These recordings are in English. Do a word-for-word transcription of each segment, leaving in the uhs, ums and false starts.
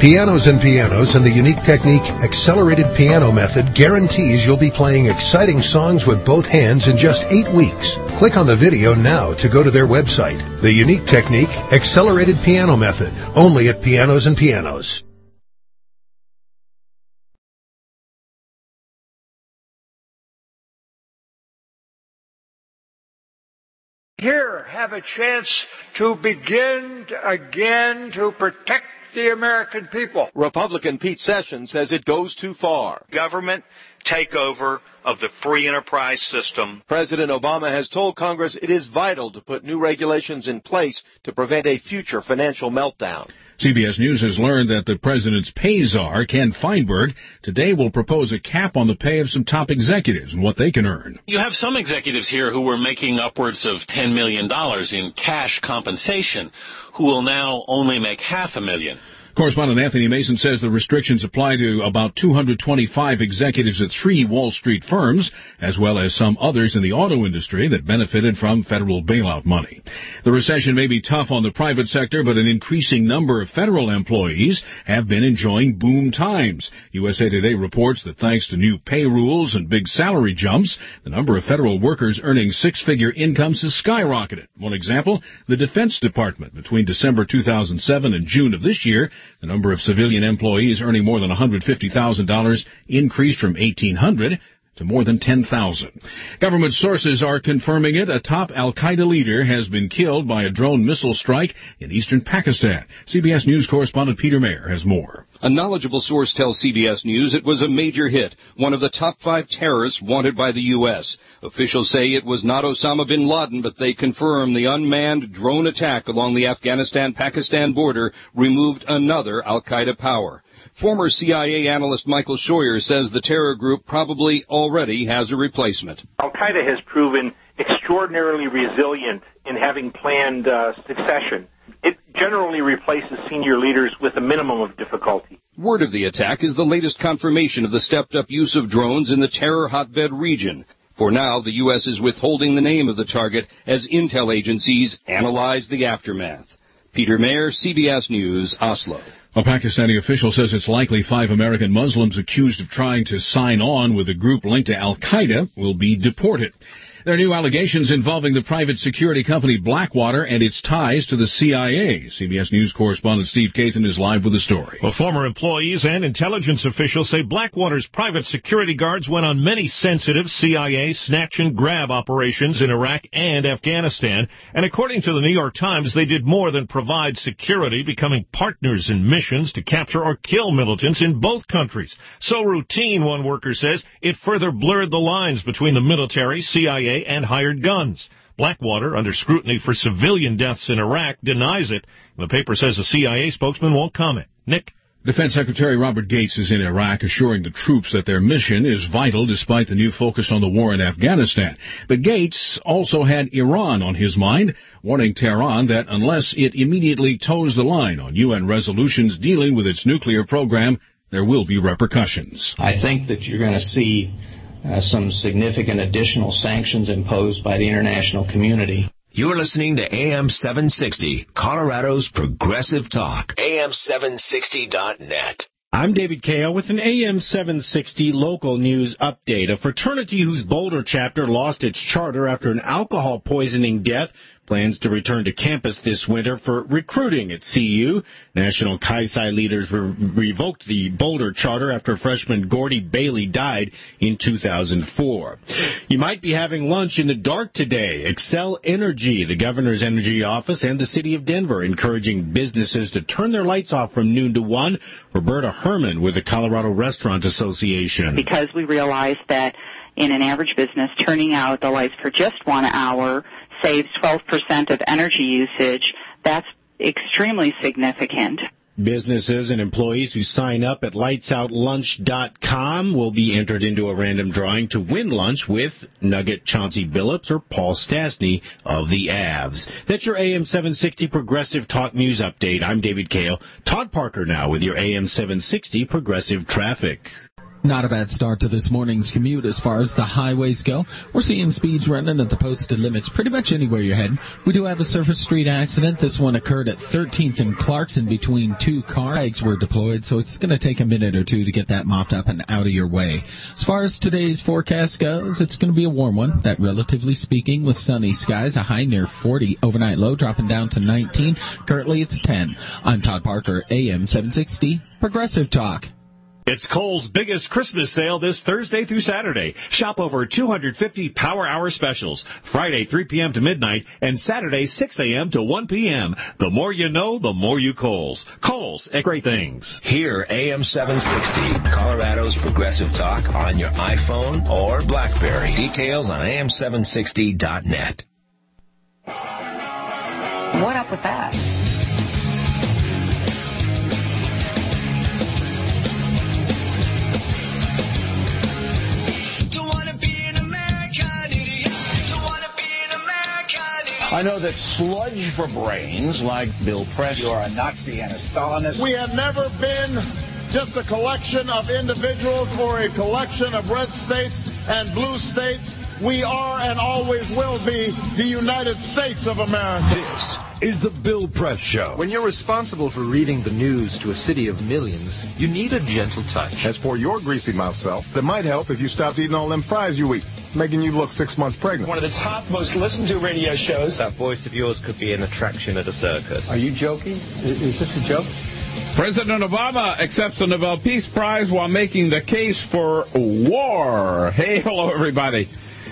Pianos and Pianos and the unique technique Accelerated Piano Method guarantees you'll be playing exciting songs with both hands in just eight weeks. Click on the video now to go to their website. The unique technique Accelerated Piano Method, only at Pianos and Pianos. Here have a chance to begin again to protect the American people. Republican Pete Sessions says it goes too far. Government takeover of the free enterprise system. President Obama has told Congress it is vital to put new regulations in place to prevent a future financial meltdown. C B S News has learned that the president's pay czar, Ken Feinberg, today will propose a cap on the pay of some top executives and what they can earn. You have some executives here who were making upwards of ten million dollars in cash compensation who will now only make half a million. Correspondent Anthony Mason says the restrictions apply to about two hundred twenty-five executives at three Wall Street firms, as well as some others in the auto industry that benefited from federal bailout money. The recession may be tough on the private sector, but an increasing number of federal employees have been enjoying boom times. U S A Today reports that thanks to new pay rules and big salary jumps, the number of federal workers earning six-figure incomes has skyrocketed. One example, the Defense Department. Between December two thousand seven and June of this year, the number of civilian employees earning more than one hundred fifty thousand dollars increased from eighteen hundred to more than ten thousand. Government sources are confirming it. A top al-Qaeda leader has been killed by a drone missile strike in eastern Pakistan. C B S News correspondent Peter Mayer has more. A knowledgeable source tells C B S News it was a major hit, one of the top five terrorists wanted by the U S. Officials say it was not Osama bin Laden, but they confirm the unmanned drone attack along the Afghanistan-Pakistan border removed another al-Qaeda power. Former C I A analyst Michael Scheuer says the terror group probably already has a replacement. Al-Qaeda has proven extraordinarily resilient in having planned uh, succession. It generally replaces senior leaders with a minimum of difficulty. Word of the attack is the latest confirmation of the stepped-up use of drones in the terror hotbed region. For now, the U S is withholding the name of the target as intel agencies analyze the aftermath. Peter Mayer, C B S News, Oslo. A Pakistani official says it's likely five American Muslims accused of trying to sign on with a group linked to al-Qaeda will be deported. There are new allegations involving the private security company Blackwater and its ties to the C I A. C B S News correspondent Steve Kathan is live with the story. Well, former employees and intelligence officials say Blackwater's private security guards went on many sensitive C I A snatch and grab operations in Iraq and Afghanistan. And according to the New York Times, they did more than provide security, becoming partners in missions to capture or kill militants in both countries. So routine, one worker says, it further blurred the lines between the military, C I A, and hired guns. Blackwater, under scrutiny for civilian deaths in Iraq, denies it. The paper says a C I A spokesman won't comment. Nick? Defense Secretary Robert Gates is in Iraq assuring the troops that their mission is vital despite the new focus on the war in Afghanistan. But Gates also had Iran on his mind, warning Tehran that unless it immediately toes the line on U N resolutions dealing with its nuclear program, there will be repercussions. I think that you're going to see Uh, some significant additional sanctions imposed by the international community. You're listening to A M seven sixty, Colorado's Progressive Talk. A M seven sixty dot net. I'm David Cahill with an A M seven sixty local news update. A fraternity whose Boulder chapter lost its charter after an alcohol poisoning death plans to return to campus this winter for recruiting at C U. National Chi Psi leaders re- revoked the Boulder charter after freshman Gordy Bailey died in two thousand four. You might be having lunch in the dark today. Xcel Energy, the governor's energy office, and the city of Denver encouraging businesses to turn their lights off from noon to one. Roberta Herman with the Colorado Restaurant Association. Because we realized that in an average business, turning out the lights for just one hour saves twelve percent of energy usage. That's extremely significant. Businesses and employees who sign up at lights out lunch dot com will be entered into a random drawing to win lunch with Nugget Chauncey Billups or Paul Stastny of the Avs. That's your A M seven sixty Progressive Talk News Update. I'm David Cahill. Todd Parker now with your A M seven sixty Progressive Traffic. Not a bad start to this morning's commute as far as the highways go. We're seeing speeds running at the posted limits pretty much anywhere you're heading. We do have a Surface Street accident. This one occurred at thirteenth and Clarkson between two car eggs were deployed, so it's going to take a minute or two to get that mopped up and out of your way. As far as today's forecast goes, it's going to be a warm one. That relatively speaking with sunny skies, a high near forty, overnight low dropping down to nineteen. Currently it's ten. I'm Todd Parker, A M seven sixty, Progressive Talk. It's Kohl's biggest Christmas sale this Thursday through Saturday. Shop over two hundred fifty Power Hour specials. Friday, three p.m. to midnight, and Saturday, six a.m. to one p.m. The more you know, the more you Kohl's. Kohl's at great things. Hear A M seven sixty, Colorado's Progressive Talk on your iPhone or BlackBerry. Details on A M seven sixty dot net. What up with that? I know that sludge for brains, like Bill Press, you're a Nazi and a Stalinist. We have never been just a collection of individuals or a collection of red states and blue states. We are and always will be the United States of America. This is the Bill Press Show. When you're responsible for reading the news to a city of millions, you need a gentle touch. As for your greasy mouth self, that might help if you stopped eating all them fries you eat, making you look six months pregnant. One of the top most listened to radio shows. That voice of yours could be an attraction at a circus. Are you joking? Is this a joke? President Obama accepts the Nobel Peace Prize while making the case for war. Hey, hello, everybody.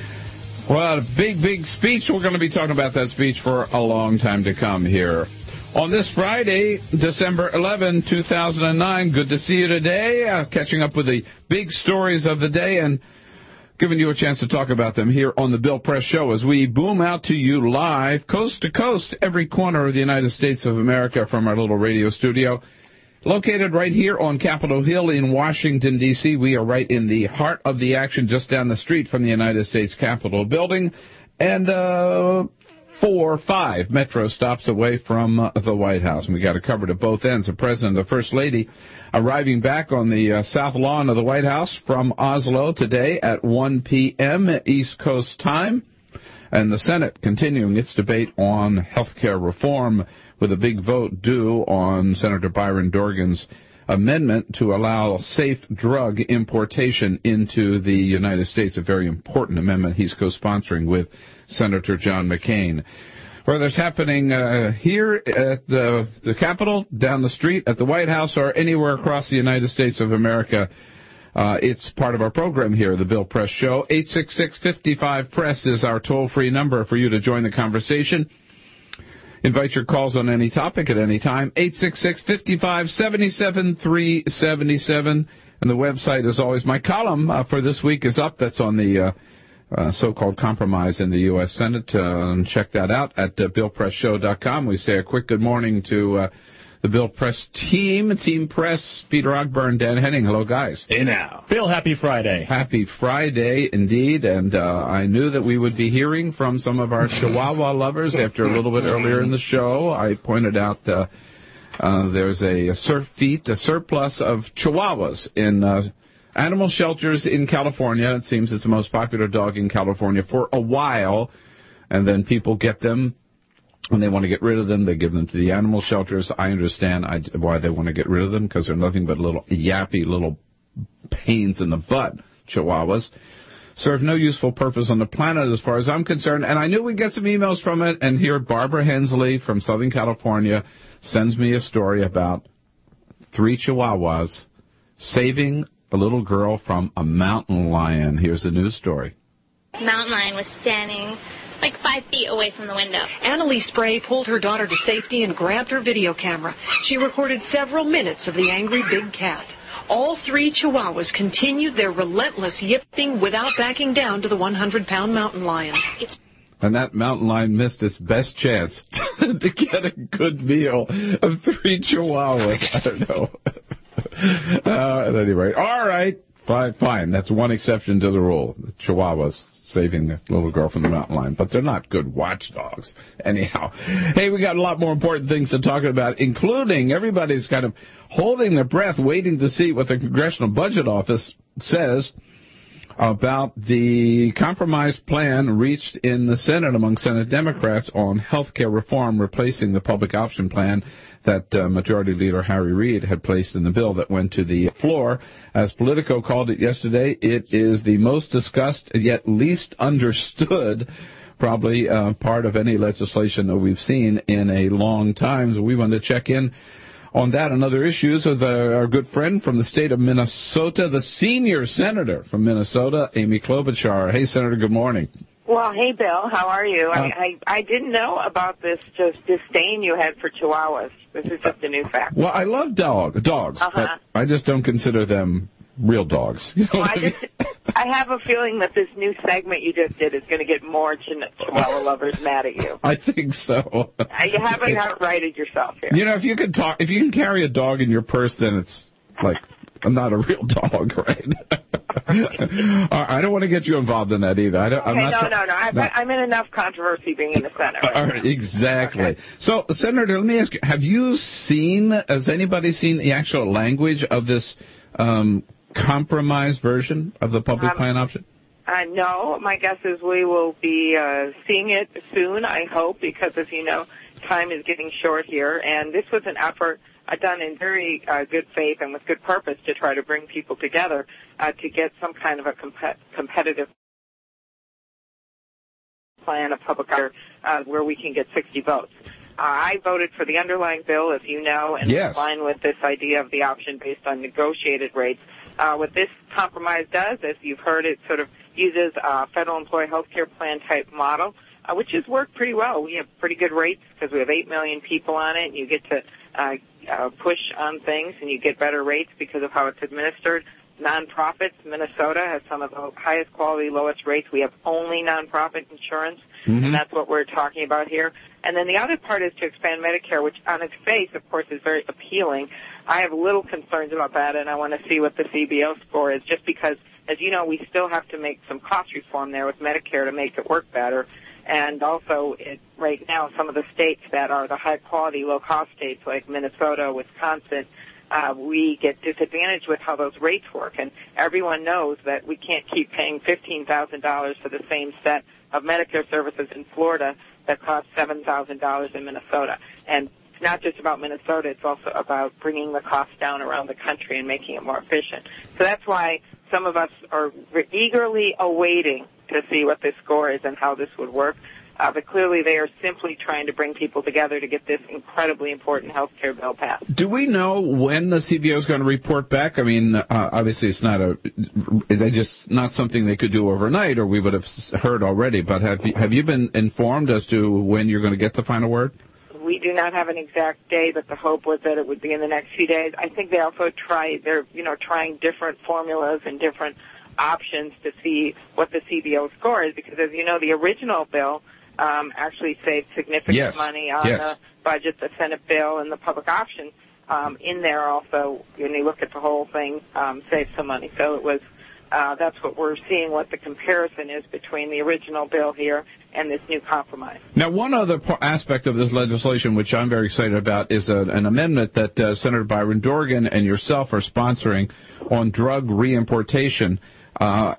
Well, a big, big speech. We're going to be talking about that speech for a long time to come here. On this Friday, December eleventh, two thousand nine, good to see you today. Uh, catching up with the big stories of the day and giving you a chance to talk about them here on the Bill Press Show as we boom out to you live, coast to coast, every corner of the United States of America from our little radio studio. Located right here on Capitol Hill in Washington, D C We are right in the heart of the action, just down the street from the United States Capitol building, and uh, four or five metro stops away from uh, the White House. And we got it covered at both ends. The President and the First Lady arriving back on the uh, south lawn of the White House from Oslo today at one p.m. East Coast time. And the Senate continuing its debate on health care reform with a big vote due on Senator Byron Dorgan's amendment to allow safe drug importation into the United States, a very important amendment he's co-sponsoring with Senator John McCain. Whether it's happening uh, here at the, the Capitol, down the street, at the White House, or anywhere across the United States of America, uh, it's part of our program here, the Bill Press Show. eight six six, five five, PRESS is our toll-free number for you to join the conversation. Invite your calls on any topic at any time. eight six six, five five, seven seven three seven seven. And the website, as always, my column uh, for this week is up. That's on the uh, uh, so-called compromise in the U S Senate. Uh, and check that out at uh, bill press show dot com. We say a quick good morning to uh, the Bill Press team, Team Press, Peter Ogburn, Dan Henning. Hello, guys. Hey, now. Bill, happy Friday. Happy Friday, indeed. And uh, I knew that we would be hearing from some of our Chihuahua lovers after a little bit earlier in the show. I pointed out uh, uh, there's a, a surfeit, a surplus of Chihuahuas in uh, animal shelters in California. It seems it's the most popular dog in California for a while. And then people get them. When they want to get rid of them, they give them to the animal shelters. I understand I, why they want to get rid of them, because they're nothing but little yappy little pains in the butt, Chihuahuas. Serve no useful purpose on the planet as far as I'm concerned. And I knew we'd get some emails from it. And here Barbara Hensley from Southern California sends me a story about three Chihuahuas saving a little girl from a mountain lion. Here's the news story. Mountain lion was standing like five feet away from the window. Annalise Spray pulled her daughter to safety and grabbed her video camera. She recorded several minutes of the angry big cat. All three Chihuahuas continued their relentless yipping without backing down to the one hundred pound mountain lion. And that mountain lion missed its best chance to get a good meal of three Chihuahuas. I don't know. uh, at any rate, all right. Fine, fine. That's one exception to the rule. The Chihuahuas saving the little girl from the mountain lion. But they're not good watchdogs. Anyhow. Hey, we got a lot more important things to talk about, including everybody's kind of holding their breath, waiting to see what the Congressional Budget Office says about the compromise plan reached in the Senate among Senate Democrats on health care reform, replacing the public option plan that uh, Majority Leader Harry Reid had placed in the bill that went to the floor. As Politico called it yesterday, it is the most discussed yet least understood probably uh, part of any legislation that we've seen in a long time. So we want to check in on that and other issues with uh, our good friend from the state of Minnesota, the senior senator from Minnesota, Amy Klobuchar. Hey, Senator, good morning. Well, hey, Bill, how are you? Uh, I, I I didn't know about this just disdain you had for chihuahuas. This is just a new fact. Well, I love dog, dogs, uh-huh. but I just don't consider them real dogs. You know well, what I, I mean? just, I have a feeling that this new segment you just did is going to get more ch- chihuahua lovers mad at you. I think so. Uh, you haven't outrighted yourself here. You know, if you can talk, if you can carry a dog in your purse, then it's like not a real dog, right? I don't want to get you involved in that either. I don't, Okay, I'm not no, try- no, no, I've, no. I'm in enough controversy being in the Senate. Right All now. right, exactly. Okay. So, Senator, let me ask you, have you seen, has anybody seen the actual language of this um, compromise version of the public Um, plan option? Uh, no, my guess is we will be uh, seeing it soon, I hope, because as you know, time is getting short here. And this was an effort uh, done in very uh, good faith and with good purpose to try to bring people together uh, to get some kind of a comp- competitive plan of public uh, where we can get sixty votes. Uh, I voted for the underlying bill, as you know, and Yes. in line with this idea of the option based on negotiated rates. Uh, what this compromise does, as you've heard, it sort of uses a federal employee health care plan type model, uh, which has worked pretty well. We have pretty good rates because we have eight million people on it, and you get to uh, uh, push on things, and you get better rates because of how it's administered. Nonprofits, Minnesota has some of the highest quality, lowest rates. We have only nonprofit insurance, Mhm. and that's what we're talking about here. And then the other part is to expand Medicare, which on its face, of course, is very appealing. I have little concerns about that, and I want to see what the C B O score is, just because, as you know, we still have to make some cost reform there with Medicare to make it work better. And also, it, right now, some of the states that are the high-quality, low-cost states, like Minnesota, Wisconsin, uh, we get disadvantaged with how those rates work. And everyone knows that we can't keep paying fifteen thousand dollars for the same set of Medicare services in Florida that cost seven thousand dollars in Minnesota. And it's not just about Minnesota, it's also about bringing the cost down around the country and making it more efficient. So that's why some of us are eagerly awaiting to see what this score is and how this would work. Uh, but clearly they are simply trying to bring people together to get this incredibly important health care bill passed. Do we know when the C B O is going to report back? I mean, uh, obviously it's not a, they just not something they could do overnight, or we would have heard already. But have you, have you been informed as to when you're going to get the final word? We do not have an exact day, but the hope was that it would be in the next few days. I think they also try, they're, you know, trying different formulas and different options to see what the C B O score is, because as you know, the original bill um, actually saved significant Yes. money on Yes. the budget, the Senate bill, and the public option um, in there also, when you look at the whole thing, um, saved some money. So it was, uh, that's what we're seeing, what the comparison is between the original bill here and this new compromise. Now, one other p- aspect of this legislation, which I'm very excited about, is a, an amendment that uh, Senator Byron Dorgan and yourself are sponsoring on drug reimportation. Uh,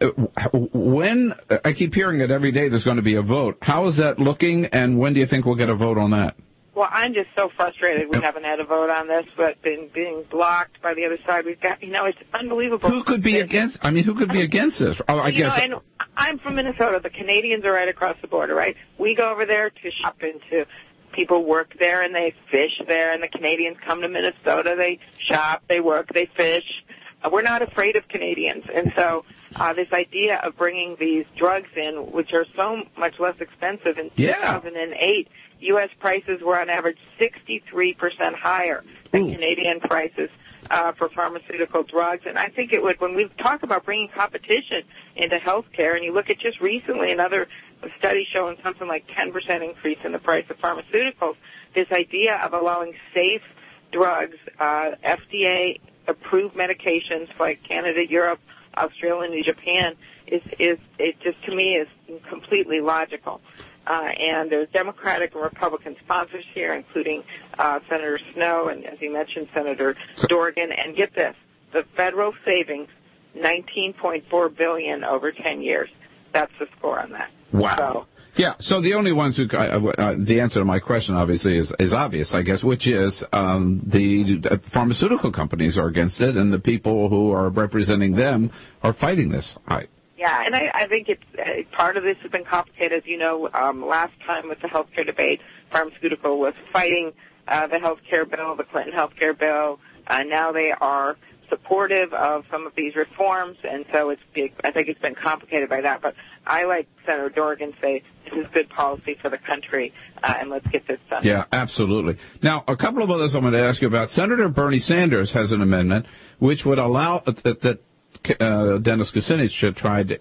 when I keep hearing that every day there's going to be a vote. How is that looking, and when do you think we'll get a vote on that? Well, I'm just so frustrated we haven't had a vote on this, but been being blocked by the other side. We've got, you know, it's unbelievable. Who could be against? I mean, who could be against this? Oh, I you guess. know, and I'm from Minnesota. The Canadians are right across the border, right? We go over there to shop and to people work there and they fish there, and the Canadians come to Minnesota. They shop, they work, they fish. Uh, we're not afraid of Canadians, and so uh, this idea of bringing these drugs in, which are so much less expensive in Yeah. two thousand eight, U S prices were on average sixty-three percent higher than Canadian prices uh, for pharmaceutical drugs. And I think it would, when we talk about bringing competition into healthcare, and you look at just recently another study showing something like ten percent increase in the price of pharmaceuticals, this idea of allowing safe drugs, uh, F D A approved medications like Canada, Europe, Australia, and Japan is, is it just to me is completely logical. Uh, and there's Democratic and Republican sponsors here, including uh, Senator Snowe and, as you mentioned, Senator Dorgan. And get this, the federal savings nineteen point four billion dollars over ten years. That's the score on that. Wow. So, yeah, so the only ones who, uh, uh, the answer to my question obviously is, is obvious, I guess, which is um, the uh, pharmaceutical companies are against it, and the people who are representing them are fighting this. I, yeah, and I, I think it's uh, part of this has been complicated. As you know, um, last time with the health care debate, pharmaceutical was fighting uh, the health care bill, the Clinton health care bill. Uh, now they are supportive of some of these reforms, and so it's big. I think it's been complicated by that. But I, like Senator Dorgan, say this is good policy for the country, uh, and let's get this done. Yeah, absolutely. Now, a couple of others I'm going to ask you about. Senator Bernie Sanders has an amendment which would allow uh, that, that uh, Dennis Kucinich tried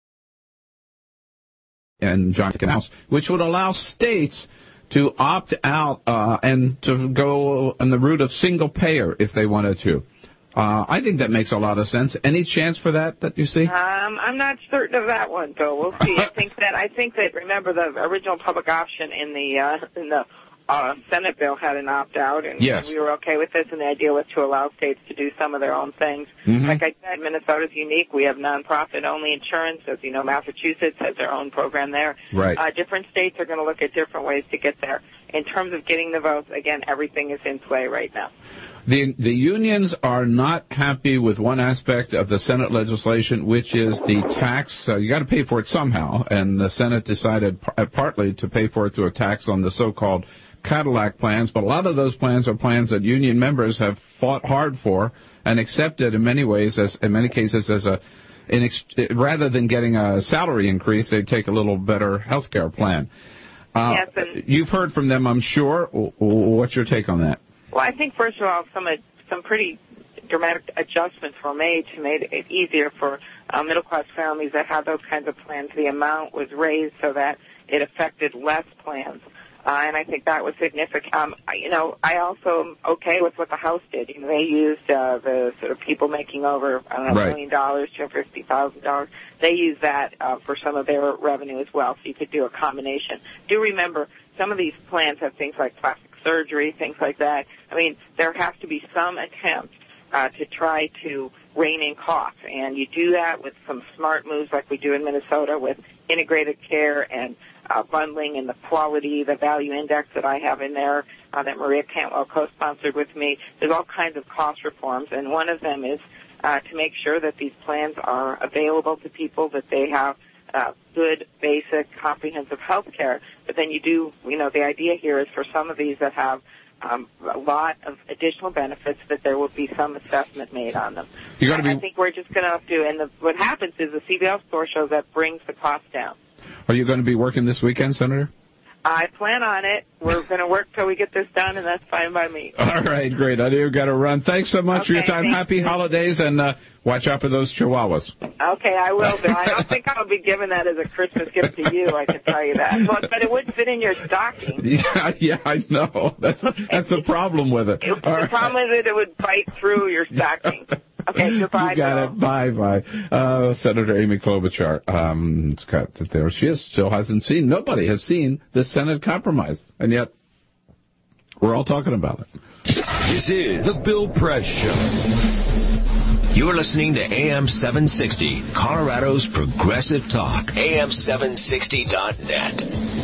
and John House, which would allow states to opt out uh, and to go on the route of single payer if they wanted to. Uh, I think that makes a lot of sense. Any chance for that that you see? Um, I'm not certain of that one, Bill. We'll see. I think that I think that remember the original public option in the uh, in the uh, Senate bill had an opt out, and yes. we were okay with this. And the idea was to allow states to do some of their own things. Mm-hmm. Like I said, Minnesota's unique. We have nonprofit only insurance. As you know, Massachusetts has their own program there. Right. Uh, different states are going to look at different ways to get there. In terms of getting the votes, again, everything is in play right now. The the unions are not happy with one aspect of the Senate legislation, which is the tax. Uh, you got to pay for it somehow, and the Senate decided p- partly to pay for it through a tax on the so-called Cadillac plans. But a lot of those plans are plans that union members have fought hard for and accepted in many ways, as in many cases, as a in ex- rather than getting a salary increase, they take a little better health care plan. Uh, yes, and you've heard from them, I'm sure. What's your take on that? Well, I think, first of all, some some pretty dramatic adjustments were made to make it easier for uh, middle-class families that have those kinds of plans. The amount was raised so that it affected less plans, uh, and I think that was significant. Um, you know, I also am okay with what the House did. You know, they used uh, the sort of people making over, I don't know, a right. million dollars, two hundred fifty thousand dollars. They used that uh, for some of their revenue as well, so you could do a combination. Do remember, some of these plans have things like plastic surgery, things like that. I mean, there has to be some attempt uh, to try to rein in costs, and you do that with some smart moves like we do in Minnesota with integrated care and uh, bundling and the quality, the value index that I have in there uh, that Maria Cantwell co-sponsored with me. There's all kinds of cost reforms, and one of them is uh, to make sure that these plans are available to people, that they have Uh, good, basic, comprehensive health care. But then you do, you know, the idea here is for some of these that have um, a lot of additional benefits that there will be some assessment made on them. You got to be. I think we're just going to have to, and the, what happens is the C B S score shows that brings the cost down. Are you going to be working this weekend, Senator? I plan on it. We're going to work till we get this done, and that's fine by me. All right, great. I know you've got to run. Thanks so much okay, for your time. Happy you. holidays, and uh, watch out for those chihuahuas. Okay, I will, Bill. I don't think I'll be giving that as a Christmas gift to you, I can tell you that. But, but it would fit in your stocking. Yeah, yeah, I know. That's that's the problem with it. it All the right. problem is that it would bite through your stocking. Okay, goodbye, You got Bill. it. Bye, bye. Uh, Senator Amy Klobuchar. Um, it's got there she is. Still hasn't seen. Nobody has seen the Senate compromise, and yet we're all talking about it. This is the Bill Press Show. You're listening to A M seven sixty, Colorado's Progressive Talk. A M seven sixty dot net.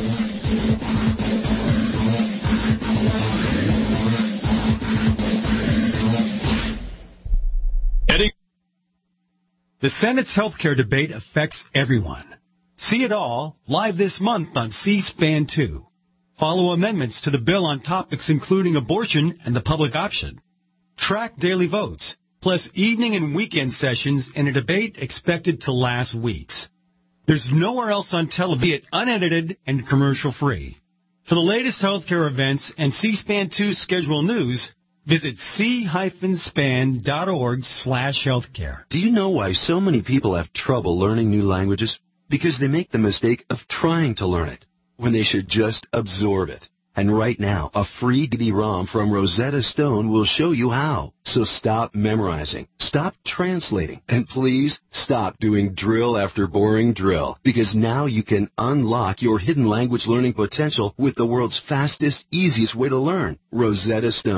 The Senate's healthcare debate affects everyone. See it all live this month on C-SPAN two. Follow amendments to the bill on topics including abortion and the public option. Track daily votes, plus evening and weekend sessions in a debate expected to last weeks. There's nowhere else on television unedited and commercial-free. For the latest healthcare events and C-SPAN two schedule news, visit c-span.org slash healthcare. Do you know why so many people have trouble learning new languages? Because they make the mistake of trying to learn it when they should just absorb it. And right now, a free D V D ROM from Rosetta Stone will show you how. So stop memorizing, stop translating, and please stop doing drill after boring drill. Because now you can unlock your hidden language learning potential with the world's fastest, easiest way to learn, Rosetta Stone.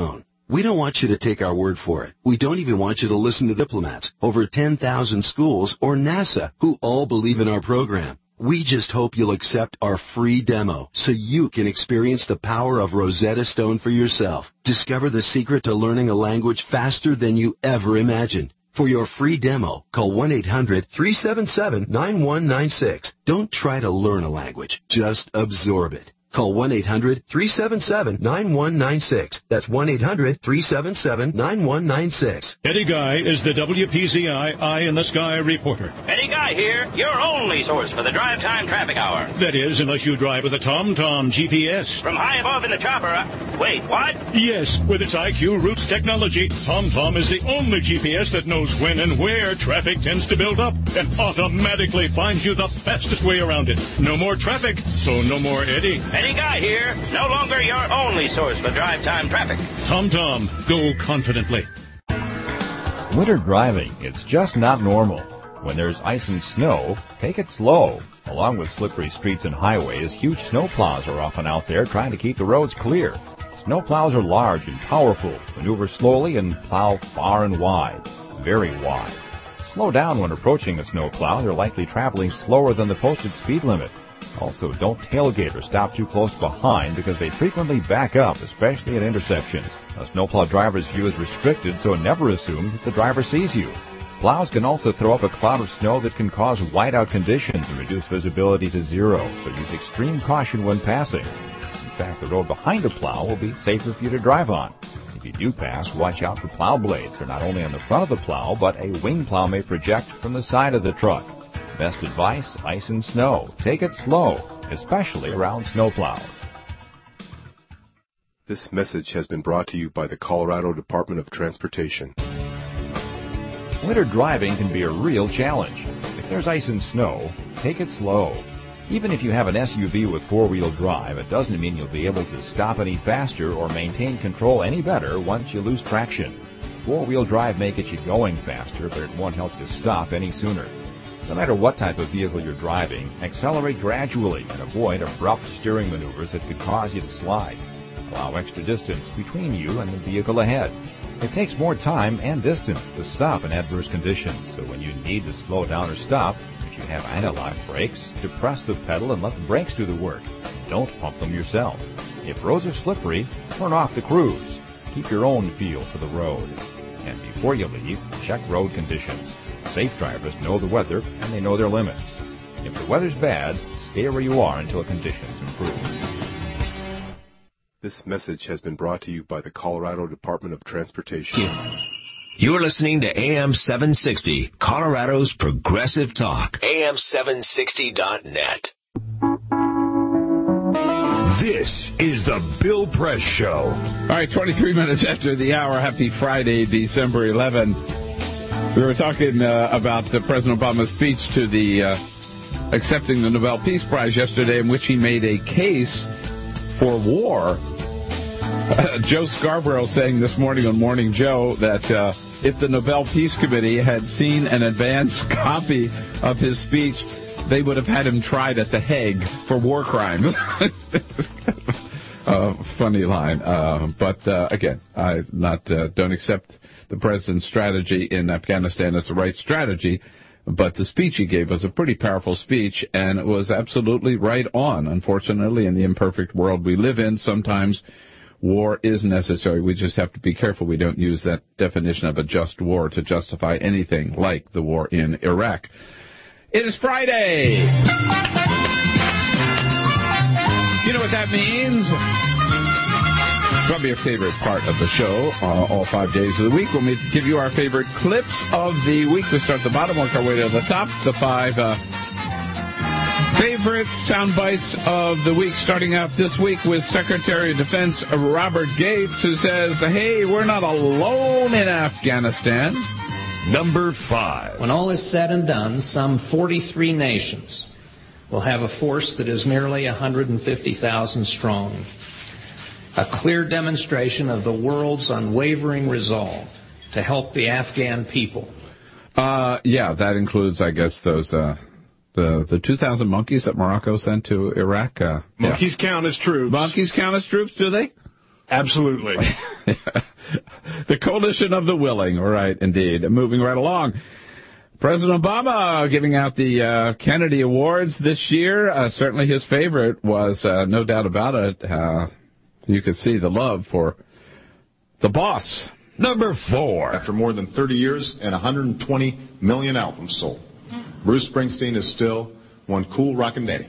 We don't want you to take our word for it. We don't even want you to listen to diplomats, over ten thousand schools, or NASA, who all believe in our program. We just hope you'll accept our free demo so you can experience the power of Rosetta Stone for yourself. Discover the secret to learning a language faster than you ever imagined. For your free demo, call one eight hundred three seven seven nine one nine six. Don't try to learn a language. Just absorb it. Call one eight hundred three seven seven nine one nine six. That's one eight hundred three seven seven nine one nine six. Eddie Guy is the W P Z I Eye in the Sky reporter. Eddie Guy here, your only source for the drive time traffic hour. That is, unless you drive with a TomTom G P S. From high above in the chopper, uh, wait, what? Yes, with its I Q Roots technology, TomTom is the only G P S that knows when and where traffic tends to build up and automatically finds you the fastest way around it. No more traffic, so no more Eddie. Eddie Guy here, no longer your only source for drive time traffic. TomTom, go confidently. Winter driving, it's just not normal. When there's ice and snow, take it slow. Along with slippery streets and highways, huge snowplows are often out there trying to keep the roads clear. Snowplows are large and powerful, maneuver slowly and plow far and wide, very wide. Slow down when approaching a snowplow. They're likely traveling slower than the posted speed limit. Also, don't tailgate or stop too close behind because they frequently back up, especially at intersections. A snowplow driver's view is restricted, so never assume that the driver sees you. Plows can also throw up a cloud of snow that can cause whiteout conditions and reduce visibility to zero, so use extreme caution when passing. In fact, the road behind a plow will be safer for you to drive on. If you do pass, watch out for plow blades. They're not only on the front of the plow, but a wing plow may project from the side of the truck. Best advice, ice and snow. Take it slow, especially around snowplows. This message has been brought to you by the Colorado Department of Transportation. Winter driving can be a real challenge. If there's ice and snow, take it slow. Even if you have an S U V with four-wheel drive, it doesn't mean you'll be able to stop any faster or maintain control any better once you lose traction. Four-wheel drive may get you going faster, but it won't help you stop any sooner. No matter what type of vehicle you're driving, accelerate gradually and avoid abrupt steering maneuvers that could cause you to slide. Allow extra distance between you and the vehicle ahead. It takes more time and distance to stop in adverse conditions, so when you need to slow down or stop, if you have anti-lock brakes, depress the pedal and let the brakes do the work. Don't pump them yourself. If roads are slippery, turn off the cruise. Keep your own feel for the road. And before you leave, check road conditions. Safe drivers know the weather and they know their limits. If the weather's bad, stay where you are until conditions improve. This message has been brought to you by the Colorado Department of Transportation. You're listening to A M seven sixty, Colorado's Progressive Talk. A M seven sixty dot net. This is the Bill Press Show. All right, twenty-three minutes after the hour. Happy Friday, December eleventh. We were talking uh, about uh, President Obama's speech to the uh, accepting the Nobel Peace Prize yesterday, in which he made a case for war. Uh, Joe Scarborough saying this morning on Morning Joe that uh, if the Nobel Peace Committee had seen an advance copy of his speech, they would have had him tried at The Hague for war crimes. uh, funny line. Uh, but uh, again, I not uh, don't accept the president's strategy in Afghanistan as the right strategy, but the speech he gave was a pretty powerful speech, and it was absolutely right on. Unfortunately, in the imperfect world we live in, sometimes war is necessary. We just have to be careful we don't use that definition of a just war to justify anything like the war in Iraq. It is Friday. You know what that means? Probably your favorite part of the show, uh, all five days of the week, when we give you our favorite clips of the week. We start at the bottom, work our way to the top. The five uh, favorite sound bites of the week, starting out this week with Secretary of Defense Robert Gates, who says, hey, we're not alone in Afghanistan. Number five. When all is said and done, some forty-three nations will have a force that is nearly one hundred fifty thousand strong. A clear demonstration of the world's unwavering resolve to help the Afghan people. Uh, yeah, that includes, I guess, those uh, the the two thousand monkeys that Morocco sent to Iraq. Uh, monkeys yeah. count as troops. Monkeys count as troops, do they? Absolutely. The coalition of the willing, right, indeed. Moving right along. President Obama giving out the uh, Kennedy Awards this year. Uh, certainly his favorite was, uh, no doubt about it, uh, you could see the love for the boss. Number four. After more than thirty years and one hundred twenty million albums sold, Bruce Springsteen is still one cool rockin' daddy.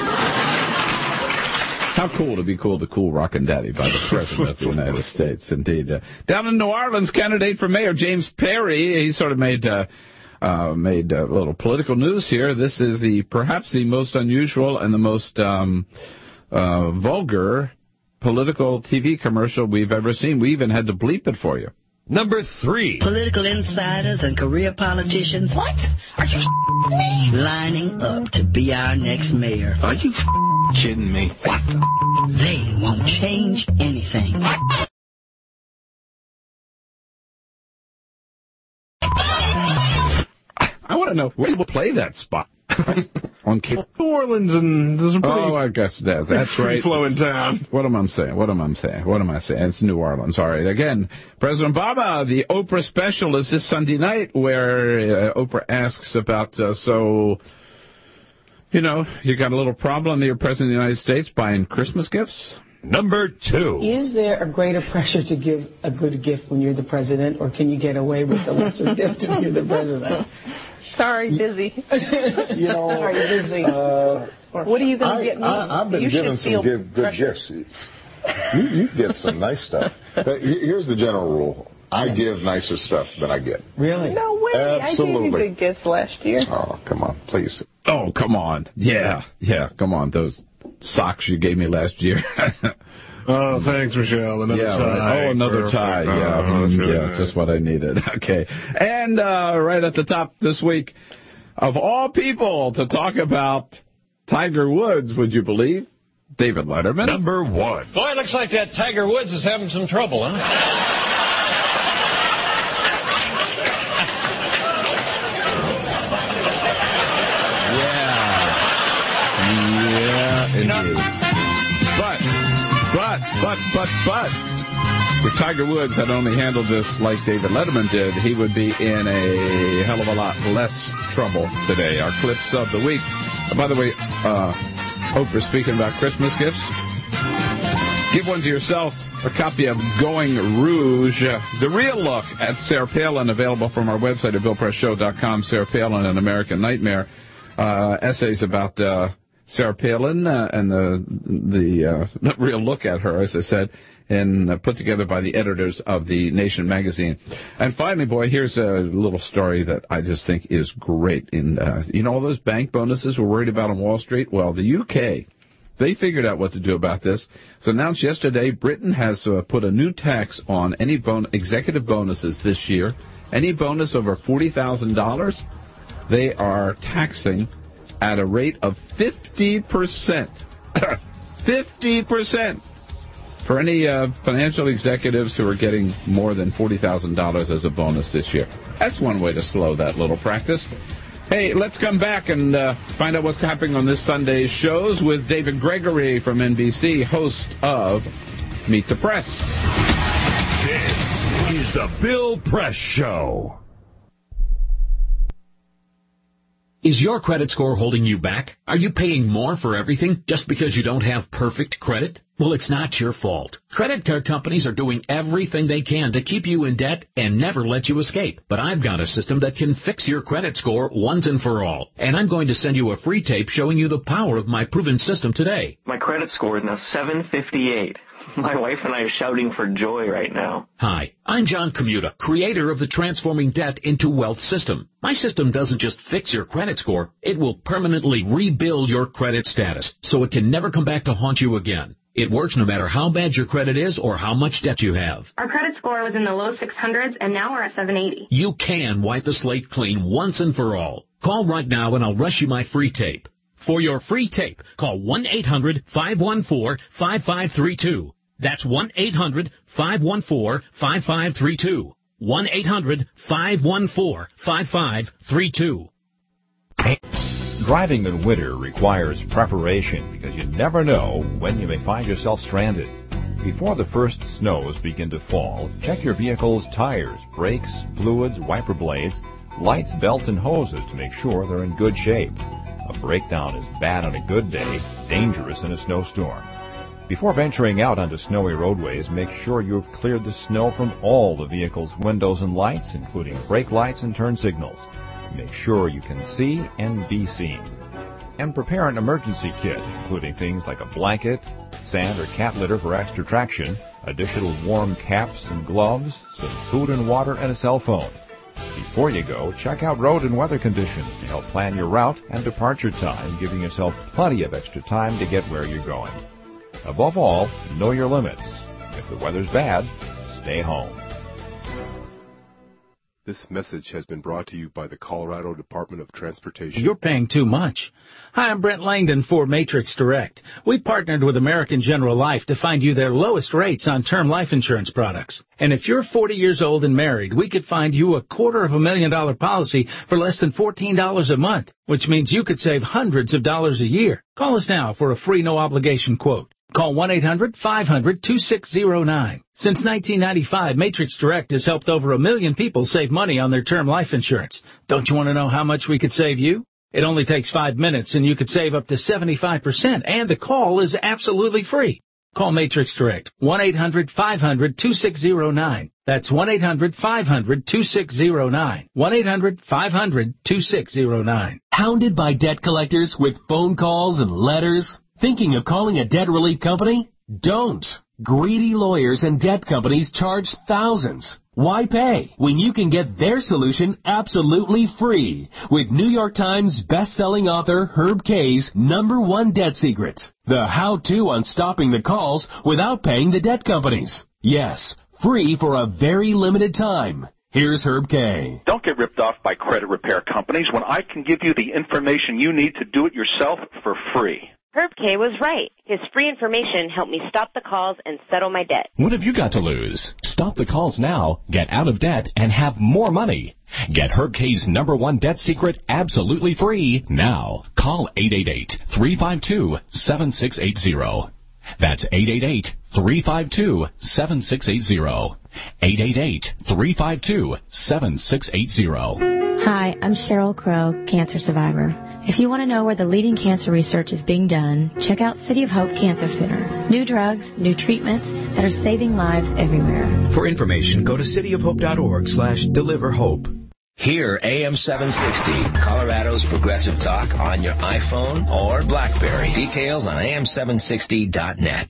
How cool to be called the cool rockin' daddy by the President of the United States, indeed. Uh, down in New Orleans, candidate for mayor James Perry, he sort of made uh, uh, made a little political news here. This is the perhaps the most unusual and the most um, uh, vulgar political T V commercial we've ever seen. We even had to bleep it for you. Number three. Political insiders and career politicians. What? Are you me? Lining up to be our next mayor. Are you kidding me? What? They won't change anything. I want to know where we'll play that spot. On cable. New Orleans, and there's a pretty oh, I guess that, that's right. Free-flowing town. What am I saying? What am I saying? What am I saying? It's New Orleans. All right. Again, President Obama, the Oprah special is this Sunday night, where uh, Oprah asks about, uh, so, you know, you got a little problem, you're President of the United States, buying Christmas gifts? Number two. Is there a greater pressure to give a good gift when you're the president, or can you get away with the lesser gift if you're the president? Sorry, busy. You know, Sorry, busy. Uh, what are you going to get me? I, I've been you given some good, good gifts. You, you get some nice stuff. But here's the general rule. I give nicer stuff than I get. Really? No way. Absolutely. I gave you good gifts last year. Oh, come on, please. Oh, come on. Yeah, yeah, come on. Those socks you gave me last year. Oh, thanks, Michelle. Another yeah, tie. Right. Oh, another Perfect. tie. Oh, Yeah, mm, really yeah, nice. Just what I needed. Okay. And uh, right at the top this week, of all people to talk about Tiger Woods, would you believe? David Letterman. Number one. Boy, it looks like that Tiger Woods is having some trouble, huh? Yeah, indeed. But, but, but, but, but, if Tiger Woods had only handled this like David Letterman did, he would be in a hell of a lot less trouble today. Our clips of the week. Uh, by the way, uh, Oprah speaking about Christmas gifts. Give one to yourself, a copy of Going Rouge, uh, the real look at Sarah Palin, available from our website at bill press show dot com. Sarah Palin, An American Nightmare. Uh, essays about uh, Sarah Palin uh, and the the uh, real look at her, as I said, and uh, put together by the editors of the Nation magazine. And finally, boy, here's a little story that I just think is great. In uh, you know all those bank bonuses we're worried about on Wall Street? Well, the U K, they figured out what to do about this. So announced yesterday, Britain has uh, put a new tax on any bon- executive bonuses this year. Any bonus over forty thousand dollars, they are taxing at a rate of fifty percent. fifty percent for any uh, financial executives who are getting more than forty thousand dollars as a bonus this year. That's one way to slow that little practice. Hey, let's come back and uh, find out what's happening on this Sunday's shows with David Gregory from N B C, host of Meet the Press. This is the Bill Press Show. Is your credit score holding you back? Are you paying more for everything just because you don't have perfect credit? Well, it's not your fault. Credit card companies are doing everything they can to keep you in debt and never let you escape. But I've got a system that can fix your credit score once and for all. And I'm going to send you a free tape showing you the power of my proven system today. My credit score is now seven fifty-eight. My wife and I are shouting for joy right now. Hi, I'm John Commuta, creator of the Transforming Debt into Wealth system. My system doesn't just fix your credit score, it will permanently rebuild your credit status so it can never come back to haunt you again. It works no matter how bad your credit is or how much debt you have. Our credit score was in the low six hundreds, and now we're at seven eighty. You can wipe the slate clean once and for all. Call right now and I'll rush you my free tape. For your free tape, call one eight hundred five one four five five three two. That's one eight hundred five one four five five three two. one eight hundred five one four five five three two. Driving in winter requires preparation because you never know when you may find yourself stranded. Before the first snows begin to fall, check your vehicle's tires, brakes, fluids, wiper blades, lights, belts, and hoses to make sure they're in good shape. A breakdown is bad on a good day, dangerous in a snowstorm. Before venturing out onto snowy roadways, make sure you've cleared the snow from all the vehicle's windows and lights, including brake lights and turn signals. Make sure you can see and be seen. And prepare an emergency kit, including things like a blanket, sand or cat litter for extra traction, additional warm caps and gloves, some food and water, and a cell phone. Before you go, check out road and weather conditions to help plan your route and departure time, giving yourself plenty of extra time to get where you're going. Above all, know your limits. If the weather's bad, stay home. This message has been brought to you by the Colorado Department of Transportation. You're paying too much. Hi, I'm Brent Langdon for Matrix Direct. We partnered with American General Life to find you their lowest rates on term life insurance products. And if you're forty years old and married, we could find you a quarter of a million dollar policy for less than fourteen dollars a month, which means you could save hundreds of dollars a year. Call us now for a free no-obligation quote. Call one eight hundred five hundred two six zero nine. Since nineteen ninety-five, Matrix Direct has helped over a million people save money on their term life insurance. Don't you want to know how much we could save you? It only takes five minutes, and you could save up to seventy-five percent, and the call is absolutely free. Call Matrix Direct, one eight hundred five hundred two six zero nine. That's one eight hundred five hundred two six zero nine. one eight hundred five hundred two six zero nine. Hounded by debt collectors with phone calls and letters? Thinking of calling a debt relief company? Don't. Greedy lawyers and debt companies charge thousands. Why pay when you can get their solution absolutely free with New York Times best-selling author Herb Kay's number one debt secret, the how-to on stopping the calls without paying the debt companies. Yes, free for a very limited time. Here's Herb Kay. Don't get ripped off by credit repair companies when I can give you the information you need to do it yourself for free. Herb Kay was right. His free information helped me stop the calls and settle my debt. What have you got to lose? Stop the calls now, get out of debt, and have more money. Get Herb Kay's number one debt secret absolutely free now. Call eight eight eight, three five two, seven six eight zero. That's eight eight eight, three five two, seven six eight zero. eight eight eight, three five two, seven six eight zero. Hi, I'm Cheryl Crow, cancer survivor. If you want to know where the leading cancer research is being done, check out City of Hope Cancer Center. New drugs, new treatments that are saving lives everywhere. For information, go to cityofhope.org slash deliver hope. Hear A M seven sixty, Colorado's Progressive Talk on your iPhone or BlackBerry. Details on A M seven sixty dot net.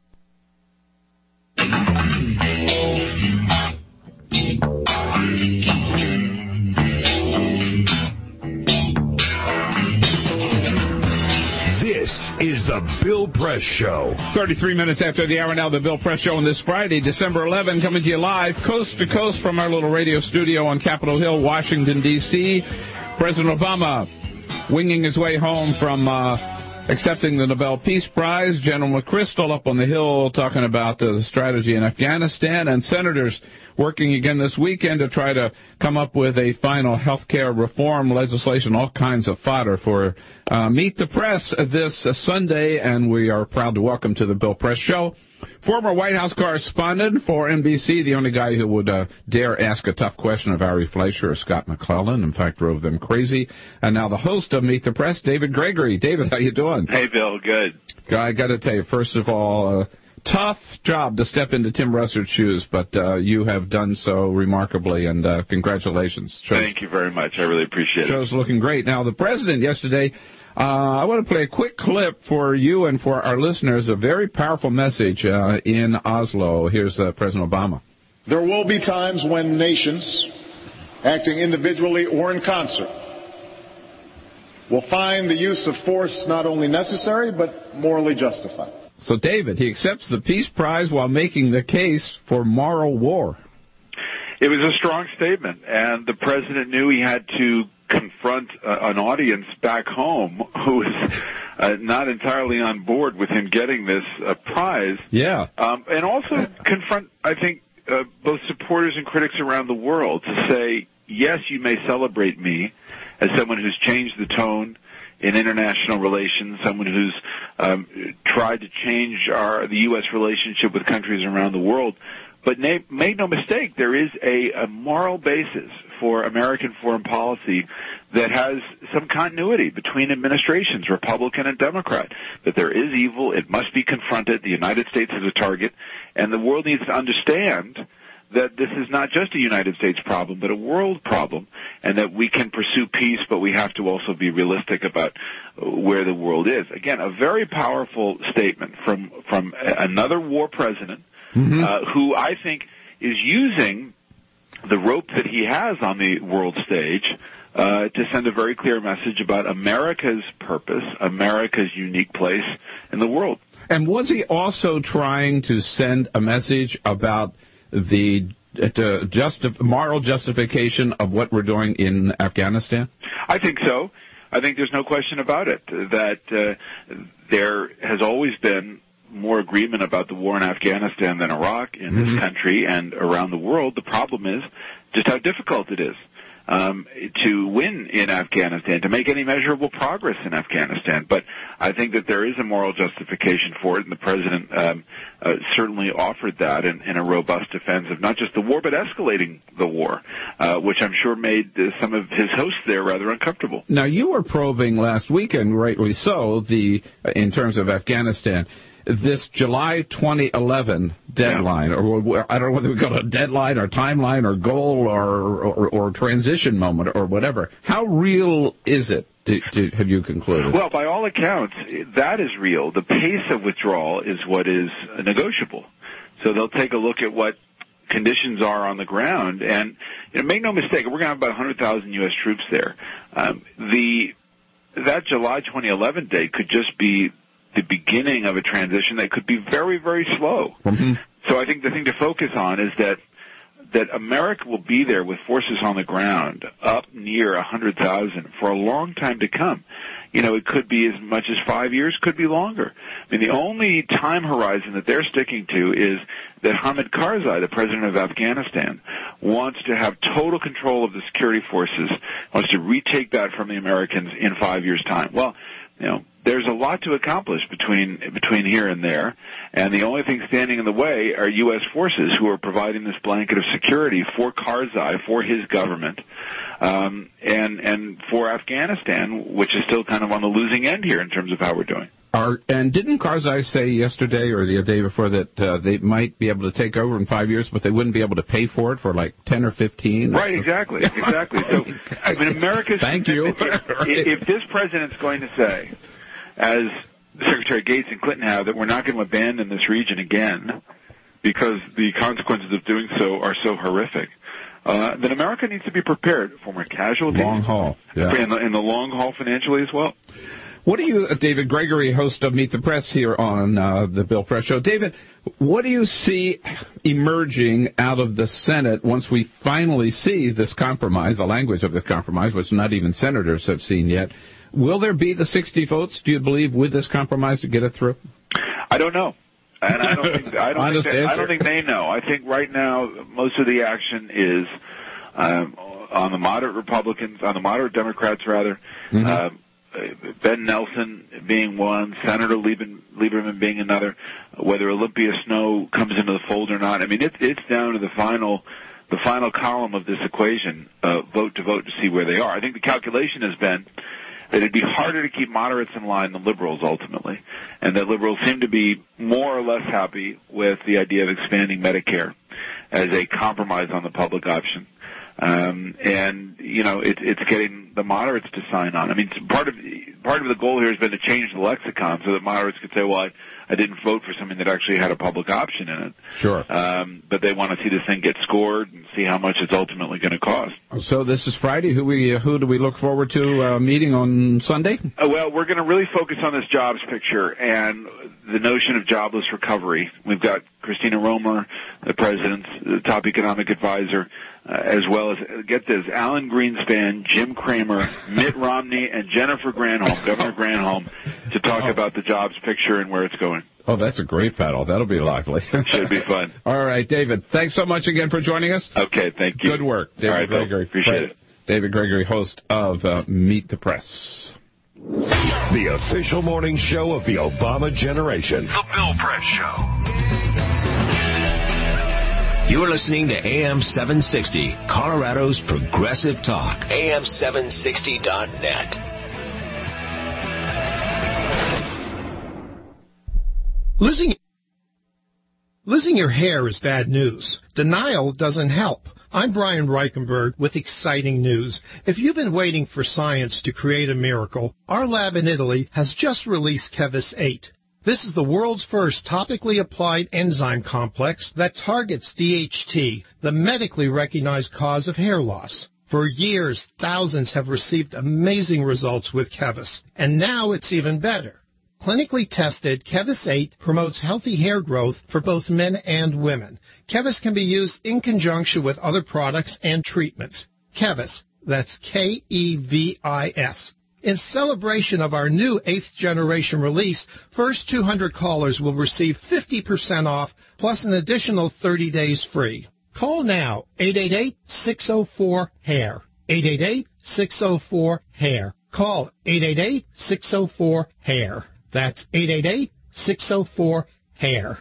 This is the Bill Press Show. thirty-three minutes after the hour now, the Bill Press Show on this Friday, December eleventh, coming to you live, coast to coast from our little radio studio on Capitol Hill, Washington, D C President Obama winging his way home from uh, accepting the Nobel Peace Prize. General McChrystal up on the Hill talking about the strategy in Afghanistan, and senators working again this weekend to try to come up with a final health care reform legislation, all kinds of fodder for uh, Meet the Press this uh, Sunday, and we are proud to welcome to the Bill Press Show former White House correspondent for N B C, the only guy who would uh, dare ask a tough question of Ari Fleischer or Scott McClellan, in fact, drove them crazy, and now the host of Meet the Press, David Gregory. David, how you doing? Hey, Bill, good. I got to tell you, first of all, uh, tough job to step into Tim Russert's shoes, but uh, you have done so remarkably, and uh, congratulations. Shows, Thank you very much. I really appreciate it. Show's looking great. Now, the president yesterday, uh, I want to play a quick clip for you and for our listeners, a very powerful message uh, in Oslo. Here's uh, President Obama. There will be times when nations, acting individually or in concert, will find the use of force not only necessary, but morally justified. So, David, he accepts the Peace Prize while making the case for moral war. It was a strong statement, and the president knew he had to confront uh, an audience back home who was uh, not entirely on board with him getting this uh, prize. Yeah. Um, and also confront, I think, uh, both supporters and critics around the world to say, yes, you may celebrate me as someone who's changed the tone in international relations, someone who's um, tried to change our the U S relationship with countries around the world. But na- make no mistake, there is a, a moral basis for American foreign policy that has some continuity between administrations, Republican and Democrat. That there is evil, it must be confronted, the United States is a target, and the world needs to understand that this is not just a United States problem, but a world problem, and that we can pursue peace, but we have to also be realistic about where the world is. Again, a very powerful statement from, from another war president, mm-hmm. uh, who I think is using the rope that he has on the world stage uh, to send a very clear message about America's purpose, America's unique place in the world. And was he also trying to send a message about the uh, justif- moral justification of what we're doing in Afghanistan? I think so. I think there's no question about it, that uh, there has always been more agreement about the war in Afghanistan than Iraq in mm-hmm. this country and around the world. The problem is just how difficult it is um, to win in Afghanistan, to make any measurable progress in Afghanistan. But I think that there is a moral justification for it, and the president um, uh, certainly offered that in, in a robust defense of not just the war, but escalating the war, uh, which I'm sure made uh, some of his hosts there rather uncomfortable. Now, you were probing last weekend, rightly so, the uh, in terms of Afghanistan, this July twenty eleven deadline, yeah. or I don't know whether we call it a deadline or timeline or goal or, or, or transition moment or whatever. How real is it, to, to, have you concluded? Well, by all accounts, that is real. The pace of withdrawal is what is negotiable. So they'll take a look at what conditions are on the ground. And you know, make no mistake, we're going to have about one hundred thousand U S troops there. Um, the that July twenty eleven date could just be the beginning of a transition that could be very, very slow. Mm-hmm. So I think the thing to focus on is that that America will be there with forces on the ground up near one hundred thousand for a long time to come. You know, it could be as much as five years, could be longer. I mean, the only time horizon that they're sticking to is that Hamid Karzai, the president of Afghanistan, wants to have total control of the security forces, wants to retake that from the Americans in five years' time. Well, you know, there's a lot to accomplish between between here and there, and the only thing standing in the way are U S forces who are providing this blanket of security for Karzai, for his government, um, and and for Afghanistan, which is still kind of on the losing end here in terms of how we're doing. Are, and didn't Karzai say yesterday or the day before that uh, they might be able to take over in five years, but they wouldn't be able to pay for it for like ten or fifteen? Right, exactly, exactly. So, I mean, America's... Thank you. If, if this president's going to say, as Secretary Gates and Clinton have, that we're not going to abandon this region again because the consequences of doing so are so horrific, uh, then America needs to be prepared for more casualties. Long haul. Yeah. In the, in the long haul financially as well. What do you, David Gregory, host of Meet the Press here on uh, the Bill Press Show. David, what do you see emerging out of the Senate once we finally see this compromise, the language of the compromise, which not even senators have seen yet? Will there be the sixty votes, do you believe, with this compromise to get it through? I don't know. And I don't think, I don't Honest think, that, answer. I don't think they know. I think right now most of the action is um, on the moderate Republicans, on the moderate Democrats, rather. Mm-hmm. Uh, Ben Nelson being one, Senator Lieberman, Lieberman being another, whether Olympia Snowe comes into the fold or not. I mean, it, it's down to the final, the final column of this equation, uh, vote to vote to see where they are. I think the calculation has been that it'd be harder to keep moderates in line than liberals ultimately, and that liberals seem to be more or less happy with the idea of expanding Medicare as a compromise on the public option. Um, and, you know, it, it's getting the moderates to sign on. I mean, part of, part of the goal here has been to change the lexicon so that moderates could say, well, I, I didn't vote for something that actually had a public option in it. Sure. Um, but they want to see this thing get scored and see how much it's ultimately going to cost. So this is Friday. Who we, who do we look forward to uh, meeting on Sunday? Uh, well, we're going to really focus on this jobs picture and the notion of jobless recovery. We've got Christina Romer, the president's the top economic advisor, uh, as well as, uh, get this, Alan Greenspan, Jim Cramer, Mitt Romney, and Jennifer Granholm, Governor Granholm, to talk oh. about the jobs picture and where it's going. Oh, that's a great panel. That'll be lively. Should be fun. All right, David, thanks so much again for joining us. Okay, thank you. Good work. David All right, Gregory. Bill, appreciate it. David Gregory, host of uh, Meet the Press. The official morning show of the Obama generation. The Bill Press Show. You're listening to A M seven sixty, Colorado's Progressive Talk. A M seven sixty dot net. Losing, losing your hair is bad news. Denial doesn't help. I'm Brian Reichenberg with exciting news. If you've been waiting for science to create a miracle, our lab in Italy has just released Kevis eight. This is the world's first topically applied enzyme complex that targets D H T, the medically recognized cause of hair loss. For years, thousands have received amazing results with Kevis, and now it's even better. Clinically tested, Kevis eight promotes healthy hair growth for both men and women. Kevis can be used in conjunction with other products and treatments. Kevis, that's K E V I S. In celebration of our new eighth generation release, first two hundred callers will receive fifty percent off plus an additional thirty days free. Call now, eight eight eight, six oh four, hair. eight eight eight, six oh four, hair. Call eight eight eight, six oh four, hair. That's eight eight eight, six oh four, hair.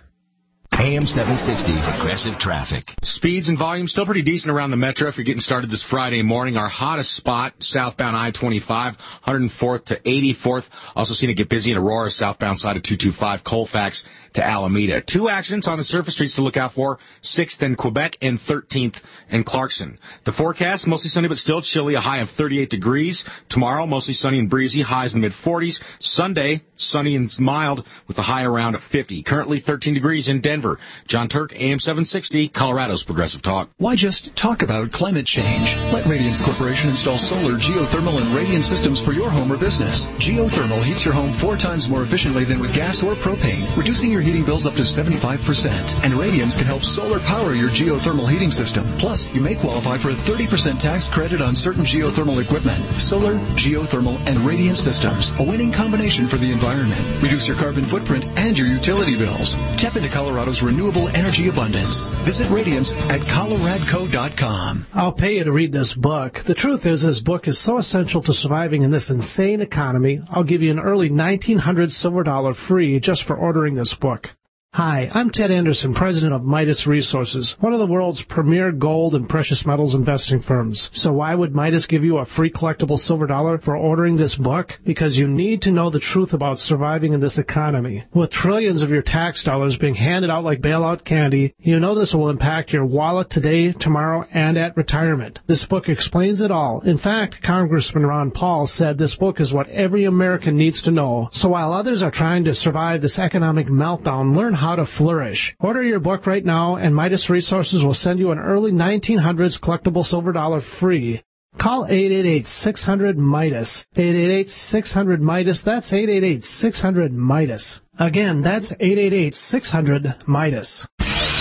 A M seven sixty, Progressive Traffic. Speeds and volume still pretty decent around the metro if you're getting started this Friday morning. Our hottest spot, southbound I twenty-five, one hundred fourth to eighty-fourth. Also seen it get busy in Aurora, southbound side of two twenty-five, Colfax to Alameda. Two accidents on the surface streets to look out for, sixth in Quebec and thirteenth in Clarkson. The forecast, mostly sunny but still chilly, a high of thirty-eight degrees. Tomorrow, mostly sunny and breezy, highs in the mid-forties. Sunday, sunny and mild with a high around fifty. Currently thirteen degrees in Denver. John Turk, A M seven sixty, Colorado's Progressive Talk. Why just talk about climate change? Let Radiance Corporation install solar, geothermal, and radiant systems for your home or business. Geothermal heats your home four times more efficiently than with gas or propane, reducing your heating bills up to seventy-five percent. And Radiance can help solar power your geothermal heating system. Plus, you may qualify for a thirty percent tax credit on certain geothermal equipment. Solar, geothermal, and radiant systems. A winning combination for the environment. Reduce your carbon footprint and your utility bills. Tap into Colorado's renewable energy abundance. Visit Radiance at coloradco dot com. I'll pay you to read this book. The truth is, this book is so essential to surviving in this insane economy, I'll give you an early nineteen hundred silver dollar free just for ordering this book. Hi, I'm Ted Anderson, president of Midas Resources, one of the world's premier gold and precious metals investing firms. So why would Midas give you a free collectible silver dollar for ordering this book? Because you need to know the truth about surviving in this economy. With trillions of your tax dollars being handed out like bailout candy, you know this will impact your wallet today, tomorrow, and at retirement. This book explains it all. In fact, Congressman Ron Paul said this book is what every American needs to know. So while others are trying to survive this economic meltdown, learn how to flourish. Order your book right now, and Midas Resources will send you an early nineteen hundreds collectible silver dollar free. Call eight eight eight, six hundred, MIDAS. eight eight eight, six hundred, MIDAS. That's eight eight eight, six hundred, MIDAS. Again, that's eight eight eight, six hundred, MIDAS.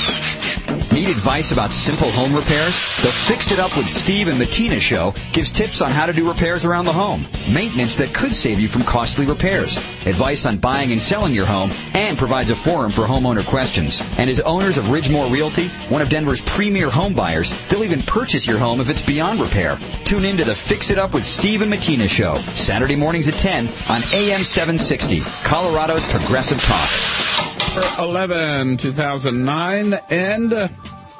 Need advice about simple home repairs? The Fix It Up with Steve and Bettina show gives tips on how to do repairs around the home, maintenance that could save you from costly repairs, advice on buying and selling your home, and provides a forum for homeowner questions. And as owners of Ridgemore Realty, one of Denver's premier home buyers, they'll even purchase your home if it's beyond repair. Tune in to the Fix It Up with Steve and Bettina show, Saturday mornings at ten on A M seven sixty, Colorado's Progressive Talk. eleven, two thousand nine, and uh,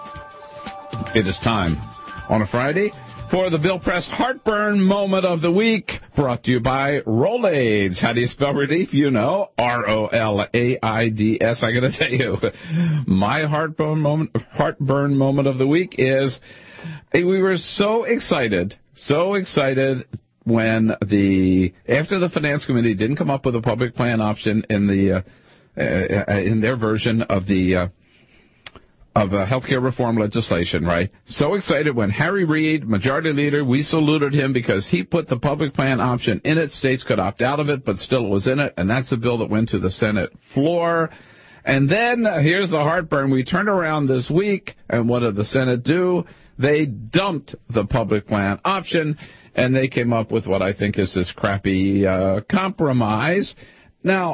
it is time on a Friday for the Bill Press Heartburn Moment of the Week, brought to you by Rolaids. How do you spell relief? You know, R O L A I D S. I got to tell you, my heartburn moment, heartburn moment of the week is we were so excited, so excited when the after the Finance Committee didn't come up with a public plan option in the uh, uh, in their version of the uh, of uh, healthcare reform legislation, right? So excited when Harry Reid, majority leader, we saluted him because he put the public plan option in it. States could opt out of it, but still it was in it, and that's a bill that went to the Senate floor. And then uh, here's the heartburn. We turned around this week, and what did the Senate do? They dumped the public plan option, and they came up with what I think is this crappy uh, compromise. Now,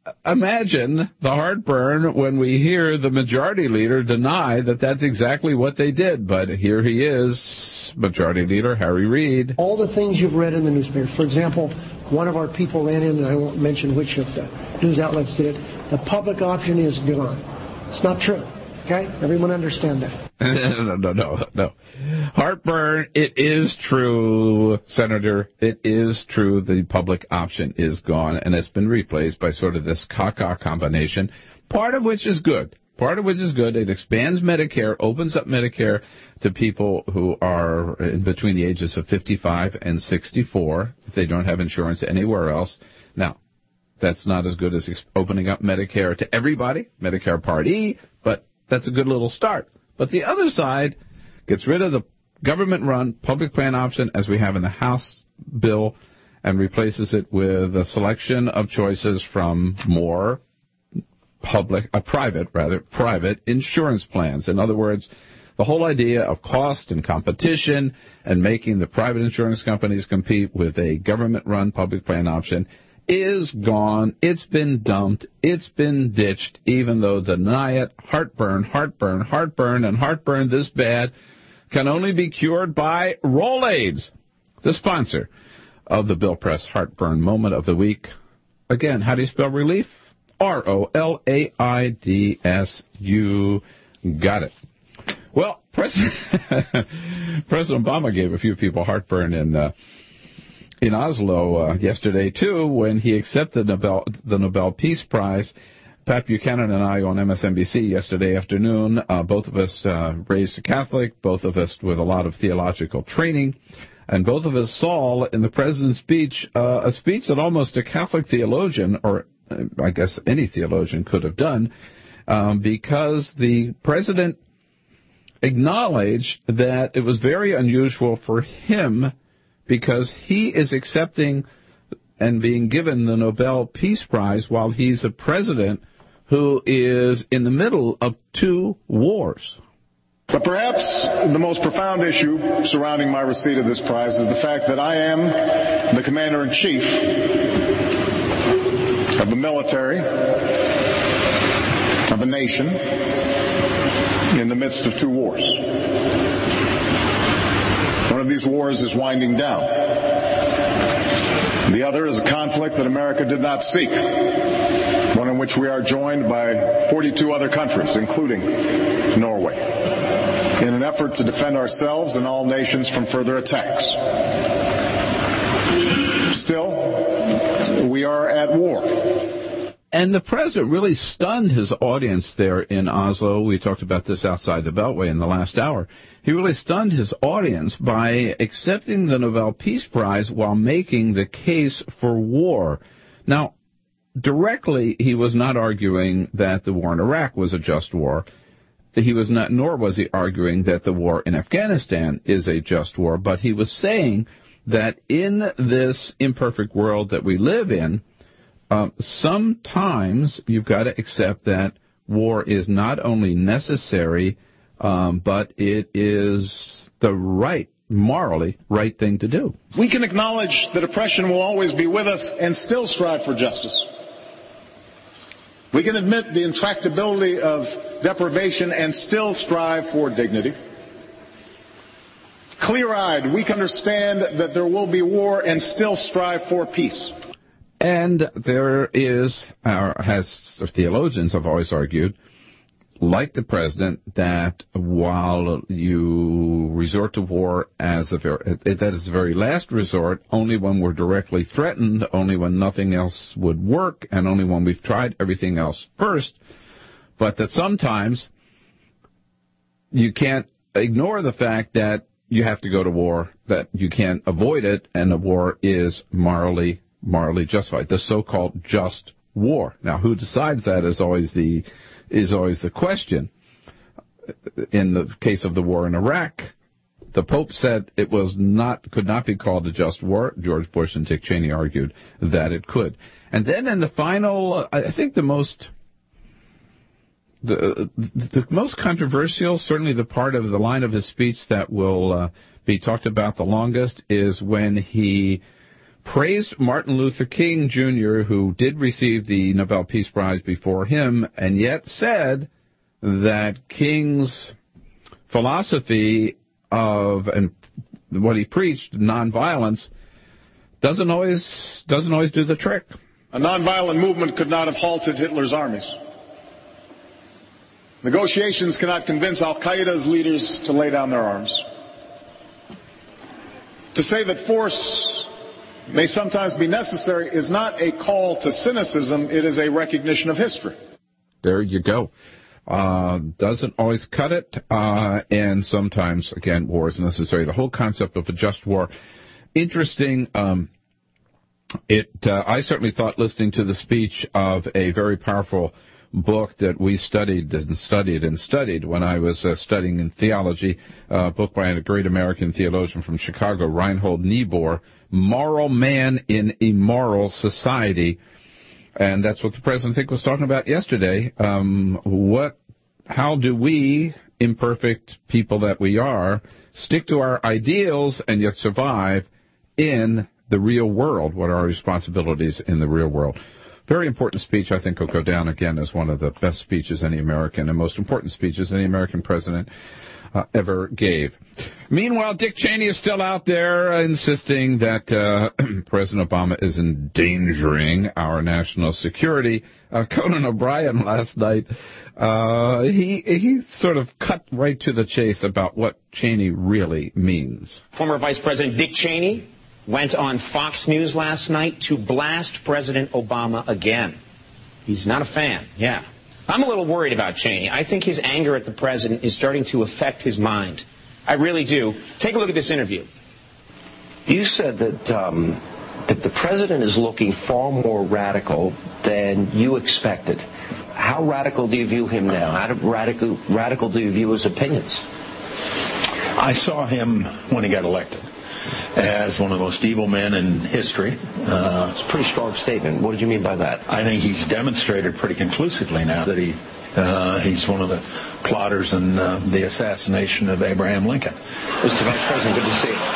imagine the heartburn when we hear the majority leader deny that that's exactly what they did. But here he is, Majority Leader Harry Reid. All the things you've read in the newspaper. For example, one of our people ran in, and I won't mention which of the news outlets did it. The public option is gone. It's not true. Okay? Everyone understand that. no, no, no, no. Heartburn, it is true, Senator. It is true the public option is gone, and it's been replaced by sort of this caca combination, part of which is good. Part of which is good. It expands Medicare, opens up Medicare to people who are in between the ages of fifty-five and sixty-four, if they don't have insurance anywhere else. Now, that's not as good as opening up Medicare to everybody, Medicare Part E, but that's a good little start. But the other side gets rid of the government-run public plan option, as we have in the House bill, and replaces it with a selection of choices from more public, uh, private, rather, private insurance plans. In other words, the whole idea of cost and competition and making the private insurance companies compete with a government-run public plan option is gone. It's been dumped. It's been ditched, even though deny it, heartburn, heartburn, heartburn, and heartburn this bad can only be cured by Rolaids, the sponsor of the Bill Press Heartburn Moment of the Week. Again, how do you spell relief? R O L A I D S. You got it. Well, President, President Obama gave a few people heartburn in uh, in Oslo uh, yesterday, too, when he accepted Nobel, the Nobel Peace Prize. Pat Buchanan and I on M S N B C yesterday afternoon, uh, both of us uh, raised a Catholic, both of us with a lot of theological training, and both of us saw in the president's speech uh, a speech that almost a Catholic theologian, or I guess any theologian, could have done, um, because the president acknowledged that it was very unusual for him, because he is accepting and being given the Nobel Peace Prize while he's a president who is in the middle of two wars. But perhaps the most profound issue surrounding my receipt of this prize is the fact that I am the commander-in-chief of the military of a nation in the midst of two wars. One of these wars is winding down. The other is a conflict that America did not seek, one in which we are joined by forty-two other countries, including Norway, in an effort to defend ourselves and all nations from further attacks. Still, we are at war. And the president really stunned his audience there in Oslo. We talked about this outside the Beltway in the last hour. He really stunned his audience by accepting the Nobel Peace Prize while making the case for war. Now, directly, he was not arguing that the war in Iraq was a just war. He was not, nor was he arguing that the war in Afghanistan is a just war, but he was saying that in this imperfect world that we live in, Uh, sometimes you've got to accept that war is not only necessary, um, but it is the right, morally right thing to do. We can acknowledge that oppression will always be with us and still strive for justice. We can admit the intractability of deprivation and still strive for dignity. Clear-eyed, we can understand that there will be war and still strive for peace. And there is, uh, as theologians have always argued, like the president, that while you resort to war as a very, that is the very last resort, only when we're directly threatened, only when nothing else would work, and only when we've tried everything else first, but that sometimes you can't ignore the fact that you have to go to war, that you can't avoid it, and the war is morally morally justified, the so-called just war. Now, who decides that is always the is always the question. In the case of the war in Iraq, the Pope said it was not could not be called a just war. George Bush and Dick Cheney argued that it could. And then in the final, I think the most the the most controversial, certainly the part of the line of his speech that will uh, be talked about the longest, is when he praised Martin Luther King, Junior, who did receive the Nobel Peace Prize before him, and yet said that King's philosophy of and what he preached, nonviolence, doesn't always doesn't always do the trick. A nonviolent movement could not have halted Hitler's armies. Negotiations cannot convince Al-Qaeda's leaders to lay down their arms. To say that force may sometimes be necessary is not a call to cynicism, it is a recognition of history. There you go. Uh, doesn't always cut it, uh, and sometimes, again, war is necessary. The whole concept of a just war, interesting. Um, it, uh, I certainly thought, listening to the speech, of a very powerful book that we studied and studied and studied when I was uh, studying in theology, uh, a book by a great American theologian from Chicago, Reinhold Niebuhr, Moral Man in Immoral Society. And that's what the president, I think, was talking about yesterday. Um, what, how do we, imperfect people that we are, stick to our ideals and yet survive in the real world? What are our responsibilities in the real world? Very important speech. I think will go down again as one of the best speeches any American and most important speeches any American president uh, ever gave. Meanwhile, Dick Cheney is still out there uh, insisting that uh, President Obama is endangering our national security. Uh, Conan O'Brien last night, uh, he he sort of cut right to the chase about what Cheney really means. Former Vice President Dick Cheney went on Fox News last night to blast President Obama again. He's not a fan, yeah. I'm a little worried about Cheney. I think his anger at the president is starting to affect his mind. I really do. Take a look at this interview. You said that um, that the president is looking far more radical than you expected. How radical do you view him now? How radical, radical do you view his opinions? I saw him when he got elected as one of the most evil men in history. Uh, it's a pretty strong statement. What did you mean by that? I think he's demonstrated pretty conclusively now that he uh, he's one of the plotters in uh, the assassination of Abraham Lincoln. Mister Vice President, good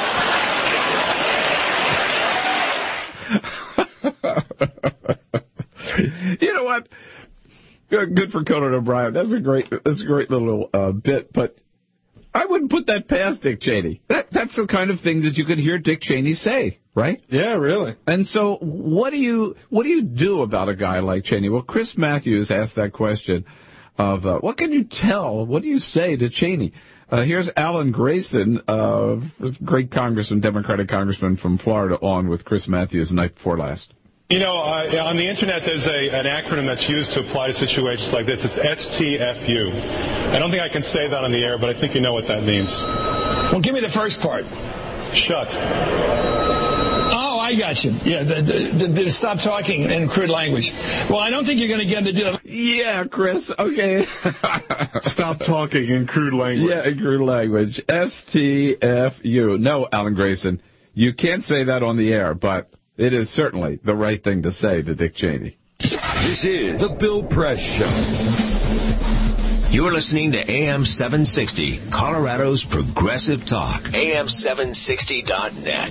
to see you. You know what? Good for Conan O'Brien. That's a great, that's a great little uh, bit, but I wouldn't put that past Dick Cheney. That that's the kind of thing that you could hear Dick Cheney say, right? Yeah, really. And so, what do you what do you do about a guy like Cheney? Well, Chris Matthews asked that question of uh, what can you tell? What do you say to Cheney? Uh, here's Alan Grayson, uh, great congressman, Democratic congressman from Florida, on with Chris Matthews the night before last. You know, uh, on the Internet, there's a, an acronym that's used to apply to situations like this. It's S T F U. I don't think I can say that on the air, but I think you know what that means. Well, give me the first part. Shut. Oh, I got you. Yeah, the, the, the, the stop talking in crude language. Well, I don't think you're going to get him to do that. Yeah, Chris, okay. Stop talking in crude language. Yeah, in crude language. S T F U. No, Alan Grayson, you can't say that on the air, but it is certainly the right thing to say to Dick Cheney. This is The Bill Press Show. You're listening to A M seven sixty, Colorado's Progressive Talk. A M seven sixty dot net.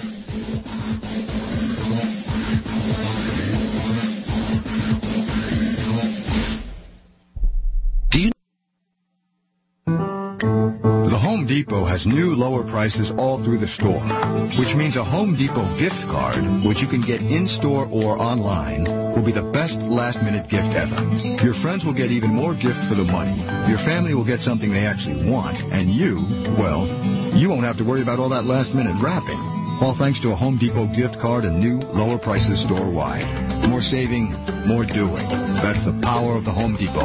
Do you Home Depot has new lower prices all through the store, which means a Home Depot gift card, which you can get in-store or online, will be the best last-minute gift ever. Your friends will get even more gift for the money. Your family will get something they actually want, and you, well, you won't have to worry about all that last-minute wrapping. All thanks to a Home Depot gift card and new lower prices store-wide. More saving, more doing. That's the power of the Home Depot.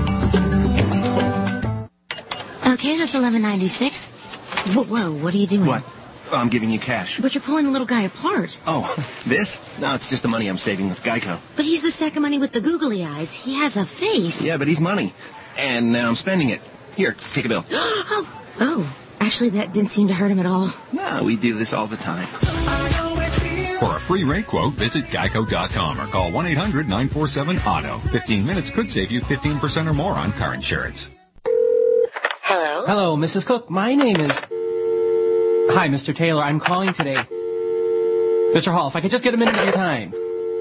Okay, that's eleven ninety-six. Whoa, whoa, what are you doing? What? I'm giving you cash. But you're pulling the little guy apart. Oh, this? No, it's just the money I'm saving with Geico. But he's the sack of money with the googly eyes. He has a face. Yeah, but he's money. And now I'm spending it. Here, take a bill. oh, oh, actually, that didn't seem to hurt him at all. No, we do this all the time. For a free rate quote, visit geico dot com or call one eight hundred nine four seven auto. fifteen minutes could save you fifteen percent or more on car insurance. Hello? Hello, Missus Cook. My name is... Hi, Mister Taylor. I'm calling today. Mister Hall, if I could just get a minute of your time.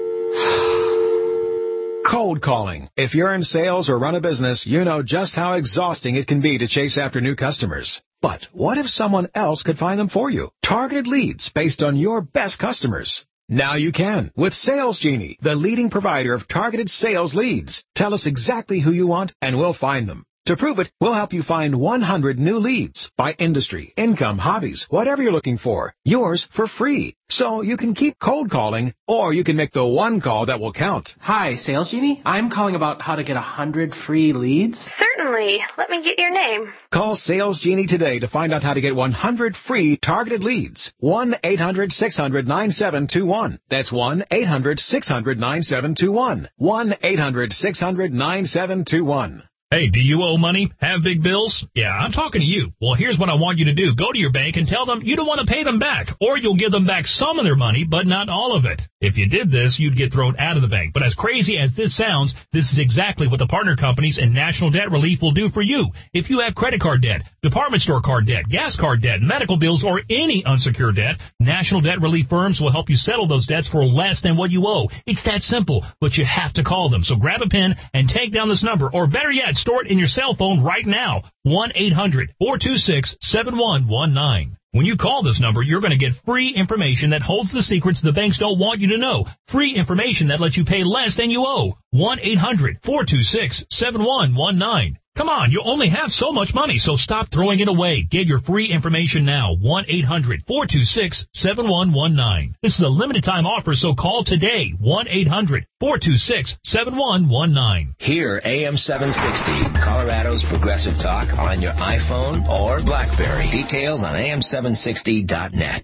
Cold calling. If you're in sales or run a business, you know just how exhausting it can be to chase after new customers. But what if someone else could find them for you? Targeted leads based on your best customers. Now you can with Sales Genie, the leading provider of targeted sales leads. Tell us exactly who you want, and we'll find them. To prove it, we'll help you find one hundred new leads by industry, income, hobbies, whatever you're looking for. Yours for free. So you can keep cold calling, or you can make the one call that will count. Hi, Sales Genie. I'm calling about how to get one hundred free leads. Certainly. Let me get your name. Call Sales Genie today to find out how to get one hundred free targeted leads. one eight hundred six hundred nine seven two one. That's one eight hundred six hundred nine seven two one. one eight hundred six hundred nine seven two one. Hey, do you owe money? Have big bills? Yeah, I'm talking to you. Well, here's what I want you to do. Go to your bank and tell them you don't want to pay them back, or you'll give them back some of their money, but not all of it. If you did this, you'd get thrown out of the bank. But as crazy as this sounds, this is exactly what the partner companies and National Debt Relief will do for you. If you have credit card debt, department store card debt, gas card debt, medical bills, or any unsecured debt, National Debt Relief firms will help you settle those debts for less than what you owe. It's that simple, but you have to call them. So grab a pen and take down this number, or better yet, store it in your cell phone right now. one eight hundred four two six seven one one nine. When you call this number, you're going to get free information that holds the secrets the banks don't want you to know. Free information that lets you pay less than you owe. one eight hundred four two six seven one one nine. Come on, you only have so much money, so stop throwing it away. Get your free information now. one eight hundred four two six seven one one nine. This is a limited time offer, so call today. one eight hundred four two six seven one one nine. Hear A M seven sixty, Colorado's Progressive Talk, on your iPhone or BlackBerry. Details on A M seven sixty dot net.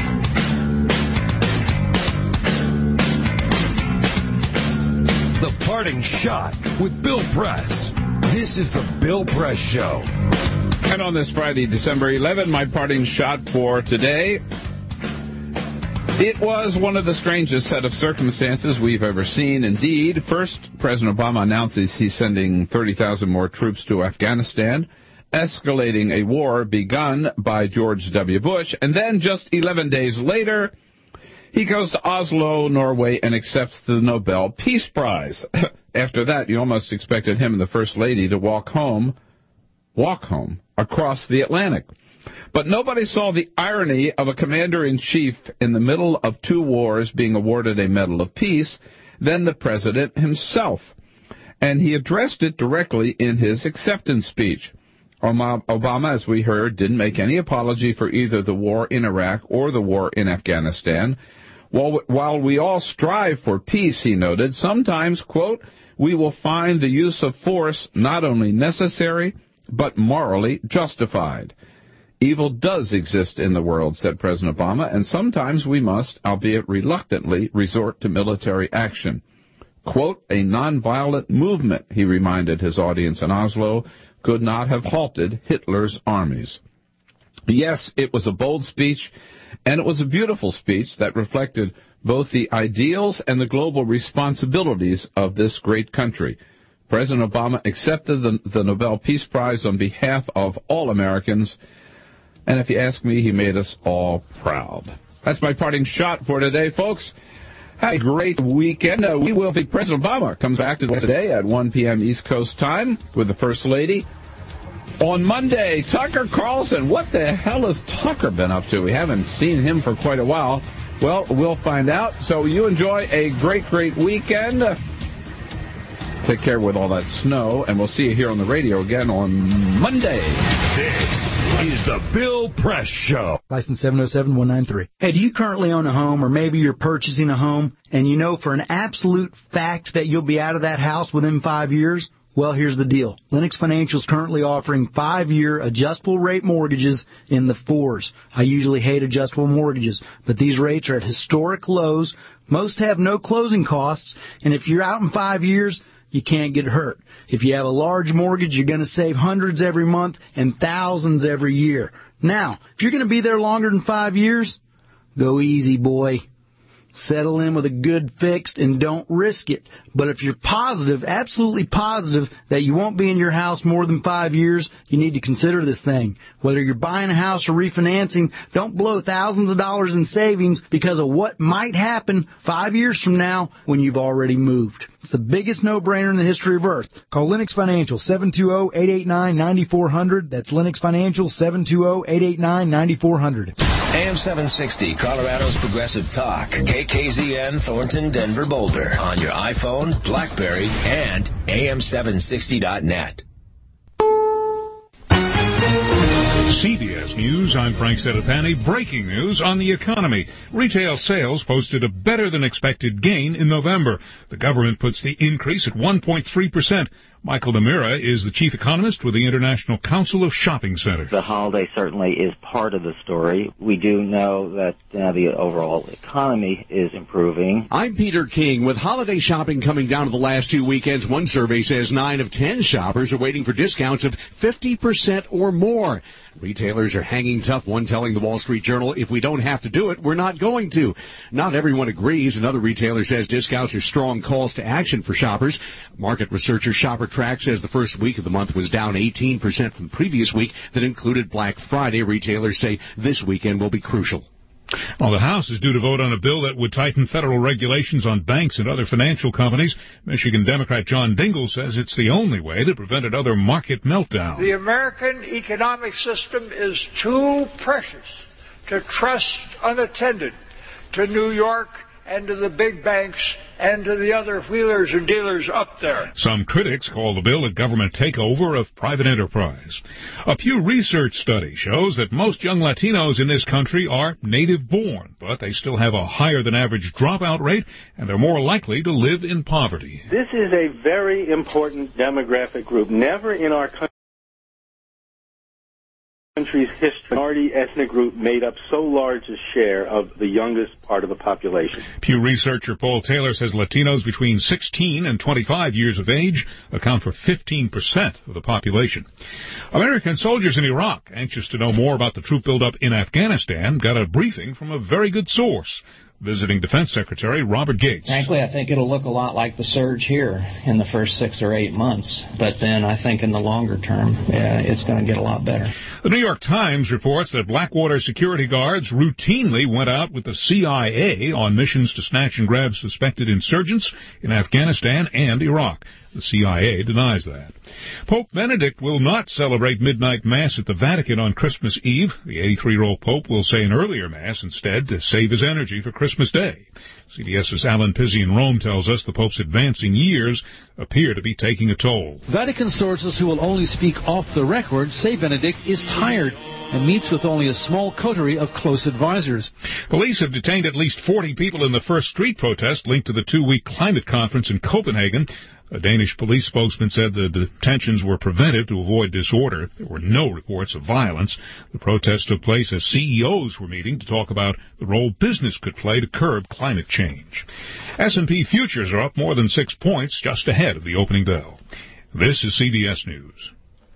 The Parting Shot with Bill Press. This is the Bill Press Show. And on this Friday, December eleventh, my parting shot for today. It was one of the strangest set of circumstances we've ever seen. Indeed, first, President Obama announces he's sending thirty thousand more troops to Afghanistan, escalating a war begun by George W. Bush. And then just eleven days later, he goes to Oslo, Norway, and accepts the Nobel Peace Prize. After that, you almost expected him and the First Lady to walk home, walk home, across the Atlantic. But nobody saw the irony of a commander-in-chief in the middle of two wars being awarded a Medal of Peace than the president himself. And he addressed it directly in his acceptance speech. Obama, as we heard, didn't make any apology for either the war in Iraq or the war in Afghanistan. While, while we all strive for peace, he noted, sometimes, quote, we will find the use of force not only necessary, but morally justified. Evil does exist in the world, said President Obama, and sometimes we must, albeit reluctantly, resort to military action. Quote, a nonviolent movement, he reminded his audience in Oslo, could not have halted Hitler's armies. Yes, it was a bold speech, and it was a beautiful speech that reflected both the ideals and the global responsibilities of this great country. President Obama accepted the, the Nobel Peace Prize on behalf of all Americans, and if you ask me, he made us all proud. That's my parting shot for today, folks. Have a great weekend. Uh, we will be, President Obama comes back to today at one p.m. East Coast time with the First Lady. On Monday, Tucker Carlson. What the hell has Tucker been up to? We haven't seen him for quite a while. Well, we'll find out. So you enjoy a great, great weekend. Take care with all that snow, and we'll see you here on the radio again on Monday. This is the Bill Press Show. License seven oh seven one nine three. Hey, do you currently own a home, or maybe you're purchasing a home, and you know for an absolute fact that you'll be out of that house within five years? Well, here's the deal. Lennox Financial is currently offering five-year adjustable rate mortgages in the fours. I usually hate adjustable mortgages, but these rates are at historic lows. Most have no closing costs, and if you're out in five years, you can't get hurt. If you have a large mortgage, you're going to save hundreds every month and thousands every year. Now, if you're going to be there longer than five years, go easy, boy. settle in with a good fixed and don't risk it. But if you're positive, absolutely positive, that you won't be in your house more than five years, you need to consider this thing. Whether you're buying a house or refinancing, don't blow thousands of dollars in savings because of what might happen five years from now when you've already moved. It's the biggest no-brainer in the history of Earth. Call Lennox Financial, seven two zero, eight eight nine, nine four zero zero. That's Lennox Financial, seven two zero, eight eight nine, nine four zero zero. A M seven sixty, Colorado's Progressive Talk. K K Z N, Thornton, Denver, Boulder. On your iPhone, BlackBerry, and A M seven sixty dot net. C B S News, I'm Frank Sedapani. Breaking news on the economy. Retail sales posted a better-than-expected gain in November. The government puts the increase at one point three percent. Michael Demira is the chief economist with the International Council of Shopping Centers. The holiday certainly is part of the story. We do know that uh, the overall economy is improving. I'm Peter King. With holiday shopping coming down to the last two weekends, one survey says nine of ten shoppers are waiting for discounts of fifty percent or more. Retailers are hanging tough, one telling the Wall Street Journal, if we don't have to do it, we're not going to. Not everyone agrees. Another retailer says discounts are strong calls to action for shoppers. Market researcher Shopper Track says the first week of the month was down eighteen percent from the previous week that included Black Friday. Retailers say this weekend will be crucial. Well, the House is due to vote on a bill that would tighten federal regulations on banks and other financial companies. Michigan Democrat John Dingell says it's the only way that prevented other market meltdowns. The American economic system is too precious to trust unattended to New York and to the big banks and to the other wheelers and dealers up there. Some critics call the bill a government takeover of private enterprise. A Pew Research study shows that most young Latinos in this country are native-born, but they still have a higher-than-average dropout rate, and they're more likely to live in poverty. This is a very important demographic group. Never in our country country's history, minority ethnic group made up so large a share of the youngest part of the population. Pew researcher Paul Taylor says Latinos between sixteen and twenty-five years of age account for fifteen percent of the population. American soldiers in Iraq, anxious to know more about the troop buildup in Afghanistan, got a briefing from a very good source. Visiting Defense Secretary Robert Gates. Frankly, I think it'll look a lot like the surge here in the first six or eight months. But then I think in the longer term, yeah, it's going to get a lot better. The New York Times reports that Blackwater security guards routinely went out with the C I A on missions to snatch and grab suspected insurgents in Afghanistan and Iraq. The C I A denies that. Pope Benedict will not celebrate midnight mass at the Vatican on Christmas Eve. The eighty-three-year-old Pope will say an earlier mass instead to save his energy for Christmas Day. CBS's Alan Pizzi in Rome tells us the Pope's advancing years appear to be taking a toll. Vatican sources who will only speak off the record say Benedict is tired and meets with only a small coterie of close advisors. Police have detained at least forty people in the first street protest linked to the two-week climate conference in Copenhagen. A Danish police spokesman said the detentions were prevented to avoid disorder. There were no reports of violence. The protest took place as C E Os were meeting to talk about the role business could play to curb climate change. S and P futures are up more than six points just ahead of the opening bell. This is C B S News.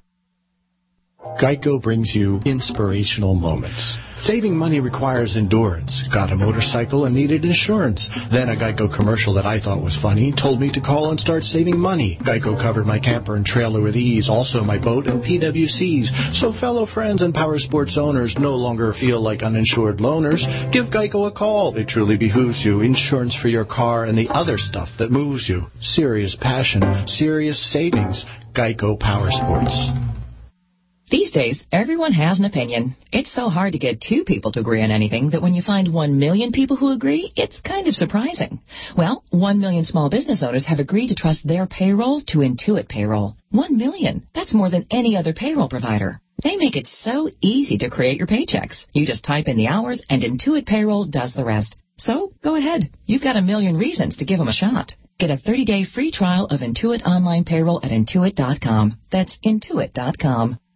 Geico brings you inspirational moments. Saving money requires endurance. Got a motorcycle and needed insurance. Then a Geico commercial that I thought was funny told me to call and start saving money. Geico covered my camper and trailer with ease, also my boat and P W Cs. So fellow friends and power sports owners no longer feel like uninsured loners. Give Geico a call. It truly behooves you. Insurance for your car and the other stuff that moves you. Serious passion, serious savings. Geico Power Sports. These days, everyone has an opinion. It's so hard to get two people to agree on anything that when you find one million people who agree, it's kind of surprising. Well, one million small business owners have agreed to trust their payroll to Intuit Payroll. One million. That's more than any other payroll provider. They make it so easy to create your paychecks. You just type in the hours, and Intuit Payroll does the rest. So, go ahead. You've got a million reasons to give them a shot. Get a thirty-day free trial of Intuit Online Payroll at Intuit dot com. That's Intuit dot com.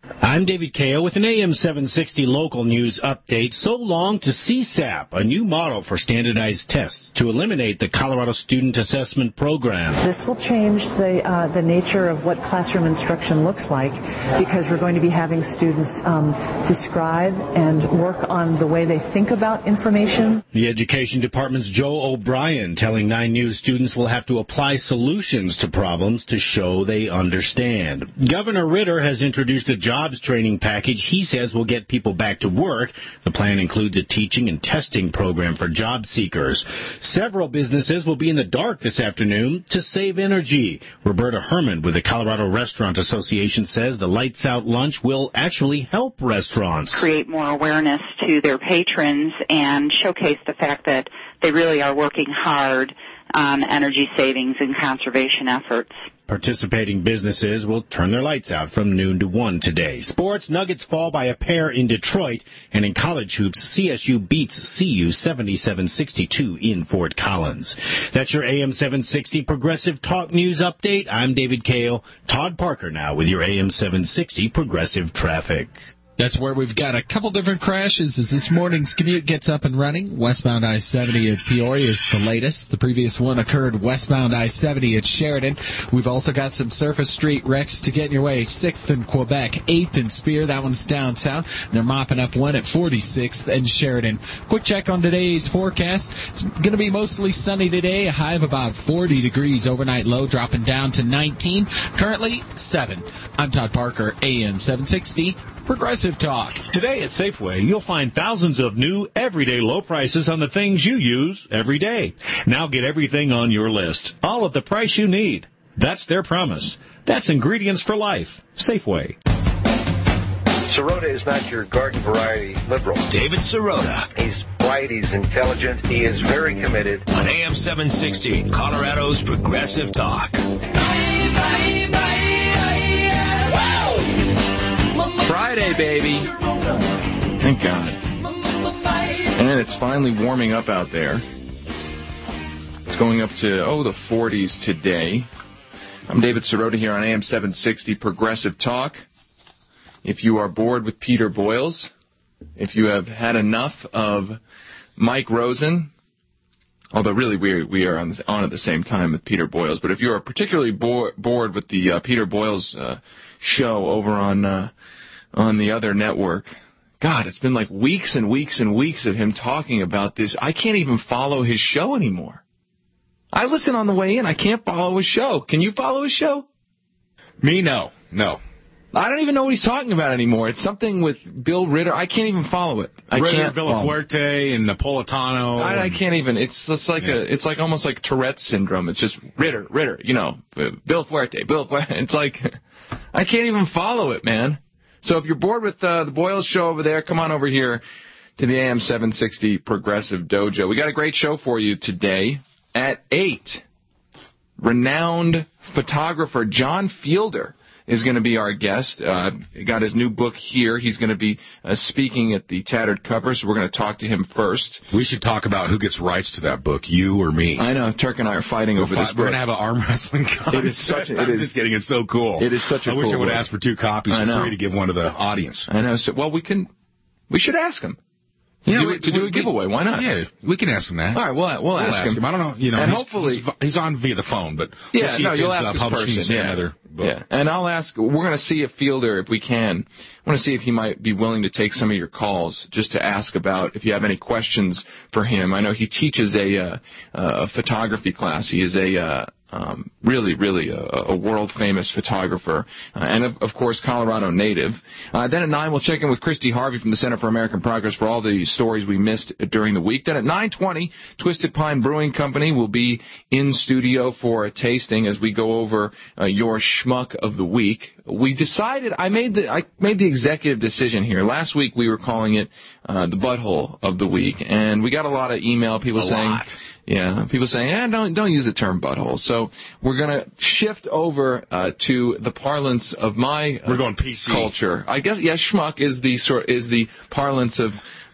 I'm David Kao with an A M seven sixty local news update. So long to C SAP, a new model for standardized tests to eliminate the Colorado Student Assessment Program. This will change the uh, the nature of what classroom instruction looks like, because we're going to be having students um, describe and work on the way they think about information. The Education Department's Joe O'Brien telling nine News students will have to apply solutions to problems to show they understand. Governor Ritter has introduced a job jobs training package he says will get people back to work. The plan includes a teaching and testing program for job seekers. Several businesses will be in the dark this afternoon to save energy. Roberta Herman with the Colorado Restaurant Association says the lights out lunch will actually help restaurants create more awareness to their patrons and showcase the fact that they really are working hard on energy savings and conservation efforts. Participating businesses will turn their lights out from noon to one today. Sports, Nuggets fall by a pair in Detroit, and in college hoops, C S U beats C U seventy-seven sixty-two in Fort Collins. That's your A M seven sixty Progressive Talk News Update. I'm David Kao. Todd Parker now with your A M seven sixty Progressive Traffic. That's where we've got a couple different crashes as this morning's commute gets up and running. Westbound I seventy at Peoria is the latest. The previous one occurred westbound I seventy at Sheridan. We've also got some surface street wrecks to get in your way. sixth in Quebec, eighth in Spear. That one's downtown. They're mopping up one at forty-sixth and Sheridan. Quick check on today's forecast. It's going to be mostly sunny today. A high of about forty degrees. Overnight low dropping down to nineteen. Currently seven. I'm Todd Parker, A M seven sixty. Progressive Talk. Today at Safeway, you'll find thousands of new everyday low prices on the things you use every day. Now get everything on your list, all at the price you need. That's their promise. That's ingredients for life. Safeway. Sirota is not your garden variety liberal. David Sirota. He's bright, he's intelligent, he is very committed. On A M seven sixty, Colorado's Progressive Talk. Friday, baby. Thank God. And it's finally warming up out there. It's going up to, oh, the forties today. I'm David Sirota here on A M seven sixty Progressive Talk. If you are bored with Peter Boyles, if you have had enough of Mike Rosen, although really we are, we are on, on at the same time with Peter Boyles, but if you are particularly bo- bored with the uh, Peter Boyles uh, show over on uh, on the other network, God, it's been like weeks and weeks and weeks of him talking about this. I can't even follow his show anymore. I listen on the way in. I can't follow his show. Can you follow his show? Me, no. No. I don't even know what he's talking about anymore. It's something with Bill Ritter. I can't even follow it. I Ritter, can't Villafuerte, and Napolitano. I, I can't even. It's just like yeah. a. It's like almost like Tourette's syndrome. It's just Ritter, Ritter. You know, Bill Fuerte, Bill Fuerte. It's like I can't even follow it, man. So if you're bored with uh, the Boyles show over there, come on over here to the A M seven sixty Progressive Dojo. We got a great show for you today at eight. Renowned photographer John Fielder is going to be our guest. Uh, got his new book here. He's going to be uh, speaking at the Tattered Cover, so we're going to talk to him first. We should talk about who gets rights to that book, you or me. I know. Turk and I are fighting we're over fi- this book. We're going to have an arm wrestling contest. It is such a, it I'm is, just kidding. It's so cool. It is such a I cool wish I would book. ask for two copies for free to give one to the audience. I know. So, well, we can. We should ask him. Yeah, do we, it, to we, do a giveaway. Why not? Yeah, we can ask him that. All right, we'll, we'll, we'll ask, ask him. him. I don't know. You know, and he's, hopefully he's, he's on via the phone, but yeah, we'll see no, if you'll his, ask uh, his person. Yeah. Another book. Yeah, and I'll ask. We're going to see if Fielder, if we can, I want to see if he might be willing to take some of your calls just to ask about if you have any questions for him. I know he teaches a, uh, a photography class. He is a uh, Um, really, really a, a world-famous photographer, uh, and, of, of course, Colorado native. Uh, then at nine, we'll check in with Christy Harvey from the Center for American Progress for all the stories we missed during the week. Then at nine twenty, Twisted Pine Brewing Company will be in studio for a tasting as we go over uh, your schmuck of the week. We decided, I made the I made the executive decision here. Last week we were calling it uh, the butthole of the week, and we got a lot of email, people a saying... Lot. Yeah, people saying, eh, don't don't use the term butthole. So we're going to shift over uh, to the parlance of my uh, we're going P C culture. I guess, yeah, schmuck is the sort is the parlance of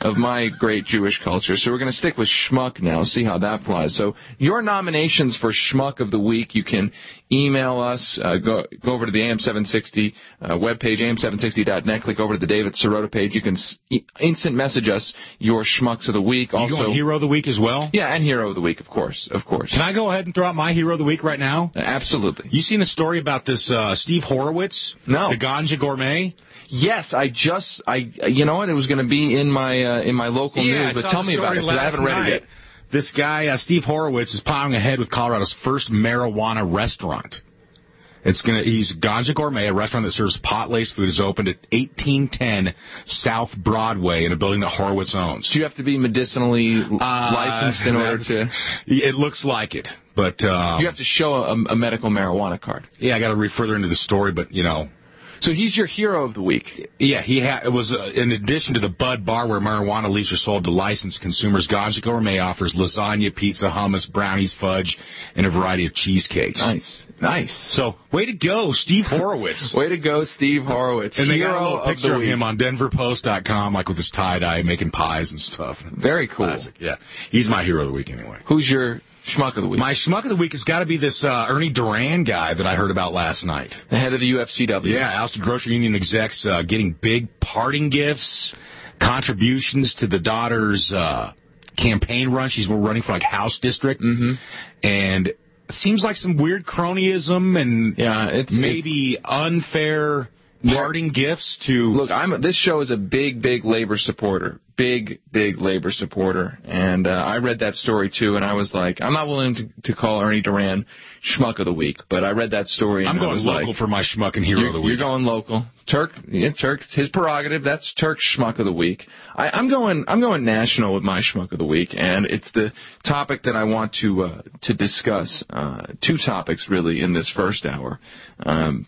of my great Jewish culture. So we're going to stick with schmuck now, see how that flies. So your nominations for schmuck of the week, you can email us, uh, go, go over to the A M seven sixty uh, webpage, A M seven sixty dot net, click over to the David Sirota page. You can s- instant message us your schmucks of the week. Also, you going Hero of the Week as well? Yeah, and Hero of the Week, of course, of course. Can I go ahead and throw out my Hero of the Week right now? Uh, absolutely. You seen the story about this uh, Steve Horowitz? No. The Ganja Gourmet? Yes, I just, I, you know what, it was going to be in my uh, in my local yeah, news, but I tell me about it, because I haven't read night. it yet. This guy, uh, Steve Horowitz, is plowing ahead with Colorado's first marijuana restaurant. It's gonna. He's Ganja Gourmet, a restaurant that serves pot-laced food, is opened at eighteen ten South Broadway in a building that Horowitz owns. Do you have to be medicinally uh, licensed in order to? It looks like it, but um, you have to show a, a medical marijuana card. Yeah, I got to read further into the story, but you know. So he's your hero of the week. Yeah, he ha- it was uh, in addition to the Bud Bar where marijuana leaves are sold to licensed consumers. Ganja Gourmet offers lasagna, pizza, hummus, brownies, fudge, and a variety of cheesecakes. Nice, nice. So way to go, Steve Horowitz. Way to go, Steve Horowitz. And they hero got a little of picture the of week. him on Denver Post dot com, like with his tie dye, making pies and stuff. Very cool. Classic. Yeah, he's my hero of the week anyway. Who's your schmuck of the week? My schmuck of the week has got to be this uh, Ernie Duran guy that I heard about last night. The head of the U F C W. Yeah, Austin Grocery Union execs uh, getting big parting gifts, contributions to the daughter's uh, campaign run. She's running for like House District. Mm-hmm. And seems like some weird cronyism and yeah, it's, maybe it's, unfair parting gifts to... Look, I'm. This show is a big, big labor supporter. Big, big labor supporter. And uh, I read that story, too, and I was like, I'm not willing to, to call Ernie Duran schmuck of the week, but I read that story and I'm I going was local like, for my schmuck and hero of the week. You're going local. Turk, yeah, Turk, it's his prerogative. That's Turk's schmuck of the week. I, I'm going I'm going national with my schmuck of the week, and it's the topic that I want to uh, to discuss. Uh, two topics, really, in this first hour. Um,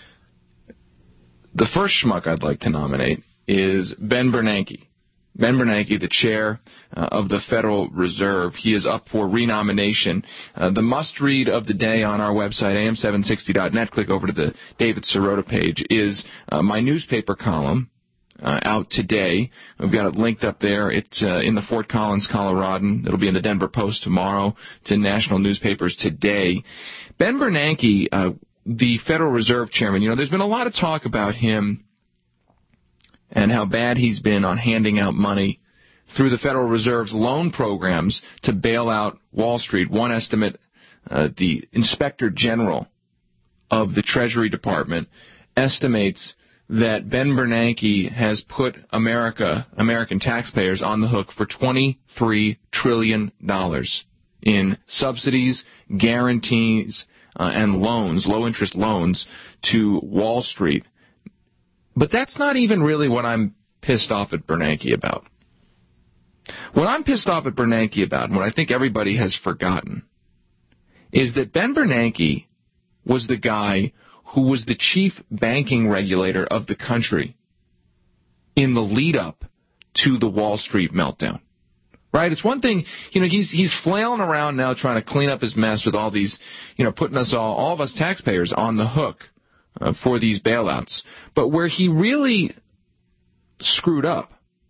the first schmuck I'd like to nominate is Ben Bernanke. Ben Bernanke, the chair uh, of the Federal Reserve, he is up for renomination. Uh, the must-read of the day on our website, A M seven sixty dot net, click over to the David Sirota page, is uh, my newspaper column uh, out today. We've got it linked up there. It's uh, in the Fort Collins Coloradan. It'll be in the Denver Post tomorrow. It's in national newspapers today. Ben Bernanke, uh, the Federal Reserve chairman, you know, there's been a lot of talk about him and how bad he's been on handing out money through the Federal Reserve's loan programs to bail out Wall Street. One estimate, uh, the Inspector General of the Treasury Department estimates that Ben Bernanke has put America, American taxpayers, on the hook for twenty-three trillion dollars in subsidies, guarantees, uh, and loans, low-interest loans to Wall Street. But that's not even really what I'm pissed off at Bernanke about. What I'm pissed off at Bernanke about, and what I think everybody has forgotten, is that Ben Bernanke was the guy who was the chief banking regulator of the country in the lead-up to the Wall Street meltdown. Right? It's one thing, you know, he's he's flailing around now trying to clean up his mess with all these, you know, putting us all, all of us taxpayers on the hook Uh, for these bailouts. But where he really screwed up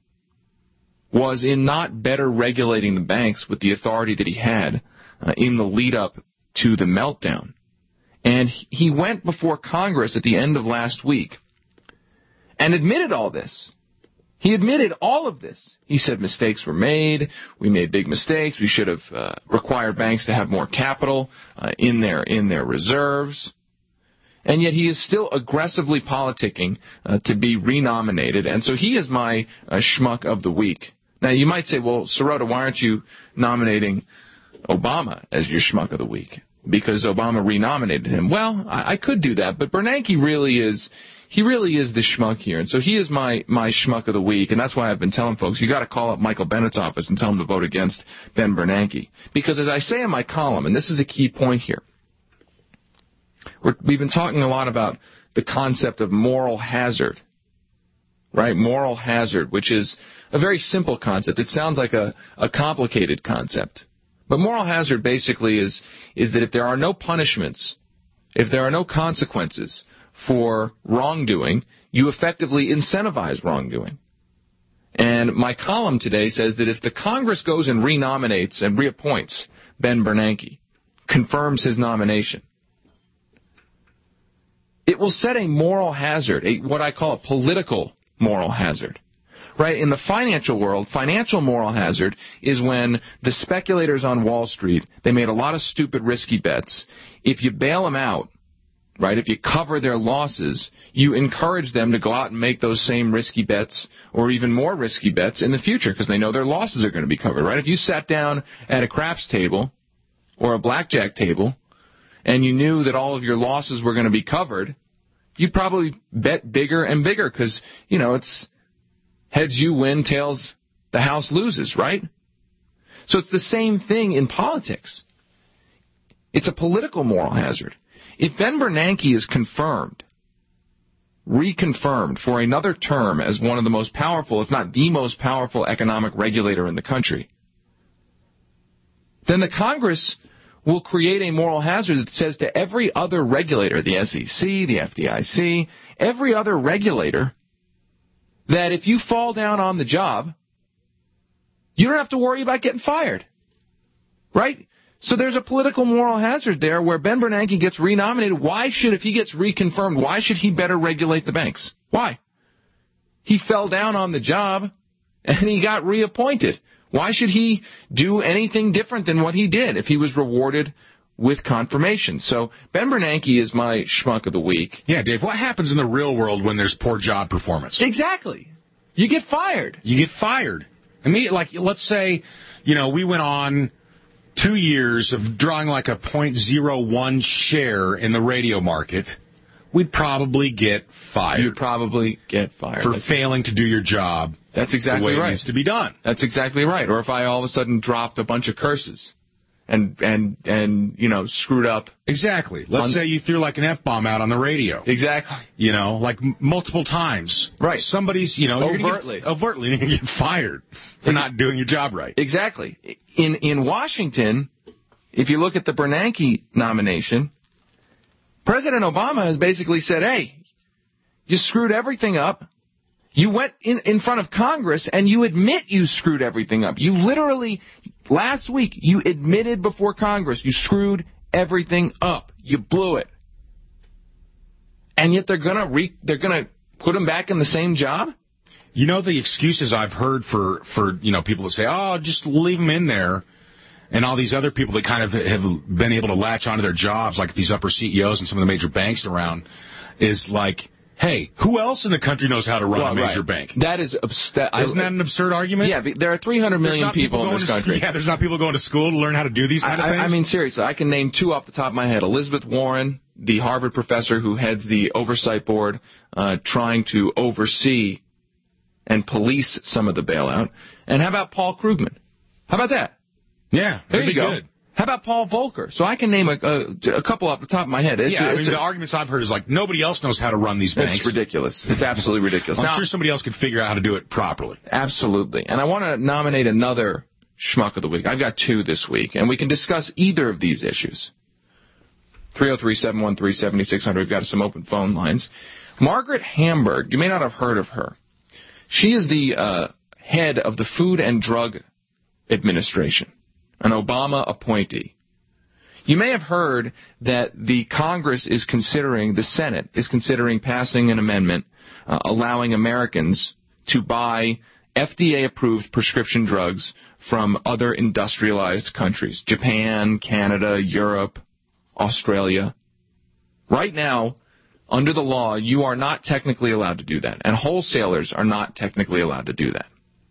was in not better regulating the banks with the authority that he had uh, in the lead-up to the meltdown. And he went before Congress at the end of last week and admitted all this. He admitted all of this. He said mistakes were made. We made big mistakes. We should have uh, required banks to have more capital uh, in their in their reserves. And yet he is still aggressively politicking uh, to be renominated. And so he is my uh, schmuck of the week. Now, you might say, well, Sirota, why aren't you nominating Obama as your schmuck of the week? Because Obama renominated him. Well, I, I could do that, but Bernanke really is, he really is the schmuck here. And so he is my, my schmuck of the week. And that's why I've been telling folks, you got to call up Michael Bennett's office and tell him to vote against Ben Bernanke. Because as I say in my column, and this is a key point here, We're, we've been talking a lot about the concept of moral hazard, right? Moral hazard, which is a very simple concept. It sounds like a, a complicated concept. But moral hazard basically is, is that if there are no punishments, if there are no consequences for wrongdoing, you effectively incentivize wrongdoing. And my column today says that if the Congress goes and renominates and reappoints Ben Bernanke, confirms his nomination, it will set a moral hazard, a, what I call a political moral hazard. Right? In the financial world, financial moral hazard is when the speculators on Wall Street, they made a lot of stupid, risky bets. If you bail them out, right, if you cover their losses, you encourage them to go out and make those same risky bets or even more risky bets in the future because they know their losses are going to be covered, right? If you sat down at a craps table or a blackjack table and you knew that all of your losses were going to be covered, you'd probably bet bigger and bigger because, you know, it's heads you win, tails the house loses, right? So it's the same thing in politics. It's a political moral hazard. If Ben Bernanke is confirmed, reconfirmed for another term as one of the most powerful, if not the most powerful economic regulator in the country, then the Congress will create a moral hazard that says to every other regulator, the S E C, the F D I C, every other regulator, that if you fall down on the job, you don't have to worry about getting fired, right? So there's a political moral hazard there where Ben Bernanke gets renominated. Why should, if he gets reconfirmed, why should he better regulate the banks? Why? He fell down on the job and he got reappointed. Why should he do anything different than what he did if he was rewarded with confirmation? So Ben Bernanke is my schmuck of the week. Yeah, Dave, what happens in the real world when there's poor job performance? Exactly. You get fired. You get fired. I mean, like, let's say, you know, we went on two years of drawing like a point zero one share in the radio market. We'd probably get fired. You'd probably get fired. For That's failing to do your job. That's exactly the way right. It needs to be done. That's exactly right. Or if I all of a sudden dropped a bunch of curses and, and, and you know, screwed up. Exactly. Let's on, say you threw like an F-bomb out on the radio. Exactly. You know, like m- multiple times. Right. Somebody's, you know, overtly. You're get, overtly, you're going to get fired for not doing your job right. Exactly. In, in Washington, if you look at the Bernanke nomination, President Obama has basically said, hey, you screwed everything up. You went in, in front of Congress and you admit you screwed everything up. You literally, last week, you admitted before Congress you screwed everything up. You blew it. And yet they're gonna re, they're gonna put him back in the same job? You know the excuses I've heard for, for you know people that say, oh, just leave him in there. And all these other people that kind of have been able to latch onto their jobs, like these upper C E Os and some of the major banks around, is like, hey, who else in the country knows how to run well, a major right. bank? That is abs- that, Isn't that an absurd argument? Yeah, there are three hundred million people, people in this to, country. Yeah, there's not people going to school to learn how to do these kind I, of things? I mean, seriously, I can name two off the top of my head. Elizabeth Warren, the Harvard professor who heads the oversight board, uh, trying to oversee and police some of the bailout. And how about Paul Krugman? How about that? Yeah, there you go. Good. How about Paul Volcker? So I can name a, a, a couple off the top of my head. It's, yeah, I it's mean, a, the arguments I've heard is like nobody else knows how to run these banks. It's ridiculous. It's absolutely ridiculous. I'm now, sure somebody else could figure out how to do it properly. Absolutely. And I want to nominate another schmuck of the week. I've got two this week, and we can discuss either of these issues. three oh three, seven one three, seven six zero zero. We've got some open phone lines. Margaret Hamburg, you may not have heard of her. She is the uh, head of the Food and Drug Administration, an Obama appointee. You may have heard that the Congress is considering, the Senate is considering passing an amendment uh, allowing Americans to buy F D A-approved prescription drugs from other industrialized countries, Japan, Canada, Europe, Australia. Right now, under the law, you are not technically allowed to do that, and wholesalers are not technically allowed to do that.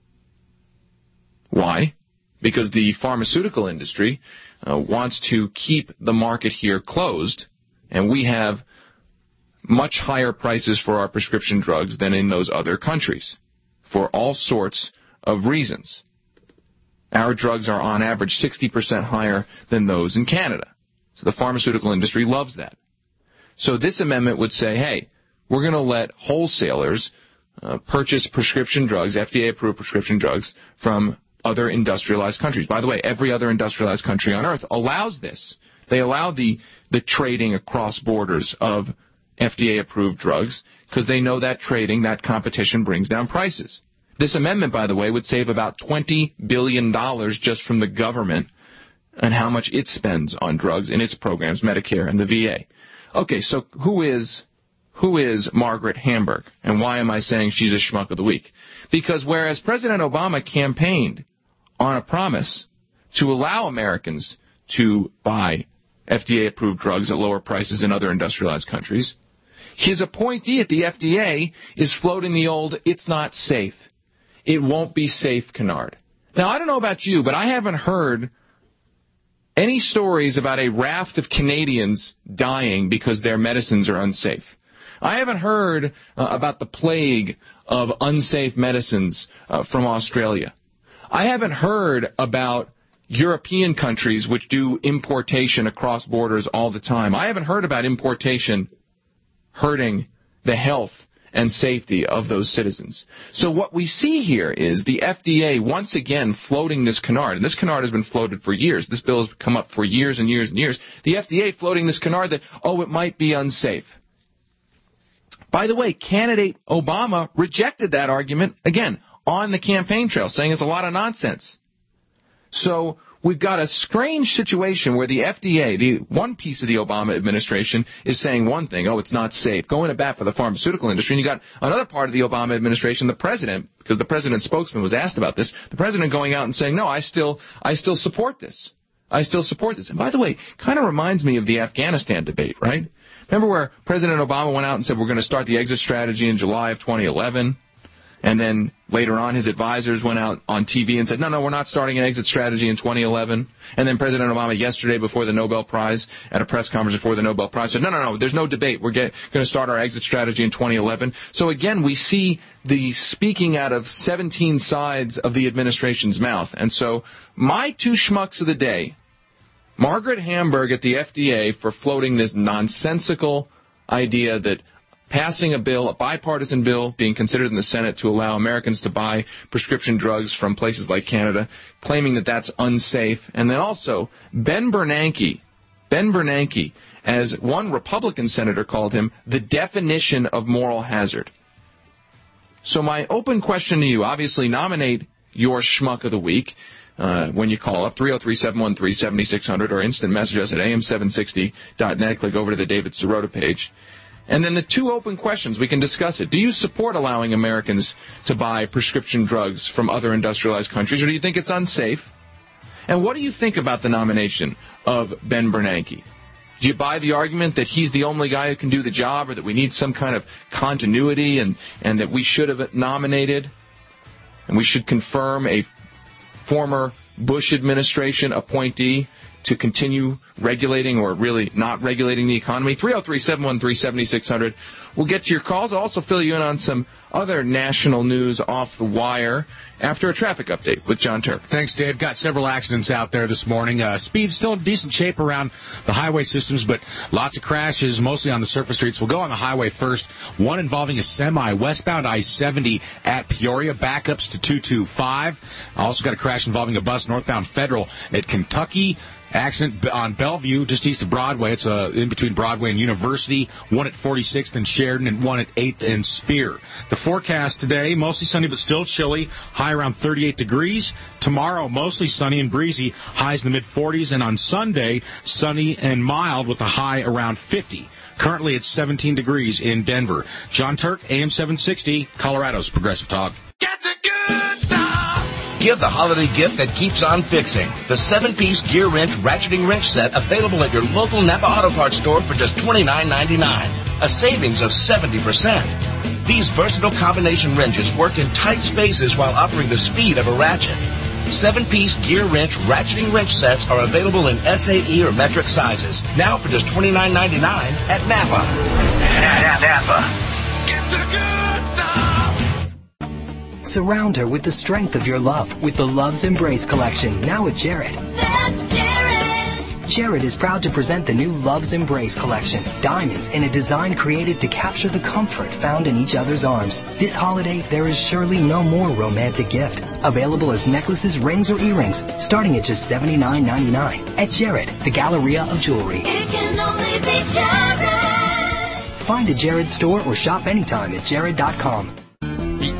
Why? Because the pharmaceutical industry uh, wants to keep the market here closed, and we have much higher prices for our prescription drugs than in those other countries for all sorts of reasons. Our drugs are on average sixty percent higher than those in Canada. So the pharmaceutical industry loves that. So this amendment would say, hey, we're going to let wholesalers uh, purchase prescription drugs, F D A-approved prescription drugs, from other industrialized countries. By the way, every other industrialized country on earth allows this. They allow the, the trading across borders of F D A-approved drugs because they know that trading, that competition brings down prices. This amendment, by the way, would save about twenty billion dollars just from the government and how much it spends on drugs in its programs, Medicare and the V A. Okay, so who is who is Margaret Hamburg, and why am I saying she's a schmuck of the week? Because whereas President Obama campaigned on a promise to allow Americans to buy F D A-approved drugs at lower prices in other industrialized countries, his appointee at the F D A is floating the old, it's not safe. It won't be safe canard. Now, I don't know about you, but I haven't heard any stories about a raft of Canadians dying because their medicines are unsafe. I haven't heard uh, about the plague of unsafe medicines uh, from Australia. I haven't heard about European countries which do importation across borders all the time. I haven't heard about importation hurting the health and safety of those citizens. So what we see here is the F D A once again floating this canard, and this canard has been floated for years. This bill has come up for years and years and years. The F D A floating this canard that, oh, it might be unsafe. By the way, candidate Obama rejected that argument, again, on the campaign trail, saying it's a lot of nonsense. So we've got a strange situation where the F D A, the one piece of the Obama administration, is saying one thing, oh, it's not safe, going to bat for the pharmaceutical industry, and you got another part of the Obama administration, the president, because the president's spokesman was asked about this, the president going out and saying, no, I still, I still support this. I still support this. And by the way, kind of reminds me of the Afghanistan debate, right? Remember where President Obama went out and said we're going to start the exit strategy in July of twenty eleven? And then later on his advisors went out on T V and said, no, no, we're not starting an exit strategy in twenty eleven. And then President Obama yesterday before the Nobel Prize, at a press conference before the Nobel Prize, said, no, no, no, there's no debate. We're get, going to start our exit strategy in twenty eleven. So again, we see the speaking out of seventeen sides of the administration's mouth. And so my two schmucks of the day, Margaret Hamburg at the F D A for floating this nonsensical idea that passing a bill, a bipartisan bill, being considered in the Senate to allow Americans to buy prescription drugs from places like Canada, claiming that that's unsafe. And then also Ben Bernanke, Ben Bernanke, as one Republican senator called him, the definition of moral hazard. So my open question to you, obviously nominate your schmuck of the week. Uh, when you call up three oh three, seven one three, seven six zero zero or instant message us at A M seven sixty dot net. Click over to the David Sirota page. And then the two open questions, we can discuss it. Do you support allowing Americans to buy prescription drugs from other industrialized countries, or do you think it's unsafe? And what do you think about the nomination of Ben Bernanke? Do you buy the argument that he's the only guy who can do the job, or that we need some kind of continuity and, and that we should have nominated and we should confirm a former Bush administration appointee to continue regulating or really not regulating the economy? three oh three, seven one three, seven six zero zero. We'll get to your calls. I'll also fill you in on some other national news off the wire after a traffic update with John Turk. Thanks, Dave. Got several accidents out there this morning. Uh, speed's still in decent shape around the highway systems, but lots of crashes, mostly on the surface streets. We'll go on the highway first. One involving a semi westbound I seventy at Peoria. Backups to two two five. Also got a crash involving a bus northbound Federal at Kentucky. Accident on Bellevue, just east of Broadway. It's uh, in between Broadway and University. One at forty-sixth and Sheridan, and one at eighth and Spear. The forecast today, mostly sunny but still chilly. High around thirty-eight degrees. Tomorrow, mostly sunny and breezy. Highs in the mid-forties. And on Sunday, sunny and mild with a high around fifty. Currently, it's seventeen degrees in Denver. John Turk, A M seven sixty, Colorado's Progressive Talk. Get the good stuff! Give the holiday gift that keeps on fixing. The seven-piece gear wrench ratcheting wrench set available at your local Napa Auto Parts store for just twenty-nine ninety-nine, a savings of seventy percent. These versatile combination wrenches work in tight spaces while offering the speed of a ratchet. Seven-piece gear wrench ratcheting wrench sets are available in S A E or metric sizes, now for just twenty-nine ninety-nine at Napa. Napa. Get the good stuff! Surround her with the strength of your love with the Love's Embrace collection, now at Jared. That's Jared! Jared is proud to present the new Love's Embrace collection, diamonds in a design created to capture the comfort found in each other's arms. This holiday, there is surely no more romantic gift. Available as necklaces, rings, or earrings, starting at just seventy-nine ninety-nine at Jared, the Galleria of Jewelry. It can only be Jared! Find a Jared store or shop anytime at jared dot com.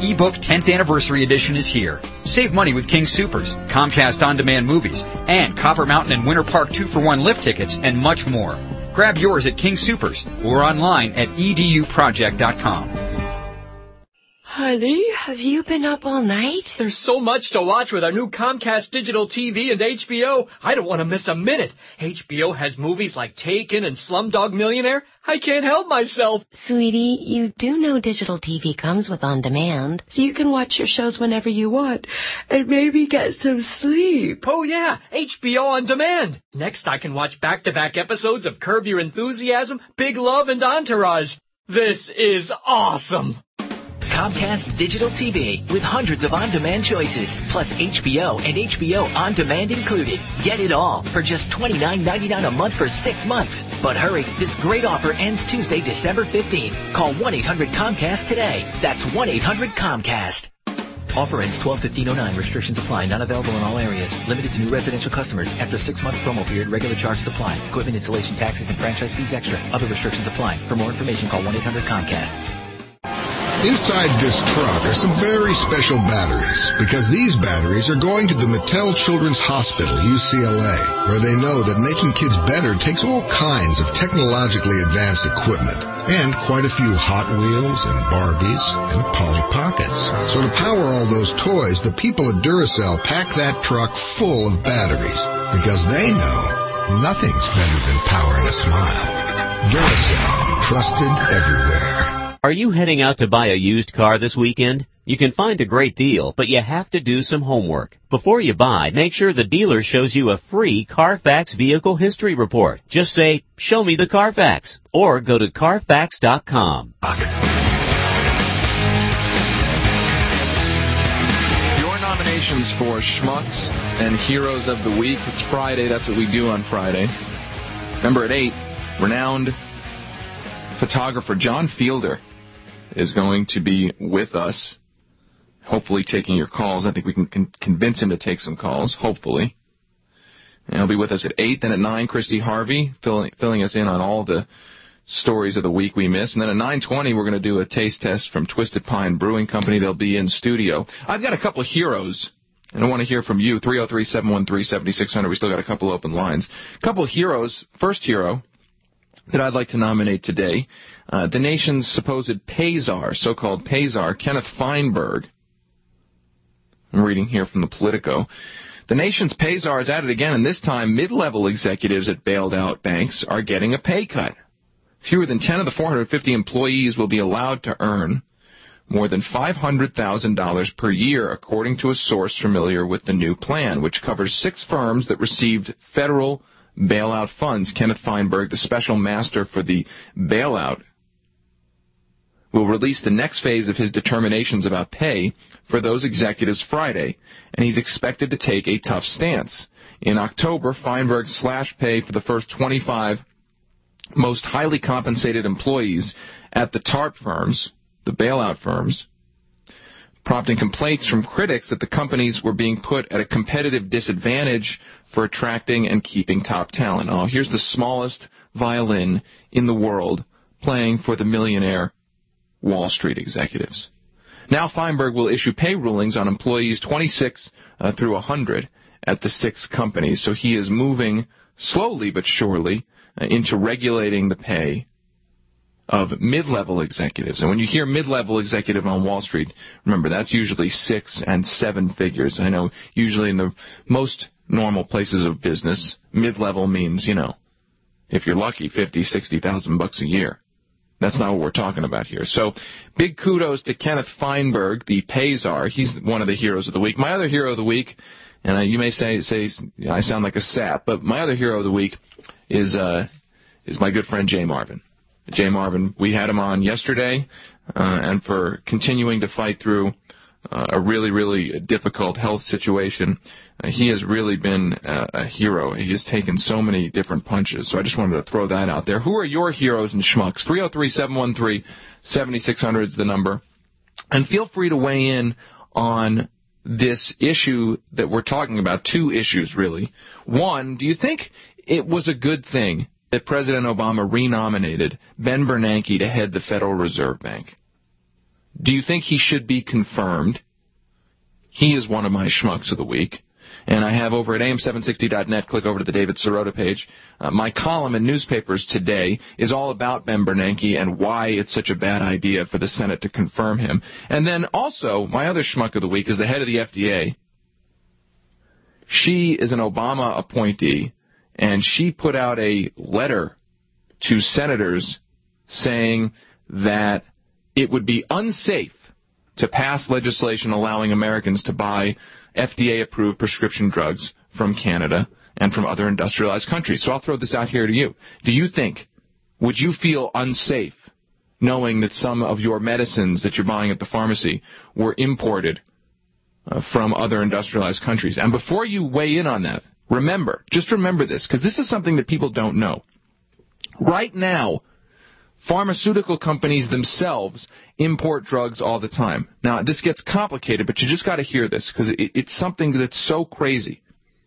ebook tenth Anniversary Edition is here. Save money with King Soopers, Comcast On-Demand Movies, and Copper Mountain and Winter Park two for one lift tickets, and much more. Grab yours at King Soopers or online at e d u project dot com. Honey, have you been up all night? There's so much to watch with our new Comcast Digital T V and H B O. I don't want to miss a minute. H B O has movies like Taken and Slumdog Millionaire. I can't help myself. Sweetie, you do know digital T V comes with On Demand, so you can watch your shows whenever you want and maybe get some sleep. Oh, yeah, H B O On Demand. Next, I can watch back-to-back episodes of Curb Your Enthusiasm, Big Love, and Entourage. This is awesome. Comcast Digital T V with hundreds of on-demand choices, plus H B O and H B O On Demand included. Get it all for just twenty-nine ninety-nine a month for six months. But hurry, this great offer ends Tuesday, December fifteenth. Call one eight hundred COMCAST today. That's one eight hundred COMCAST. Offer ends twelve fifteen oh nine. Restrictions apply. Not available in all areas. Limited to new residential customers. After a six-month promo period, regular charges apply. Equipment installation taxes and franchise fees extra. Other restrictions apply. For more information, call one eight hundred COMCAST. Inside this truck are some very special batteries, because these batteries are going to the Mattel Children's Hospital, U C L A, where they know that making kids better takes all kinds of technologically advanced equipment, and quite a few Hot Wheels and Barbies and Polly Pockets. So to power all those toys, the people at Duracell pack that truck full of batteries, because they know nothing's better than powering a smile. Duracell, trusted everywhere. Are you heading out to buy a used car this weekend? You can find a great deal, but you have to do some homework. Before you buy, make sure the dealer shows you a free Carfax Vehicle History Report. Just say, "Show me the Carfax," or go to Carfax dot com. Your nominations for Schmucks and Heroes of the Week. It's Friday. That's what we do on Friday. Remember, at eight, renowned photographer John Fielder is going to be with us, hopefully taking your calls. I think we can con- convince him to take some calls, hopefully. And he'll be with us at eight. Then at nine, Christy Harvey, filling, filling us in on all the stories of the week we missed. And then at nine twenty, we're going to do a taste test from Twisted Pine Brewing Company. They'll be in studio. I've got a couple of heroes, and I want to hear from you. three oh three, seven one three, seven six zero zero. We still got a couple open lines. A couple of heroes. First hero that I'd like to nominate today, uh, the nation's supposed pay czar, so-called pay czar, Kenneth Feinberg. I'm reading here from the Politico. The nation's pay czar is at it again, and this time mid-level executives at bailed-out banks are getting a pay cut. Fewer than ten of the four hundred fifty employees will be allowed to earn more than five hundred thousand dollars per year, according to a source familiar with the new plan, which covers six firms that received federal bailout funds. Kenneth Feinberg, the special master for the bailout, will release the next phase of his determinations about pay for those executives Friday, and he's expected to take a tough stance. In October, Feinberg slashed pay for the first twenty-five most highly compensated employees at the TARP firms, the bailout firms, prompting complaints from critics that the companies were being put at a competitive disadvantage for attracting and keeping top talent. Oh, here's the smallest violin in the world playing for the millionaire Wall Street executives. Now Feinberg will issue pay rulings on employees twenty-six uh, through one hundred at the six companies. So he is moving slowly but surely uh, into regulating the pay of mid-level executives. And when you hear mid-level executive on Wall Street, remember, that's usually six and seven figures. I know usually in the most normal places of business, mid-level means, you know, if you're lucky, fifty, sixty thousand bucks a year. That's not what we're talking about here. So big kudos to Kenneth Feinberg, the pay czar. He's one of the heroes of the week. My other hero of the week, and uh, you may say, say I sound like a sap, but my other hero of the week is uh, is my good friend Jay Marvin. Jay Marvin, we had him on yesterday, uh, and for continuing to fight through uh, a really, really difficult health situation. Uh, he has really been uh, a hero. He has taken so many different punches, so I just wanted to throw that out there. Who are your heroes and schmucks? three oh three, seven one three, seven six zero zero is the number. And feel free to weigh in on this issue that we're talking about, two issues, really. One, do you think it was a good thing that President Obama renominated Ben Bernanke to head the Federal Reserve Bank? Do you think he should be confirmed? He is one of my schmucks of the week. And I have over at A M seven sixty dot net, click over to the David Sirota page. Uh, my column in newspapers today is all about Ben Bernanke and why it's such a bad idea for the Senate to confirm him. And then also, my other schmuck of the week is the head of the F D A. She is an Obama appointee, and she put out a letter to senators saying that it would be unsafe to pass legislation allowing Americans to buy F D A-approved prescription drugs from Canada and from other industrialized countries. So I'll throw this out here to you. Do you think, would you feel unsafe knowing that some of your medicines that you're buying at the pharmacy were imported uh, from other industrialized countries? And before you weigh in on that, remember, just remember this, because this is something that people don't know. Right now, pharmaceutical companies themselves import drugs all the time. Now, this gets complicated, but you just got to hear this, because it, it's something that's so crazy.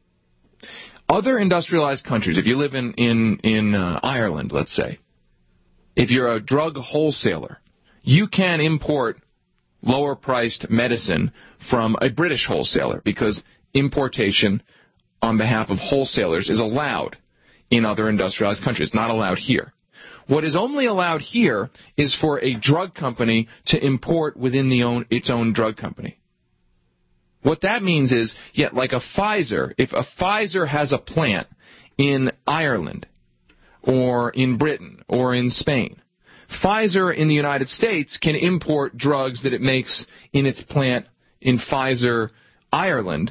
Other industrialized countries, if you live in, in, in uh, Ireland, let's say, if you're a drug wholesaler, you can import lower-priced medicine from a British wholesaler, because importation on behalf of wholesalers is allowed in other industrialized countries, not allowed here. What is only allowed here is for a drug company to import within the own, its own drug company. What that means is, yeah, like a Pfizer, if a Pfizer has a plant in Ireland or in Britain or in Spain, Pfizer in the United States can import drugs that it makes in its plant in Pfizer, Ireland.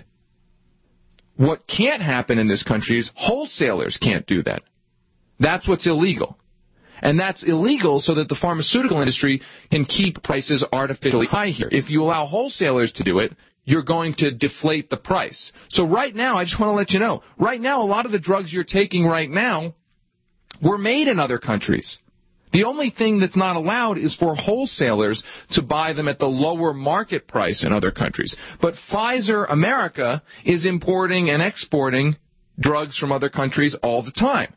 What can't happen in this country is wholesalers can't do that. That's what's illegal. And that's illegal so that the pharmaceutical industry can keep prices artificially high here. If you allow wholesalers to do it, you're going to deflate the price. So right now, I just want to let you know, right now, a lot of the drugs you're taking right now were made in other countries. The only thing that's not allowed is for wholesalers to buy them at the lower market price in other countries. But Pfizer America is importing and exporting drugs from other countries all the time.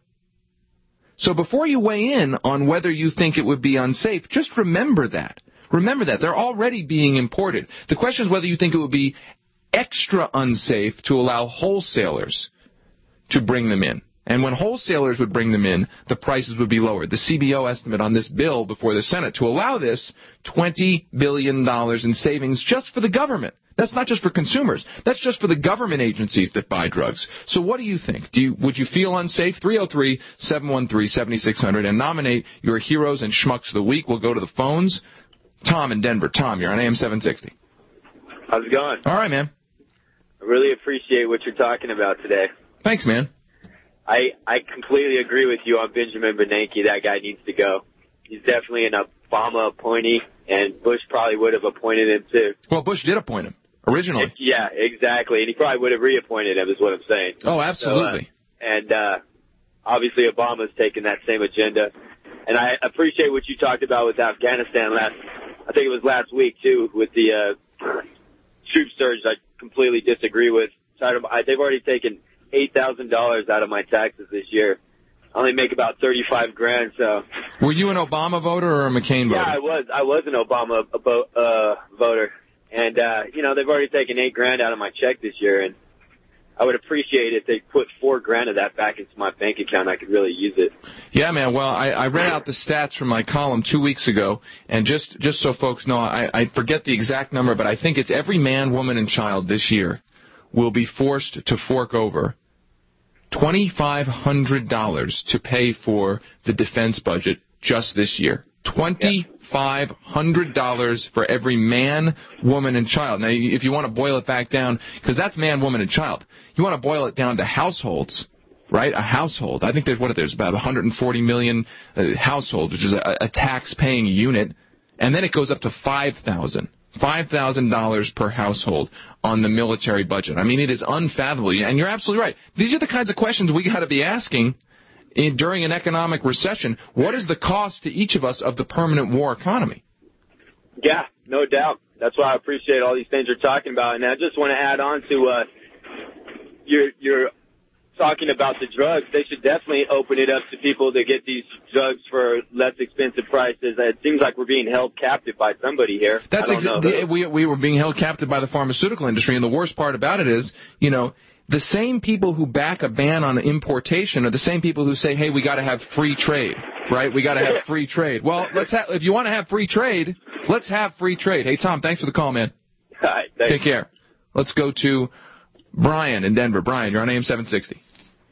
So before you weigh in on whether you think it would be unsafe, just remember that. Remember that. They're already being imported. The question is whether you think it would be extra unsafe to allow wholesalers to bring them in. And when wholesalers would bring them in, the prices would be lower. The C B O estimate on this bill before the Senate to allow this, twenty billion dollars in savings just for the government. That's not just for consumers. That's just for the government agencies that buy drugs. So what do you think? Do you, would you feel unsafe? three oh three, seven one three, seven six zero zero and nominate your heroes and schmucks of the week. We'll go to the phones. Tom in Denver. Tom, you're on A M seven sixty. How's it going? All right, man. I really appreciate what you're talking about today. Thanks, man. I, I completely agree with you on Benjamin Bernanke. That guy needs to go. He's definitely an Obama appointee, and Bush probably would have appointed him, too. Well, Bush did appoint him. Originally. Yeah, exactly. And he probably would have reappointed him, is what I'm saying. Oh, absolutely. So, uh, and uh, obviously Obama's taken that same agenda. And I appreciate what you talked about with Afghanistan last, I think it was last week, too, with the uh, troop surge. I completely disagree with. They've already taken eight thousand dollars out of my taxes this year. I only make about thirty-five grand, so. Were you an Obama voter or a McCain voter? Yeah, I was. I was an Obama uh, voter. And, uh, you know, they've already taken eight grand out of my check this year, and I would appreciate if they put four grand of that back into my bank account. I could really use it. Yeah, man. Well, I, I read out the stats from my column two weeks ago, and just, just so folks know, I, I forget the exact number, but I think it's every man, woman, and child this year will be forced to fork over twenty-five hundred dollars to pay for the defense budget just this year. twenty-five hundred dollars for every man, woman, and child. Now, if you want to boil it back down, because that's man, woman, and child, you want to boil it down to households, right? A household. I think there's, what, there's about one hundred forty million uh, households, which is a, a tax-paying unit, and then it goes up to five thousand dollars. five thousand dollars per household on the military budget. I mean, it is unfathomable. And you're absolutely right. These are the kinds of questions we got to be asking in, during an economic recession. What is the cost to each of us of the permanent war economy? Yeah, no doubt. That's why I appreciate all these things you're talking about. And I just want to add on to uh, your your talking about the drugs, they should definitely open it up to people to get these drugs for less expensive prices. It seems like we're being held captive by somebody here. That's I don't know, exa- we we were being held captive by the pharmaceutical industry, and the worst part about it is, you know, the same people who back a ban on importation are the same people who say, "Hey, we got to have free trade." Right? We got to have free trade. Well, let's have, if you want to have free trade, let's have free trade. Hey, Tom, thanks for the call, man. All right, thanks. Take care. Let's go to Brian in Denver. Brian, you're on A M seven sixty.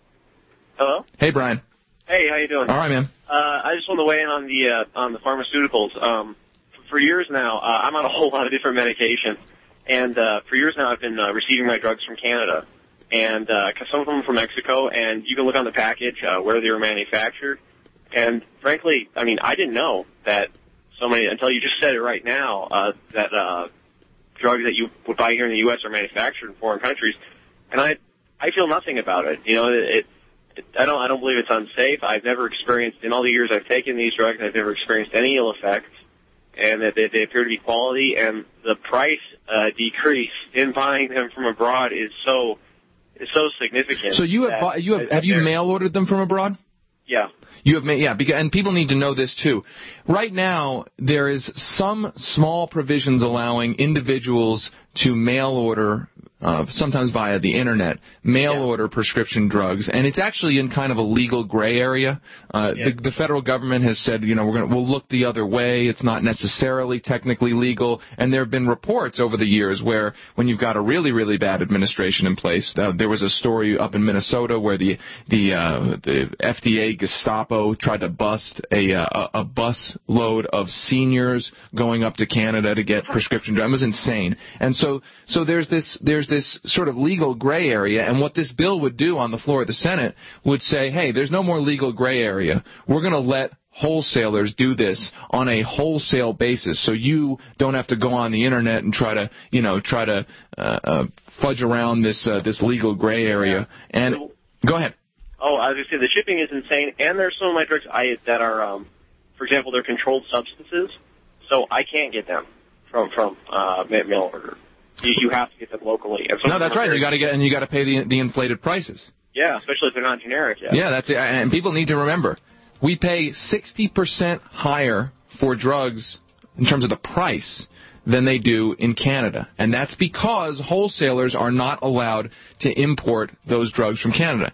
Hello? Hey, Brian. Hey, how you doing? All right, man. Uh, I just want to weigh in on the uh, on the pharmaceuticals. Um, for years now, uh, I'm on a whole lot of different medications, and uh, for years now I've been uh, receiving my drugs from Canada, and uh, some of them from Mexico, and you can look on the package uh, where they were manufactured. And frankly, I mean, I didn't know that so many, until you just said it right now, uh, that uh, drugs that you would buy here in the U S are manufactured in foreign countries. And I I feel nothing about it. You know, it, it I don't I don't believe it's unsafe. I've never experienced, in all the years I've taken these drugs, I've never experienced any ill effects, and that they, they appear to be quality. And the price uh, decrease in buying them from abroad is so is so significant. So you have that, bought, you have have you mail ordered them from abroad? Yeah. You have made, yeah, because, and people need to know this too. Right now, there is some small provisions allowing individuals to mail order, uh, sometimes via the internet, mail yeah. order prescription drugs, and it's actually in kind of a legal gray area. Uh, yeah. the, the federal government has said, you know, we're going to we'll look the other way. It's not necessarily technically legal, and there have been reports over the years where when you've got a really really bad administration in place, uh, there was a story up in Minnesota where the the uh, the F D A Gestapo tried to bust a uh, a bus load of seniors going up to Canada to get prescription drugs. It was insane, and so so there's this there's this sort of legal gray area, and what this bill would do on the floor of the Senate would say, hey, there's no more legal gray area. We're going to let wholesalers do this on a wholesale basis, so you don't have to go on the internet and try to, you know, try to uh, uh, fudge around this uh, this legal gray area. And go ahead. Oh, I was going to say the shipping is insane, and there's some of my drugs I, that are, um, for example, they're controlled substances, so I can't get them from from uh, mail order. You, you have to get them locally. And no, that's right. You got to get and you got to pay the the inflated prices. Yeah, especially if they're not generic yet. Yeah, that's it. And people need to remember, we pay sixty percent higher for drugs in terms of the price than they do in Canada. And that's because wholesalers are not allowed to import those drugs from Canada.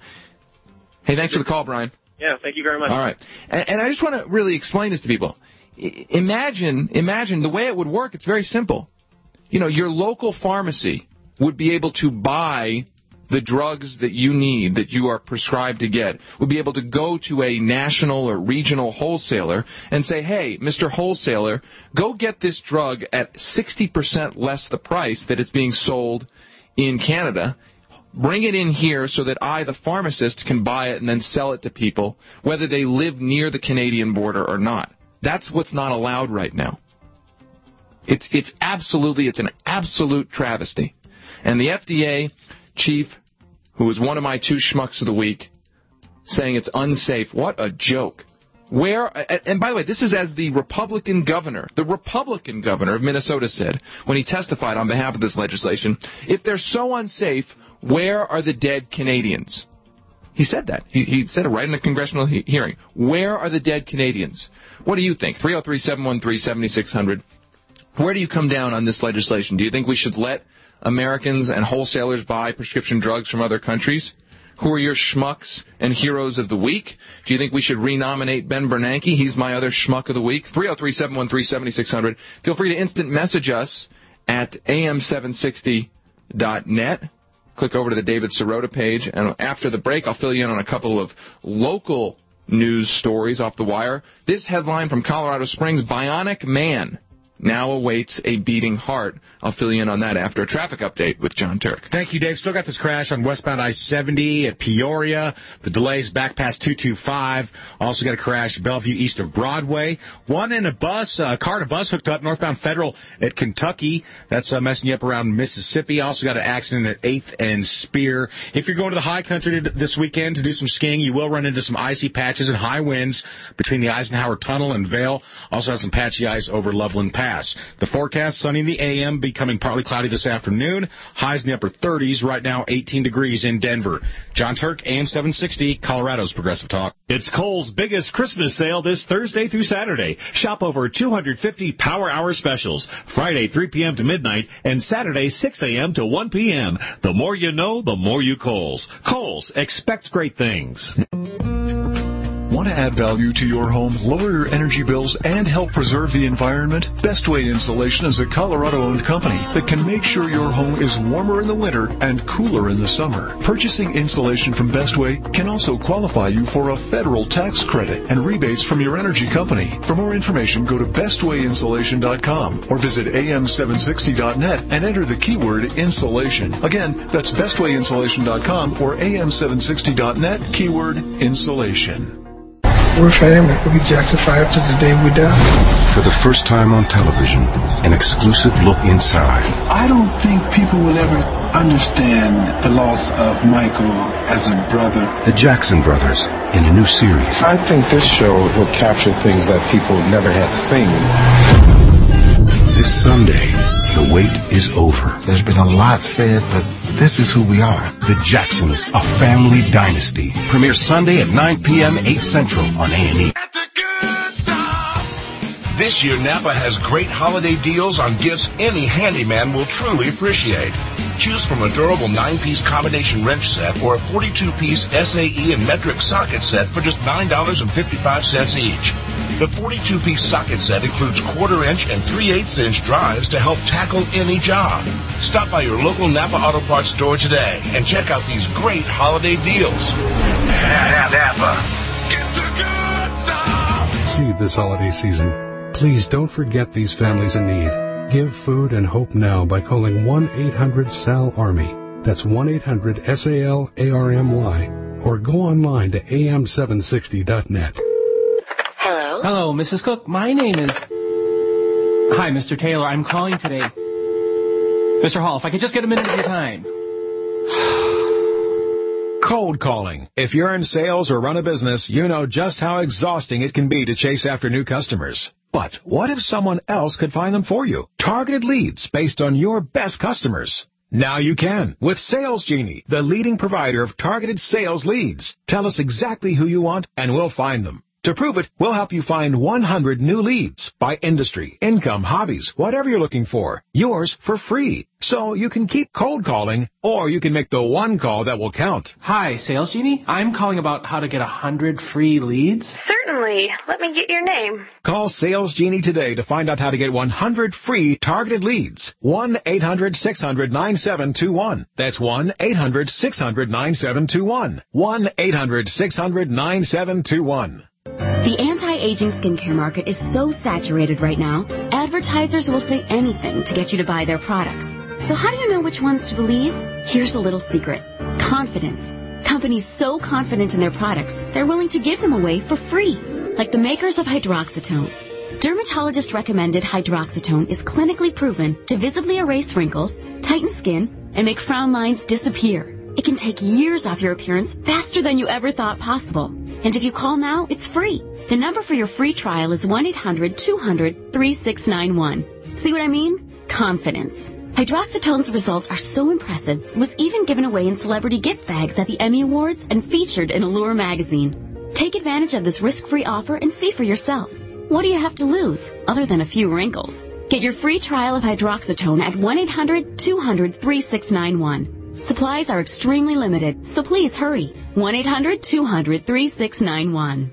Hey, thanks for the call, Brian. Yeah, thank you very much. All right. And, and I just want to really explain this to people. I, imagine, imagine the way it would work. It's very simple. You know, your local pharmacy would be able to buy the drugs that you need, that you are prescribed to get, would be able to go to a national or regional wholesaler and say, hey, Mister Wholesaler, go get this drug at sixty percent less the price that it's being sold in Canada. Bring it in here so that I, the pharmacist, can buy it and then sell it to people, whether they live near the Canadian border or not. That's what's not allowed right now. It's it's absolutely, it's an absolute travesty. And the F D A chief, who was one of my two schmucks of the week, saying it's unsafe. What a joke. Where, and by the way, this is as the Republican governor, the Republican governor of Minnesota said when he testified on behalf of this legislation, if they're so unsafe, where are the dead Canadians? He said that. He, he said it right in the congressional he- hearing. Where are the dead Canadians? What do you think? three oh three, seven one three, seven six zero zero. Where do you come down on this legislation? Do you think we should let Americans and wholesalers buy prescription drugs from other countries? Who are your schmucks and heroes of the week? Do you think we should renominate Ben Bernanke? He's my other schmuck of the week. three oh three, seven one three, seven six zero zero. Feel free to instant message us at A M seven sixty dot net. Click over to the David Sirota page, and after the break, I'll fill you in on a couple of local news stories off the wire. This headline from Colorado Springs, Bionic Man now awaits a beating heart. I'll fill you in on that after a traffic update with John Turk. Thank you, Dave. Still got this crash on westbound I seventy at Peoria. The delays back past two two five. Also got a crash at Bellevue east of Broadway. One in a bus, a car and a bus hooked up northbound Federal at Kentucky. That's uh, messing you up around Mississippi. Also got an accident at eighth and Spear. If you're going to the high country to, this weekend to do some skiing, you will run into some icy patches and high winds between the Eisenhower Tunnel and Vail. Also have some patchy ice over Loveland Pass. Pass. The forecast, sunny in the A M, becoming partly cloudy this afternoon. Highs in the upper thirties. Right now, eighteen degrees in Denver. John Turk, A M seven sixty, Colorado's Progressive Talk. It's Kohl's biggest Christmas sale this Thursday through Saturday. Shop over two hundred fifty Power Hour specials. Friday, three p.m. to midnight, and Saturday, six a.m. to one p.m. The more you know, the more you Kohl's. Kohl's, expect great things. Want to add value to your home, lower your energy bills, and help preserve the environment? Bestway Insulation is a Colorado-owned company that can make sure your home is warmer in the winter and cooler in the summer. Purchasing insulation from Bestway can also qualify you for a federal tax credit and rebates from your energy company. For more information, go to bestway insulation dot com or visit A M seven sixty dot net and enter the keyword insulation. Again, that's bestway insulation dot com or A M seven sixty dot net, keyword insulation. We're family. We'll be Jackson five to the day we die. For the first time on television, an exclusive look inside. I don't think people will ever understand the loss of Michael as a brother. The Jackson Brothers in a new series. I think this show will capture things that people never had seen. This Sunday, the wait is over. There's been a lot said, but this is who we are. The Jacksons, a family dynasty. Premieres Sunday at nine p.m., eight Central on A and E. This year, Napa has great holiday deals on gifts any handyman will truly appreciate. Choose from a durable nine-piece combination wrench set or a forty-two piece S A E and metric socket set for just nine dollars and fifty-five cents each. The forty-two piece socket set includes quarter-inch and three-eighths inch drives to help tackle any job. Stop by your local Napa Auto Parts store today and check out these great holiday deals. Napa. Get the good stuff. See this holiday season. Please don't forget these families in need. Give food and hope now by calling one eight hundred S A L ARMY. That's one eight hundred S A L A R M Y. Or go online to A M seven sixty dot net. Hello? Hello, Missus Cook. My name is... Hi, Mister Taylor. I'm calling today. Mister Hall, if I could just get a minute of your time. Cold calling. If you're in sales or run a business, you know just how exhausting it can be to chase after new customers. But what if someone else could find them for you? Targeted leads based on your best customers. Now you can with Sales Genie, the leading provider of targeted sales leads. Tell us exactly who you want and we'll find them. To prove it, we'll help you find one hundred new leads by industry, income, hobbies, whatever you're looking for. Yours for free. So you can keep cold calling, or you can make the one call that will count. Hi, Sales Genie. I'm calling about how to get one hundred free leads. Certainly. Let me get your name. Call Sales Genie today to find out how to get one hundred free targeted leads. one eight hundred six hundred nine seven two one. That's one eight hundred six hundred nine seven two one. one eight hundred six hundred nine seven two one. The anti-aging skincare market is so saturated right now, advertisers will say anything to get you to buy their products. So how do you know which ones to believe? Here's a little secret. Confidence. Companies so confident in their products, they're willing to give them away for free. Like the makers of Hydroxytone. Dermatologist-recommended Hydroxytone is clinically proven to visibly erase wrinkles, tighten skin, and make frown lines disappear. It can take years off your appearance faster than you ever thought possible. And if you call now, it's free. The number for your free trial is one eight hundred two hundred three six nine one. See what I mean? Confidence. Hydroxytone's results are so impressive, it was even given away in celebrity gift bags at the Emmy Awards and featured in Allure magazine. Take advantage of this risk-free offer and see for yourself. What do you have to lose, other than a few wrinkles? Get your free trial of Hydroxytone at one eight hundred two hundred three six nine one. Supplies are extremely limited, so please hurry. one eight hundred two hundred three six nine one.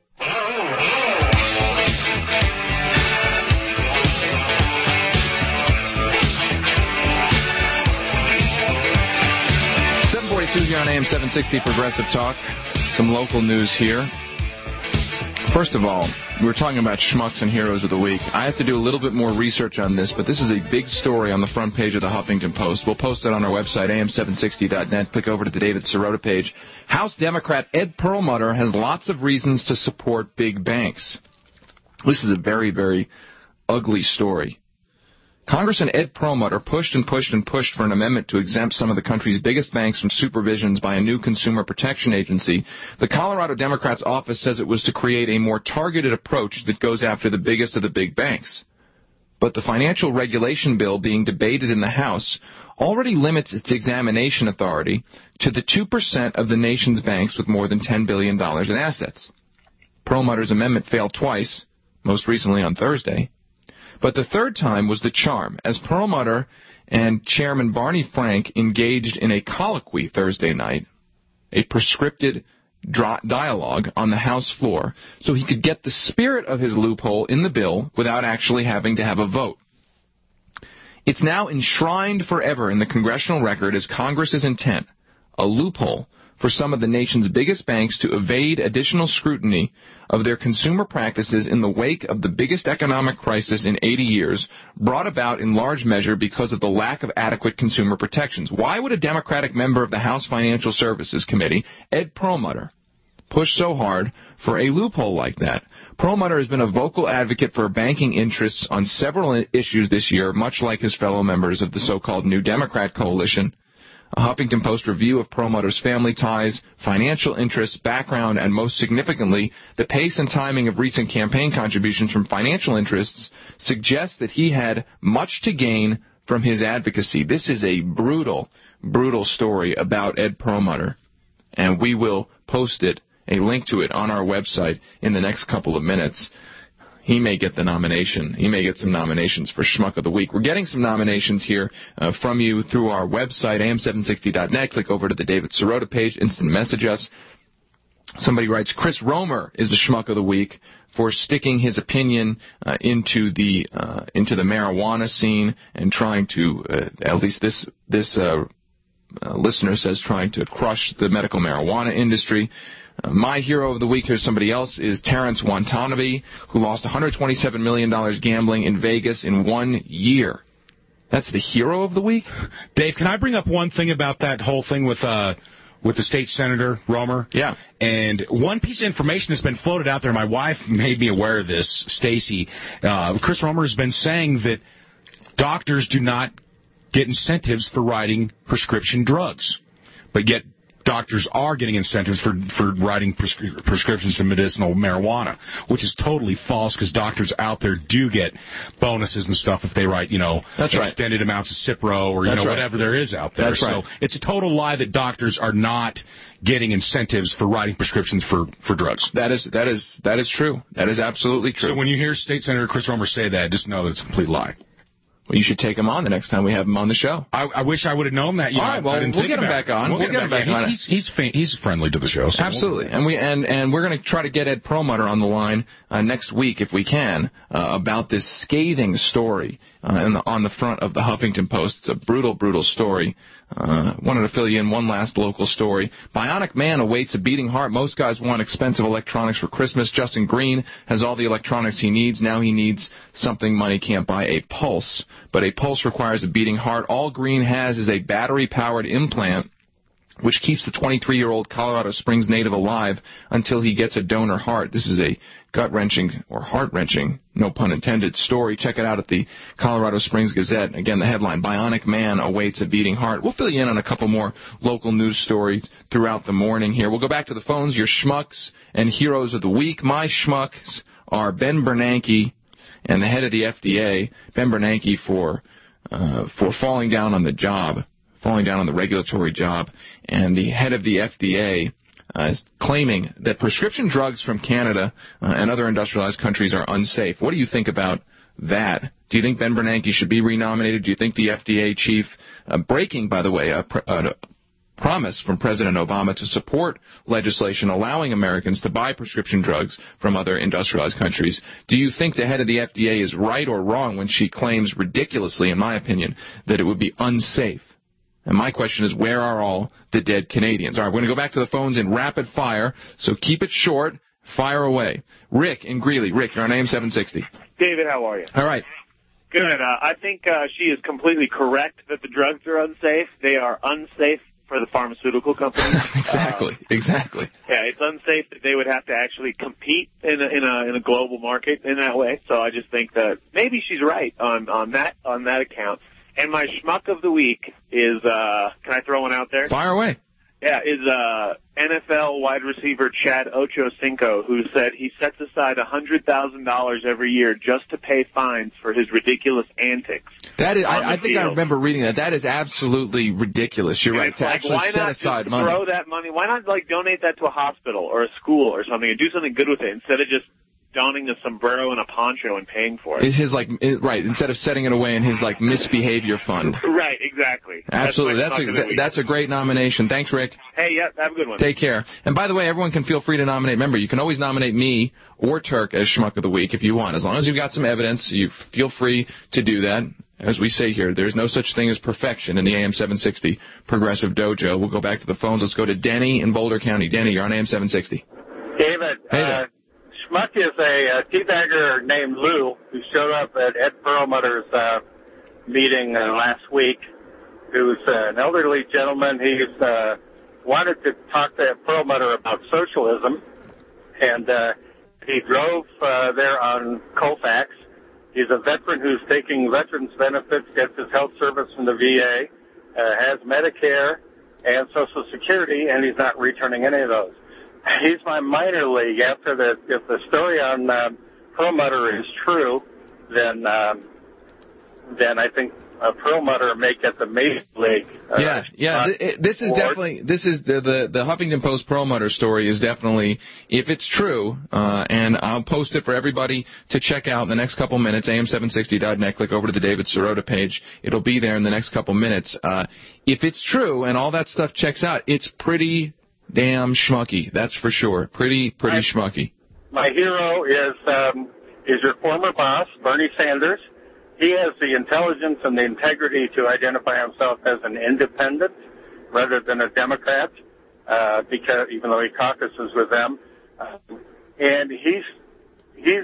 seven forty-two here on A M seven sixty Progressive Talk. Some local news here. First of all, we were talking about schmucks and heroes of the week. I have to do a little bit more research on this, but this is a big story on the front page of the Huffington Post. We'll post it on our website, A M seven sixty dot net. Click over to the David Sirota page. House Democrat Ed Perlmutter has lots of reasons to support big banks. This is a very, very ugly story. Congressman Ed Perlmutter pushed and pushed and pushed for an amendment to exempt some of the country's biggest banks from supervisions by a new consumer protection agency. The Colorado Democrats' office says it was to create a more targeted approach that goes after the biggest of the big banks. but the financial regulation bill being debated in the House already limits its examination authority to the two percent of the nation's banks with more than ten billion dollars in assets. Perlmutter's amendment failed twice, most recently on Thursday. But the third time was the charm, as Perlmutter and Chairman Barney Frank engaged in a colloquy Thursday night, a prescripted dialogue on the House floor, so he could get the spirit of his loophole in the bill without actually having to have a vote. It's now enshrined forever in the congressional record as Congress's intent, a loophole for some of the nation's biggest banks to evade additional scrutiny of their consumer practices in the wake of the biggest economic crisis in eighty years, brought about in large measure because of the lack of adequate consumer protections. Why would a Democratic member of the House Financial Services Committee, Ed Perlmutter, push so hard for a loophole like that? Perlmutter has been a vocal advocate for banking interests on several issues this year, much like his fellow members of the so-called New Democrat coalition. A Huffington Post review of Perlmutter's family ties, financial interests, background, and most significantly, the pace and timing of recent campaign contributions from financial interests suggests that he had much to gain from his advocacy. This is a brutal, brutal story about Ed Perlmutter, and we will post it, a link to it, on our website in the next couple of minutes. He may get the nomination. He may get some nominations for Schmuck of the Week. We're getting some nominations here uh, from you through our website, A M seven sixty dot net. Click over to the David Sirota page. Instant message us. Somebody writes, Chris Romer is the Schmuck of the Week for sticking his opinion uh, into the uh, into the marijuana scene and trying to, uh, at least this this uh, uh, listener says, trying to crush the medical marijuana industry. Uh, my hero of the week, here's somebody else, is Terrence Watanabe, who lost one hundred twenty-seven million dollars gambling in Vegas in one year. That's the hero of the week? Dave, can I bring up one thing about that whole thing with uh, with the state senator, Romer? Yeah. And one piece of information that's been floated out there, my wife made me aware of this, Stacy. Uh, Chris Romer has been saying that doctors do not get incentives for writing prescription drugs, but yet doctors are getting incentives for, for writing prescri- prescriptions to medicinal marijuana, which is totally false because doctors out there do get bonuses and stuff if they write, you know, That's extended right. amounts of Cipro or, you That's know, right. whatever there is out there. That's right. So it's a total lie that doctors are not getting incentives for writing prescriptions for, for drugs. That is that is that is true. That is absolutely true. So when you hear State Senator Chris Romer say that, just know that it's a complete lie. Well, you should take him on the next time we have him on the show. I, I wish I would have known that. You All know, right, well, I didn't we'll think get him about back on. We'll, we'll get him back, back on. He's, he's, he's, he's friendly to the show. So Absolutely, and we and and we're going to try to get Ed Perlmutter on the line uh, next week if we can uh, about this scathing story uh, in the, on the front of the Huffington Post. It's a brutal, brutal story. Uh, wanted to fill you in one last local story. Bionic Man awaits a beating heart. Most guys want expensive electronics for Christmas. Justin Green has all the electronics he needs. Now he needs something money can't buy, a pulse. But a pulse requires a beating heart. All Green has is a battery-powered implant which keeps the twenty-three-year-old Colorado Springs native alive until he gets a donor heart. This is a gut-wrenching or heart-wrenching, no pun intended, story. Check it out at the Colorado Springs Gazette. Again, the headline, Bionic Man awaits a beating heart. We'll fill you in on a couple more local news stories throughout the morning here. We'll go back to the phones, your schmucks and heroes of the week. My schmucks are Ben Bernanke and the head of the F D A, Ben Bernanke, for uh, for falling down on the job. falling down on the regulatory job, and the head of the F D A uh, is claiming that prescription drugs from Canada uh, and other industrialized countries are unsafe. What do you think about that? Do you think Ben Bernanke should be renominated? Do you think the F D A chief, uh, breaking, by the way, a, pr- a promise from President Obama to support legislation allowing Americans to buy prescription drugs from other industrialized countries, do you think the head of the F D A is right or wrong when she claims ridiculously, in my opinion, that it would be unsafe? And my question is, where are all the dead Canadians? All right, we're going to go back to the phones in rapid fire, so keep it short. Fire away. Rick in Greeley. Rick, you're on A M seven sixty. David, how are you? All right. Good. Uh, I think uh, she is completely correct that the drugs are unsafe. They are unsafe for the pharmaceutical companies. exactly, um, exactly. Yeah, it's unsafe that they would have to actually compete in a, in a in a global market in that way. So I just think that maybe she's right on on that on that account. And my schmuck of the week is, uh, can I throw one out there? Fire away. Yeah, is uh, N F L wide receiver Chad Ochocinco, who said he sets aside one hundred thousand dollars every year just to pay fines for his ridiculous antics. That is, I, I think field. I remember reading that. That is absolutely ridiculous. You're and right. It's To like, actually why set not aside just money. throw that money? Why not like donate that to a hospital or a school or something and do something good with it instead of just donning a sombrero and a poncho and paying for it? It's his like it, right instead of setting it away in his like misbehavior fund. Right, exactly. Absolutely, that's, that's a that, that's a great nomination. Thanks, Rick. Hey, yeah, have a good one. Take care. And by the way, everyone can feel free to nominate. Remember, you can always nominate me or Turk as Schmuck of the Week if you want. As long as you've got some evidence, you feel free to do that. As we say here, there's no such thing as perfection in the A M seven sixty Progressive Dojo. We'll go back to the phones. Let's go to Denny in Boulder County. Denny, you're on A M seven sixty. David, hey uh, Schmuck is a, a teabagger named Lou who showed up at Ed Perlmutter's uh, meeting uh, last week, who's uh, an elderly gentleman. He's uh, wanted to talk to Ed Perlmutter about socialism, and uh, he drove uh, there on Colfax. He's a veteran who's taking veterans benefits, gets his health service from the V A, uh, has Medicare and Social Security, and he's not returning any of those. He's my minor league. After the, if the story on uh, Perlmutter is true, then um, then I think uh, Perlmutter may get the major league. Uh, yeah, yeah. Th- it, this is award. definitely this is the, the the Huffington Post Perlmutter story is definitely, if it's true, uh, and I'll post it for everybody to check out in the next couple minutes. A M seven sixty dot net. Click over to the David Sirota page. It'll be there in the next couple minutes. Uh, if it's true and all that stuff checks out, it's pretty damn schmucky. That's for sure. Pretty pretty I, schmucky. My hero is um, is your former boss, Bernie Sanders. He has the intelligence and the integrity to identify himself as an independent rather than a Democrat, uh, because even though he caucuses with them, uh, and he's he's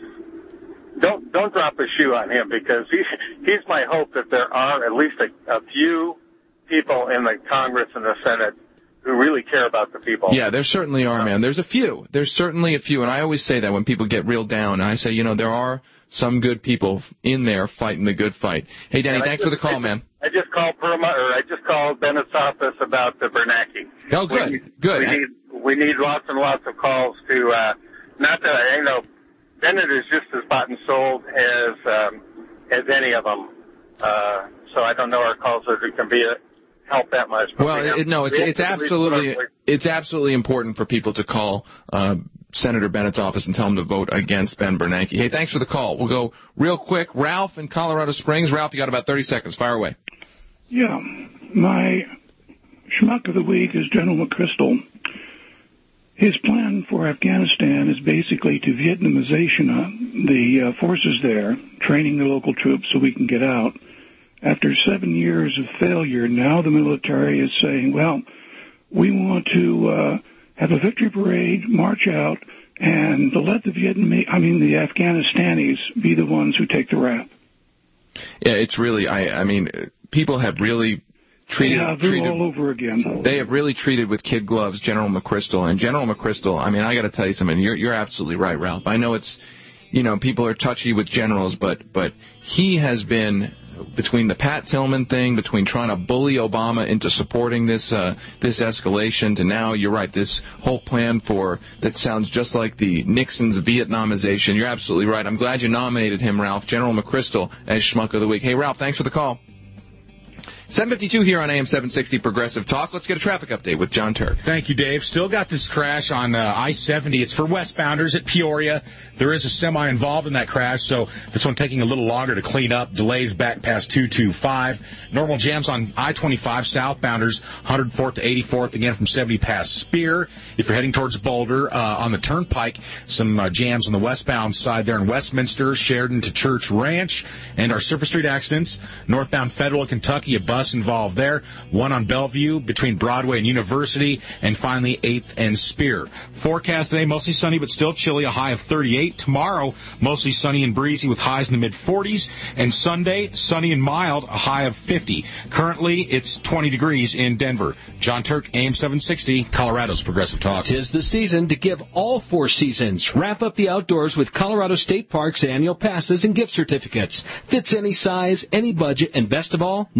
don't don't drop a shoe on him because he's he's my hope that there are at least a, a few people in the Congress and the Senate who really care about the people. Yeah, there certainly are, man. There's a few. There's certainly a few, and I always say that when people get real down. I say, you know, there are some good people in there fighting the good fight. Hey, Danny, thanks just, for the call, I, man. I just called Perma, or I just called Bennett's office about the Bernanke. Oh, good, we need, good. We need we need lots and lots of calls to. Uh, not that I you know, Bennett is just as bought and sold as um, as any of them. Uh, so I don't know our calls are can be a. help that much. Well, we it, no, it's it's absolutely it's absolutely important for people to call uh, Senator Bennett's office and tell him to vote against Ben Bernanke. Hey, thanks for the call. We'll go real quick. Ralph in Colorado Springs. Ralph, you got about thirty seconds. Fire away. Yeah, my schmuck of the week is General McChrystal. His plan for Afghanistan is basically to Vietnamization uh, the uh, forces there, training the local troops so we can get out. After seven years of failure, now the military is saying, well, we want to uh, have a victory parade, march out, and let the Vietnamese, I mean the Afghanistanis, be the ones who take the rap. Yeah, it's really, I, I mean, people have really treated, yeah, they're treated all over again. They have really treated with kid gloves General McChrystal. And General McChrystal, I mean, I got to tell you something. You're, you're absolutely right, Ralph. I know it's, you know, people are touchy with generals, but but he has been, between the Pat Tillman thing, between trying to bully Obama into supporting this uh, this escalation, to now, you're right, this whole plan for, that sounds just like the Nixon's Vietnamization. You're absolutely right. I'm glad you nominated him, Ralph. General McChrystal as Schmuck of the Week. Hey, Ralph, thanks for the call. seven fifty-two here on A M seven sixty Progressive Talk. Let's get a traffic update with John Turk. Thank you, Dave. Still got this crash on uh, I seventy. It's for westbounders at Peoria. There is a semi involved in that crash, so this one taking a little longer to clean up. Delays back past two twenty-five. Normal jams on I twenty-five southbounders, one hundred fourth to eighty-fourth, again from seventy past Spear. If you're heading towards Boulder, uh, on the Turnpike, some uh, jams on the westbound side there in Westminster, Sheridan to Church Ranch. And our Surface Street accidents, northbound Federal, Kentucky, a bus involved there. One on Bellevue between Broadway and University, and finally eighth and Spear. Forecast today, mostly sunny but still chilly, a high of thirty-eight. Tomorrow, mostly sunny and breezy with highs in the mid-forties. And Sunday, sunny and mild, a high of fifty. Currently, it's twenty degrees in Denver. John Turk, A M seven sixty, Colorado's Progressive Talk. Tis the season to give all four seasons. Wrap up the outdoors with Colorado State Park's annual passes and gift certificates. Fits any size, any budget, and best of all, no trip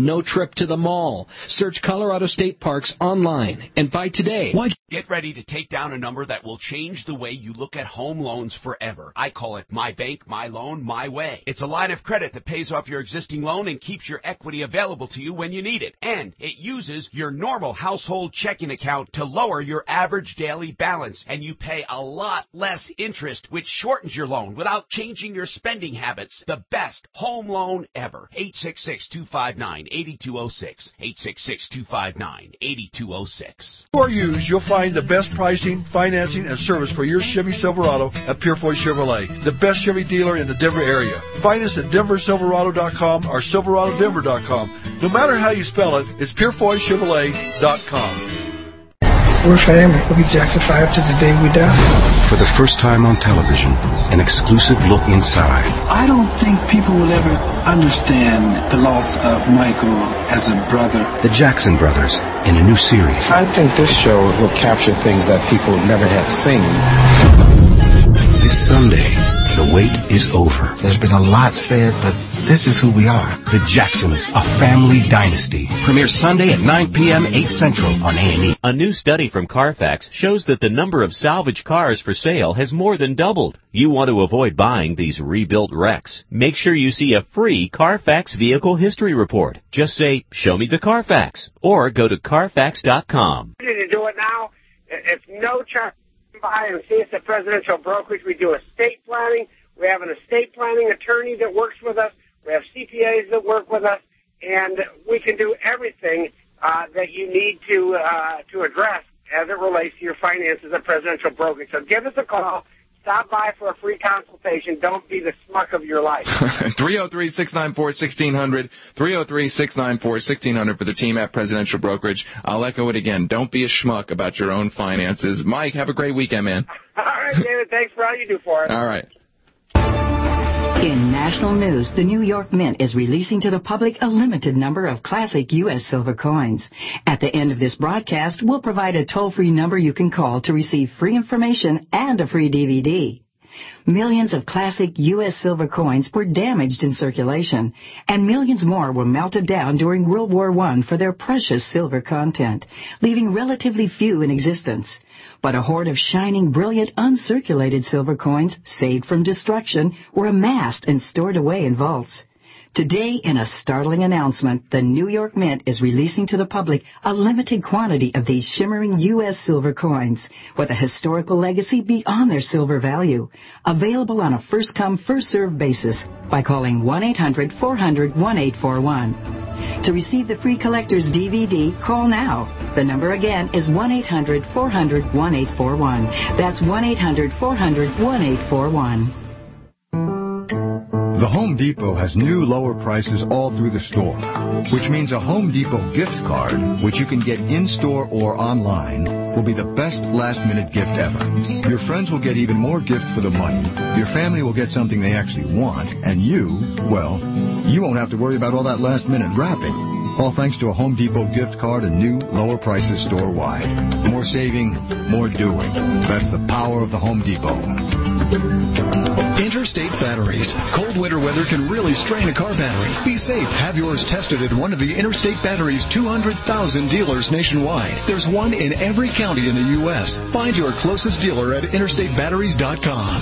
trip to the mall. Search Colorado State Parks online and buy today. What? Get ready to take down a number that will change the way you look at home loans forever. I call it My Bank, My Loan, My Way. It's a line of credit that pays off your existing loan and keeps your equity available to you when you need it. And it uses your normal household checking account to lower your average daily balance. And you pay a lot less interest, which shortens your loan without changing your spending habits. The best home loan ever. eight six six, two five nine, eight two zero six. eight six six, two five nine, eight two zero six. For used, you'll find the best pricing, financing, and service for your Chevy Silverado at Purefoy Chevrolet, the best Chevy dealer in the Denver area. Find us at denver silverado dot com or silverado denver dot com. No matter how you spell it, it's purefoy chevrolet dot com. We're family. We'll be Jackson five to the day we die. For the first time on television, an exclusive look inside. I don't think people will ever understand the loss of Michael as a brother. The Jackson Brothers in a new series. I think this show will capture things that people never have seen. This Sunday, the wait is over. There's been a lot said, but this is who we are. The Jacksons, a family dynasty. Premieres Sunday at nine p.m., eight Central on A and E. A new study from Carfax shows that the number of salvage cars for sale has more than doubled. You want to avoid buying these rebuilt wrecks. Make sure you see a free Carfax Vehicle History Report. Just say, "Show me the Carfax," or go to carfax dot com. To do it now, it's no charge. By and see us at Presidential Brokerage. We do estate planning. We have an estate planning attorney that works with us. We have C P As that work with us, and we can do everything uh, that you need to uh, to address as it relates to your finances at Presidential Brokerage. So give us a call. Stop by for a free consultation. Don't be the schmuck of your life. three oh three, six nine four, one six zero zero. three oh three, six nine four, one six zero zero for the team at Presidential Brokerage. I'll echo it again. Don't be a schmuck about your own finances. Mike, have a great weekend, man. All right, David. Thanks for all you do for us. All right. In national news, the New York Mint is releasing to the public a limited number of classic U S silver coins. At the end of this broadcast, we'll provide a toll-free number you can call to receive free information and a free D V D. Millions of classic U S silver coins were damaged in circulation, and millions more were melted down during World War One for their precious silver content, leaving relatively few in existence. But a hoard of shining, brilliant, uncirculated silver coins, saved from destruction, were amassed and stored away in vaults. Today, in a startling announcement, the New York Mint is releasing to the public a limited quantity of these shimmering U S silver coins with a historical legacy beyond their silver value, available on a first-come, first-served basis by calling one eight hundred, four hundred, one eight four one. To receive the free collector's D V D, call now. The number again is one eight hundred, four hundred, one eight four one. That's one eight hundred, four hundred, one eight four one. The Home Depot has new lower prices all through the store, which means a Home Depot gift card, which you can get in-store or online, will be the best last-minute gift ever. Your friends will get even more gift for the money, your family will get something they actually want, and you, well, you won't have to worry about all that last-minute wrapping. All thanks to a Home Depot gift card and new lower prices store-wide. More saving, more doing. That's the power of the Home Depot. Interstate Batteries. Cold winter weather can really strain a car battery. Be safe. Have yours tested at one of the Interstate Batteries' two hundred thousand dealers nationwide. There's one in every county in the U S Find your closest dealer at interstate batteries dot com.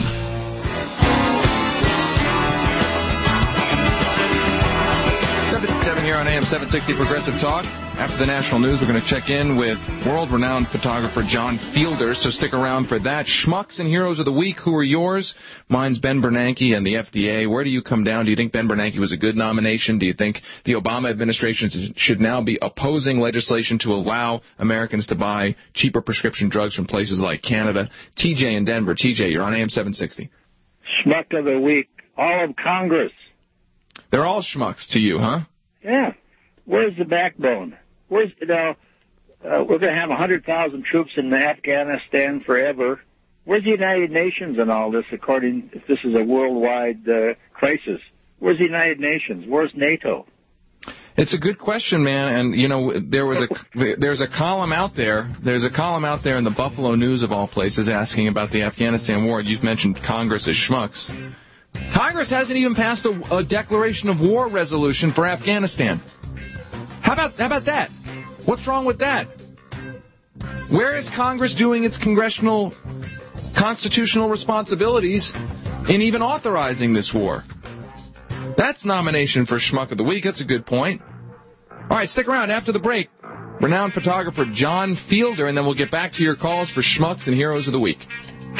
seven here on A M seven sixty Progressive Talk. After the national news, we're going to check in with world-renowned photographer John Fielder, so stick around for that. Schmucks and Heroes of the Week, who are yours? Mine's Ben Bernanke and the F D A. Where do you come down? Do you think Ben Bernanke was a good nomination? Do you think the Obama administration should now be opposing legislation to allow Americans to buy cheaper prescription drugs from places like Canada? T J in Denver. T J, you're on A M seven sixty. Schmuck of the Week. All of Congress. They're all schmucks to you, huh? Yeah. Where's the backbone? Where's, you know, uh, we're going to have one hundred thousand troops in Afghanistan forever. Where's the United Nations in all this, according, if this is a worldwide uh, crisis? Where's the United Nations? Where's NATO? It's a good question, man. And, you know, there was a, there's a column out there, there's a column out there in the Buffalo News, of all places, asking about the Afghanistan war. You've mentioned Congress as schmucks. Congress hasn't even passed a, a declaration of war resolution for Afghanistan. How about how about that? What's wrong with that? Where is Congress doing its congressional constitutional responsibilities in even authorizing this war? That's nomination for Schmuck of the Week. That's a good point. All right, stick around. After the break, renowned photographer John Fielder, and then we'll get back to your calls for Schmucks and Heroes of the Week.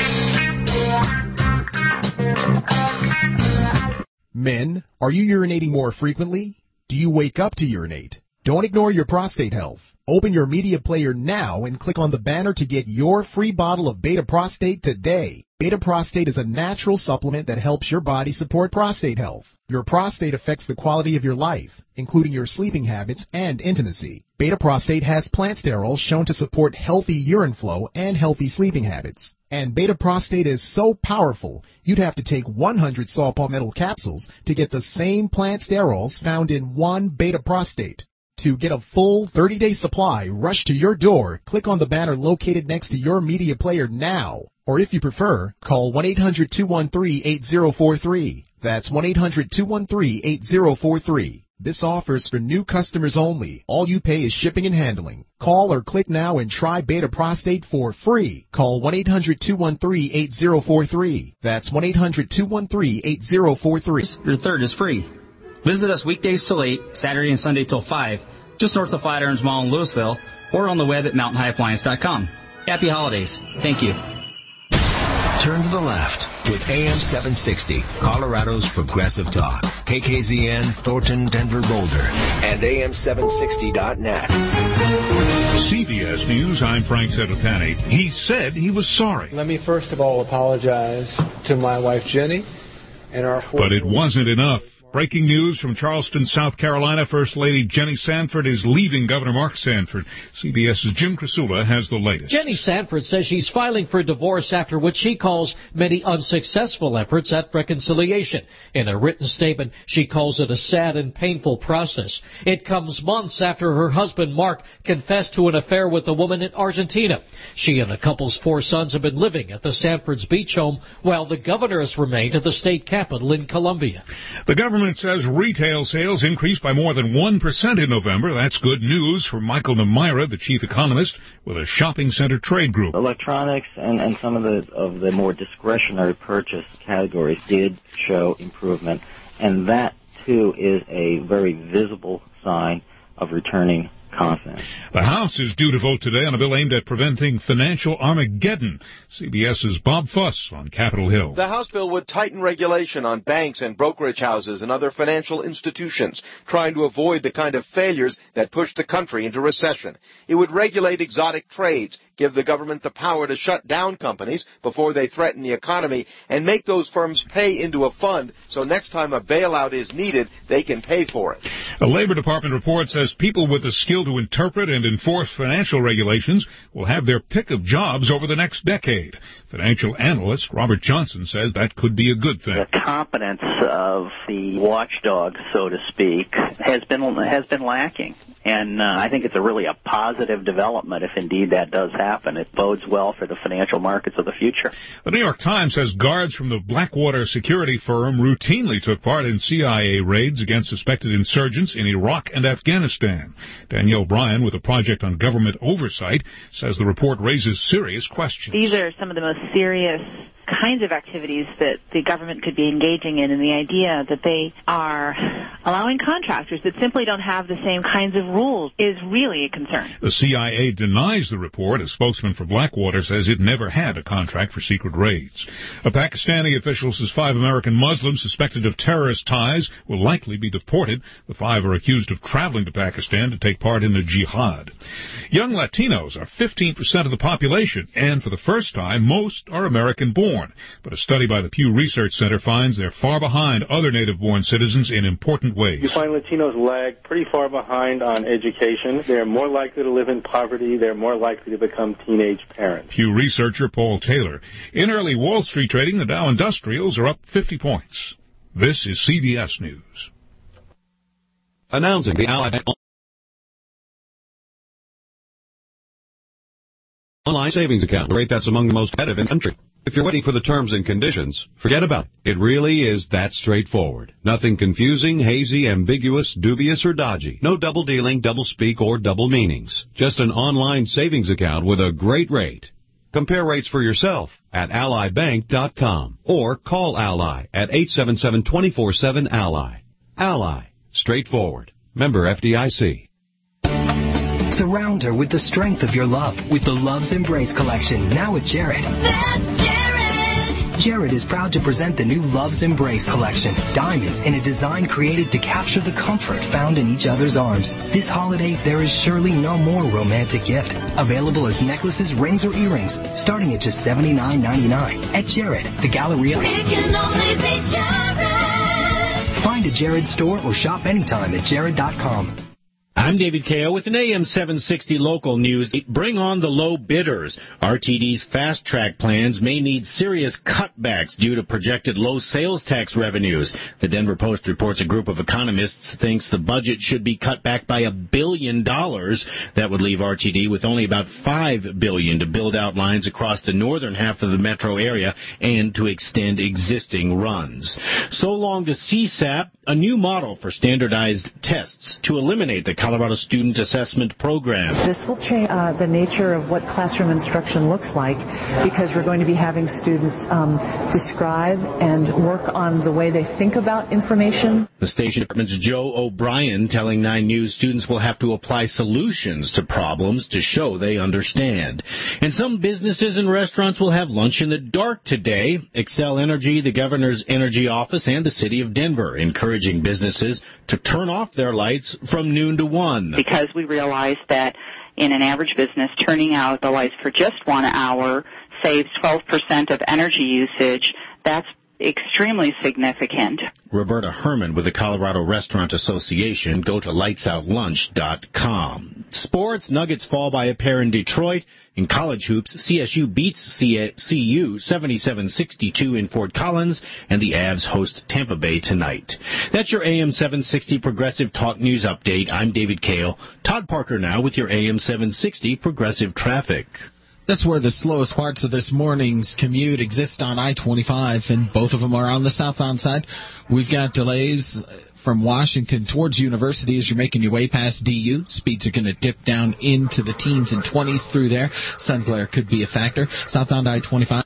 Men, are you urinating more frequently? Do you wake up to urinate? Don't ignore your prostate health. Open your media player now and click on the banner to get your free bottle of Beta Prostate today. Beta Prostate is a natural supplement that helps your body support prostate health. Your prostate affects the quality of your life, including your sleeping habits and intimacy. Beta Prostate has plant sterols shown to support healthy urine flow and healthy sleeping habits. And Beta Prostate is so powerful, you'd have to take one hundred saw palmetto capsules to get the same plant sterols found in one Beta Prostate. To get a full thirty-day supply rushed to your door, click on the banner located next to your media player now. Or if you prefer, call one eight hundred two one three eight zero four three. That's one eight hundred two one three eight zero four three. This offer's for new customers only. All you pay is shipping and handling. Call or click now and try Beta Prostate for free. Call one eight hundred two one three eight zero four three. That's one eight hundred two one three eight zero four three. Your third is free. Visit us weekdays till eight, Saturday and Sunday till five, just north of Flatirons Mall in Louisville, or on the web at mountain high appliance dot com. Happy holidays. Thank you. Turn to the left with A M seven sixty, Colorado's Progressive Talk. K K Z N, Thornton, Denver, Boulder, and A M seven sixty dot net. C B S News, I'm Frank Sedapani. He said he was sorry. Let me first of all apologize to my wife Jenny and our four. But it wasn't enough. Breaking news from Charleston, South Carolina. First Lady Jenny Sanford is leaving Governor Mark Sanford. CBS's Jim Krasula has the latest. Jenny Sanford says she's filing for divorce after what she calls many unsuccessful efforts at reconciliation. In a written statement, she calls it a sad and painful process. It comes months after her husband Mark confessed to an affair with a woman in Argentina. She and the couple's four sons have been living at the Sanford's beach home while the governor has remained at the state capitol in Columbia. The government says retail sales increased by more than one percent in November. That's good news for Michael Nemira, the chief economist with a shopping center trade group. Electronics and, and some of the of the more discretionary purchase categories did show improvement, and that, too, is a very visible sign of returning confidence. The House is due to vote today on a bill aimed at preventing financial Armageddon. CBS's Bob Fuss on Capitol Hill. The House bill would tighten regulation on banks and brokerage houses and other financial institutions, trying to avoid the kind of failures that pushed the country into recession. It would regulate exotic trades, give the government the power to shut down companies before they threaten the economy, and make those firms pay into a fund so next time a bailout is needed, they can pay for it. A Labor Department report says people with the skill to interpret and enforce financial regulations will have their pick of jobs over the next decade. Financial analyst Robert Johnson says that could be a good thing. The competence of the watchdog, so to speak, has been has been lacking. And uh, I think it's a really a positive development if indeed that does happen. It bodes well for the financial markets of the future. The New York Times says guards from the Blackwater security firm routinely took part in C I A raids against suspected insurgents in Iraq and Afghanistan. Danielle Bryan, with a project on government oversight, says the report raises serious questions. These are some of the most serious kinds of activities that the government could be engaging in, and the idea that they are allowing contractors that simply don't have the same kinds of rules is really a concern. The C I A denies the report. A spokesman for Blackwater says it never had a contract for secret raids. A Pakistani official says five American Muslims suspected of terrorist ties will likely be deported. The five are accused of traveling to Pakistan to take part in the jihad. Young Latinos are fifteen percent of the population, and for the first time, most are American-born. But a study by the Pew Research Center finds they're far behind other native-born citizens in important ways. You find Latinos lag pretty far behind on education. They're more likely to live in poverty. They're more likely to become teenage parents. Pew researcher Paul Taylor. In early Wall Street trading, the Dow Industrials are up fifty points. This is C B S News. Announcing the Ally Bank online savings account, a rate that's among the most competitive in the country. If you're waiting for the terms and conditions, forget about it. It really is that straightforward. Nothing confusing, hazy, ambiguous, dubious, or dodgy. No double dealing, double speak, or double meanings. Just an online savings account with a great rate. Compare rates for yourself at ally bank dot com or call Ally at eight seven seven, two four seven, Ally. Ally. Straightforward. Member F D I C. Surround her with the strength of your love with the Love's Embrace collection, now at Jared. That's Jared! Jared is proud to present the new Love's Embrace collection, diamonds in a design created to capture the comfort found in each other's arms. This holiday, there is surely no more romantic gift. Available as necklaces, rings, or earrings, starting at just seventy-nine ninety-nine at Jared, the Galleria. It can only be Jared! Find a Jared store or shop anytime at jared dot com. I'm David Kao with an A M seven sixty local news. Bring on the low bidders. R T D's fast-track plans may need serious cutbacks due to projected low sales tax revenues. The Denver Post reports a group of economists thinks the budget should be cut back by a billion dollars. That would leave R T D with only about five billion dollars to build out lines across the northern half of the metro area and to extend existing runs. So long to C SAP, a new model for standardized tests to eliminate the Colorado Student Assessment Program. This will change uh, the nature of what classroom instruction looks like because we're going to be having students um, describe and work on the way they think about information. The station department's Joe O'Brien telling Nine News students will have to apply solutions to problems to show they understand. And some businesses and restaurants will have lunch in the dark today. Xcel Energy, the governor's energy office, and the city of Denver encouraging businesses to turn off their lights from noon to one. Because we realized that in an average business, turning out the lights for just one hour saves twelve percent of energy usage. That's extremely significant. Roberta Herman with the Colorado Restaurant Association. Go to lights out lunch dot com. Sports, Nuggets fall by a pair in Detroit. In college hoops, C S U beats C U seventy-seven sixty-two in Fort Collins, and the Avs host Tampa Bay tonight. That's your A M seven sixty Progressive Talk News Update. I'm David Kale. Todd Parker now with your A M seven sixty Progressive Traffic. That's where the slowest parts of this morning's commute exist on I twenty-five, and both of them are on the southbound side. We've got delays from Washington towards University as you're making your way past D U. Speeds are going to dip down into the teens and twenties through there. Sun glare could be a factor. Southbound I twenty-five.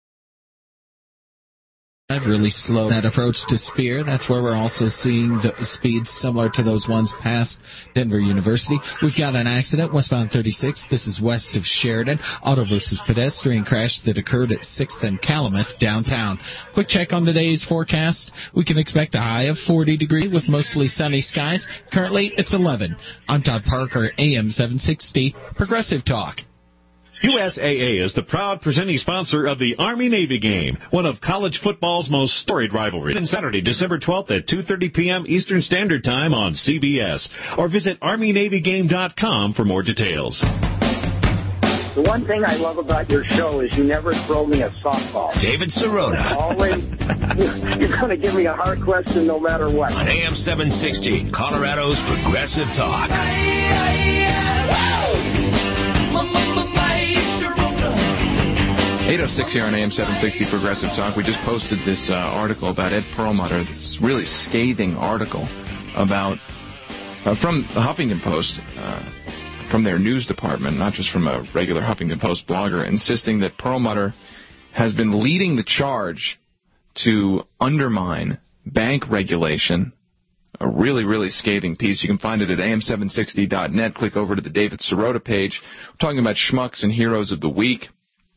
Really slow that approach to Spear. That's where we're also seeing the speeds similar to those ones past Denver University. We've got an accident westbound thirty-six. This is west of Sheridan. Auto versus pedestrian crash that occurred at sixth and Calumet downtown. Quick check on today's forecast. We can expect a high of forty degrees with mostly sunny skies. Currently, it's eleven. I'm Todd Parker, A M seven sixty Progressive Talk. U S A A is the proud presenting sponsor of the Army-Navy game, one of college football's most storied rivalries. And Saturday, December twelfth at two thirty p.m. Eastern Standard Time on C B S. Or visit army navy game dot com for more details. The one thing I love about your show is you never throw me a softball. David Sirota. Always, you're going to give me a hard question no matter what. On A M seven sixty, Colorado's Progressive Talk. eight oh six here on A M seven sixty Progressive Talk. We just posted this uh, article about Ed Perlmutter, this really scathing article about, uh, from the Huffington Post, uh, from their news department, not just from a regular Huffington Post blogger, insisting that Perlmutter has been leading the charge to undermine bank regulation. A really, really scathing piece. You can find it at A M seven sixty dot net. Click over to the David Sirota page. We're talking about schmucks and heroes of the week.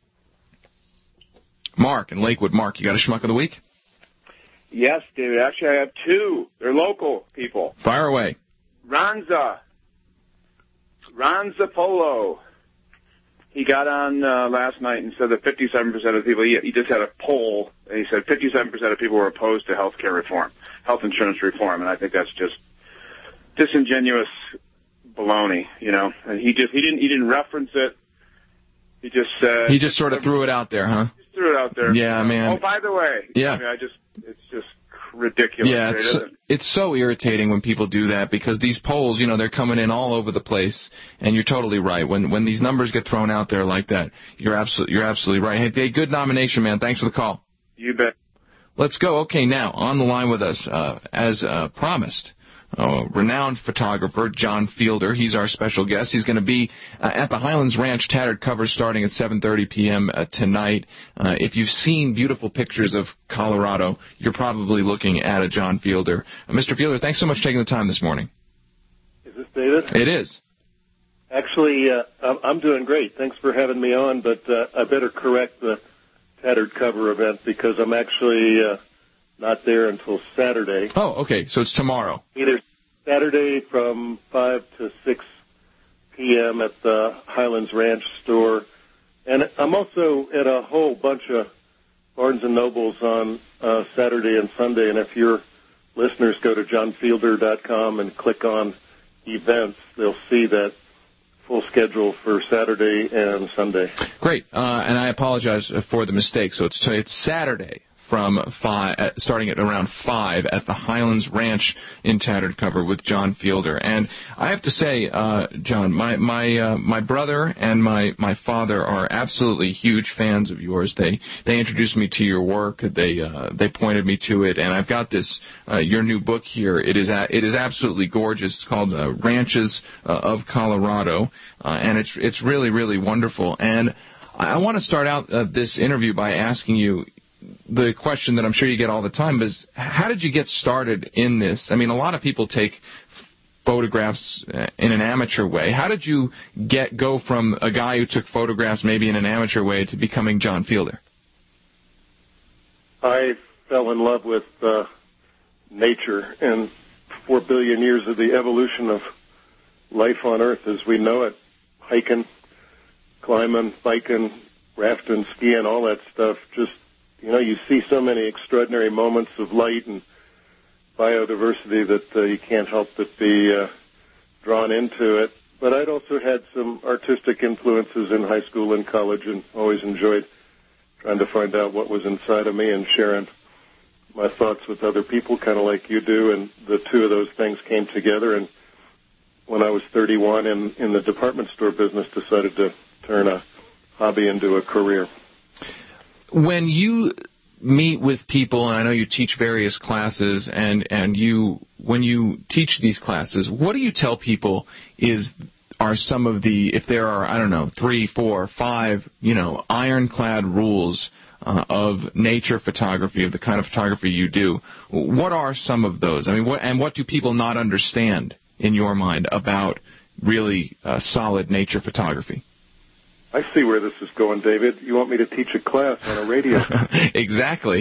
Mark in Lakewood. Mark, you got a schmuck of the week? Yes, David. Actually, I have two. They're local people. Fire away. Ronza. Ronza Polo. He got on uh, last night and said that fifty-seven percent of people, he, he just had a poll, and he said fifty-seven percent of people were opposed to health care reform, health insurance reform, and I think that's just disingenuous baloney, you know. And he just, he didn't, he didn't reference it. He just said... He just sort of threw it out there, huh? Just threw it out there. Yeah, man. Oh, by the way. Yeah. I mean, I just, it's just ridiculous. Yeah, it's so, it's so irritating when people do that because these polls, you know, they're coming in all over the place, and you're totally right. When when these numbers get thrown out there like that, you're absolutely you're absolutely right. Hey, Dave, good nomination, man. Thanks for the call. You bet. Let's go. Okay, now on the line with us, uh, as uh, promised. Uh, renowned photographer John Fielder. He's our special guest. He's going to be uh, at the Highlands Ranch Tattered Cover starting at seven thirty p.m. Uh, tonight. Uh, if you've seen beautiful pictures of Colorado, you're probably looking at a John Fielder. Uh, Mister Fielder, thanks so much for taking the time this morning. Is this David? It is. Actually, uh, I'm doing great. Thanks for having me on, but uh, I better correct the Tattered Cover event because I'm actually... Uh, not there until Saturday. Oh, okay. So it's tomorrow. Either Saturday from five to six p.m. at the Highlands Ranch store. And I'm also at a whole bunch of Barnes and Nobles on uh, Saturday and Sunday. And if your listeners go to john fielder dot com and click on events, they'll see that full schedule for Saturday and Sunday. Great. Uh, and I apologize for the mistake. So it's, it's Saturday. From five, uh, starting at around five at the Highlands Ranch in Tattered Cover with John Fielder. And I have to say, uh, John, my my uh, my brother and my, my father are absolutely huge fans of yours. They they introduced me to your work. They uh, they pointed me to it, and I've got this uh, your new book here. It is a, it is absolutely gorgeous. It's called uh, Ranches uh, of Colorado, uh, and it's it's really really wonderful. And I, I want to start out uh, this interview by asking you. The question that I'm sure you get all the time is, how did you get started in this? I mean, a lot of people take photographs in an amateur way. How did you get go from a guy who took photographs maybe in an amateur way to becoming John Fielder? I fell in love with uh, nature and four billion years of the evolution of life on Earth as we know it, hiking, climbing, biking, rafting, skiing, all that stuff. Just You know, you see so many extraordinary moments of light and biodiversity that uh, you can't help but be uh, drawn into it. But I'd also had some artistic influences in high school and college and always enjoyed trying to find out what was inside of me and sharing my thoughts with other people, kind of like you do. And the two of those things came together. And when I was thirty-one in, in the department store business, decided to turn a hobby into a career. When you meet with people, and I know you teach various classes, and, and you when you teach these classes, what do you tell people is are some of the, if there are, I don't know, three, four, five, you know, ironclad rules uh, of nature photography, of the kind of photography you do, what are some of those? I mean, what, and what do people not understand in your mind about really uh, solid nature photography? I see where this is going, David. You want me to teach a class on a radio? Exactly.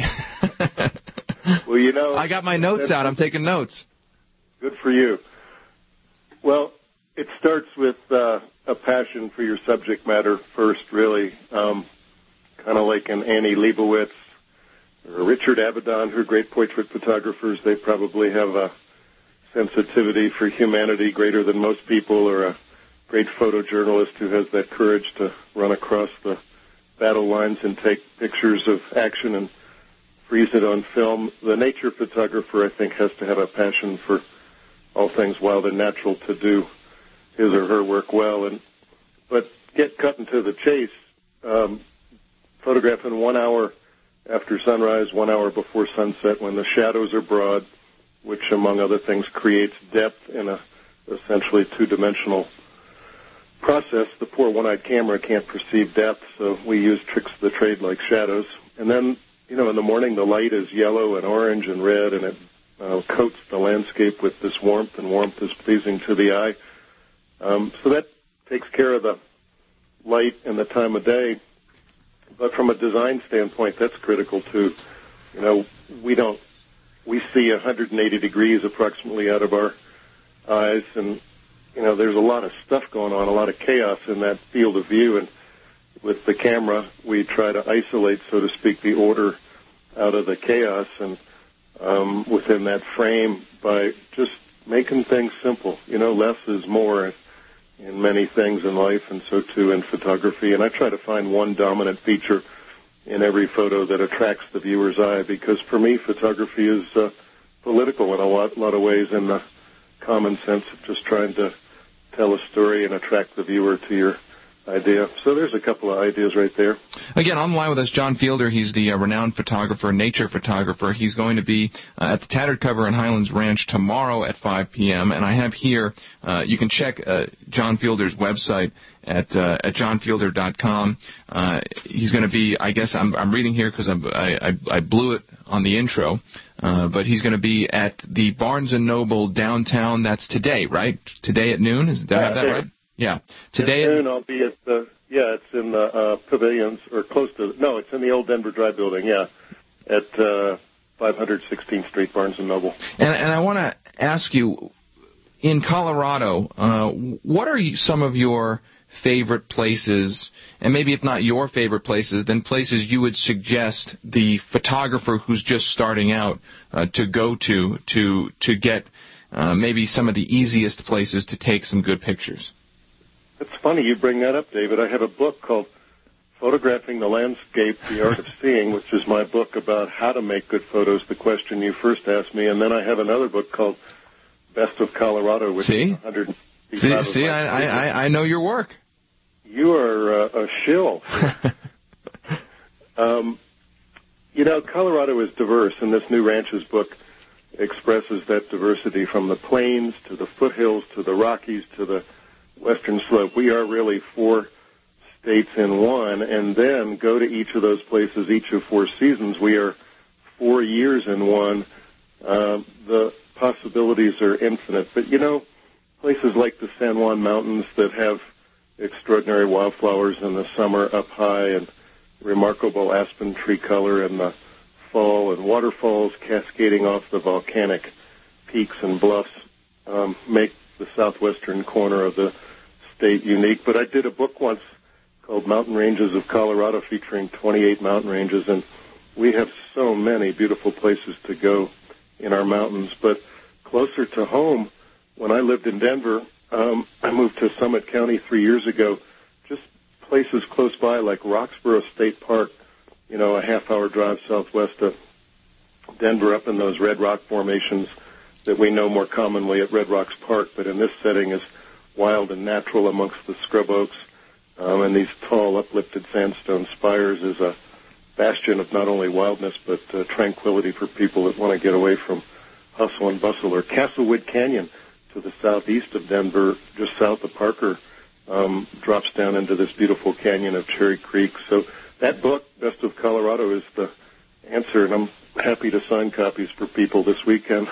Well, you know... I got my notes out. I'm taking notes. Good for you. Well, it starts with uh, a passion for your subject matter first, really. Um, kind of like an Annie Leibovitz or Richard Avedon, who are great portrait photographers. They probably have a sensitivity for humanity greater than most people, or a great photojournalist who has that courage to run across the battle lines and take pictures of action and freeze it on film. The nature photographer, I think, has to have a passion for all things wild and natural to do his or her work well. And but get cut into the chase, um, photographing one hour after sunrise, one hour before sunset, when the shadows are broad, which, among other things, creates depth in a essentially two-dimensional process. The poor one-eyed camera can't perceive depth, so we use tricks of the trade like shadows. And then, you know, in the morning the light is yellow and orange and red, and it uh, coats the landscape with this warmth, and warmth is pleasing to the eye. Um, so that takes care of the light and the time of day. But from a design standpoint, that's critical too. You know, we don't, we see one hundred eighty degrees approximately out of our eyes, and you know, there's a lot of stuff going on, a lot of chaos in that field of view, and with the camera, we try to isolate, so to speak, the order out of the chaos and um, within that frame by just making things simple. You know, less is more in many things in life, and so too in photography. And I try to find one dominant feature in every photo that attracts the viewer's eye, because for me, photography is uh, political in a lot, lot of ways in the common sense of just trying to tell a story and attract the viewer to your idea. So there's a couple of ideas right there. Again, on the line with us, John Fielder. He's the uh, renowned photographer, nature photographer. He's going to be uh, at the Tattered Cover in Highlands Ranch tomorrow at five p.m. And I have here, uh, you can check uh, John Fielder's website at uh, at john fielder dot com. Uh, he's going to be, I guess I'm, I'm reading here because I, I, I blew it on the intro, uh, but he's going to be at the Barnes and Noble downtown. That's today, right? Today at noon? Is, did I have that right? Yeah. Today at noon, I'll be at the, yeah, it's in the uh, pavilions, or close to, no, it's in the old Denver Dry Building, yeah, at uh, five sixteenth Street, Barnes and Noble. And, and I want to ask you, in Colorado, uh, what are you, some of your favorite places, and maybe if not your favorite places, then places you would suggest the photographer who's just starting out uh, to go to, to, to get uh, maybe some of the easiest places to take some good pictures? It's funny you bring that up, David. I have a book called Photographing the Landscape, The Art of Seeing, which is my book about how to make good photos, the question you first asked me. And then I have another book called Best of Colorado, which see? is one hundred See, see I, I, I know your work. You are uh, a shill. um, you know, Colorado is diverse, and this new Ranches book expresses that diversity from the plains to the foothills to the Rockies to the Western Slope. We are really four states in one, and then go to each of those places, each of four seasons. We are four years in one. Uh, the possibilities are infinite. But, you know, places like the San Juan Mountains that have extraordinary wildflowers in the summer up high and remarkable aspen tree color in the fall, and waterfalls cascading off the volcanic peaks and bluffs um, make the southwestern corner of the state unique. But I did a book once called Mountain Ranges of Colorado, featuring twenty-eight mountain ranges, and we have so many beautiful places to go in our mountains. But closer to home, when I lived in Denver, um, I moved to Summit County three years ago, just places close by like Roxborough State Park, you know, a half-hour drive southwest of Denver, up in those red rock formations that we know more commonly at Red Rocks Park, but in this setting is wild and natural amongst the scrub oaks. Um, and these tall, uplifted sandstone spires is a bastion of not only wildness but uh, tranquility for people that want to get away from hustle and bustle. Or Castlewood Canyon to the southeast of Denver, just south of Parker, um, drops down into this beautiful canyon of Cherry Creek. So that book, Best of Colorado, is the answer, and I'm happy to sign copies for people this weekend.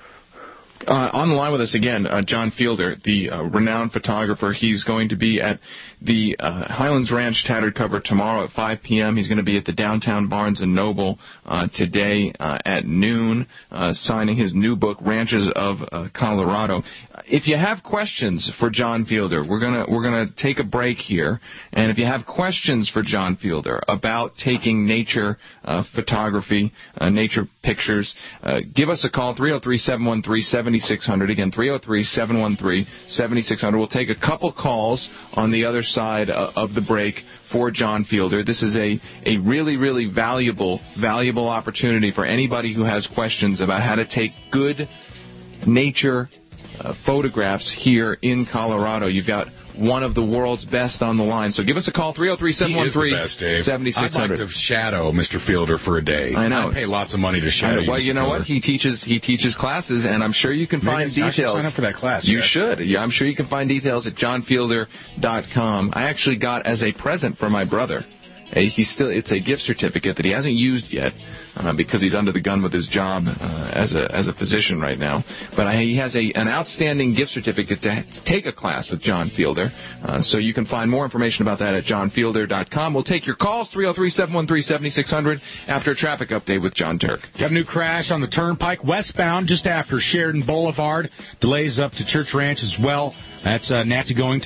Uh, on the line with us again, uh, John Fielder, the uh, renowned photographer. He's going to be at the uh, Highlands Ranch Tattered Cover tomorrow at five p.m. He's going to be at the downtown Barnes and Noble uh, today uh, at noon, uh, signing his new book, Ranches of uh, Colorado. If you have questions for John Fielder, we're gonna we're gonna take a break here, and if you have questions for John Fielder about taking nature uh, photography, uh, nature pictures, uh, give us a call, three oh three, seven one three, seven six hundred. Again, three oh three, seven one three, seven six hundred. We'll take a couple calls on the other side uh, of the break for John Fielder. This is a, a really, really valuable, valuable opportunity for anybody who has questions about how to take good nature uh, photographs here in Colorado. You've got one of the world's best on the line. So give us a call, three oh three, seven one three, seven six hundred. I'd like to shadow Mister Fielder for a day. I know. I'd pay lots of money to shadow you. Well, you know Fielder. what? He teaches he teaches classes, and I'm sure you can Maybe find I details. should sign up for that class. You yeah. should. Yeah, I'm sure you can find details at john fielder dot com. I actually got as a present for my brother. A, he's still. It's a gift certificate that he hasn't used yet uh, because he's under the gun with his job uh, as a as a physician right now. But I, he has a an outstanding gift certificate to, to take a class with John Fielder. Uh, so you can find more information about that at john fielder dot com. We'll take your calls, three oh three, seven one three, seven six hundred, after a traffic update with John Turk. Got a new crash on the Turnpike westbound just after Sheridan Boulevard. Delays up to Church Ranch as well. That's uh, nasty going to the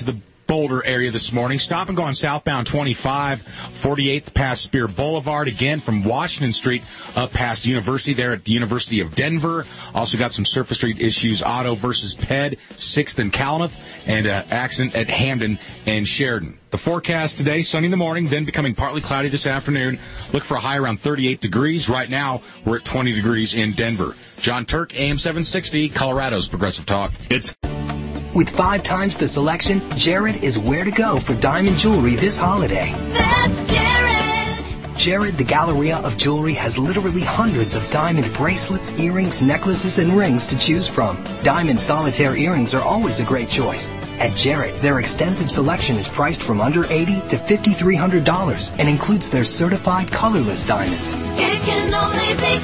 Boulder area this morning. Stop and go on southbound twenty-five, forty-eighth past Spear Boulevard. Again, from Washington Street up past University there at the University of Denver. Also got some Surface Street issues, Auto versus P E D, sixth and Calumet, and uh, accident at Hamden and Sheridan. The forecast today, sunny in the morning, then becoming partly cloudy this afternoon. Look for a high around thirty-eight degrees. Right now, we're at twenty degrees in Denver. John Turk, A M seven sixty, Colorado's Progressive Talk. It's With five times the selection, Jared is where to go for diamond jewelry this holiday. That's Jared! Jared, the Galleria of Jewelry, has literally hundreds of diamond bracelets, earrings, necklaces, and rings to choose from. Diamond solitaire earrings are always a great choice. At Jared, their extensive selection is priced from under eighty dollars to five thousand three hundred dollars and includes their certified colorless diamonds. It can only be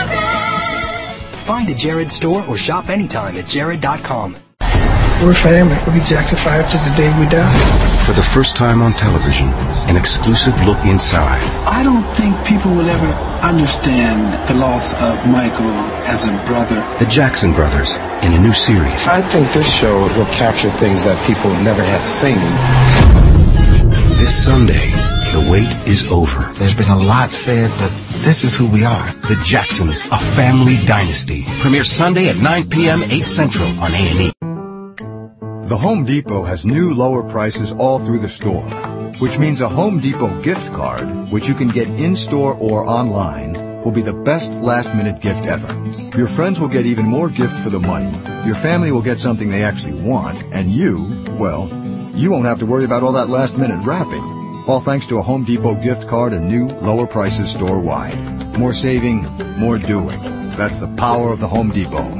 Jared! Find a Jared store or shop anytime at jared dot com. We're family. We'll be Jackson five to the day we die. For the first time on television, an exclusive look inside. I don't think people will ever understand the loss of Michael as a brother. The Jackson Brothers in a new series. I think this show will capture things that people never have seen. This Sunday, the wait is over. There's been a lot said, but this is who we are. The Jacksons, a family dynasty. Premieres Sunday at nine p.m., eight Central on A and E. The Home Depot has new lower prices all through the store, which means a Home Depot gift card, which you can get in-store or online, will be the best last-minute gift ever. Your friends will get even more gift for the money. Your family will get something they actually want, and you, well, you won't have to worry about all that last-minute wrapping. All thanks to a Home Depot gift card and new lower prices store-wide. More saving, more doing. That's the power of the Home Depot.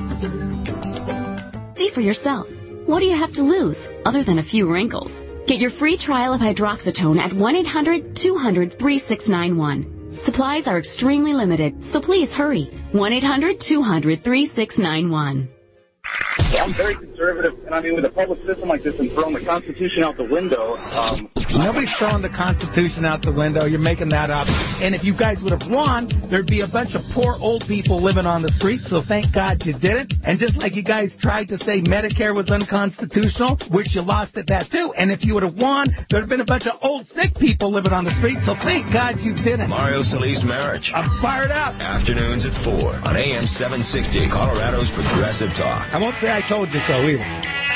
See for yourself. What do you have to lose, other than a few wrinkles? Get your free trial of hydroxytone at one eight hundred two hundred three six nine one. Supplies are extremely limited, so please hurry. one eight hundred two hundred three six nine one. I'm very conservative, and I mean, with a public system like this and throwing the Constitution out the window. Um, Nobody's throwing the Constitution out the window. You're making that up. And if you guys would have won, there'd be a bunch of poor old people living on the streets, so thank God you didn't. And just like you guys tried to say Medicare was unconstitutional, which you lost at that too, and if you would have won, there'd have been a bunch of old sick people living on the streets, so thank God you didn't. Mario Solis Marriage. I'm fired up. Afternoons at four on A M seven sixty, Colorado's Progressive Talk. I won't say I told you so either.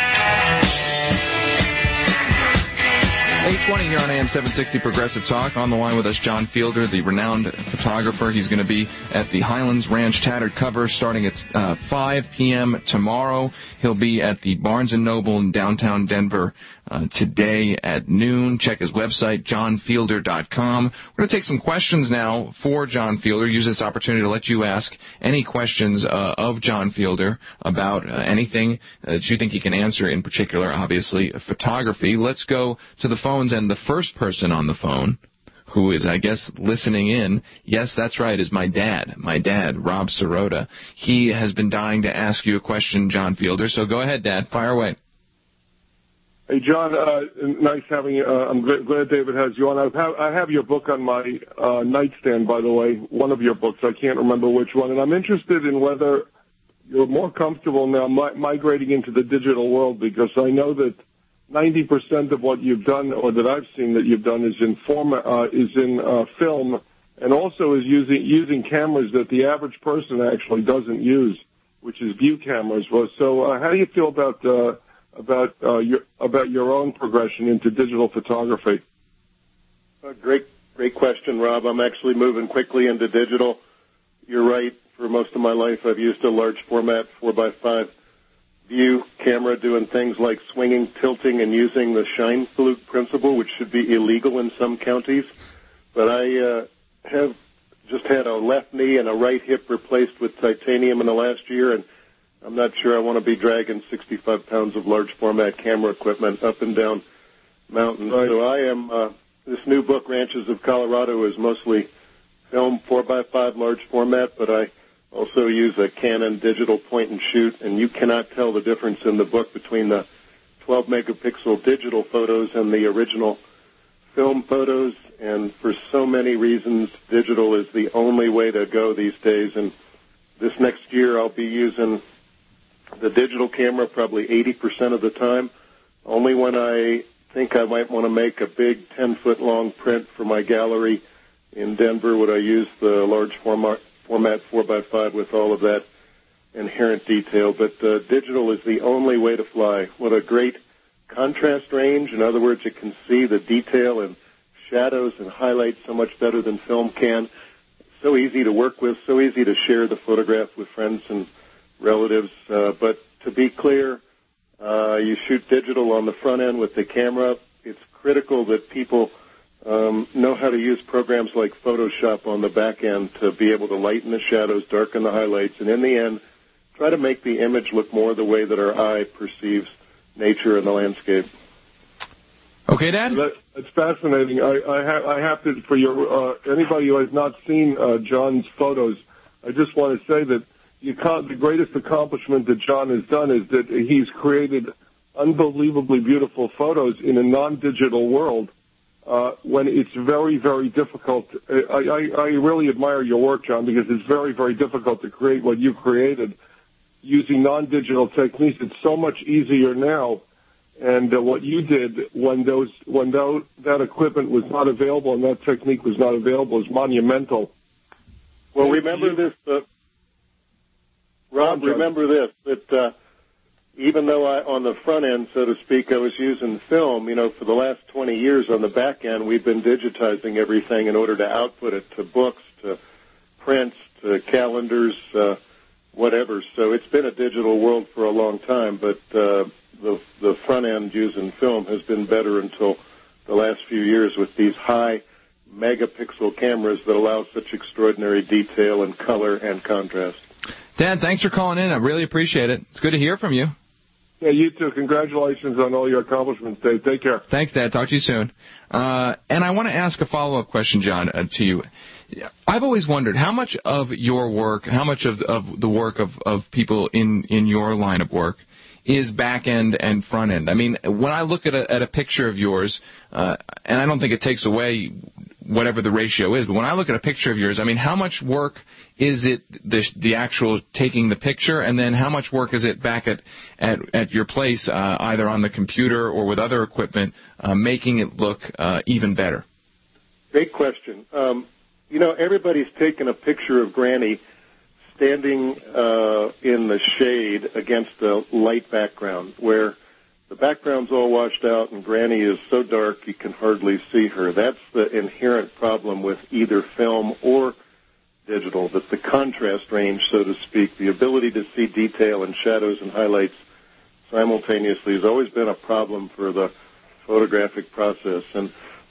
eight twenty here on A M seven sixty Progressive Talk. On the line with us, John Fielder, the renowned photographer. He's going to be at the Highlands Ranch Tattered Cover starting at uh, five p.m. tomorrow. He'll be at the Barnes and Noble in downtown Denver uh, today at noon. Check his website, john fielder dot com. We're going to take some questions now for John Fielder. Use this opportunity to let you ask any questions uh, of John Fielder about uh, anything that you think he can answer, in particular, obviously, photography. Let's go to the phone. And the first person on the phone, who is, I guess, listening in, yes, that's right, is my dad, my dad, Rob Sirota. He has been dying to ask you a question, John Fielder, so go ahead, Dad, fire away. Hey, John, uh, nice having you. Uh, I'm glad, glad David has you on. I have, I have your book on my uh, nightstand, by the way, one of your books. I can't remember which one. And I'm interested in whether you're more comfortable now mi- migrating into the digital world, because I know that ninety percent of what you've done, or that I've seen that you've done, is in form, uh, is in uh, film, and also is using using cameras that the average person actually doesn't use, which is view cameras. Well, so uh, how do you feel about uh, about uh, your about your own progression into digital photography? Uh, great, great question, Rob. I'm actually moving quickly into digital. You're right. For most of my life, I've used a large format four by five view camera, doing things like swinging, tilting, and using the shine flute principle, which should be illegal in some counties. But I uh, have just had a left knee and a right hip replaced with titanium in the last year, and I'm not sure I want to be dragging sixty-five pounds of large format camera equipment up and down mountains. Right. So I am, uh, this new book, Ranches of Colorado, is mostly film four by five large format, but I also use a Canon digital point and shoot, and you cannot tell the difference in the book between the twelve megapixel digital photos and the original film photos. And for so many reasons, digital is the only way to go these days. And this next year, I'll be using the digital camera probably eighty percent of the time. Only when I think I might want to make a big ten-foot long print for my gallery in Denver would I use the large format, format four by five with all of that inherent detail. But uh, digital is the only way to fly. What a great contrast range. In other words, it can see the detail and shadows and highlights so much better than film can. So easy to work with, so easy to share the photograph with friends and relatives. Uh, but to be clear, uh, you shoot digital on the front end with the camera. It's critical that people um, know how to use programs like Photoshop on the back end to be able to lighten the shadows, darken the highlights, and in the end, try to make the image look more the way that our eye perceives nature and the landscape. Okay, Dad? That, that's fascinating. I, I, ha- I have to, for your uh, anybody who has not seen uh, John's photos, I just want to say that the, the greatest accomplishment that John has done is that he's created unbelievably beautiful photos in a non-digital world uh, when it's very, very difficult. I, I, I really admire your work, John, because it's very, very difficult to create what you created using non-digital techniques. It's so much easier now. And uh, what you did when those when those, that equipment was not available and that technique was not available is monumental. Well, remember this, uh, Rob. Remember this that uh, even though I, on the front end, so to speak, I was using film. You know, for the last twenty years on the back end, we've been digitizing everything in order to output it to books, to prints, to calendars, uh, whatever. So it's been a digital world for a long time, but. Uh, The, the front end using film has been better until the last few years with these high megapixel cameras that allow such extraordinary detail and color and contrast. Dad, thanks for calling in. I really appreciate it. It's good to hear from you. Yeah, you too. Congratulations on all your accomplishments, Dave. Take care. Thanks, Dad. Talk to you soon. Uh, and I want to ask a follow-up question, John, uh, to you. I've always wondered how much of your work, how much of, of the work of, of people in, in your line of work is back end and front end. I mean, when I look at a, at a picture of yours, uh, and I don't think it takes away whatever the ratio is, but when I look at a picture of yours, I mean, how much work is it the, the actual taking the picture, and then how much work is it back at, at, at your place, uh, either on the computer or with other equipment, uh, making it look uh, even better? Great question. Um, you know, everybody's taken a picture of Granny standing uh, in the shade against a light background where the background's all washed out and Granny is so dark you can hardly see her. That's the inherent problem with either film or digital, that the contrast range, so to speak, the ability to see detail and shadows and highlights simultaneously has always been a problem for the photographic process. And,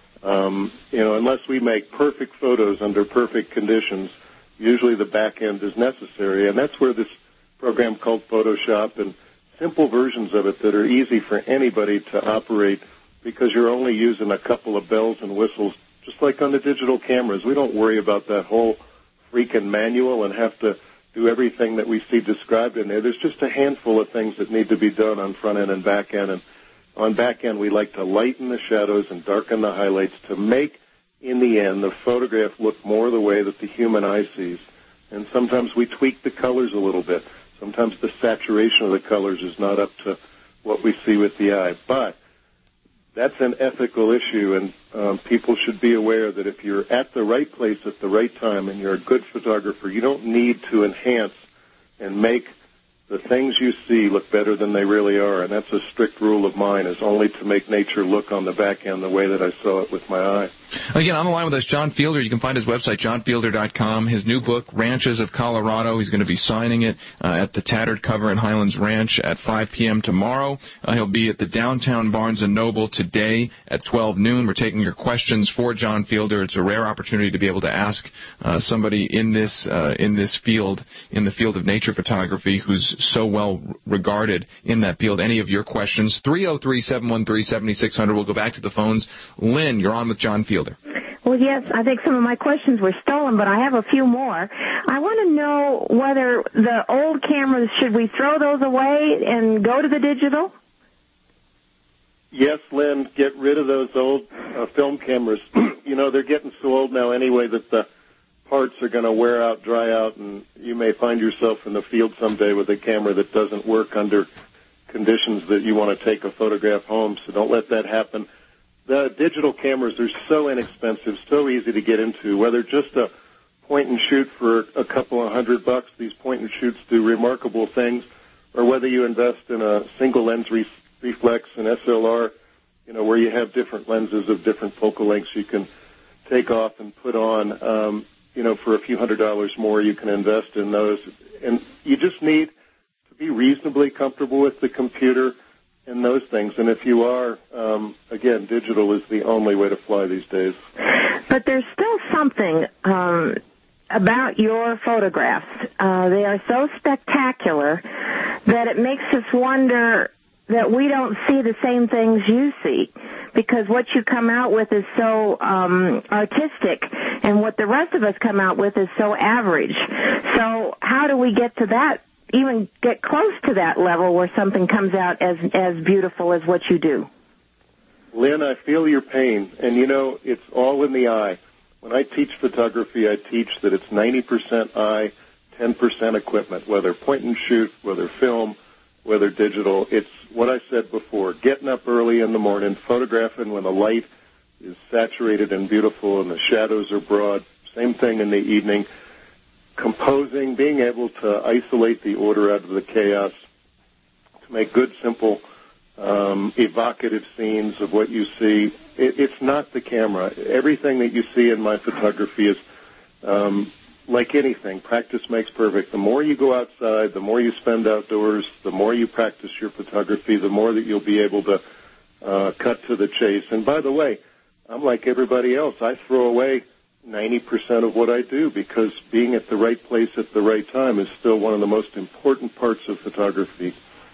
um, you know, unless we make perfect photos under perfect conditions, usually the back end is necessary, and that's where this program called Photoshop and simple versions of it that are easy for anybody to operate because you're only using a couple of bells and whistles, just like on the digital cameras. We don't worry about that whole freaking manual and have to do everything that we see described in there. There's just a handful of things that need to be done on front end and back end, and on back end we like to lighten the shadows and darken the highlights to make in the end, the photograph looked more the way that the human eye sees. And sometimes we tweak the colors a little bit. Sometimes the saturation of the colors is not up to what we see with the eye. But that's an ethical issue, and um, people should be aware that if you're at the right place at the right time and you're a good photographer, you don't need to enhance and make the things you see look better than they really are. And that's a strict rule of mine, is only to make nature look on the back end the way that I saw it with my eye. Again, on the line with us, John Fielder. You can find his website, john fielder dot com. His new book, Ranches of Colorado. He's going to be signing it uh, at the Tattered Cover in Highlands Ranch at five p.m. tomorrow. Uh, he'll be at the downtown Barnes and Noble today at twelve noon. We're taking your questions for John Fielder. It's a rare opportunity to be able to ask uh, somebody in this uh, in this field, in the field of nature photography, who's so well regarded in that field. Any of your questions, three oh three, seven one three, seven six zero zero. We'll go back to the phones. Lynn, you're on with John Fielder. Well, yes, I think some of my questions were stolen, but I have a few more. I want to know whether the old cameras, should we throw those away and go to the digital? Yes, Lynn, get rid of those old uh, film cameras. You know, they're getting so old now anyway that the parts are going to wear out, dry out, and you may find yourself in the field someday with a camera that doesn't work under conditions that you want to take a photograph home, so don't let that happen. The digital cameras are so inexpensive, so easy to get into. Whether just a point and shoot for a couple of hundred bucks, these point and shoots do remarkable things, or whether you invest in a single lens re- reflex, an S L R, you know, where you have different lenses of different focal lengths you can take off and put on. Um, you know, for a few hundred dollars more, you can invest in those. And you just need to be reasonably comfortable with the computer and those things. And if you are, um, again, digital is the only way to fly these days. But there's still something um, about your photographs. Uh, they are so spectacular that it makes us wonder that we don't see the same things you see, because what you come out with is so um, artistic, and what the rest of us come out with is so average. So how do we get to that, even get close to that level where something comes out as as beautiful as what you do? Lynn, I feel your pain, and you know, it's all in the eye. When I teach photography, I teach that it's ninety percent eye, ten percent equipment, whether point and shoot, whether film, whether digital. It's what I said before, getting up early in the morning, photographing when the light is saturated and beautiful and the shadows are broad. Same thing in the evening. Composing, being able to isolate the order out of the chaos, to make good, simple, um, evocative scenes of what you see. It, it's not the camera. Everything that you see in my photography is um, like anything. Practice makes perfect. The more you go outside, the more you spend outdoors, the more you practice your photography, the more that you'll be able to uh, cut to the chase. And by the way, I'm like everybody else. I throw away ninety percent of what I do because being at the right place at the right time is still one of the most important parts of photography.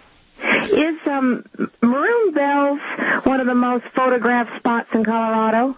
Is um, Maroon Bells one of the most photographed spots in Colorado?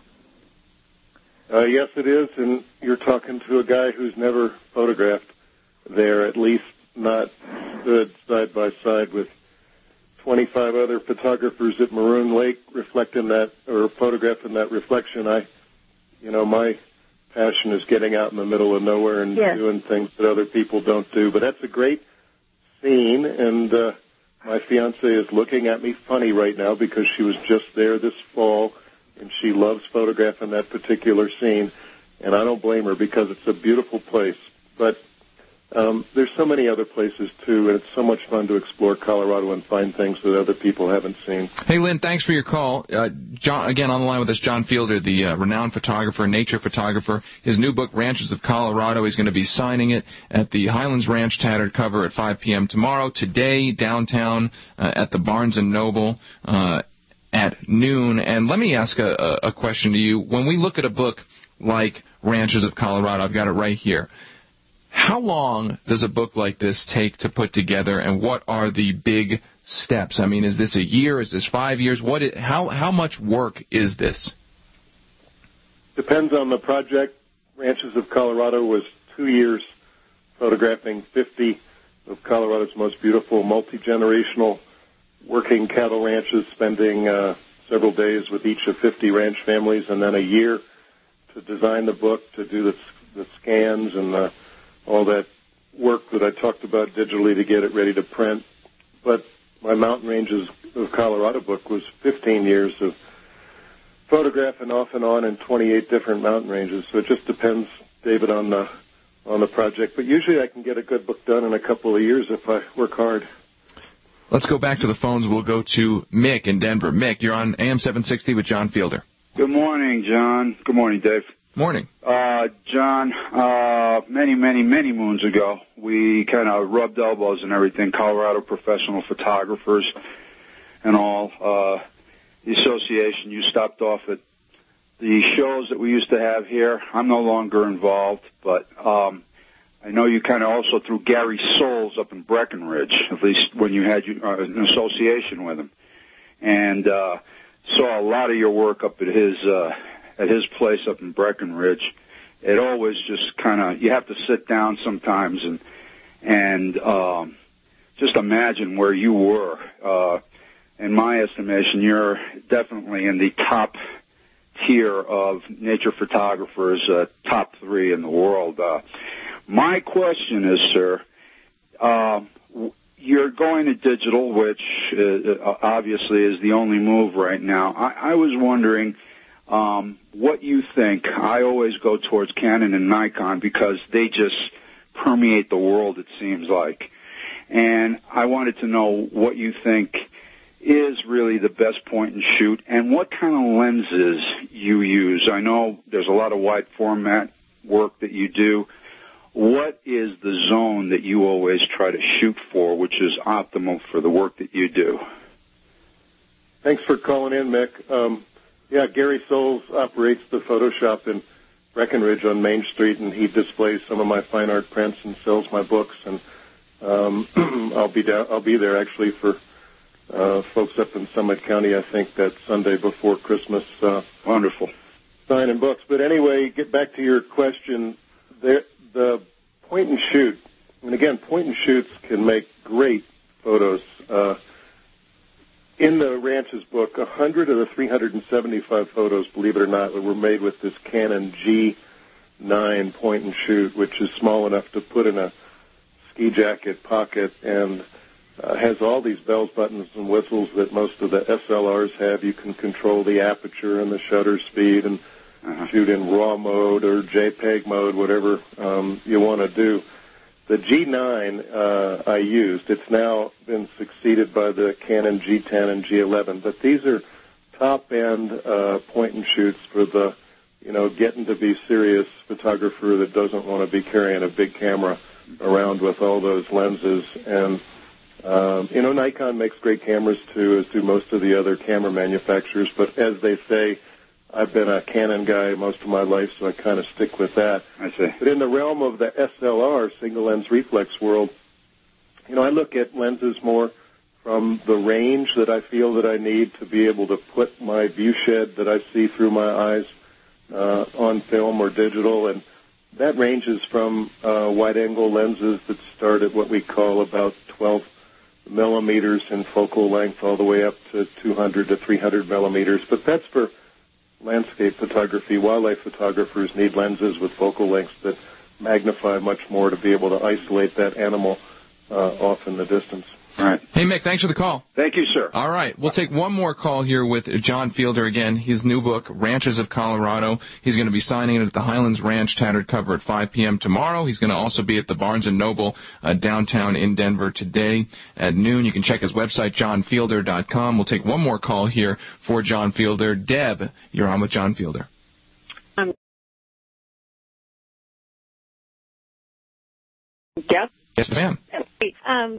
Uh, yes, it is, and you're talking to a guy who's never photographed there, at least not stood side by side with twenty-five other photographers at Maroon Lake reflecting that, or photographing that reflection. I, you know, my passion is getting out in the middle of nowhere and yes. doing things that other people don't do. But that's a great scene, and uh, my fiance is looking at me funny right now because she was just there this fall, and she loves photographing that particular scene, and I don't blame her because it's a beautiful place. But um, there's so many other places, too, and it's so much fun to explore Colorado and find things that other people haven't seen. Hey, Lynn, thanks for your call. Uh, John, again, on the line with us, John Fielder, the uh, renowned photographer, nature photographer. His new book, Ranches of Colorado, he's going to be signing it at the Highlands Ranch Tattered Cover at five p.m. tomorrow. Today, downtown uh, at the Barnes and Noble uh, at noon. And let me ask a, a question to you. When we look at a book like Ranches of Colorado, I've got it right here. How long does a book like this take to put together, and what are the big steps? I mean, is this a year? Is this five years? What? Is, how how much work is this? Depends on the project. Ranches of Colorado was two years photographing fifty of Colorado's most beautiful multi-generational working cattle ranches, spending uh, several days with each of fifty ranch families, and then a year to design the book, to do the, the scans and the all that work that I talked about digitally to get it ready to print. But my Mountain Ranges of Colorado book was fifteen years of photographing off and on in twenty-eight different mountain ranges. So it just depends, David, on the on the project. But usually I can get a good book done in a couple of years if I work hard. Let's go back to the phones. We'll go to Mick in Denver. Mick, you're on A M seven sixty with John Fielder. Good morning, John. Good morning, Dave. Morning. Uh, John, uh, many, many, many moons ago, we kind of rubbed elbows and everything, Colorado professional photographers and all. Uh, the association, you stopped off at the shows that we used to have here. I'm no longer involved, but um, I know you kind of also through Gary Souls up in Breckenridge, at least when you had uh, an association with him, and uh, saw a lot of your work up at his uh at his place up in Breckenridge. It always just kind of, you have to sit down sometimes and and um, just imagine where you were. Uh, in my estimation, you're definitely in the top tier of nature photographers, uh, top three in the world. Uh, my question is, sir, uh, you're going to digital, which uh, obviously is the only move right now. I, I was wondering um, what you think. I always go towards Canon and Nikon because they just permeate the world, it seems like. And I wanted to know what you think is really the best point and shoot, and what kind of lenses you use. I know there's a lot of wide format work that you do. What is the zone that you always try to shoot for, which is optimal for the work that you do? Thanks for calling in, Mick. Um, yeah, Gary Souls operates the photo shop in Breckenridge on Main Street, and he displays some of my fine art prints and sells my books. And um, I'll be down, I'll be there actually for uh, folks up in Summit County. I think that Sunday before Christmas. Uh, Wonderful. Signing books. But anyway, get back to your question. There, the point and shoot, and again, point and shoots can make great photos. Uh, in the Ranch's book, one hundred of the three hundred seventy-five photos, believe it or not, were made with this Canon G nine point and shoot, which is small enough to put in a ski jacket pocket and uh, has all these bells, buttons, and whistles that most of the S L Rs have. You can control the aperture and the shutter speed and uh-huh. shoot in RAW mode or JPEG mode, whatever um, you want to do. The G nine uh, I used. It's now been succeeded by the Canon G ten and G eleven, but these are top-end uh, point and shoots for the, you know, getting to be serious photographer that doesn't want to be carrying a big camera around with all those lenses. And um, you know, Nikon makes great cameras too, as do most of the other camera manufacturers. But as they say, I've been a Canon guy most of my life, so I kind of stick with that. I see. But in the realm of the S L R, single lens reflex world, you know, I look at lenses more from the range that I feel that I need to be able to put my view shed that I see through my eyes uh, on film or digital, and that ranges from uh, wide-angle lenses that start at what we call about twelve millimeters in focal length all the way up to two hundred to three hundred millimeters. But that's for landscape photography. Wildlife photographers need lenses with focal lengths that magnify much more to be able to isolate that animal uh, off in the distance. All right. Hey, Mick, thanks for the call. Thank you, sir. All right. We'll take one more call here with John Fielder again. His new book, Ranches of Colorado. He's going to be signing it at the Highlands Ranch Tattered Cover at five p.m. tomorrow. He's going to also be at the Barnes and Noble uh, downtown in Denver today at noon. You can check his website, john fielder dot com. We'll take one more call here for John Fielder. Deb, you're on with John Fielder. Um, yep. Yes, ma'am. Um,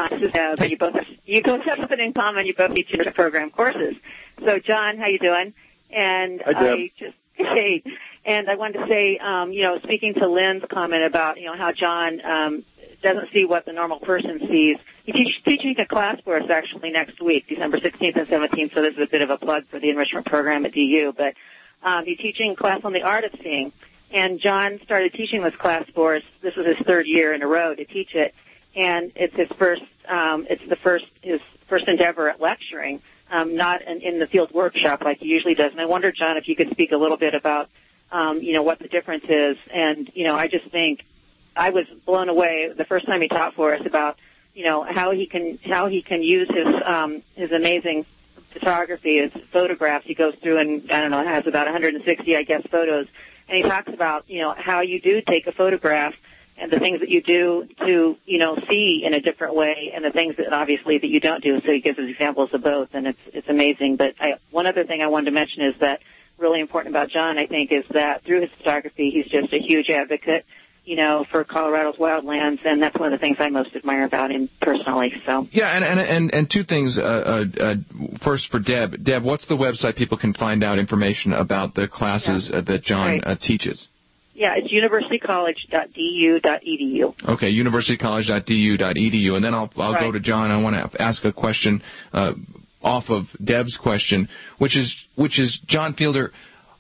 uh, you both have, you both have something in common. You both teach in program courses. So, John, how you doing? And Hi, Deb. I just hey, and I wanted to say, um, you know, speaking to Lynn's comment about you know how John um, doesn't see what the normal person sees. He's teach, teaching a class for us actually next week, December sixteenth and seventeenth. So this is a bit of a plug for the enrichment program at D U. But um, he's teaching a class on the art of seeing. And John started teaching this class for us. This was his third year in a row to teach it, and it's his first. Um, it's the first his first endeavor at lecturing, um, not in, in the field workshop like he usually does. And I wonder, John, if you could speak a little bit about, um, you know, what the difference is. And you know, I just think I was blown away the first time he taught for us about, you know, how he can how he can use his um, his amazing photography, his photographs. He goes through and I don't know, has about one hundred sixty, I guess, photos. And he talks about, you know, how you do take a photograph and the things that you do to, you know, see in a different way and the things that obviously that you don't do. So he gives us examples of both, and it's it's amazing. But I, one other thing I wanted to mention is that really important about John, I think, is that through his photography, he's just a huge advocate, you know, for Colorado's wildlands, and that's one of the things I most admire about him personally. So yeah, and and and, and two things. Uh, uh, uh, first, for Deb, Deb, what's the website people can find out information about the classes yeah. uh, that John right. uh, teaches? Yeah, it's university college dot d u dot e d u. Okay, university college dot d u dot e d u, and then I'll I'll right. go to John. I want to ask a question uh, off of Deb's question, which is which is John Fielder.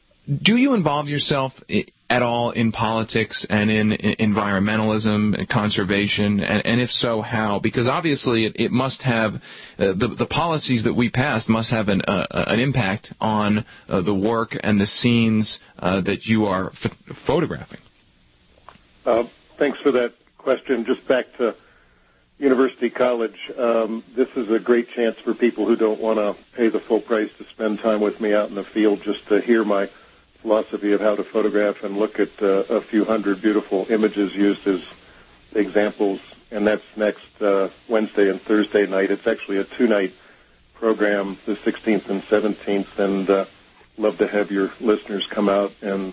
Do you involve yourself at all in politics and in environmentalism and conservation, and, and if so, how? Because obviously it, it must have, uh, the, the policies that we pass must have an, uh, an impact on uh, the work and the scenes uh, that you are ph- photographing. Uh, thanks for that question. Just back to University College. Um, this is a great chance for people who don't want to pay the full price to spend time with me out in the field just to hear my philosophy of how to photograph and look at uh, a few hundred beautiful images used as examples. And that's next uh, Wednesday and Thursday night. It's actually a two-night program, the sixteenth and seventeenth, and uh, love to have your listeners come out, and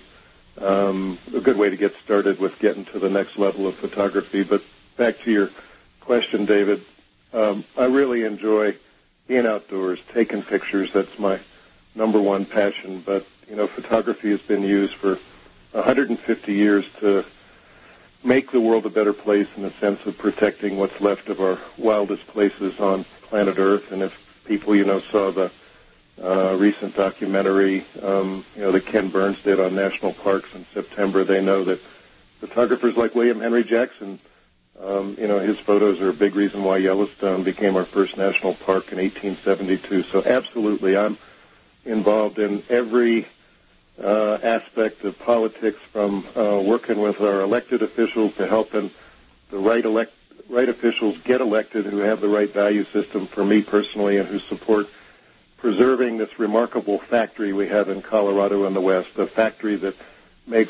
um, a good way to get started with getting to the next level of photography. But back to your question, David, um, I really enjoy being outdoors, taking pictures. That's my number one passion. But, you know, photography has been used for one hundred fifty years to make the world a better place in the sense of protecting what's left of our wildest places on planet Earth. And if people, you know, saw the uh, recent documentary, um, you know, that Ken Burns did on national parks in September, they know that photographers like William Henry Jackson, um, you know, his photos are a big reason why Yellowstone became our first national park in eighteen seventy-two. So absolutely, I'm involved in every uh, aspect of politics, from uh, working with our elected officials to helping the right elect right officials get elected who have the right value system for me personally and who support preserving this remarkable factory we have in Colorado in the West, a factory that makes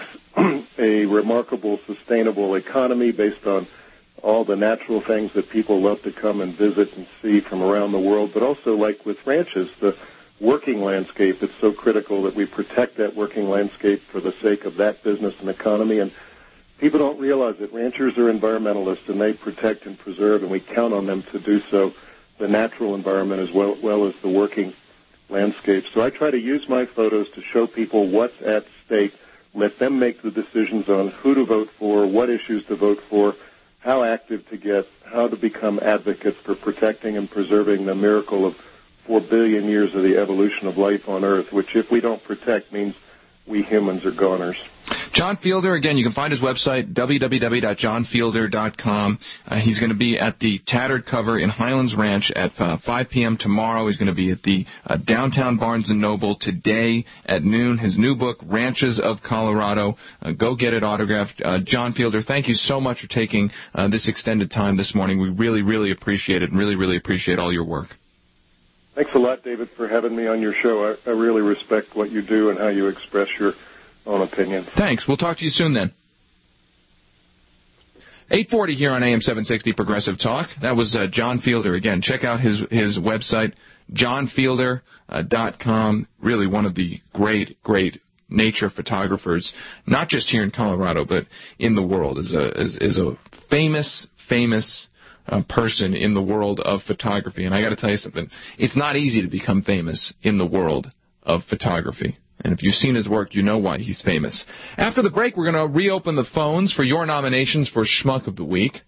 a remarkable sustainable economy based on all the natural things that people love to come and visit and see from around the world, but also, like with ranches, the working landscape. It's so critical that we protect that working landscape for the sake of that business and economy. And people don't realize that ranchers are environmentalists, and they protect and preserve, and we count on them to do so, the natural environment as well, well as the working landscape. So I try to use my photos to show people what's at stake, let them make the decisions on who to vote for, what issues to vote for, how active to get, how to become advocates for protecting and preserving the miracle of four billion years of the evolution of life on Earth, which if we don't protect means we humans are goners. John Fielder, again, you can find his website, w w w dot john fielder dot com. Uh, he's going to be at the Tattered Cover in Highlands Ranch at uh, five p.m. tomorrow. He's going to be at the uh, downtown Barnes and Noble today at noon. His new book, Ranches of Colorado. Uh, go get it autographed. Uh, John Fielder, thank you so much for taking uh, this extended time this morning. We really, really appreciate it and really, really appreciate all your work. Thanks a lot, David, for having me on your show. I, I really respect what you do and how you express your own opinion. Thanks. We'll talk to you soon then. eight forty here on A M seven sixty Progressive Talk. That was uh, John Fielder. Again, check out his his website, john fielder dot com. Really one of the great, great nature photographers, not just here in Colorado, but in the world. Is a, is, is a famous, famous uh, person in the world of photography. And I got to tell you something. It's not easy to become famous in the world of photography. And if you've seen his work, you know why he's famous. After the break, we're going to reopen the phones for your nominations for Schmuck of the Week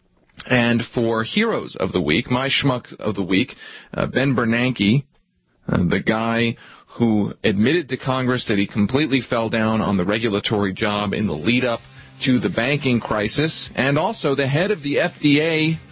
and for Heroes of the Week. My Schmuck of the Week, uh, Ben Bernanke, uh, the guy who admitted to Congress that he completely fell down on the regulatory job in the lead-up to the banking crisis, and also the head of the F D A,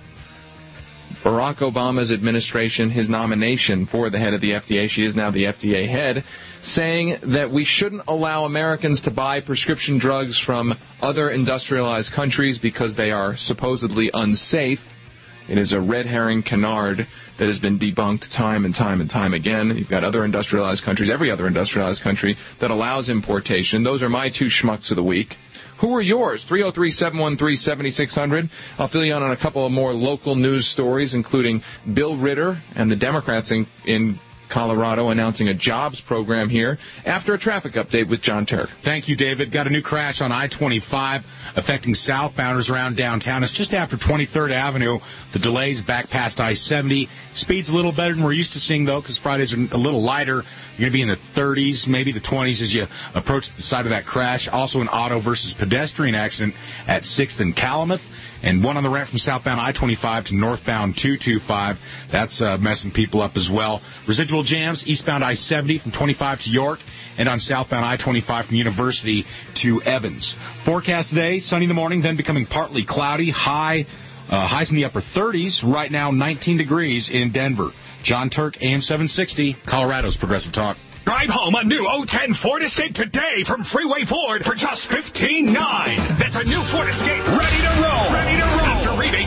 Barack Obama's administration, his nomination for the head of the F D A, she is now the F D A head, saying that we shouldn't allow Americans to buy prescription drugs from other industrialized countries because they are supposedly unsafe. It is a red herring canard that has been debunked time and time and time again. You've got other industrialized countries, every other industrialized country that allows importation. Those are my two schmucks of the week. Who are yours? three oh three, seven one three, seven six zero zero. I'll fill you in on a couple of more local news stories, including Bill Ritter and the Democrats in, in Colorado announcing a jobs program here after a traffic update with John Turk. Thank you, David. Got a new crash on I twenty-five affecting southbounders around downtown. It's just after twenty-third Avenue. The delays back past I seventy. Speed's a little better than we're used to seeing, though, because Fridays are a little lighter. You're going to be in the thirties, maybe the twenties as you approach the side of that crash. Also an auto versus pedestrian accident at sixth and Calumet. And one on the ramp from southbound I twenty-five to northbound two twenty-five. That's uh, messing people up as well. Residual jams eastbound I seventy from twenty-five to York, and on southbound I twenty-five from University to Evans. Forecast today, sunny in the morning, then becoming partly cloudy. High, uh, highs in the upper thirties. Right now, nineteen degrees in Denver. John Turk, A M seven sixty, Colorado's Progressive Talk. Drive home a new oh ten Ford Escape today from Freeway Ford for just fifteen nine. That's a new Ford Escape ready to roll. Ready to roll. After rebate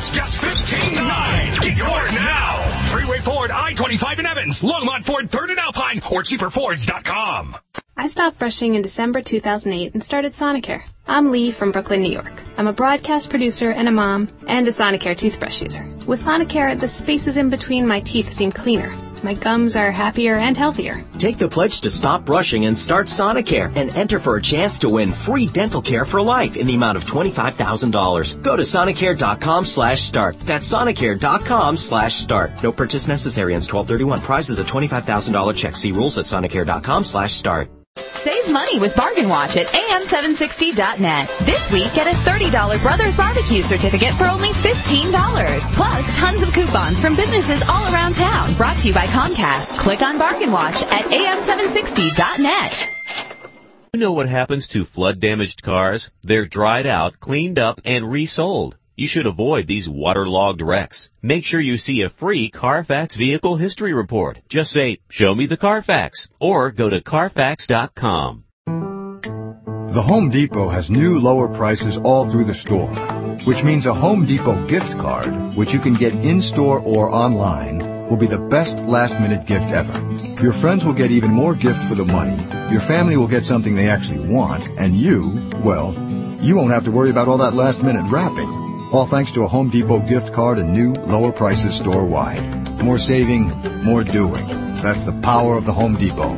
It's just fifteen nine. Get yours now. Freeway Ford, I twenty-five in Evans, Longmont Ford, third in Alpine, or cheaper fords dot com. I stopped brushing in December two thousand eight and started Sonicare. I'm Lee from Brooklyn, New York. I'm a broadcast producer and a mom and a Sonicare toothbrush user. With Sonicare, the spaces in between my teeth seem cleaner. My gums are happier and healthier. Take the pledge to stop brushing and start Sonicare and enter for a chance to win free dental care for life in the amount of twenty-five thousand dollars. Go to Sonicare.com slash start. That's Sonicare.com slash start. No purchase necessary. Ends twelve thirty-one. Price is a twenty-five thousand dollars check. See rules at Sonicare.com slash start. Save money with Bargain Watch at A M seven sixty dot net. This week, get a thirty dollars Brothers Barbecue certificate for only fifteen dollars. Plus, tons of coupons from businesses all around town. Brought to you by Comcast. Click on Bargain Watch at A M seven sixty dot net. You know what happens to flood-damaged cars? They're dried out, cleaned up, and resold. You should avoid these waterlogged wrecks. Make sure you see a free Carfax Vehicle History Report. Just say, "Show me the Carfax," or go to Carfax dot com. The Home Depot has new lower prices all through the store, which means a Home Depot gift card, which you can get in-store or online, will be the best last-minute gift ever. Your friends will get even more gift for the money, your family will get something they actually want, and you, well, you won't have to worry about all that last-minute wrapping. All thanks to a Home Depot gift card and new lower prices store-wide. More saving, more doing. That's the power of the Home Depot.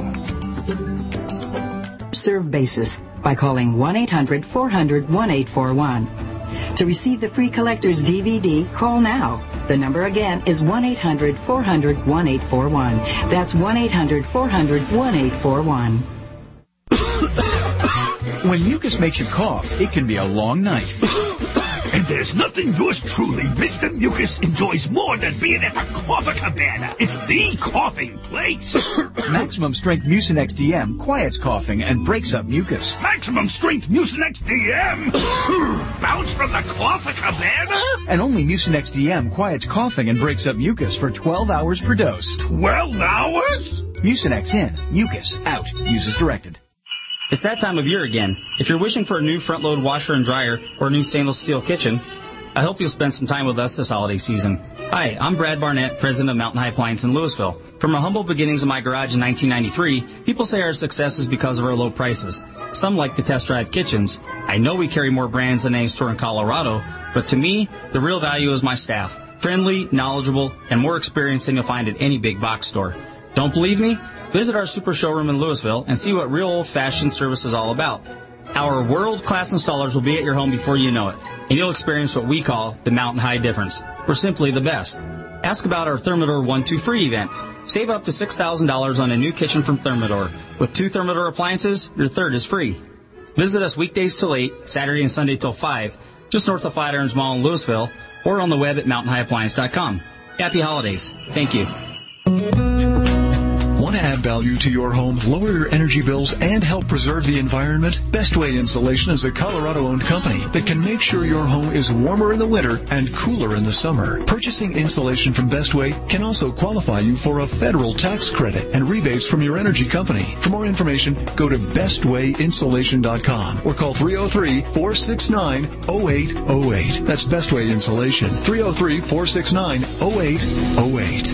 Serve basis by calling one eight hundred four hundred one eight four one. To receive the free collector's D V D, call now. The number again is one eight hundred four hundred one eight four one. That's one eight hundred four hundred one eight four one. When mucus makes you cough, it can be a long night. And there's nothing yours truly, Mister Mucus, enjoys more than being at the Copacabana. It's the coughing place. Maximum Strength Mucinex D M quiets coughing and breaks up mucus. Maximum Strength Mucinex D M? Bounce from the Copacabana? And only Mucinex D M quiets coughing and breaks up mucus for twelve hours per dose. twelve hours? Mucinex in, mucus out. Use as directed. It's that time of year again. If you're wishing for a new front-load washer and dryer or a new stainless steel kitchen, I hope you'll spend some time with us this holiday season. Hi, I'm Brad Barnett, president of Mountain High Appliance in Louisville. From our humble beginnings in my garage in nineteen ninety-three, people say our success is because of our low prices. Some like to test drive kitchens. I know we carry more brands than any store in Colorado, but to me, the real value is my staff. Friendly, knowledgeable, and more experienced than you'll find at any big box store. Don't believe me? Visit our super showroom in Louisville and see what real old-fashioned service is all about. Our world-class installers will be at your home before you know it, and you'll experience what we call the Mountain High difference. We're simply the best. Ask about our Thermador one two free event. Save up to six thousand dollars on a new kitchen from Thermador. With two Thermador appliances, your third is free. Visit us weekdays till eight, Saturday and Sunday till five, just north of Flatirons Mall in Louisville, or on the web at mountain high appliance dot com. Happy holidays. Thank you. Want to add value to your home, lower your energy bills, and help preserve the environment? Bestway Insulation is a Colorado-owned company that can make sure your home is warmer in the winter and cooler in the summer. Purchasing insulation from Bestway can also qualify you for a federal tax credit and rebates from your energy company. For more information, go to bestway insulation dot com or call three oh three, four six nine, oh eight oh eight. That's Bestway Insulation, three oh three, four six nine, oh eight oh eight.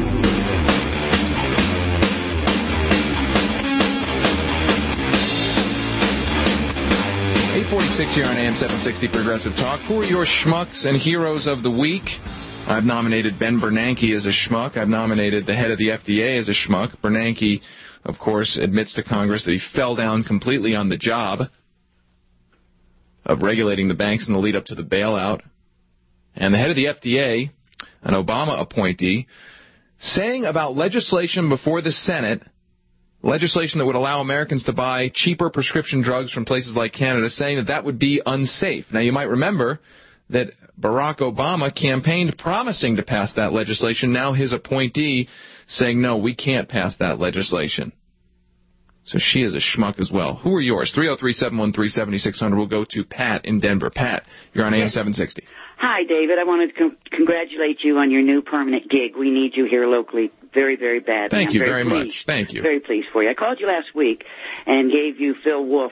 eight forty-six here on A M seven sixty Progressive Talk. Who are your schmucks and heroes of the week? I've nominated Ben Bernanke as a schmuck. I've nominated the head of the F D A as a schmuck. Bernanke, of course, admits to Congress that he fell down completely on the job of regulating the banks in the lead up to the bailout. And the head of the F D A, an Obama appointee, saying about legislation before the Senate, legislation that would allow Americans to buy cheaper prescription drugs from places like Canada, saying that that would be unsafe. Now, you might remember that Barack Obama campaigned promising to pass that legislation. Now his appointee saying, no, we can't pass that legislation. So she is a schmuck as well. Who are yours? three oh three, seven one three, seven six hundred. We'll go to Pat in Denver. Pat, you're on A M seven sixty. Hi, David. I wanted to con- congratulate you on your new permanent gig. We need you here locally very, very badly. Thank I'm you very, very pleased, much. Thank you. Very pleased for you. I called you last week and gave you Phil Wolf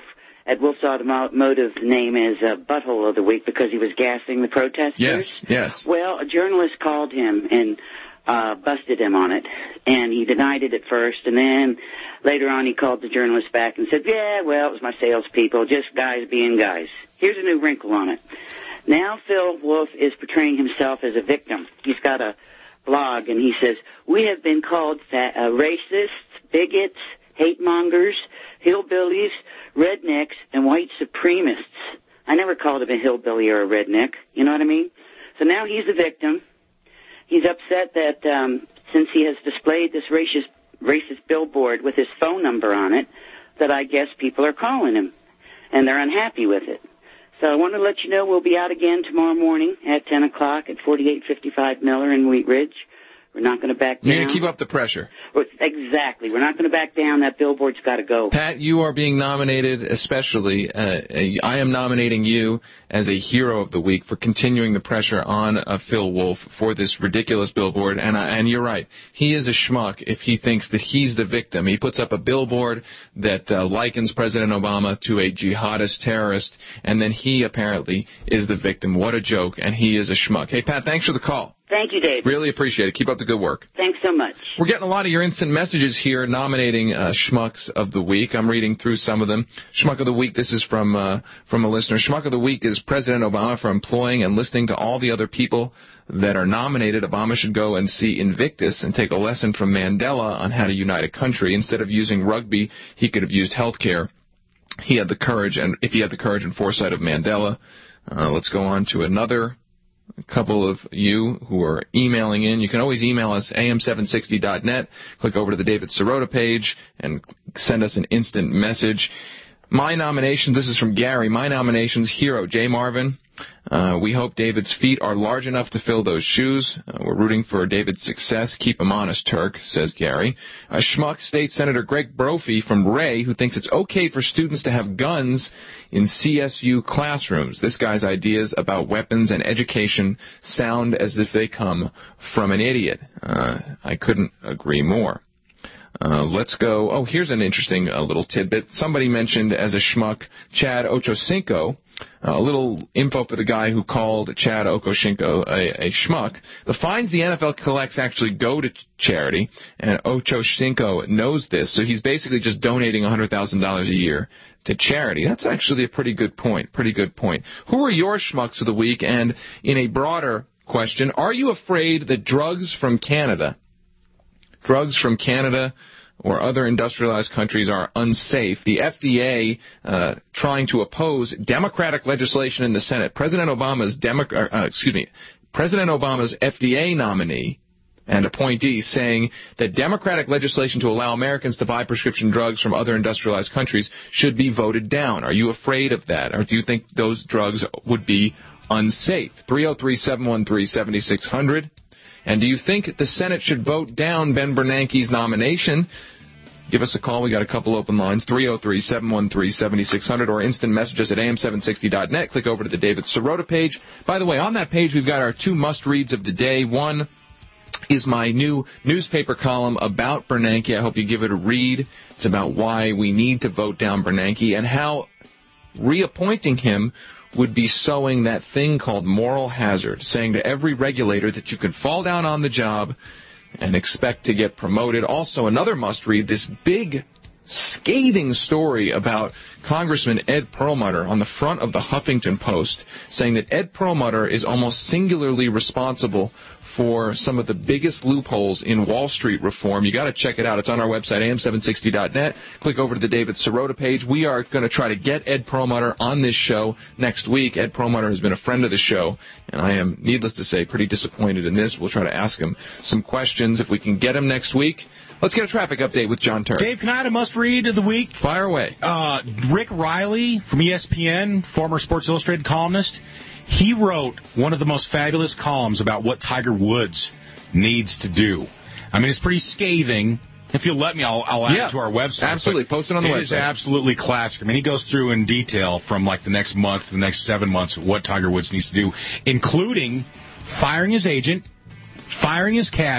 at Wolf's Automotive, name is uh, Butthole of the Week because he was gassing the protesters. Yes, yes. Well, a journalist called him and uh, busted him on it, and he denied it at first, and then later on he called the journalist back and said, yeah, well, it was my salespeople, just guys being guys. Here's a new wrinkle on it. Now Phil Wolf is portraying himself as a victim. He's got a blog, and he says, we have been called fa- uh, racists, bigots, hate mongers, hillbillies, rednecks, and white supremacists. I never called him a hillbilly or a redneck. You know what I mean? So now he's a victim. He's upset that um, since he has displayed this racist, racist billboard with his phone number on it, that I guess people are calling him, and they're unhappy with it. So I want to let you know we'll be out again tomorrow morning at ten o'clock at forty-eight fifty-five Miller in Wheat Ridge. We're not going to back down. You're going to keep up the pressure. Exactly. We're not going to back down. That billboard's got to go. Pat, you are being nominated especially. Uh, I am nominating you as a hero of the week for continuing the pressure on uh, Phil Wolf for this ridiculous billboard. And, uh, and you're right. He is a schmuck if he thinks that he's the victim. He puts up a billboard that uh, likens President Obama to a jihadist terrorist, and then he apparently is the victim. What a joke. And he is a schmuck. Hey, Pat, thanks for the call. Thank you, Dave. Really appreciate it. Keep up the good work. Thanks so much. We're getting a lot of your instant messages here nominating uh, Schmucks of the Week. I'm reading through some of them. Schmuck of the Week, this is from uh, from a listener. Schmuck of the Week is President Obama for employing and listening to all the other people that are nominated. Obama should go and see Invictus and take a lesson from Mandela on how to unite a country. Instead of using rugby, he could have used health care. He had the courage, and if he had the courage and foresight of Mandela. Uh, let's go on to another. A couple of you who are emailing in. You can always email us, A M seven sixty dot net. Click over to the David Sirota page and send us an instant message. My nominations, this is from Gary. My nominations, hero, Jay Marvin. Uh, we hope David's feet are large enough to fill those shoes. Uh, we're rooting for David's success. Keep him honest, Turk, says Gary. Uh, Schmuck, State Senator Greg Brophy from Ray, who thinks it's okay for students to have guns in C S U classrooms. This guy's ideas about weapons and education sound as if they come from an idiot. Uh, I couldn't agree more. Uh, let's go. Oh, here's an interesting uh, little tidbit. Somebody mentioned as a schmuck Chad Ochocinco. Uh, a little info for the guy who called Chad Ochocinco a, a schmuck. The fines the N F L collects actually go to charity, and Ochocinco knows this, so he's basically just donating one hundred thousand dollars a year to charity. That's actually a pretty good point, pretty good point. Who are your schmucks of the week? And in a broader question, are you afraid that drugs from Canada Drugs from Canada or other industrialized countries are unsafe? The F D A uh, trying to oppose Democratic legislation in the Senate. President Obama's Demo- uh, excuse me, President Obama's F D A nominee and appointee saying that Democratic legislation to allow Americans to buy prescription drugs from other industrialized countries should be voted down. Are you afraid of that, or do you think those drugs would be unsafe? three oh three, seven one three, seven six zero zero. And do you think the Senate should vote down Ben Bernanke's nomination? Give us a call. We got a couple open lines, three oh three, seven one three, seven six zero zero, or instant messages at A M seven sixty dot net. Click over to the David Sirota page. By the way, on that page, we've got our two must-reads of the day. One is my new newspaper column about Bernanke. I hope you give it a read. It's about why we need to vote down Bernanke and how reappointing him would be sowing that thing called moral hazard, saying to every regulator that you can fall down on the job and expect to get promoted. Also, another must-read, this big, scathing story about Congressman Ed Perlmutter on the front of the Huffington Post, saying that Ed Perlmutter is almost singularly responsible for some of the biggest loopholes in Wall Street reform. You got to check it out. It's on our website, A M seven sixty dot net. Click over to the David Sirota page. We are going to try to get Ed Perlmutter on this show next week. Ed Perlmutter has been a friend of the show, and I am, needless to say, pretty disappointed in this. We'll try to ask him some questions if we can get him next week. Let's get a traffic update with John Turk. Dave, can I have a must-read of the week? Fire away. Uh, Rick Riley from E S P N, former Sports Illustrated columnist, he wrote one of the most fabulous columns about what Tiger Woods needs to do. I mean, it's pretty scathing. If you'll let me, I'll, I'll add yeah, it to our website. Absolutely. Post it on the it website. It is absolutely classic. I mean, he goes through in detail from like the next month to the next seven months what Tiger Woods needs to do, including firing his agent, firing his caddy,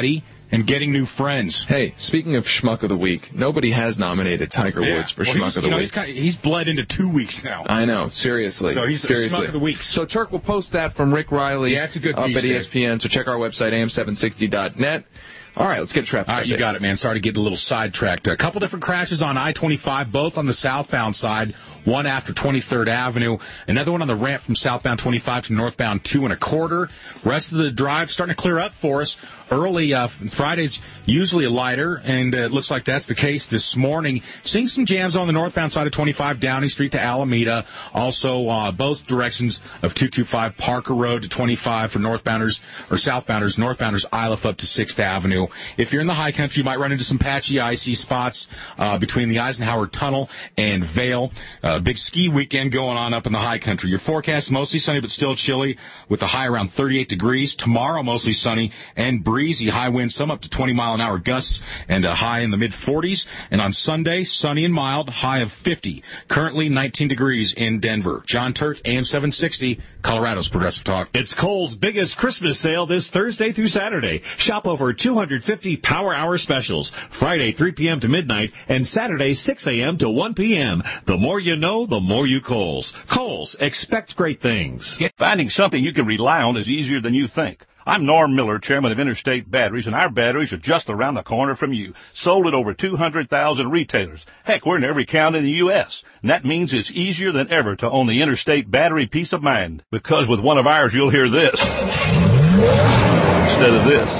and getting new friends. Hey, speaking of Schmuck of the Week, nobody has nominated Tiger Yeah. Woods for well, Schmuck of the you know, Week. He's, kind of, he's bled into two weeks now. I know, seriously. So he's the seriously. Schmuck of the Week. So Turk will post that from Rick Riley Yeah, it's a good up piece, at E S P N. Dave. So check our website, A M seven sixty dot net. All right, let's get traffic. All right, you got it, man. Sorry to get a little sidetracked. A couple different crashes on I twenty-five, both on the southbound side. One after twenty-third Avenue. Another one on the ramp from southbound twenty-five to northbound two and a quarter. Rest of the drive starting to clear up for us. Early uh, Friday's usually lighter, and uh, it looks like that's the case this morning. Seeing some jams on the northbound side of twenty-five, Downing Street to Alameda. Also, uh, both directions of two twenty-five Parker Road to twenty-five for northbounders or southbounders. Northbounders Iliff up to sixth Avenue. If you're in the high country, you might run into some patchy, icy spots uh, between the Eisenhower Tunnel and Vail. Uh, big ski weekend going on up in the high country. Your forecast mostly sunny but still chilly with a high around thirty-eight degrees. Tomorrow mostly sunny and breezy. High winds, some up to twenty mile an hour gusts and a high in the mid forties. And on Sunday, sunny and mild, high of fifty. Currently nineteen degrees in Denver. John Turk, A M seven sixty, Colorado's Progressive Talk. It's Kohl's biggest Christmas sale this Thursday through Saturday. Shop over two hundred fifty Power Hour specials. Friday, three p.m. to midnight, and Saturday, six a.m. to one p.m. The more you know, the more you Kohl's. Kohl's, expect great things. Finding something you can rely on is easier than you think. I'm Norm Miller, chairman of Interstate Batteries, and our batteries are just around the corner from you. Sold at over two hundred thousand retailers. Heck, we're in every county in the U S And that means it's easier than ever to own the Interstate Battery peace of mind. Because with one of ours, you'll hear this instead of this.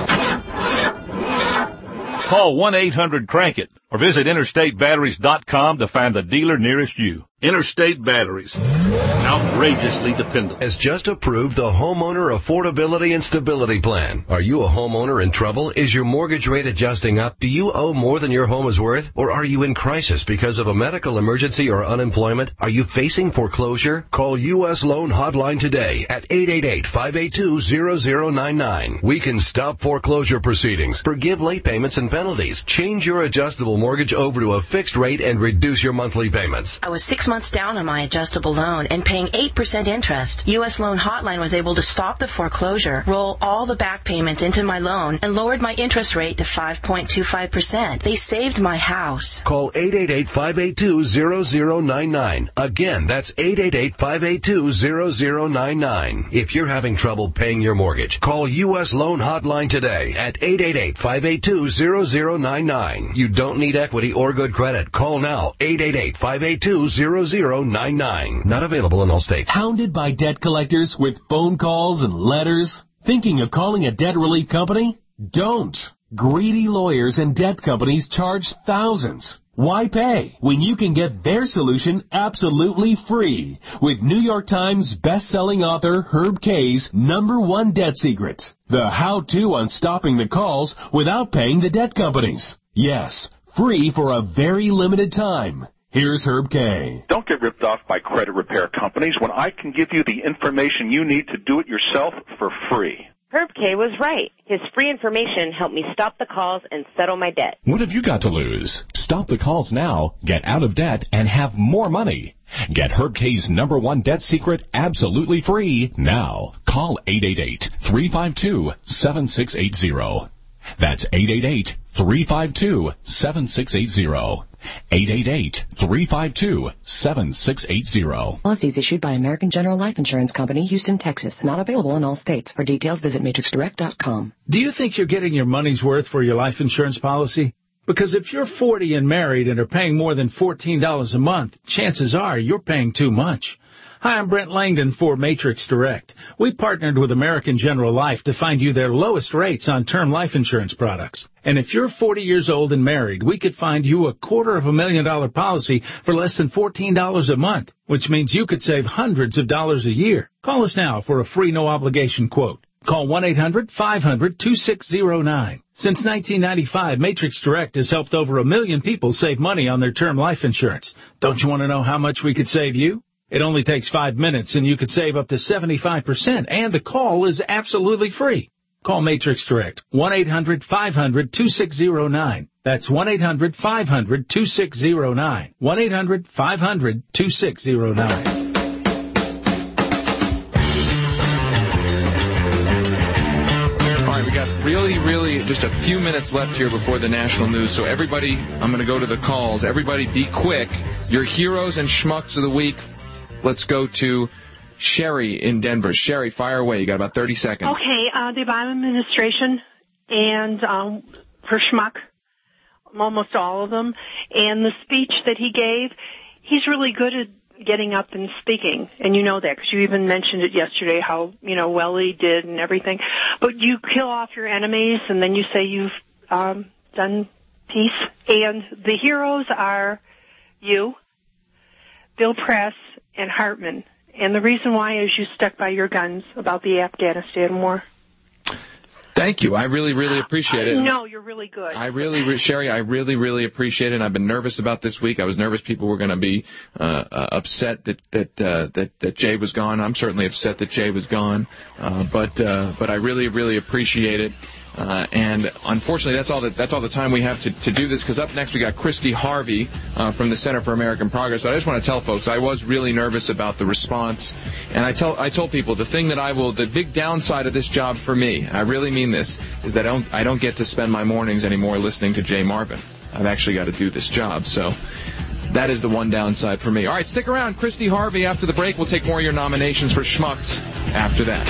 Call one eight hundred crank it or visit interstate batteries dot com to find the dealer nearest you. Interstate Batteries. Outrageously dependable. Has just approved the Homeowner Affordability and Stability Plan. Are you a homeowner in trouble? Is your mortgage rate adjusting up? Do you owe more than your home is worth? Or are you in crisis because of a medical emergency or unemployment? Are you facing foreclosure? Call U S Loan Hotline today at eight eight eight, five eight two, zero zero nine nine. We can stop foreclosure proceedings, forgive late payments and penalties, change your adjustable mortgage over to a fixed rate, and reduce your monthly payments. I was six months down on my adjustable loan and paying eight percent interest. U S Loan Hotline was able to stop the foreclosure, roll all the back payments into my loan, and lowered my interest rate to five point two five percent. They saved my house. Call eight eight eight, five eight two, zero zero nine nine. Again, that's eight eight eight, five eight two, zero zero nine nine. If you're having trouble paying your mortgage, call U S Loan Hotline today at eight eight eight, five eight two, zero zero nine nine. You don't need equity or good credit. Call now, eight eight eight, five eight two, zero zero nine nine. Not available in all states. Hounded by debt collectors with phone calls and letters? Thinking of calling a debt relief company? Don't. Greedy lawyers and debt companies charge thousands. Why pay when you can get their solution absolutely free with New York Times best-selling author Herb Kay's number one debt secret, the how-to on stopping the calls without paying the debt companies. Yes, free for a very limited time. Here's Herb Kay. Don't get ripped off by credit repair companies when I can give you the information you need to do it yourself for free. Herb Kay was right. His free information helped me stop the calls and settle my debt. What have you got to lose? Stop the calls now, get out of debt, and have more money. Get Herb Kay's number one debt secret absolutely free now. Call eight eight eight, three five two, seven six eight zero. That's eight eight eight, three five two, seven six eight zero. eight eight eight, three five two, seven six eight zero. Policies issued by American General Life Insurance Company, Houston, Texas. Not available in all states. For details, visit matrix direct dot com. Do you think you're getting your money's worth for your life insurance policy? Because if you're forty and married and are paying more than fourteen dollars a month, chances are you're paying too much. Hi, I'm Brent Langdon for Matrix Direct. We partnered with American General Life to find you their lowest rates on term life insurance products. And if you're forty years old and married, we could find you a quarter of a million dollar policy for less than fourteen dollars a month, which means you could save hundreds of dollars a year. Call us now for a free no-obligation quote. Call one eight hundred, five hundred, two six zero nine. Since nineteen ninety-five, Matrix Direct has helped over a million people save money on their term life insurance. Don't you want to know how much we could save you? It only takes five minutes, and you could save up to seventy-five percent, and the call is absolutely free. Call Matrix Direct, one eight hundred, five hundred, two six zero nine. That's one eight hundred, five hundred, two six zero nine. one eight hundred, five hundred, two six zero nine. All right, we got really, really quickly, just a few minutes left here before the national news. So everybody, I'm going to go to the calls. Everybody be quick. Your heroes and schmucks of the week. Let's go to Sherry in Denver. Sherry, fire away. You got about thirty seconds. Okay, uh, the Obama administration and um, for schmuck, almost all of them, and the speech that he gave, he's really good at getting up and speaking, and you know that because you even mentioned it yesterday how, you know, well he did and everything. But you kill off your enemies, and then you say you've um, done peace. And the heroes are you, Bill Press, and Hartman. And the reason why is you stuck by your guns about the Afghanistan war. Thank you. I really, really appreciate it. No, you're really good. I really, re- Sherry, I really, really appreciate it. And I've been nervous about this week. I was nervous people were going to be uh, uh, upset that that, uh, that that Jay was gone. I'm certainly upset that Jay was gone. Uh, but uh, but I really, really appreciate it. Uh, and unfortunately, that's all that that's all the time we have to, to do this. Because up next we got Christy Harvey uh, from the Center for American Progress. But I just want to tell folks I was really nervous about the response, and I tell I told people the thing that I will the big downside of this job for me, I really mean this, is that I don't I don't get to spend my mornings anymore listening to Jay Marvin. I've actually got to do this job, so. That is the one downside for me. All right, stick around. Christy Harvey after the break. We'll take more of your nominations for schmucks after that.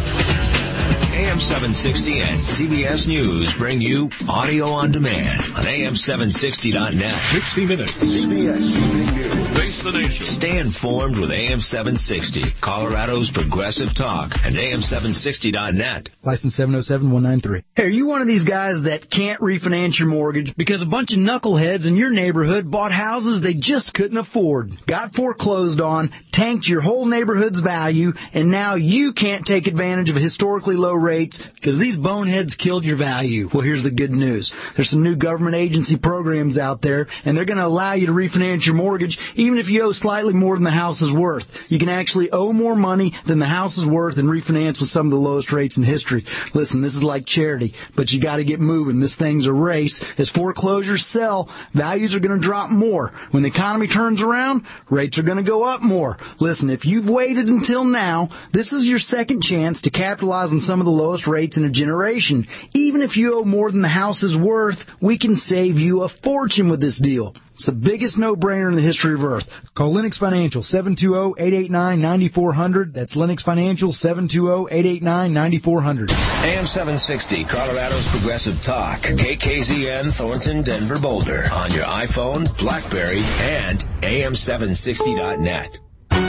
A M seven sixty and C B S News bring you audio on demand on A M seven sixty dot net. sixty minutes. C B S Evening News. Face the nation. Stay informed with A M seven sixty, Colorado's Progressive Talk, and A M seven sixty dot net. License seven oh seven one nine three. Hey, are you one of these guys that can't refinance your mortgage because a bunch of knuckleheads in your neighborhood bought houses they just couldn't afford, got foreclosed on, tanked your whole neighborhood's value, and now you can't take advantage of historically low rates because these boneheads killed your value? Well, here's the good news. There's some new government agency programs out there, and they're going to allow you to refinance your mortgage even if you owe slightly more than the house is worth. You can actually owe more money than the house is worth and refinance with some of the lowest rates in history. Listen, this is like charity, but you got to get moving. This thing's a race. As foreclosures sell, values are going to drop more. When the economy turns around, rates are going to go up more. Listen, if you've waited until now, this is your second chance to capitalize on some of the lowest rates in a generation. Even if you owe more than the house is worth, we can save you a fortune with this deal. It's the biggest no-brainer in the history of Earth. Call Lennox Financial, seven two zero, eight eight nine, nine four zero zero. That's Lennox Financial, seven two zero, eight eight nine, nine four zero zero. A M seven sixty, Colorado's Progressive Talk. K K Z N, Thornton, Denver, Boulder. On your iPhone, BlackBerry, and A M seven sixty dot net.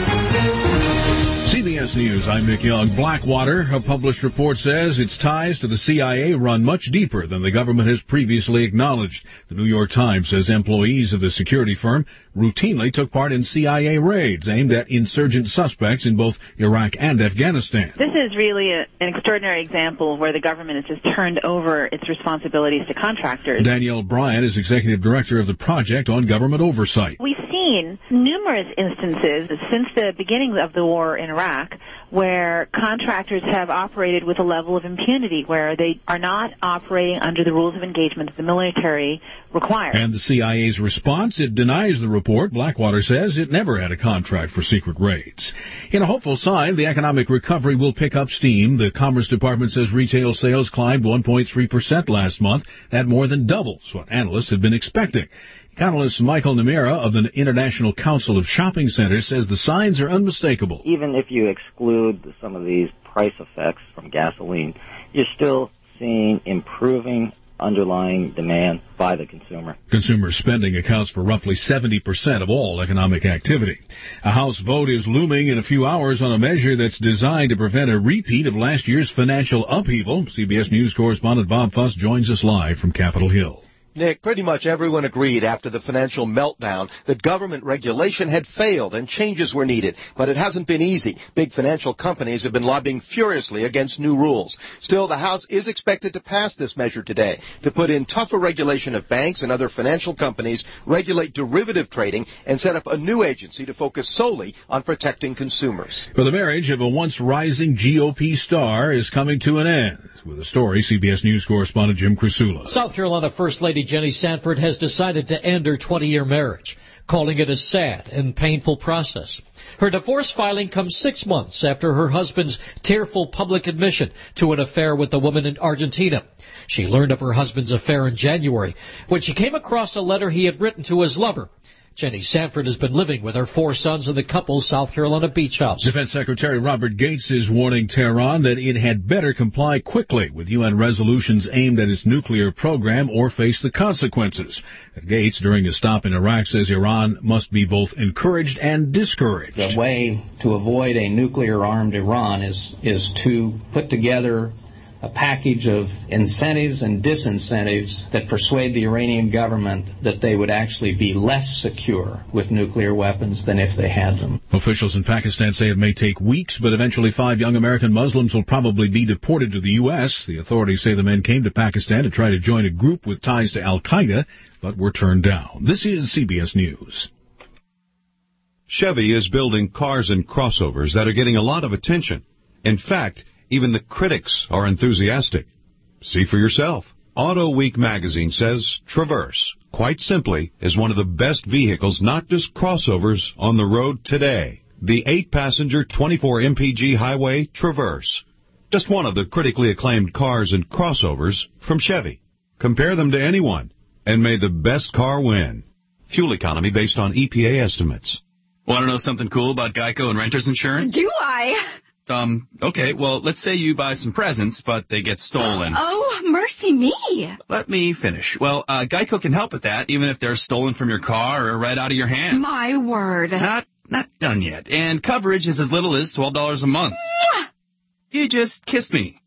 C B S News, I'm Nick Young. Blackwater, a published report says its ties to the C I A run much deeper than the government has previously acknowledged. The New York Times says employees of the security firm routinely took part in C I A raids aimed at insurgent suspects in both Iraq and Afghanistan. This is really a, an extraordinary example of where the government has just turned over its responsibilities to contractors. Danielle Bryan is executive director of the Project on Government Oversight. We've seen numerous instances since the beginning of the war in Iraq where contractors have operated with a level of impunity, where they are not operating under the rules of engagement that the military requires. And the C I A's response, it denies the report. Blackwater says it never had a contract for secret raids. In a hopeful sign, the economic recovery will pick up steam. The Commerce Department says retail sales climbed one point three percent last month. That more than doubles what analysts had been expecting. Economist Michael Namira of the International Council of Shopping Centers says the signs are unmistakable. Even if you exclude some of these price effects from gasoline, you're still seeing improving underlying demand by the consumer. Consumer spending accounts for roughly seventy percent of all economic activity. A House vote is looming in a few hours on a measure that's designed to prevent a repeat of last year's financial upheaval. C B S News correspondent Bob Fuss joins us live from Capitol Hill. Nick, pretty much everyone agreed after the financial meltdown that government regulation had failed and changes were needed, but it hasn't been easy. Big financial companies have been lobbying furiously against new rules. Still, the House is expected to pass this measure today to put in tougher regulation of banks and other financial companies, regulate derivative trading, and set up a new agency to focus solely on protecting consumers. Well, the marriage of a once rising G O P star is coming to an end. With a story, C B S News correspondent Jim Crisula. South Carolina First Lady Jenny Sanford has decided to end her twenty-year marriage. calling it a sad and painful process. Her divorce filing comes six months after her husband's tearful public admission to an affair with a woman in Argentina. She learned of her husband's affair in January when she came across a letter he had written to his lover. Jenny Sanford has been living with her four sons in the couple's South Carolina beach house. Defense Secretary Robert Gates is warning Tehran that it had better comply quickly with U N resolutions aimed at its nuclear program or face the consequences. Gates, during a stop in Iraq, says Iran must be both encouraged and discouraged. The way to avoid a nuclear-armed Iran is, is to put together a package of incentives and disincentives that persuade the Iranian government that they would actually be less secure with nuclear weapons than if they had them. Officials in Pakistan say it may take weeks, but eventually five young American Muslims will probably be deported to the U S. The authorities say the men came to Pakistan to try to join a group with ties to al-Qaeda, but were turned down. This is C B S News. Chevy is building cars and crossovers that are getting a lot of attention. In fact, even the critics are enthusiastic. See for yourself. Auto Week magazine says Traverse, quite simply, is one of the best vehicles, not just crossovers, on the road today. The eight-passenger twenty-four M P G Highway Traverse. Just one of the critically acclaimed cars and crossovers from Chevy. Compare them to anyone, and may the best car win. Fuel economy based on E P A estimates. Want to know something cool about Geico and renter's insurance? Do I? Um, okay, well, let's say you buy some presents, but they get stolen. Oh, mercy me. Let me finish. Well, uh, Geico can help with that, even if they're stolen from your car or right out of your hands. My word. Not, not done yet. And coverage is as little as twelve dollars a month. Mwah! You just kissed me.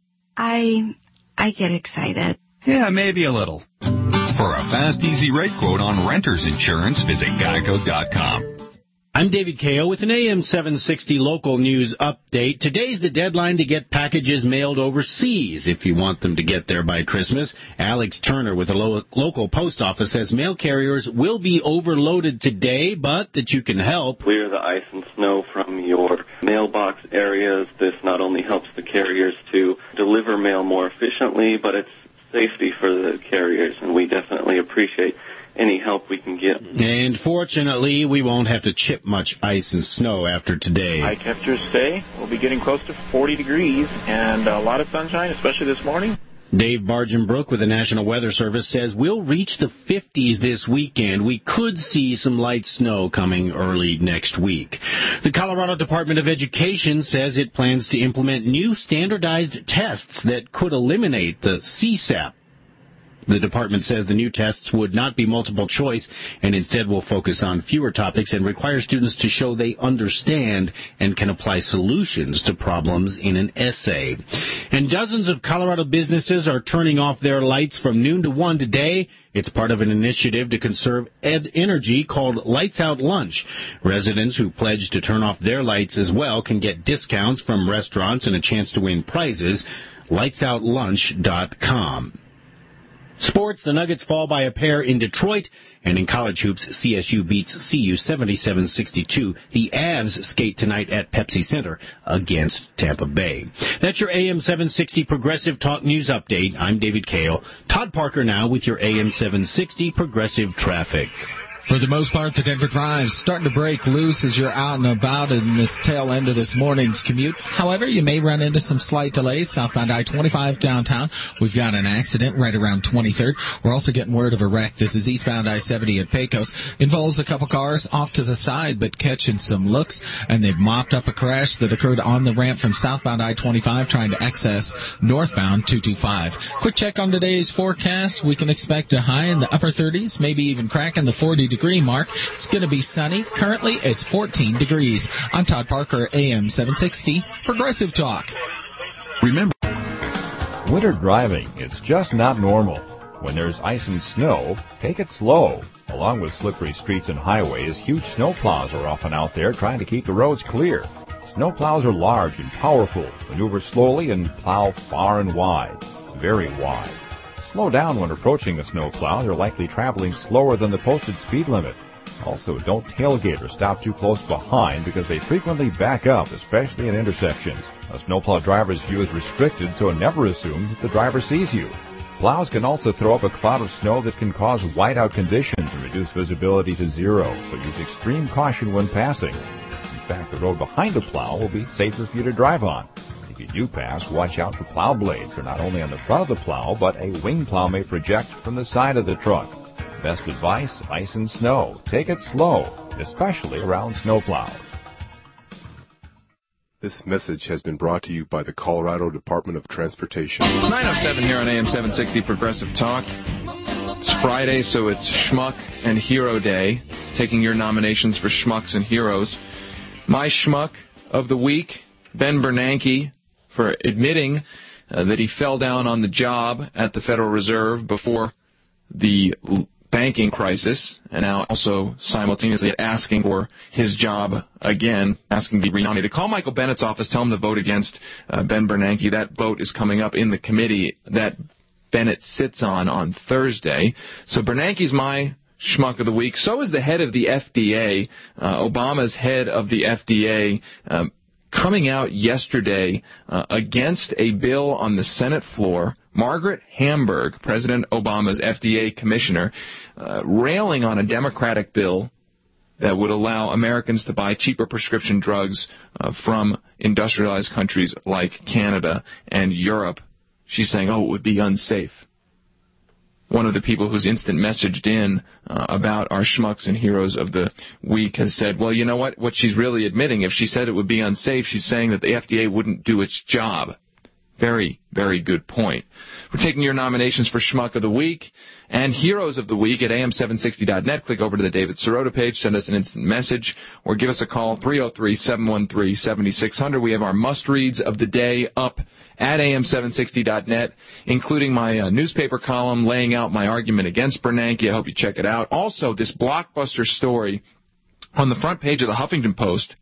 I, I get excited. Yeah, maybe a little. For a fast, easy rate quote on renter's insurance, visit geico dot com. I'm David Kayo with an A M seven sixty local news update. Today's the deadline to get packages mailed overseas if you want them to get there by Christmas. Alex Turner with the lo- local post office says mail carriers will be overloaded today, but that you can help. Clear the ice and snow from your mailbox areas. This not only helps the carriers to deliver mail more efficiently, but it's safety for the carriers, and we definitely appreciate any help we can get. And fortunately, we won't have to chip much ice and snow after today. High temperatures today. We'll be getting close to forty degrees and a lot of sunshine, especially this morning. Dave Bargenbrook with the National Weather Service says we'll reach the fifties this weekend. We could see some light snow coming early next week. The Colorado Department of Education says it plans to implement new standardized tests that could eliminate the C SAP. The department says the new tests would not be multiple choice and instead will focus on fewer topics and require students to show they understand and can apply solutions to problems in an essay. And dozens of Colorado businesses are turning off their lights from noon to one today. It's part of an initiative to conserve ed- energy called Lights Out Lunch. Residents who pledge to turn off their lights as well can get discounts from restaurants and a chance to win prizes. lights out lunch dot com. Sports, the Nuggets fall by a pair in Detroit, and in college hoops, C S U beats C U seventy-seven sixty-two. The Avs skate tonight at Pepsi Center against Tampa Bay. That's your A M seven sixty Progressive Talk News Update. I'm David Kale. Todd Parker now with your A M seven sixty Progressive Traffic. For the most part, the Denver Drive's starting to break loose as you're out and about in this tail end of this morning's commute. However, you may run into some slight delays. Southbound I twenty-five downtown, we've got an accident right around twenty-third. We're also getting word of a wreck. This is eastbound I seventy at Pecos. Involves a couple cars off to the side, but catching some looks, and they've mopped up a crash that occurred on the ramp from southbound I twenty-five trying to access northbound two twenty-five. Quick check on today's forecast. We can expect a high in the upper thirties, maybe even cracking the forty degree mark. It's going to be sunny. Currently, it's fourteen degrees. I'm Todd Parker, A M seven sixty, Progressive Talk. Remember, winter driving, it's just not normal. When there's ice and snow, take it slow. Along with slippery streets and highways, huge snowplows are often out there trying to keep the roads clear. Snowplows are large and powerful, maneuver slowly, and plow far and wide, very wide. Slow down when approaching a snowplow. They're likely traveling slower than the posted speed limit. Also, don't tailgate or stop too close behind because they frequently back up, especially in intersections. A snowplow driver's view is restricted, so never assume that the driver sees you. Plows can also throw up a cloud of snow that can cause whiteout conditions and reduce visibility to zero, so use extreme caution when passing. In fact, the road behind a plow will be safer for you to drive on. If you do pass, watch out for plow blades. They're not only on the front of the plow, but a wing plow may project from the side of the truck. Best advice, ice and snow. Take it slow, especially around snowplows. This message has been brought to you by the Colorado Department of Transportation. nine oh seven here on A M seven sixty Progressive Talk. It's Friday, so it's Schmuck and Hero Day. Taking your nominations for Schmucks and Heroes. My Schmuck of the week, Ben Bernanke, for admitting uh, that he fell down on the job at the Federal Reserve before the banking crisis, and now also simultaneously asking for his job again, asking to be renominated. Call Michael Bennett's office, tell him to vote against uh, Ben Bernanke. That vote is coming up in the committee that Bennett sits on on Thursday. So Bernanke's my schmuck of the week. So is the head of the F D A, uh, Obama's head of the F D A, um, coming out yesterday uh, against a bill on the Senate floor. Margaret Hamburg, President Obama's F D A commissioner, uh, railing on a Democratic bill that would allow Americans to buy cheaper prescription drugs uh, from industrialized countries like Canada and Europe. She's saying, oh, it would be unsafe. One of the people who's instant messaged in uh, about our schmucks and heroes of the week has said, well, you know what? What she's really admitting, if she said it would be unsafe, she's saying that the F D A wouldn't do its job. Very, very good point. We're taking your nominations for Schmuck of the Week and Heroes of the Week at A M seven sixty dot net. Click over to the David Sirota page, send us an instant message, or give us a call, three oh three, seven one three, seven six zero zero. We have our must-reads of the day up at A M seven sixty dot net, including my uh, newspaper column laying out my argument against Bernanke. I hope you check it out. Also, this blockbuster story on the front page of the Huffington Post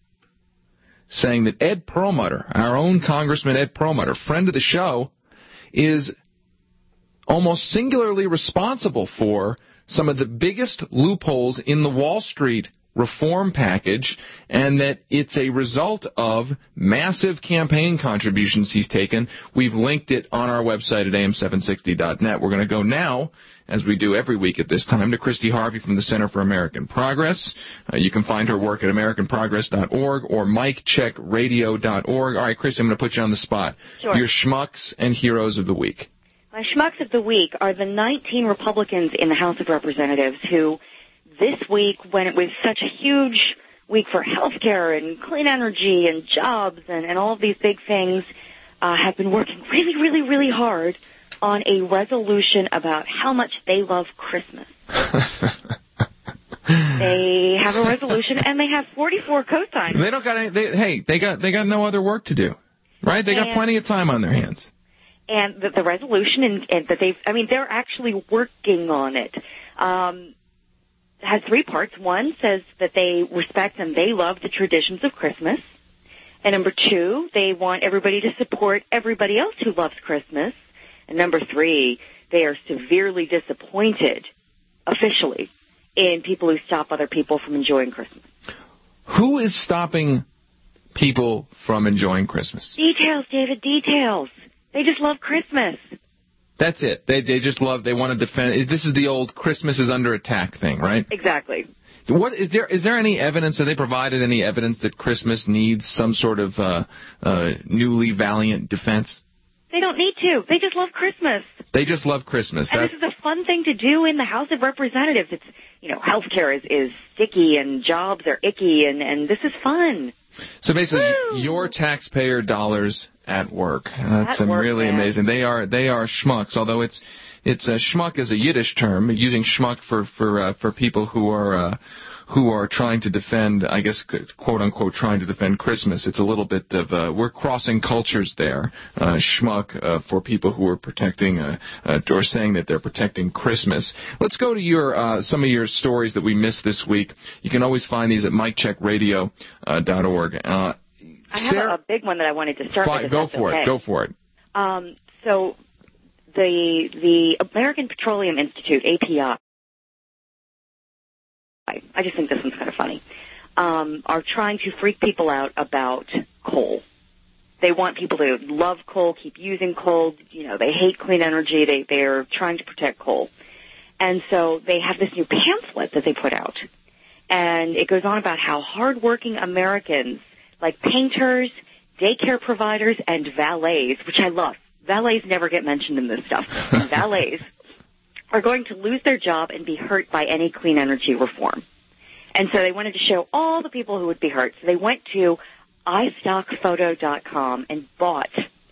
saying that Ed Perlmutter, our own Congressman Ed Perlmutter, friend of the show, is almost singularly responsible for some of the biggest loopholes in the Wall Street reform package, and that it's a result of massive campaign contributions he's taken. We've linked it on our website at A M seven sixty dot net. We're going to go now, as we do every week at this time, to Christy Harvey from the Center for American Progress. Uh, you can find her work at american progress dot org or mike check radio dot org. All right, Christy, I'm going to put you on the spot. Sure. Your schmucks and heroes of the week. My schmucks of the week are the nineteen Republicans in the House of Representatives who, this week, when it was such a huge week for health care and clean energy and jobs and, and all of these big things, uh, have been working really, really, really hard on a resolution about how much they love Christmas. They have a resolution, and they have forty-four co-signers. They don't got any, they, hey, they got they got no other work to do, right? They got and, plenty of time on their hands. And the, the resolution, and, and that they've, I mean, they're actually working on it. Um, has three parts. One says that they respect and they love the traditions of Christmas. And number two, they want everybody to support everybody else who loves Christmas. And number three, they are severely disappointed, officially, in people who stop other people from enjoying Christmas. Who is stopping people from enjoying Christmas? Details, David, details. They just love Christmas. That's it. They they just love, they want to defend. This is the old Christmas is under attack thing, right? Exactly. What is there? Is there any evidence? Have they provided any evidence that Christmas needs some sort of uh, uh, newly valiant defense? They don't need to. They just love Christmas. They just love Christmas. And that... this is a fun thing to do in the House of Representatives. It's, you know, healthcare is, is sticky and jobs are icky, and, and this is fun. So basically, Woo! Your taxpayer dollars at work. That's at work, really man. amazing. They are they are schmucks, although it's it's a schmuck is a Yiddish term, using schmuck for for uh, for people who are uh, who are trying to defend, I guess, quote unquote, trying to defend Christmas. It's a little bit of uh, we're crossing cultures there. Uh, schmuck uh, for people who are protecting uh, uh, or saying that they're protecting Christmas. Let's go to your uh, some of your stories that we missed this week. You can always find these at mike check radio dot org. Uh, I have Sarah, a big one that I wanted to start fine, with. Go for okay. it. Go for it. Um, so the the American Petroleum Institute, A P I, I just think this one's kind of funny, um, are trying to freak people out about coal. They want people to love coal, keep using coal. You know, they hate clean energy. They, they're trying to protect coal. And so they have this new pamphlet that they put out. And it goes on about how hardworking Americans, like painters, daycare providers, and valets, which I love. Valets never get mentioned in this stuff. And valets are going to lose their job and be hurt by any clean energy reform. And so they wanted to show all the people who would be hurt. So they went to i stock photo dot com and bought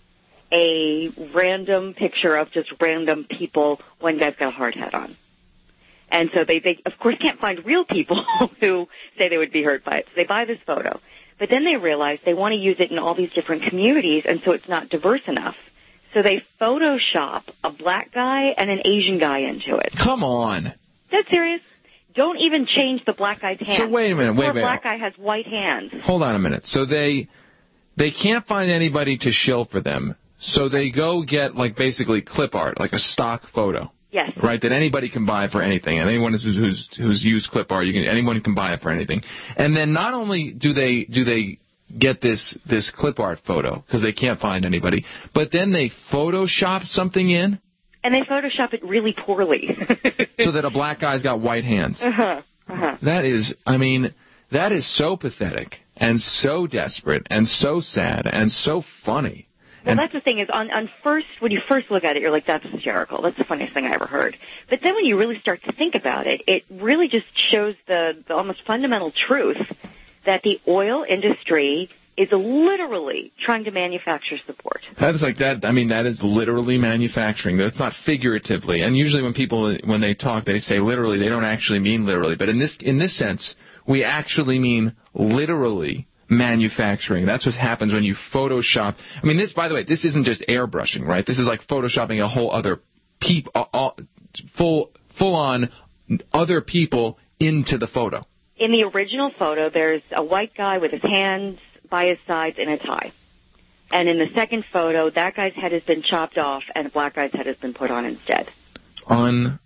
a random picture of just random people. One guy's got a hard hat on. And so they, they, of course, can't find real people who say they would be hurt by it. So they buy this photo. But then they realize they want to use it in all these different communities, and so it's not diverse enough. So they Photoshop a black guy and an Asian guy into it. Come on. That's serious. Don't even change the black guy's hands. So wait a minute, wait a minute. The black guy has white hands. Hold on a minute. So they they can't find anybody to shill for them, so they go get, like, basically clip art, like a stock photo. Yes. Right, that anybody can buy for anything. And anyone who's who's who's used clip art, you can anyone can buy it for anything. And then not only do they do they get this this clip art photo because they can't find anybody, but then they Photoshop something in. And they Photoshop it really poorly. So that a black guy's got white hands. Uh-huh. Uh-huh. That is, I mean, that is so pathetic and so desperate and so sad and so funny. Well, and that's the thing is, on, on first, when you first look at it, you're like, that's hysterical. That's the funniest thing I ever heard. But then when you really start to think about it, it really just shows the, the almost fundamental truth that the oil industry is literally trying to manufacture support. That is like that. I mean, that is literally manufacturing. That's not figuratively. And usually when people, when they talk, they say literally. They don't actually mean literally. But in this, in this sense, we actually mean literally manufacturing. That's what happens when you Photoshop. I mean, this, by the way, this isn't just airbrushing, right? This is like Photoshopping a whole other peop, uh, uh, full, full-on other people into the photo. In the original photo, there's a white guy with his hands by his sides in a tie. And in the second photo, that guy's head has been chopped off and a black guy's head has been put on instead. Un,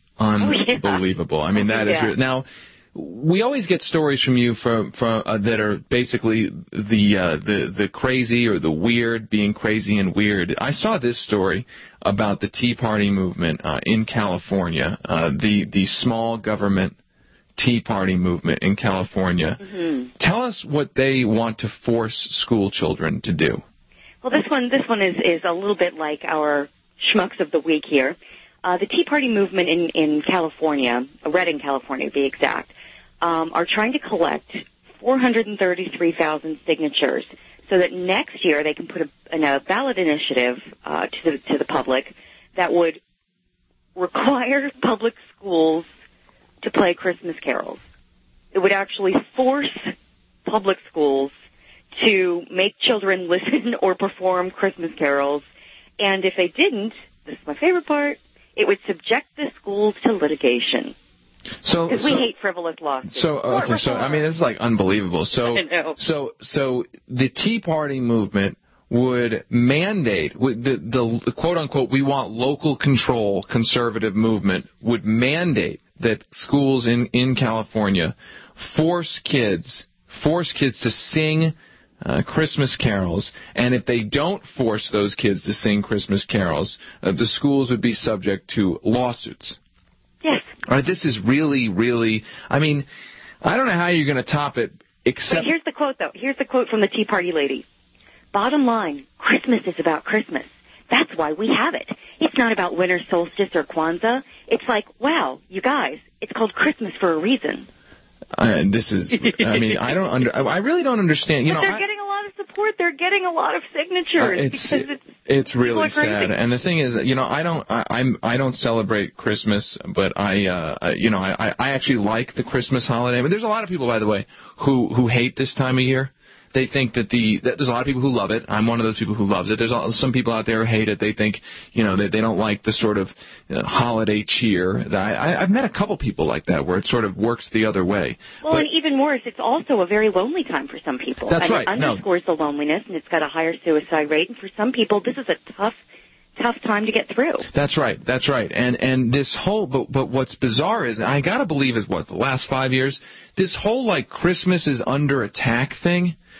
Oh, unbelievable. yeah. I mean, that Yeah. is... Now, we always get stories from you from, from uh, that are basically the, uh, the the crazy or the weird being crazy and weird. I saw this story about the Tea Party movement uh, in California, uh, the the small government Tea Party movement in California. Mm-hmm. Tell us what they want to force school children to do. Well, this one, this one is, is a little bit like our schmucks of the week here. Uh, the Tea Party movement in, in California, Redding, California to be exact, um, are trying to collect four hundred thirty-three thousand signatures so that next year they can put a, in a ballot initiative uh, to the to the public that would require public schools to play Christmas carols. It would actually force public schools to make children listen or perform Christmas carols, and if they didn't, this is my favorite part, it would subject the schools to litigation. So, Because so, we hate frivolous lawsuits. So, okay, so, I mean, this is like unbelievable. So, I know. so, so the Tea Party movement would mandate, would the, the quote unquote, we want local control conservative movement would mandate that schools in, in California force kids, force kids to sing Uh, Christmas carols, and if they don't force those kids to sing Christmas carols, uh, the schools would be subject to lawsuits. Yes. All right, this is really, really, I mean, I don't know how you're going to top it, except... But here's the quote, though. Here's the quote from the Tea Party lady. Bottom line, Christmas is about Christmas. That's why we have it. It's not about winter solstice or Kwanzaa. It's like, wow, you guys, it's called Christmas for a reason. Uh, this is, I mean, I don't under, I really don't understand. You but know, they're I, getting a lot of support. They're getting a lot of signatures uh, it's, because it's it's really people are sad. crazy. And the thing is, you know, I don't, I, I'm, I don't celebrate Christmas, but I, uh, you know, I, I actually like the Christmas holiday. But there's a lot of people, by the way, who, who hate this time of year. They think that the that there's a lot of people who love it. I'm one of those people who loves it. There's some people out there who hate it. They think, you know, that they don't like the sort of uh, holiday cheer. That I, I, I've met a couple people like that where it sort of works the other way. Well, but, and even worse, it's also a very lonely time for some people. That's and right. It underscores No. the loneliness, and it's got a higher suicide rate. And for some people, this is a tough, tough time to get through. That's right. That's right. And and this whole, but but what's bizarre is, I gotta believe is what the last five years, this whole like Christmas is under attack thing.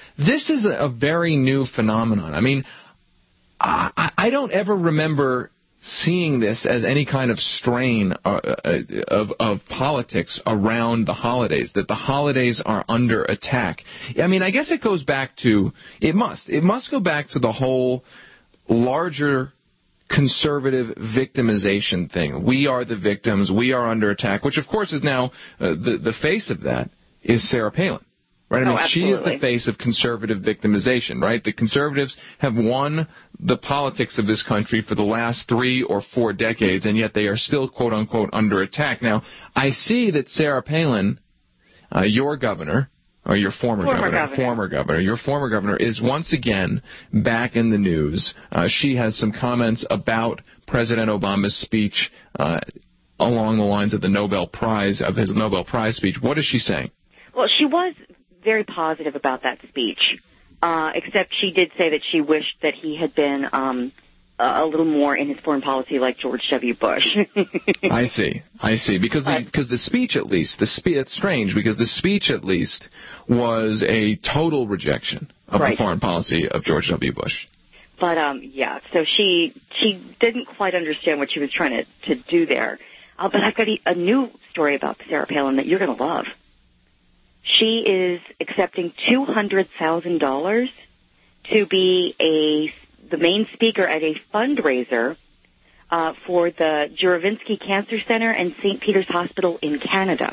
this is a very new phenomenon. I mean, I, I don't ever remember seeing this as any kind of strain uh, of, of politics around the holidays, that the holidays are under attack. I mean, I guess it goes back to, it must, it must go back to the whole larger conservative victimization thing. We are the victims, we are under attack, which of course is now, uh, the, the face of that is Sarah Palin. Right? I mean, oh, she is the face of conservative victimization, right? The conservatives have won the politics of this country for the last three or four decades, and yet they are still, quote unquote, under attack. Now, I see that Sarah Palin, uh, your governor, or your former, former governor, governor, former governor, your former governor is once again back in the news. Uh, she has some comments about President Obama's speech uh, along the lines of the Nobel Prize, of his Nobel Prize speech. What is she saying? Well, she was very positive about that speech, uh, except she did say that she wished that he had been um, a little more in his foreign policy like George W. Bush. I see. I see. Because the, because the speech, at least, the spe- it's strange, because the speech, at least, was a total rejection of right. the foreign policy of George W. Bush. But, um, yeah, so she she didn't quite understand what she was trying to, to do there. Uh, but I've got a, a new story about Sarah Palin that you're going to love. She is accepting two hundred thousand dollars to be a the main speaker at a fundraiser uh, for the Juravinsky Cancer Center and Saint Peter's Hospital in Canada.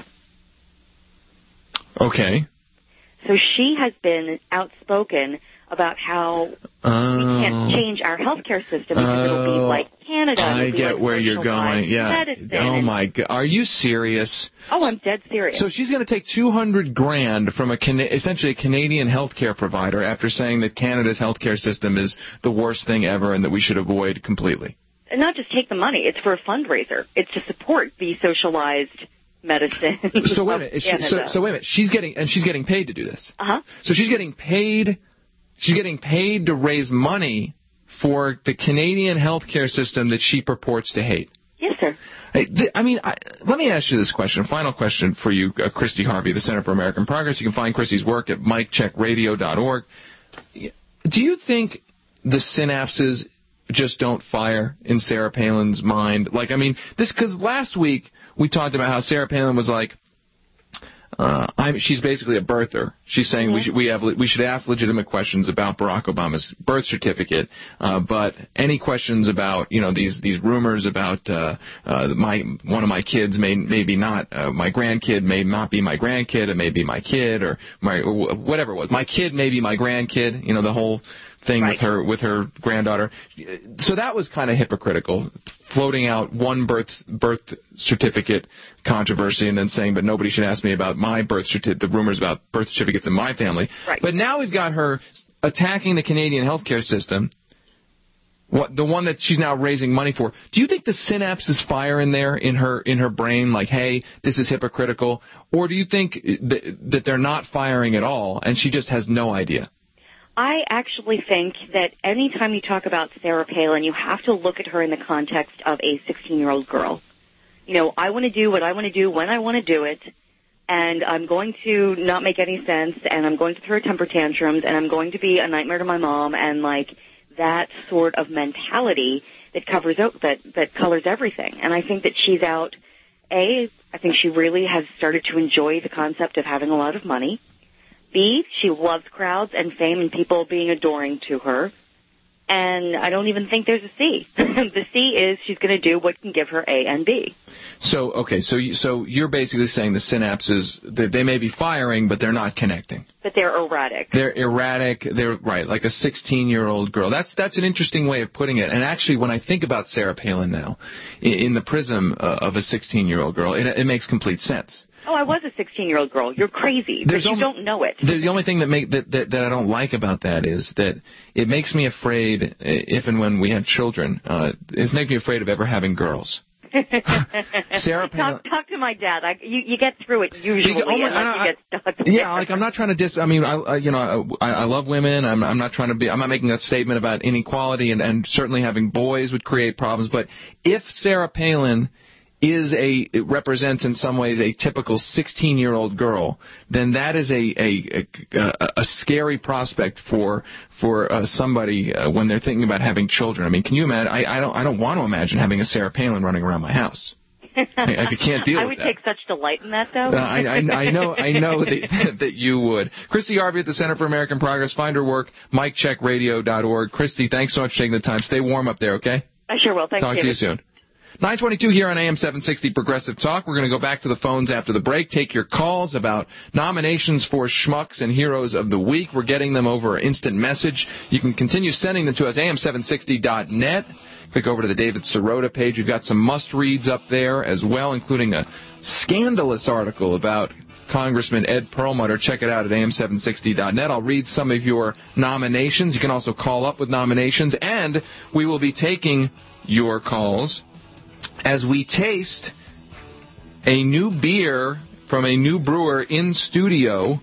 Okay. So she has been outspoken about how uh, we can't change our healthcare system because uh, it'll be like Canada. I get like where you're going. Yeah. Medicine. Oh my God. Are you serious? Oh, I'm dead serious. So she's going to take two hundred grand from a Can- essentially a Canadian healthcare provider after saying that Canada's healthcare system is the worst thing ever and that we should avoid completely. And not just take the money. It's for a fundraiser. It's to support the socialized medicine. So wait a minute. She, so, so wait a minute. She's getting and she's getting paid to do this. Uh huh. So she's getting paid. She's getting paid to raise money for the Canadian healthcare system that she purports to hate. Yes, sir. I, th- I mean, I, let me ask you this question. Final question for you, uh, Christy Harvey, the Center for American Progress. You can find Christy's work at mike check radio dot org. Do you think the synapses just don't fire in Sarah Palin's mind? Like, I mean, this because last week we talked about how Sarah Palin was like, Uh, I'm, she's basically a birther. She's saying mm-hmm. we should we have we should ask legitimate questions about Barack Obama's birth certificate, uh, but any questions about you know these these rumors about uh, uh, my one of my kids may maybe not uh, my grandkid may not be my grandkid, it may be my kid or my or whatever it was. My kid may be my grandkid. You know the whole thing right. with her with her granddaughter. So that was kind of hypocritical, floating out one birth birth certificate controversy and then saying, but nobody should ask me about my birth certificate, the rumors about birth certificates in my family. Right. But now we've got her attacking the Canadian healthcare system, what the one that she's now raising money for. Do you think the synapses fire in there in her in her brain, like, hey, this is hypocritical, or do you think that, that they're not firing at all and she just has no idea? I actually think that any time you talk about Sarah Palin, you have to look at her in the context of a sixteen-year-old girl. You know, I want to do what I want to do when I want to do it, and I'm going to not make any sense, and I'm going to throw temper tantrums, and I'm going to be a nightmare to my mom, and, like, that sort of mentality that covers out, that, that colors everything. And I think that she's out, A, I think she really has started to enjoy the concept of having a lot of money. B, she loves crowds and fame and people being adoring to her. And I don't even think there's a C. The C is she's going to do what can give her A and B. So, okay, so you, so you're basically saying the synapses, they, they may be firing, but they're not connecting. But they're erratic. They're erratic. They're, right, like a sixteen-year-old girl. That's that's an interesting way of putting it. And actually, when I think about Sarah Palin now, in, in the prism uh, of a sixteen-year-old girl, it, it makes complete sense. Oh, I was a sixteen-year-old girl. You're crazy, but you only, don't know it. The only thing that, make, that, that that I don't like about that is that it makes me afraid, if and when we have children, uh, it makes me afraid of ever having girls. Sarah Palin. Talk, talk to my dad. I, you, you get through it usually. Because, oh my, unless I, you get stuck. Yeah, like I'm not trying to dis. I mean, I, I you know, I, I love women. I'm, I'm not trying to be. I'm not making a statement about inequality, and, and certainly having boys would create problems. But if Sarah Palin is a it represents in some ways a typical sixteen-year-old girl, then that is a a, a, a scary prospect for for uh, somebody uh, when they're thinking about having children. I mean, can you imagine? I, I don't I don't want to imagine having a Sarah Palin running around my house. I, I can't deal I with would that. take such delight in that, though. Uh, I, I, I know, I know that, that you would. Christy Harvey at the Center for American Progress. Find her work, mike check radio dot org. Christy, thanks so much for taking the time. Stay warm up there, okay? I sure will. Thanks, Talk David. to you soon. nine twenty-two here on A M seven sixty Progressive Talk. We're going to go back to the phones after the break, take your calls about nominations for Schmucks and Heroes of the Week. We're getting them over instant message. You can continue sending them to us, A M seven sixty dot net. Click over to the David Sirota page. We've got some must-reads up there as well, including a scandalous article about Congressman Ed Perlmutter. Check it out at A M seven sixty dot net. I'll read some of your nominations. You can also call up with nominations, and we will be taking your calls as we taste a new beer from a new brewer in studio.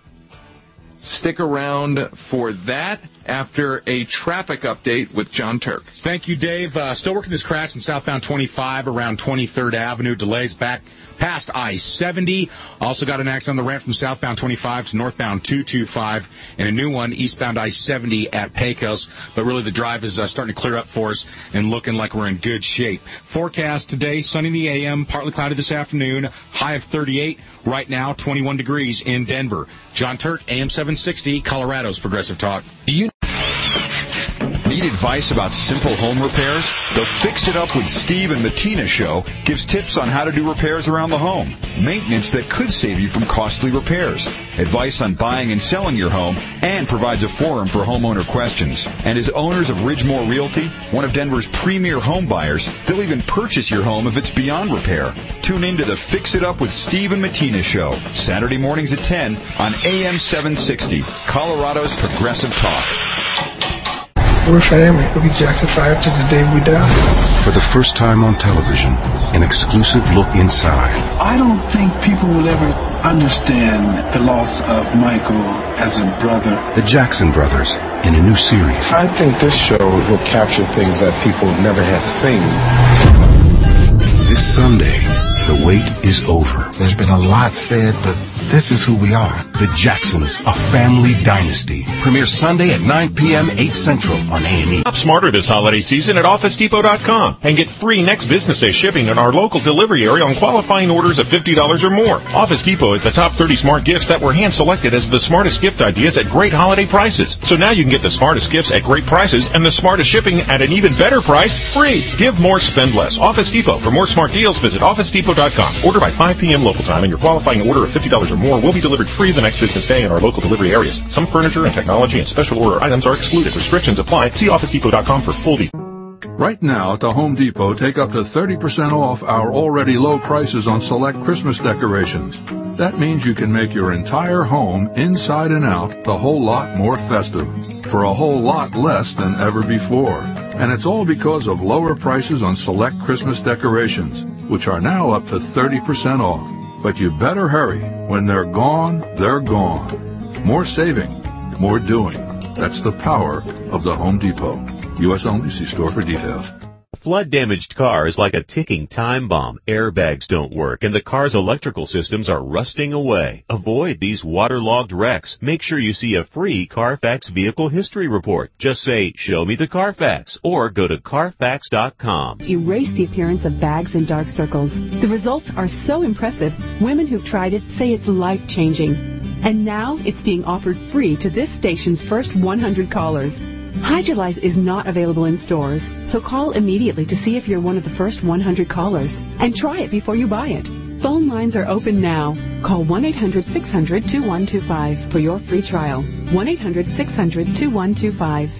Stick around for that after a traffic update with John Turk. Thank you, Dave. Uh, still working this crash in southbound twenty-five around twenty-third Avenue. Delays back past I seventy. Also got an accident on the ramp from southbound twenty-five to northbound two twenty-five, and a new one eastbound I seventy at Pecos. But really the drive is uh, starting to clear up for us and looking like we're in good shape. Forecast today, sunny in the A M, partly cloudy this afternoon, high of thirty-eight. Right now, twenty-one degrees in Denver. John Turk, A M seven sixty, Colorado's Progressive Talk. Do you need advice about simple home repairs? The Fix It Up with Steve and Bettina show gives tips on how to do repairs around the home, maintenance that could save you from costly repairs, advice on buying and selling your home, and provides a forum for homeowner questions. And as owners of Ridgemore Realty, one of Denver's premier home buyers, they'll even purchase your home if it's beyond repair. Tune in to the Fix It Up with Steve and Bettina show, Saturday mornings at ten on A M seven sixty, Colorado's Progressive Talk. We're family. We'll be Jackson five to the day we die. For the first time on television, an exclusive look inside. I don't think people will ever understand the loss of Michael as a brother. The Jackson Brothers in a new series. I think this show will capture things that people never have seen. This Sunday, the wait is over. There's been a lot said, but this is who we are. The Jacksons, a family dynasty. Premieres Sunday at nine p.m., eight Central on A and E. Shop smarter this holiday season at office depot dot com and get free next business day shipping in our local delivery area on qualifying orders of fifty dollars or more. Office Depot is the top thirty smart gifts that were hand-selected as the smartest gift ideas at great holiday prices. So now you can get the smartest gifts at great prices and the smartest shipping at an even better price, free. Give more, spend less. Office Depot. For more smart deals, visit office depot dot com. Order by five p.m. local time, and your qualifying order of fifty dollars or more will be delivered free the next business day in our local delivery areas. Some furniture and technology and special order items are excluded. Restrictions apply. See office depot dot com for full details. Right now at the Home Depot, take up to thirty percent off our already low prices on select Christmas decorations. That means you can make your entire home, inside and out, the whole lot more festive for a whole lot less than ever before. And it's all because of lower prices on select Christmas decorations, which are now up to thirty percent off. But you better hurry. When they're gone, they're gone. More saving, more doing. That's the power of the Home Depot. U S only. See store for details. A flood-damaged car is like a ticking time bomb. Airbags don't work, and the car's electrical systems are rusting away. Avoid these waterlogged wrecks. Make sure you see a free Carfax Vehicle History Report. Just say, "Show me the Carfax," or go to carfax dot com. Erase the appearance of bags and dark circles. The results are so impressive, women who've tried it say it's life-changing. And now it's being offered free to this station's first one hundred callers. Hydralyze is not available in stores, so call immediately to see if you're one of the first one hundred callers. And try it before you buy it. Phone lines are open now. Call one eight hundred six hundred two one two five for your free trial. one eight hundred six hundred two one two five.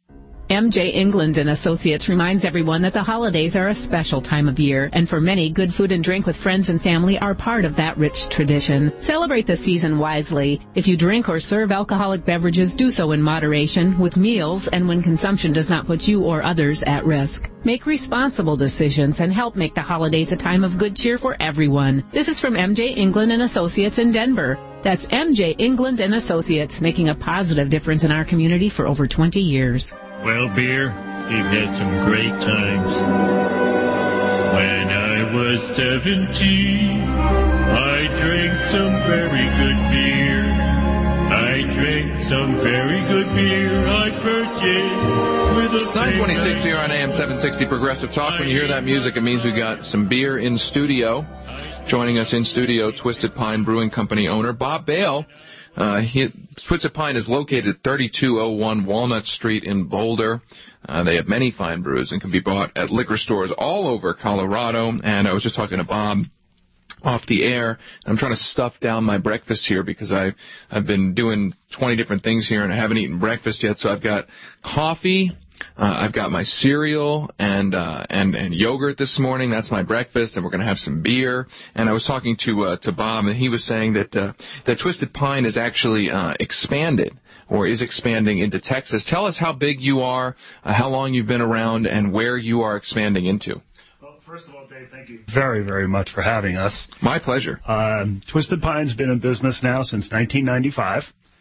M J England and Associates reminds everyone that the holidays are a special time of year, and for many, good food and drink with friends and family are part of that rich tradition. Celebrate the season wisely. If you drink or serve alcoholic beverages, do so in moderation, with meals, and when consumption does not put you or others at risk. Make responsible decisions and help make the holidays a time of good cheer for everyone. This is from M J England and Associates in Denver. That's M J England and Associates, making a positive difference in our community for over twenty years. Well, beer, we've had some great times. When I was seventeen, I drank some very good beer. I drank some very good beer I purchased with a nine twenty-six here on A M seven sixty Progressive Talk. When you hear that music, it means we got some beer in studio. Joining us in studio, Twisted Pine Brewing Company owner Bob Bale. Uh, he, Twisted Pine is located at thirty-two oh one Walnut Street in Boulder. Uh, they have many fine brews and can be bought at liquor stores all over Colorado. And I was just talking to Bob off the air. I'm trying to stuff down my breakfast here because I, I've been doing twenty different things here and I haven't eaten breakfast yet. So I've got coffee, uh, I've got my cereal and, uh, and, and yogurt this morning. That's my breakfast, and we're going to have some beer. And I was talking to, uh, to Bob, and he was saying that, uh, that Twisted Pine is actually, uh, expanded or is expanding into Texas. Tell us how big you are, uh, how long you've been around, and where you are expanding into. First of all, Dave, thank you very, very much for having us. My pleasure. Um, Twisted Pine's been in business now since nineteen ninety-five.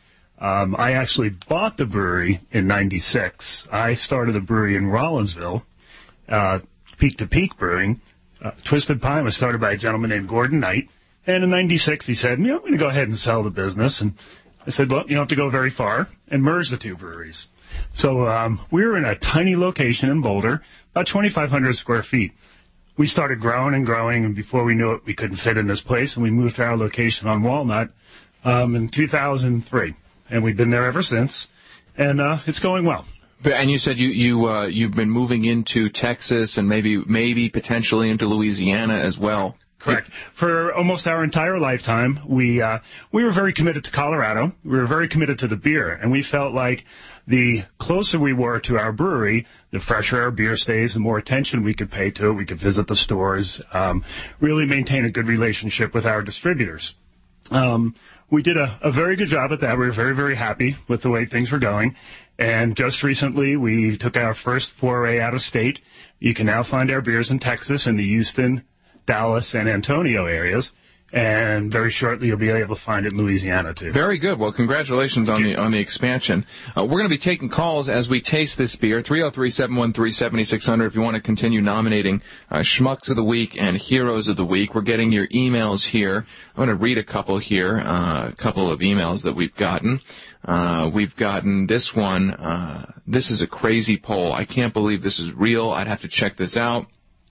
Um, I actually bought the brewery in ninety-six. I started the brewery in Rollinsville, uh, Peak to Peak Brewing. Uh, Twisted Pine was started by a gentleman named Gordon Knight. And in ninety-six, he said, you know, I'm going to go ahead and sell the business. And I said, well, you don't have to go very far, and merge the two breweries. So um, we were in a tiny location in Boulder, about twenty-five hundred square feet. We started growing and growing, and before we knew it, we couldn't fit in this place, and we moved to our location on Walnut um, in two thousand three. And we've been there ever since, and uh, it's going well. And you said you, you, uh, you've been moving into Texas and maybe maybe potentially into Louisiana as well. Correct. For almost our entire lifetime, we uh, we were very committed to Colorado. We were very committed to the beer, and we felt like the closer we were to our brewery, the fresher our beer stays, the more attention we could pay to it. We could visit the stores, um, really maintain a good relationship with our distributors. Um, we did a, a very good job at that. We were very, very happy with the way things were going. And just recently, we took our first foray out of state. You can now find our beers in Texas in the Houston, Dallas, San Antonio areas. And very shortly, you'll be able to find it in Louisiana, too. Very good. Well, congratulations on the on the expansion. Uh, we're going to be taking calls as we taste this beer, three oh three, seven one three, seven six zero zero, if you want to continue nominating uh, Schmucks of the Week and Heroes of the Week. We're getting your emails here. I'm going to read a couple here, uh, a couple of emails that we've gotten. Uh, we've gotten this one. Uh, this is a crazy poll. I can't believe this is real. I'd have to check this out.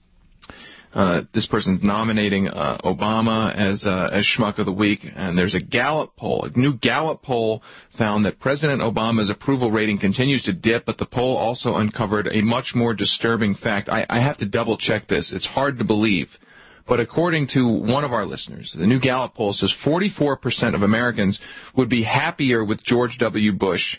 Uh, this person's nominating uh, Obama as uh, as Schmuck of the Week, and there's a Gallup poll. A new Gallup poll found that President Obama's approval rating continues to dip, but the poll also uncovered a much more disturbing fact. I, I have to double-check this. It's hard to believe. But according to one of our listeners, the new Gallup poll says forty-four percent of Americans would be happier with George W. Bush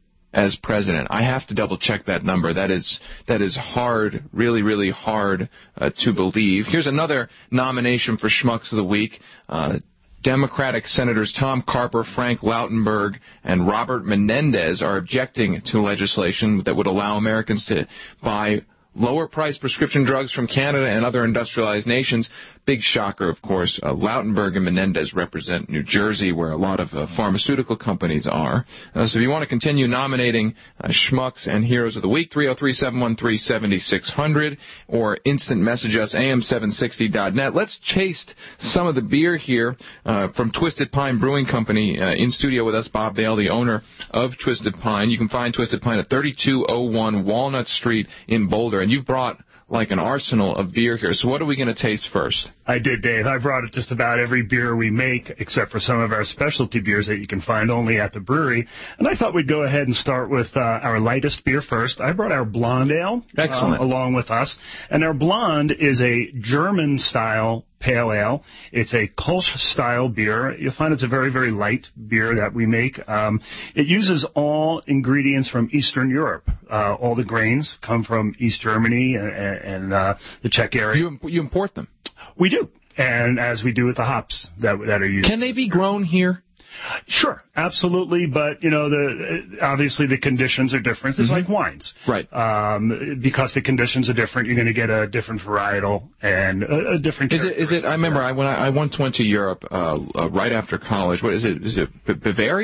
as president. I have to double check that number. That is that is hard, really, really hard uh, to believe. Here's another nomination for Schmucks of the Week. Uh, Democratic Senators Tom Carper, Frank Lautenberg, and Robert Menendez are objecting to legislation that would allow Americans to buy lower-priced prescription drugs from Canada and other industrialized nations. Big shocker, of course. Uh, Lautenberg and Menendez represent New Jersey, where a lot of uh, pharmaceutical companies are. Uh, so if you want to continue nominating uh, Schmucks and Heroes of the Week, three oh three, seven one three, seven six zero zero, or instant message us, A M seven sixty dot net. Let's taste some of the beer here uh, from Twisted Pine Brewing Company. Uh, in studio with us, Bob Bale, the owner of Twisted Pine. You can find Twisted Pine at thirty-two oh one Walnut Street in Boulder. And you've brought like an arsenal of beer here. So what are we going to taste first? I did, Dave. I brought just about every beer we make, except for some of our specialty beers that you can find only at the brewery. And I thought we'd go ahead and start with uh, our lightest beer first. I brought our Blonde Ale Excellent. Um, along with us. And our Blonde is a German-style pale ale. It's a Kolsch-style beer. You'll find it's a very, very light beer that we make. Um, it uses all ingredients from Eastern Europe. Uh, all the grains come from East Germany and, and uh, the Czech area. You, you import them? We do, and as we do with the hops that that are used. Can they be grown here? Sure, absolutely, but, you know, the obviously the conditions are different. It's mm-hmm. like wines. Right. Um, because the conditions are different, you're going to get a different varietal and a, a different Is it, is it, I remember I, when I, I once went to Europe uh, uh, right after college. What is it? Is it B- Bavaria?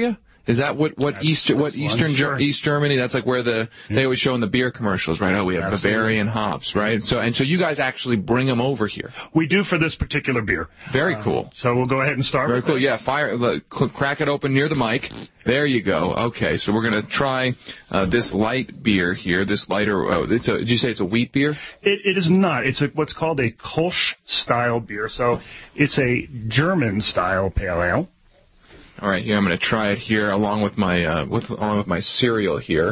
Is that what what That's- East what that's one, Eastern sure. Ger- East Germany? That's like where the they always show in the beer commercials, right? Oh, we have Absolutely. Bavarian hops, right? So and so you guys actually bring them over here. We do for this particular beer. Very Uh, cool. So we'll go ahead and start Very with cool. this. Yeah, fire. Look, cl- crack it open near the mic. There you go. Okay, so we're gonna try uh, this light beer here. This lighter. Oh, it's a, did you say it's a wheat beer? It, it is not. It's a, what's called a Kolsch style beer. So it's a German style pale ale. All right, here I'm going to try it here along with my uh, with along with my cereal here.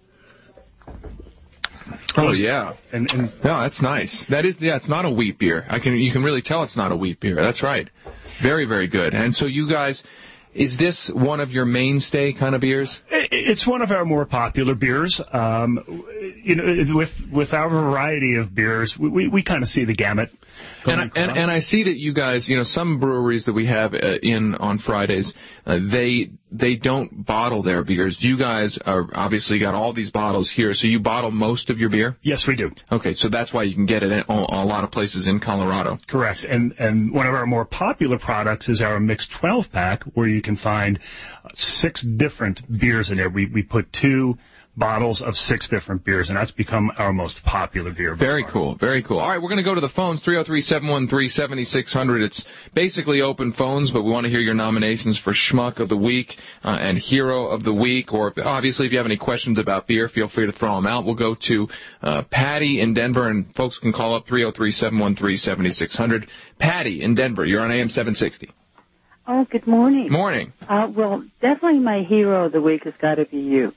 Oh yeah, and, and no, that's nice. That is, yeah, it's not a wheat beer. I can you can really tell it's not a wheat beer. That's right. Very very good. And so you guys, is this one of your mainstay kind of beers? It- It's one of our more popular beers. Um, you know, with with our variety of beers, we we, we kind of see the gamut. And I, and, and I see that you guys, you know, some breweries that we have uh, in on Fridays, uh, they they don't bottle their beers. You guys are obviously got all these bottles here, so you bottle most of your beer? Yes, we do. Okay, so that's why you can get it in a, a lot of places in Colorado. Correct. And and one of our more popular products is our mixed twelve pack, where you can find six different beers in there. We we put two bottles of six different beers, and that's become our most popular beer. Very cool, very cool. All right, we're going to go to the phones, three oh three, seven one three, seven six zero zero. It's basically open phones, but we want to hear your nominations for Schmuck of the Week uh, and Hero of the Week, or if, obviously if you have any questions about beer, feel free to throw them out. We'll go to uh, Patty in Denver, and folks can call up three oh three, seven one three, seven six zero zero. Patty in Denver, you're on A M seven sixty. Oh, good morning. Morning. Uh, well, definitely my hero of the week has got to be you.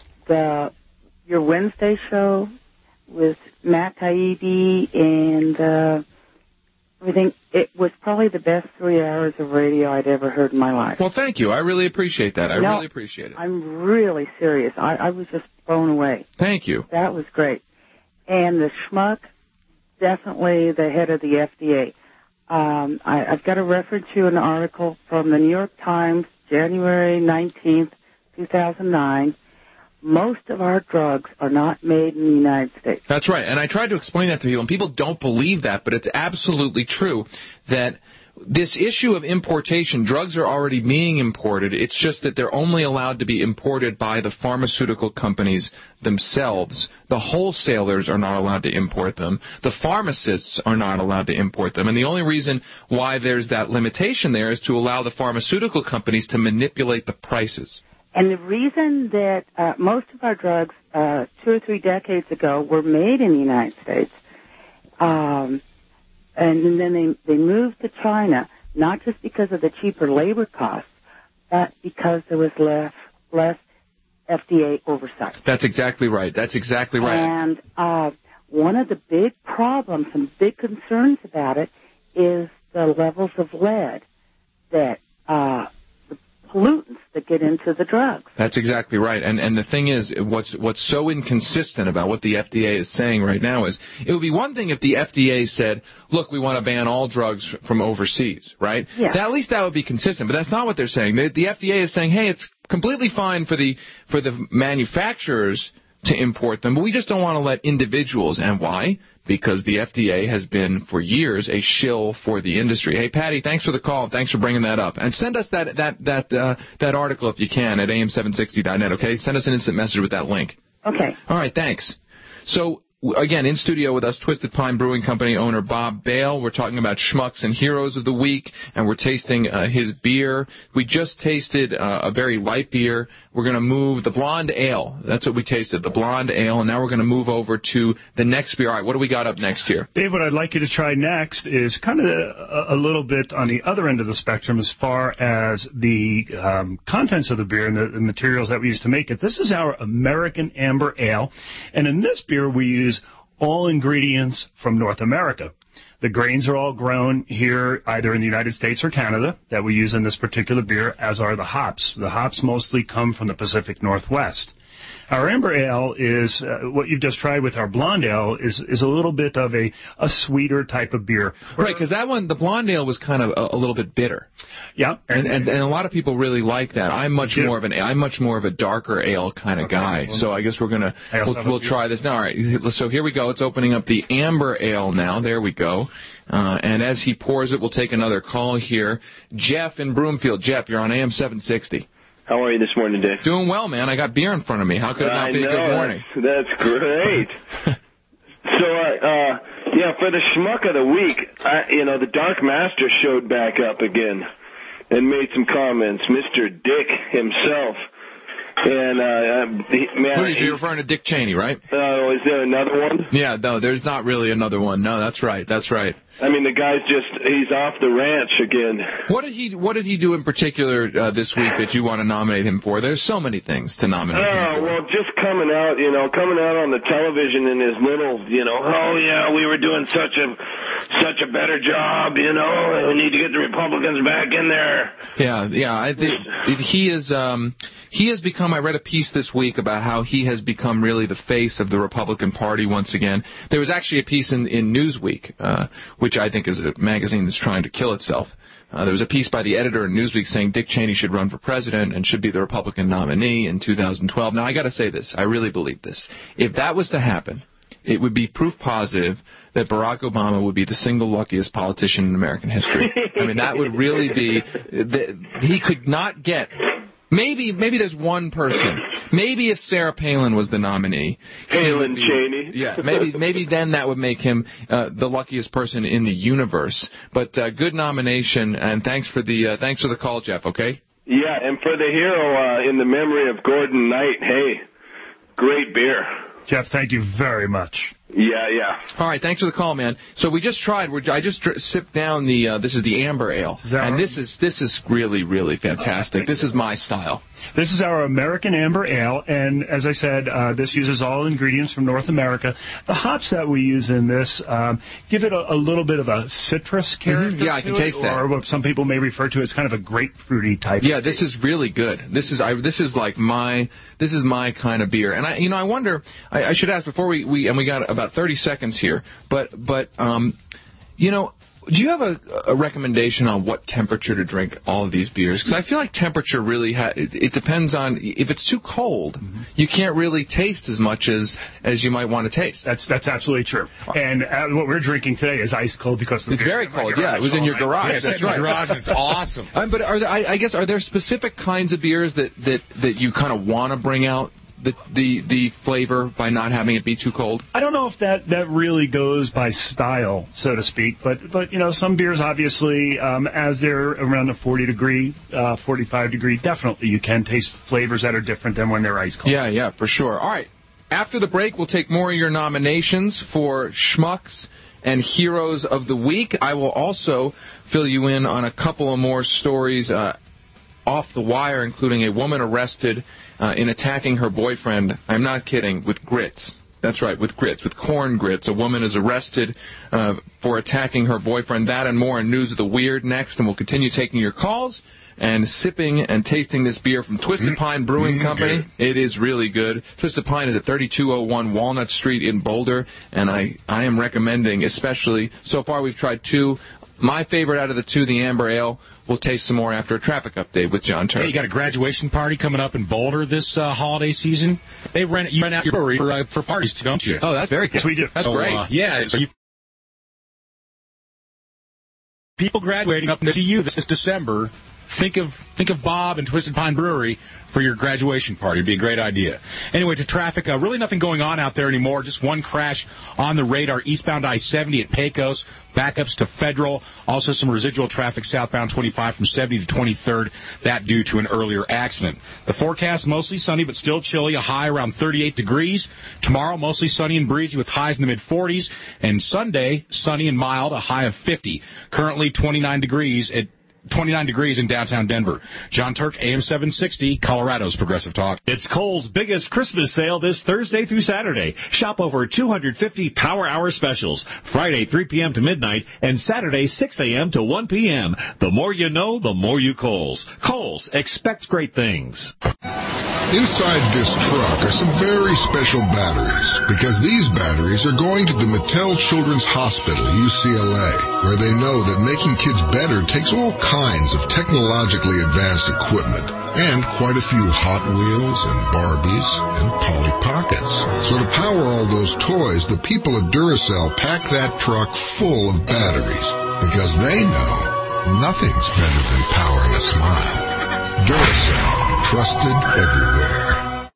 The your Wednesday show with Matt Taibbi and uh, everything. It was probably the best three hours of radio I'd ever heard in my life. Well, thank you. I really appreciate that. I No, really appreciate it. I'm really serious. I, I was just blown away. Thank you. That was great. And the Schmuck, definitely the head of the F D A. Um, I, I've got to reference you an article from the New York Times, January nineteenth, two thousand nine. Most of our drugs are not made in the United States. That's right, and I tried to explain that to people, and people don't believe that, but it's absolutely true that this issue of importation, drugs are already being imported. It's just that they're only allowed to be imported by the pharmaceutical companies themselves. The wholesalers are not allowed to import them. The pharmacists are not allowed to import them. And the only reason why there's that limitation there is to allow the pharmaceutical companies to manipulate the prices. And the reason that uh, most of our drugs uh, two or three decades ago were made in the United States, um, and then they, they moved to China, not just because of the cheaper labor costs, but because there was less, less F D A oversight. That's exactly right. That's exactly right. And uh, one of the big problems and big concerns about it is the levels of lead that uh, pollutants that get into the drugs. That's exactly right. And and the thing is, what's what's so inconsistent about what the F D A is saying right now is, it would be one thing if the F D A said, look, we want to ban all drugs from overseas, right? Yeah. That, at least that would be consistent. But that's not what they're saying. The, the F D A is saying, hey, it's completely fine for the for the manufacturers to import them, but we just don't want to let individuals. And why? Because the F D A has been, for years, a shill for the industry. Hey, Patty, thanks for the call. Thanks for bringing that up. And send us that that that uh, that article if you can at A M seven sixty dot net, okay? Send us an instant message with that link. Okay. All right, thanks. So, again, in studio with us, Twisted Pine Brewing Company owner Bob Bale. We're talking about Schmucks and Heroes of the Week, and we're tasting uh, his beer. We just tasted uh, a very light beer. We're going to move the Blonde Ale. That's what we tasted, the Blonde Ale, and now we're going to move over to the next beer. All right, what do we got up next here? Dave, what I'd like you to try next is kind of a, a little bit on the other end of the spectrum as far as the um, contents of the beer and the, the materials that we use to make it. This is our American Amber Ale, and in this beer we use all ingredients from North America. The grains are all grown here either in the United States or Canada that we use in this particular beer, as are the hops. The hops mostly come from the Pacific Northwest. Our Amber Ale is, uh, what you've just tried with our Blonde Ale, is is a little bit of a, a sweeter type of beer. Right, because that one, the Blonde Ale was kind of a, a little bit bitter. Yeah. And, and and a lot of people really like that. I'm much more of an I'm much more of a darker ale kind of Okay. guy. Well, so I guess we're gonna I also we'll, have a we'll few. try this now. All right. So here we go. It's opening up the Amber Ale now. There we go. Uh, and as he pours it, we'll take another call here. Jeff in Broomfield. Jeff, you're on A M seven sixty. How are you this morning, Dick? Doing well, man. I got beer in front of me. How could it not I be know, a good morning? That's, that's great. so, uh, uh, yeah, for the schmuck of the week, I, you know, the Dark Master showed back up again and made some comments. Mister Dick himself. And, uh, he, man, Who is you referring to? Dick Cheney, right? Oh, uh, is there another one? Yeah, no, there's not really another one. No, that's right. That's right. I mean, the guy's just, he's off the ranch again. What did he What did he do in particular uh, this week that you want to nominate him for? There's so many things to nominate oh, him for. Well, just coming out, you know, coming out on the television in his little, you know, oh, yeah, we were doing such a such a better job, you know, we need to get the Republicans back in there. Yeah, yeah, I think he is, um, he has become, I read a piece this week about how he has become really the face of the Republican Party once again. There was actually a piece in, in Newsweek, uh, which I think is a magazine that's trying to kill itself. Uh, there was a piece by the editor in Newsweek saying Dick Cheney should run for president and should be the Republican nominee in two thousand twelve. Now, I got to say this. I really believe this. If that was to happen, it would be proof positive that Barack Obama would be the single luckiest politician in American history. I mean, that would really be – he could not get – Maybe maybe there's one person. Maybe if Sarah Palin was the nominee. Palin be, Cheney. Yeah, maybe maybe then that would make him uh, the luckiest person in the universe. But uh, good nomination, and thanks for the uh, thanks for the call, Jeff, okay? Yeah, and for the hero uh, in the memory of Gordon Knight, hey, great beer. Jeff, thank you very much. Yeah, yeah. All right, thanks for the call, man. So we just tried. We're, I just dr- sipped down the. Uh, this is the Amber Ale, and right? this is this is really really fantastic. This is my style. This is our American Amber Ale, and as I said, uh, this uses all ingredients from North America. The hops that we use in this um, give it a, a little bit of a citrus character. Mm-hmm. Yeah, I can to taste it, that. Or what some people may refer to as kind of a grapefruity type. Yeah, of this is really good. This is I, this is like my this is my kind of beer. And I you know I wonder I, I should ask before we, we and we got about thirty seconds here, but but um you know. Do you have a, a recommendation on what temperature to drink all of these beers? Because I feel like temperature really ha- it, it depends on if it's too cold, mm-hmm. you can't really taste as much as, as you might want to taste. That's that's absolutely true. And uh, what we're drinking today is ice cold because it's very cold. Yeah, it was in your garage. Yeah, that's in right. the garage. It's awesome. Um, but are there, I, I guess are there specific kinds of beers that that, that you kind of want to bring out? The, the the flavor by not having it be too cold? I don't know if that, that really goes by style, so to speak, but but you know some beers obviously um, as they're around the forty degree, uh, forty-five degree, definitely you can taste flavors that are different than when they're ice cold. Yeah, yeah, for sure. All right, after the break, we'll take more of your nominations for Schmucks and Heroes of the Week. I will also fill you in on a couple of more stories uh, off the wire, including a woman arrested Uh, in attacking her boyfriend. I'm not kidding, with grits. That's right, with grits, with corn grits. A woman is arrested uh, for attacking her boyfriend. That and more in News of the Weird next, and we'll continue taking your calls and sipping and tasting this beer from Twisted Pine Brewing Company. It is really good. Twisted Pine is at thirty-two oh one Walnut Street in Boulder, and I, I am recommending, especially, so far we've tried two. My favorite out of the two, the Amber Ale. We'll taste some more after a traffic update with John Turk. Hey, you got a graduation party coming up in Boulder this uh, holiday season? They rent you rent out your brewery for, uh, for parties, too, don't you? Oh, that's very cool. Yes, we do. That's so, great. Uh, yeah, so you people graduating up to you this December. Think of think of Bob and Twisted Pine Brewery for your graduation party. It'd be a great idea. Anyway, to traffic, uh, really nothing going on out there anymore. Just one crash on the radar, eastbound I seventy at Pecos, backups to Federal. Also some residual traffic southbound twenty-five from seventy to twenty-third, that due to an earlier accident. The forecast, mostly sunny but still chilly, a high around thirty-eight degrees. Tomorrow, mostly sunny and breezy with highs in the mid-forties. And Sunday, sunny and mild, a high of fifty. Currently twenty-nine degrees at twenty-nine degrees in downtown Denver. John Turk, A M seven sixty, Colorado's Progressive Talk. It's Kohl's biggest Christmas sale this Thursday through Saturday. Shop over two hundred fifty Power Hour specials. Friday, three p.m. to midnight, and Saturday, six a.m. to one p.m. The more you know, the more you Kohl's. Kohl's, expect great things. Inside this truck are some very special batteries, because these batteries are going to the Mattel Children's Hospital, U C L A, where they know that making kids better takes all kinds of technologically advanced equipment, and quite a few Hot Wheels and Barbies and Polly Pockets. So to power all those toys, the people at Duracell pack that truck full of batteries, because they know nothing's better than powering a smile. Duracell. trusted everywhere.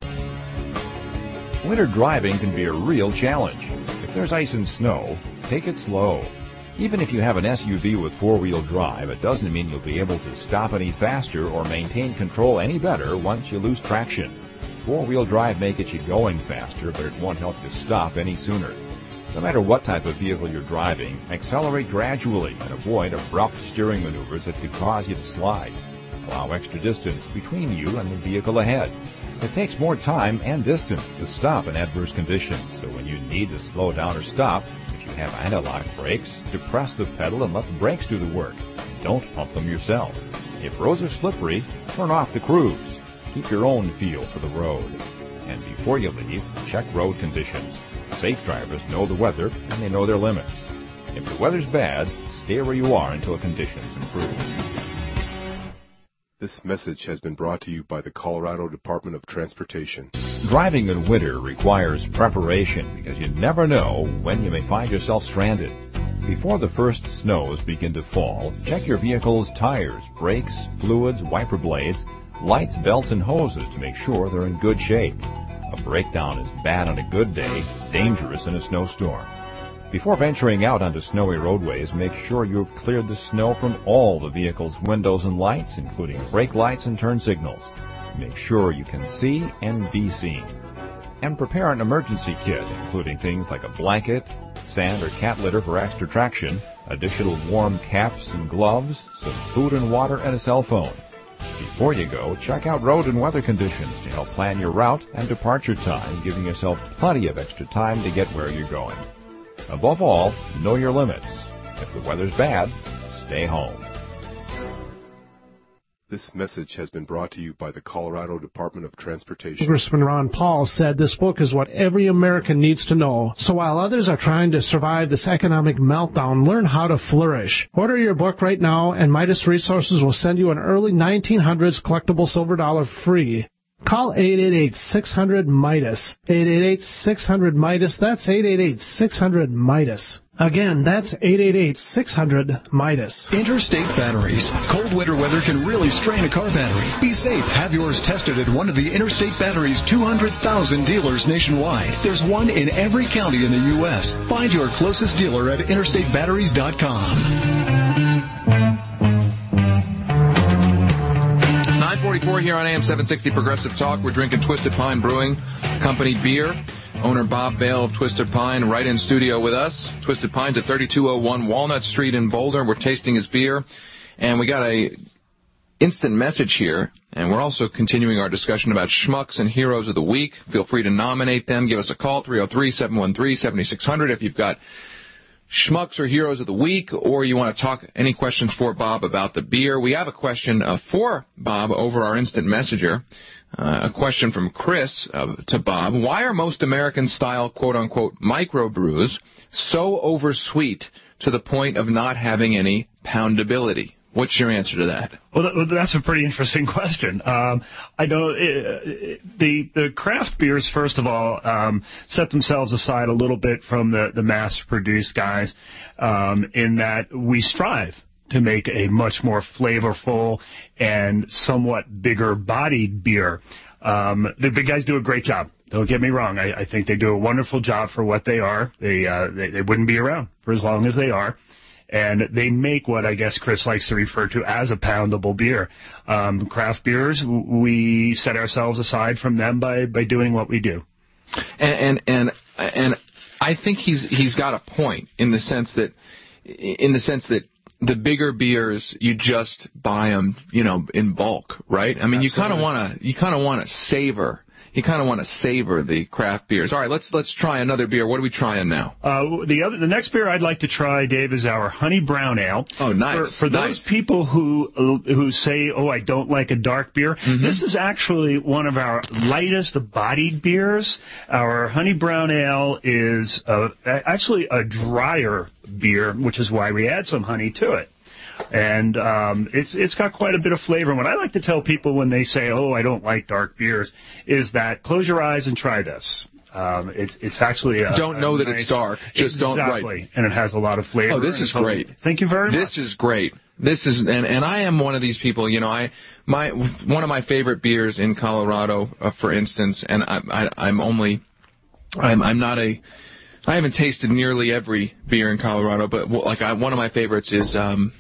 Winter driving can be a real challenge. If there's ice and snow, take it slow. Even if you have an S U V with four-wheel drive, it doesn't mean you'll be able to stop any faster or maintain control any better once you lose traction. Four-wheel drive may get you going faster, but it won't help you stop any sooner. No matter what type of vehicle you're driving, accelerate gradually and avoid abrupt steering maneuvers that could cause you to slide. Allow extra distance between you and the vehicle ahead. It takes more time and distance to stop in adverse conditions, so when you need to slow down or stop, if you have anti-lock brakes, depress the pedal and let the brakes do the work. Don't pump them yourself. If roads are slippery, turn off the cruise. Keep your own feel for the road. And before you leave, check road conditions. Safe drivers know the weather and they know their limits. If the weather's bad, stay where you are until conditions improve. This message has been brought to you by the Colorado Department of Transportation. Driving in winter requires preparation because you never know when you may find yourself stranded. Before the first snows begin to fall, check your vehicle's tires, brakes, fluids, wiper blades, lights, belts, and hoses to make sure they're in good shape. A breakdown is bad on a good day, dangerous in a snowstorm. Before venturing out onto snowy roadways, make sure you've cleared the snow from all the vehicle's windows and lights, including brake lights and turn signals. Make sure you can see and be seen. And prepare an emergency kit, including things like a blanket, sand or cat litter for extra traction, additional warm caps and gloves, some food and water, and a cell phone. Before you go, check out road and weather conditions to help plan your route and departure time, giving yourself plenty of extra time to get where you're going. Above all, know your limits. If the weather's bad, stay home. This message has been brought to you by the Colorado Department of Transportation. Congressman Ron Paul said this book is what every American needs to know. So while others are trying to survive this economic meltdown, learn how to flourish. Order your book right now, and Midas Resources will send you an early nineteen hundreds collectible silver dollar free. Call eight eight eight, six hundred, MIDAS. eight eight eight, six hundred, MIDAS. That's eight eight eight, six hundred, MIDAS. Again, that's eight eight eight, six hundred, MIDAS. Interstate Batteries. Cold winter weather can really strain a car battery. Be safe. Have yours tested at one of the Interstate Batteries' two hundred thousand dealers nationwide. There's one in every county in the U S Find your closest dealer at interstate batteries dot com. nine forty-four here on A M seven sixty Progressive Talk. We're drinking Twisted Pine Brewing Company beer. Owner Bob Bale of Twisted Pine right in studio with us. Twisted Pine's at thirty-two oh one Walnut Street in Boulder. We're tasting his beer. And we got a instant message here. And we're also continuing our discussion about schmucks and heroes of the week. Feel free to nominate them. Give us a call, three oh three, seven one three, seven six zero zero if you've got schmucks or heroes of the week, or you want to talk any questions for Bob about the beer. We have a question uh, for Bob over our instant messenger. Uh, a question from Chris uh, to Bob. Why are most American-style, quote-unquote, microbrews so oversweet to the point of not having any poundability? What's your answer to that? Well, that's a pretty interesting question. Um, I know it, the the craft beers, first of all, um, set themselves aside a little bit from the, the mass-produced guys um, in that we strive to make a much more flavorful and somewhat bigger-bodied beer. Um, the big guys do a great job. Don't get me wrong. I, I think they do a wonderful job for what they are. They, uh, they they wouldn't be around for as long as they are. And they make what I guess Chris likes to refer to as a poundable beer. Um, craft beers, we set ourselves aside from them by, by doing what we do. And, and and and I think he's he's got a point in the sense that in the sense that the bigger beers, you just buy them, you know, in bulk, right? I mean, Absolutely. you kind of want to you kind of want to savor. You kind of want to savor the craft beers. All right, let's let's try another beer. What are we trying now? Uh, the other, the next beer I'd like to try, Dave, is our Honey Brown Ale. Oh, nice. For, for nice. those people who who say, "Oh, I don't like a dark beer," mm-hmm. this is actually one of our lightest bodied beers. Our Honey Brown Ale is a, actually a drier beer, which is why we add some honey to it. And um, it's it's got quite a bit of flavor. And what I like to tell people when they say, "Oh, I don't like dark beers," is that close your eyes and try this. Um, it's it's actually a, don't know a that nice, it's dark. Just exactly, don't. Right. And it has a lot of flavor. Oh, this is great. Thank you very much. This is great. This is, and, and I am one of these people, you know, I, my, one of my favorite beers in Colorado, uh, for instance, and I, I, I'm only, I'm, I'm not a, I haven't tasted nearly every beer in Colorado, but like I, one of my favorites is, um,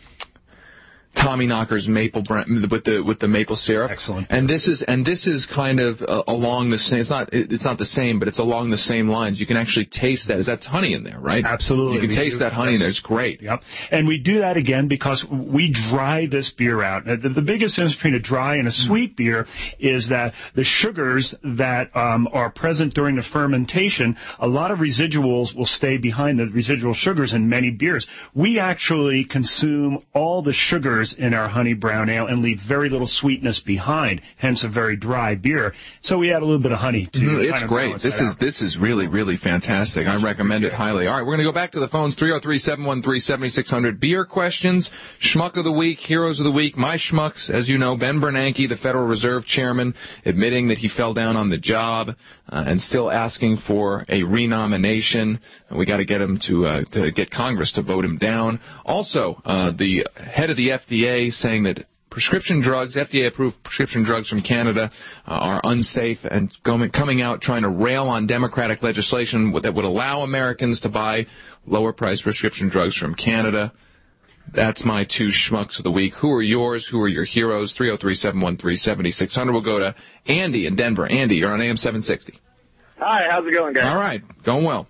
Tommy Knocker's maple brand with the with the maple syrup. Excellent. And this is and this is kind of uh, along the same. It's not it's not the same, but it's along the same lines. You can actually taste that. Is that honey in there, right? Absolutely. You can we taste do. that honey Yes. there. It's great. Yep. And we do that again because we dry this beer out. The, the biggest difference between a dry and a sweet beer is that the sugars that um, are present during the fermentation, a lot of residuals will stay behind the residual sugars in many beers. We actually consume all the sugars in our honey brown ale and leave very little sweetness behind, hence a very dry beer. So we add a little bit of honey to Mm, it. it's kind of great. balance This that is out. this is really really fantastic. I recommend it highly. All right, we're going to go back to the phones. three oh three, seven one three, seven six zero zero. Beer questions, schmuck of the week, heroes of the week. My schmucks, as you know, Ben Bernanke, the Federal Reserve Chairman, admitting that he fell down on the job uh, and still asking for a renomination. We got to get him to uh, to get Congress to vote him down. Also, uh, the head of the F D A saying that prescription drugs, F D A-approved prescription drugs from Canada, uh, are unsafe, and going, coming out trying to rail on Democratic legislation that would allow Americans to buy lower-priced prescription drugs from Canada. That's my two schmucks of the week. Who are yours? Who are your heroes? three oh three, seven one three, seven six zero zero. We'll go to Andy in Denver. Andy, you're on A M seven sixty. Hi, how's it going, guys? All right, going well.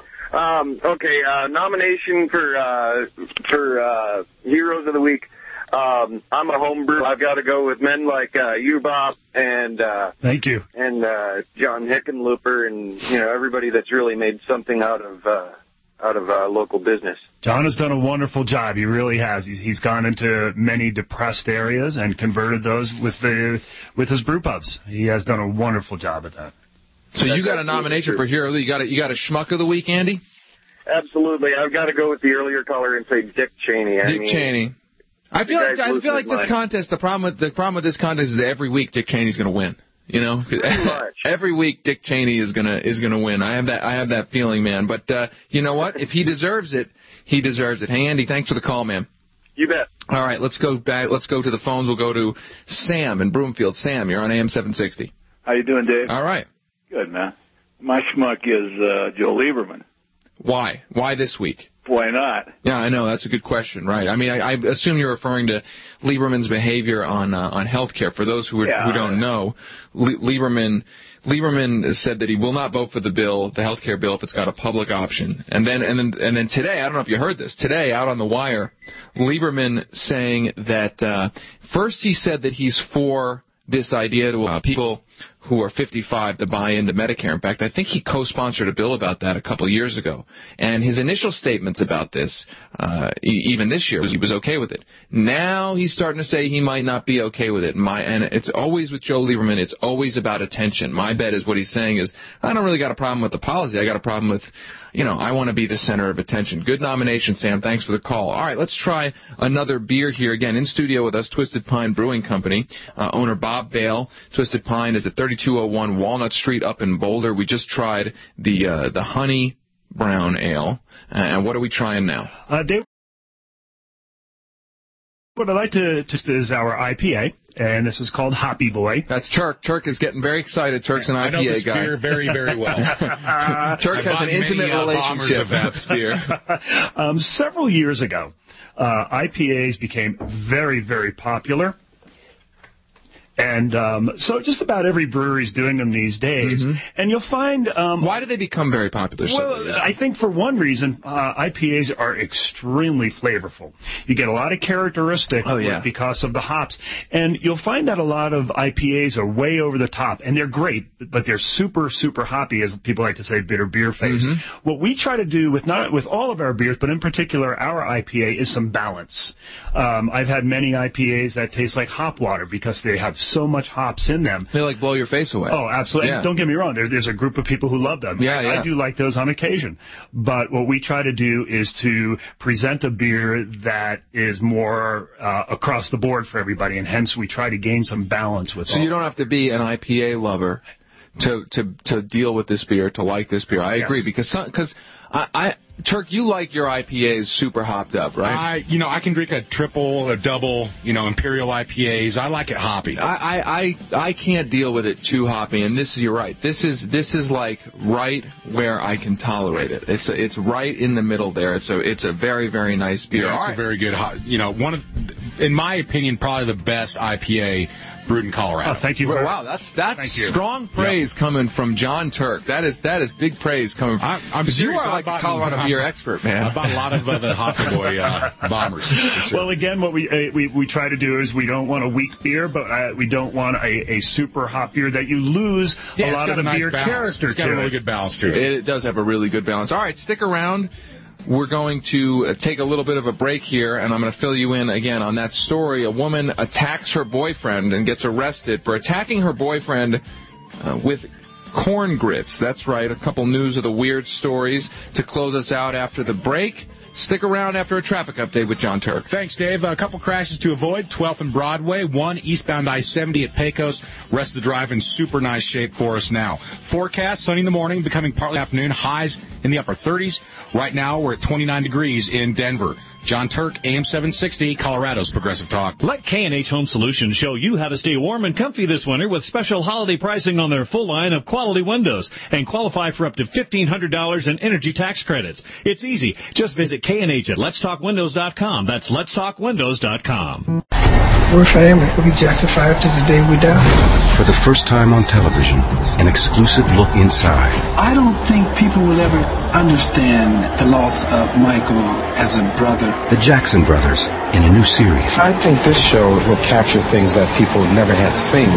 Um, okay, uh, nomination for uh, for uh, Heroes of the Week. Um, I'm a homebrew. I've got to go with men like uh, you, Bob, and uh, Thank you. and uh, John Hickenlooper, and you know everybody that's really made something out of uh, out of uh, local business. John has done a wonderful job. He really has. He's, he's gone into many depressed areas and converted those with the with his brew pubs. He has done a wonderful job at that. So you got a nomination for hero. You got a, you got a schmuck of the week, Andy? Absolutely. I've got to go with the earlier caller and say Dick Cheney. I Dick mean, Cheney. I feel like I feel like this contest. The problem with the problem with this contest is that every week Dick Cheney's going to win. You know, every week Dick Cheney is gonna is gonna win. I have that I have that feeling, man. But uh, you know what? If he deserves it, he deserves it. Hey, Andy, thanks for the call, man. You bet. All right, let's go back. Let's go to the phones. We'll go to Sam in Broomfield. Sam, you're on A M seven sixty. How you doing, Dave? All right. Good, man. My schmuck is uh, Joe Lieberman. Why? Why this week? Why not? Yeah, I know. That's a good question, right? I mean, I, I assume you're referring to Lieberman's behavior on uh, on health care. For those who, are, Yeah. who don't know, Le- Lieberman Lieberman said that he will not vote for the bill, the health care bill, if it's got a public option. And then and then and then today, I don't know if you heard this. Today, out on the wire, Lieberman saying that uh, first he said that he's for this idea to uh, people who are fifty-five to buy into Medicare. In fact, I think he co-sponsored a bill about that a couple of years ago. And his initial statements about this, uh, e- even this year, was he was okay with it. Now he's starting to say he might not be okay with it. My, and it's always with Joe Lieberman, it's always about attention. My bet is what he's saying is, I don't really got a problem with the policy. I got a problem with, you know, I want to be the center of attention. Good nomination, Sam. Thanks for the call. All right, let's try another beer here. Again, in studio with us, Twisted Pine Brewing Company. Uh, owner Bob Bale. Twisted Pine is at thirty-two oh one Walnut Street up in Boulder. We just tried the uh, the honey brown ale. Uh, and what are we trying now? Uh, Dave, what I'd like to just is our I P A, and this is called Hoppy Boy. That's Turk. Turk is getting very excited. Turk's an I P A I know this guy. beer very, very well. Turk I has bought an intimate many, uh, relationship bombers with this beer. um, several years ago, uh, I P As became very, very popular. And um, so just about every brewery is doing them these days. Mm-hmm. And you'll find... Um, Why did they become very popular? Well, I think for one reason, uh, I P As are extremely flavorful. You get a lot of characteristic oh, yeah. because of the hops. And you'll find that a lot of I P As are way over the top. And they're great, but they're super, super hoppy, as people like to say, bitter beer face. Mm-hmm. What we try to do with not with all of our beers, but in particular our I P A, is some balance. Um, I've had many I P As that taste like hop water because they have so much hops in them. They like blow your face away. Oh, absolutely. Yeah. And don't get me wrong. There, there's a group of people who love them. Yeah, I, yeah. I do like those on occasion. But what we try to do is to present a beer that is more uh, across the board for everybody, and hence we try to gain some balance with So all. you don't have to be an I P A lover to to to deal with this beer, to like this beer. I Yes. agree because because I, I Turk, you like your I P As super hopped up, right? I, you know, I can drink a triple, a double, you know, Imperial I P As. I like it hoppy. I, I, I, I can't deal with it too hoppy, and this is you're right. This is this is like right where I can tolerate it. It's it's right in the middle there. It's a it's a very very nice beer. Yeah, it's All a right. very good, hot, you know, one of, in my opinion, probably the best I P A brewed in Colorado. Oh, thank you. Well, wow, that's that's Thank you. strong praise coming from John Turk. That is that is big praise coming from. I, I'm 'cause you serious. are I like a bought- Colorado I- beer expert, man. I bought a lot of uh, the Hopper Boy uh, bombers. Well, again, what we, uh, we we try to do is we don't want a weak beer, but uh, we don't want a, a super hot beer that you lose Yeah, a it's lot got of the a nice beer balance. character It's got to a really it. good balance to it. It does have a really good balance. All right, stick around. We're going to uh, take a little bit of a break here, and I'm going to fill you in again on that story. A woman attacks her boyfriend and gets arrested for attacking her boyfriend uh, with corn grits. That's right, a couple news of the weird stories to close us out after the break. Stick around after a traffic update with John Turk. Thanks, Dave. A couple crashes to avoid. twelfth and Broadway. One eastbound I seventy at Pecos. Rest of the drive in super nice shape for us now. Forecast, sunny in the morning, becoming partly afternoon. Highs in the upper thirties. Right now, we're at twenty-nine degrees in Denver. John Turk, A M seven sixty, Colorado's Progressive Talk. Let K and H Home Solutions show you how to stay warm and comfy this winter with special holiday pricing on their full line of quality windows and qualify for up to fifteen hundred dollars in energy tax credits. It's easy. Just visit K and H at lets talk windows dot com. That's lets talk windows dot com. We're family. We'll be Jackson five to the day we die. For the first time on television, an exclusive look inside. I don't think people will ever understand the loss of Michael as a brother. The Jackson Brothers in a new series. I think this show will capture things that people never have seen.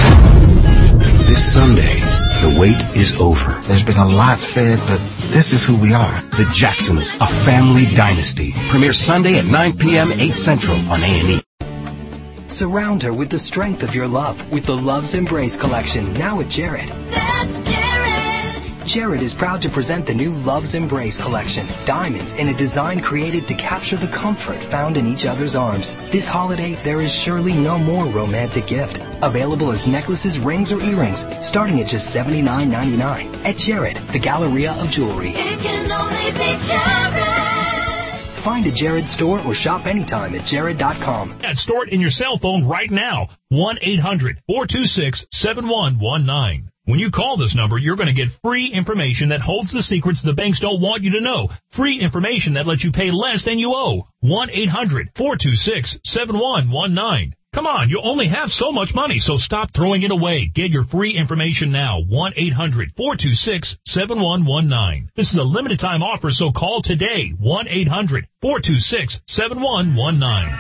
This Sunday, the wait is over. There's been a lot said, but this is who we are. The Jacksons, a family dynasty. Premieres Sunday at nine p.m., eight Central on A and E. Surround her with the strength of your love with the Love's Embrace collection, now at Jared. That's Jared. Jared is proud to present the new Love's Embrace collection, diamonds in a design created to capture the comfort found in each other's arms. This holiday, there is surely no more romantic gift. Available as necklaces, rings, or earrings, starting at just seventy-nine ninety-nine. At Jared, the Galleria of Jewelry. It can only be Jared. Find a Jared store or shop anytime at jared dot com. And store it in your cell phone right now. one eight hundred four two six seven one one nine. When you call this number, you're going to get free information that holds the secrets the banks don't want you to know. Free information that lets you pay less than you owe. one eight hundred four two six seven one one nine. Come on, you only have so much money, so stop throwing it away. Get your free information now. one eight hundred four two six seven one one nine. This is a limited time offer, so call today. one eight hundred four two six seven one one nine.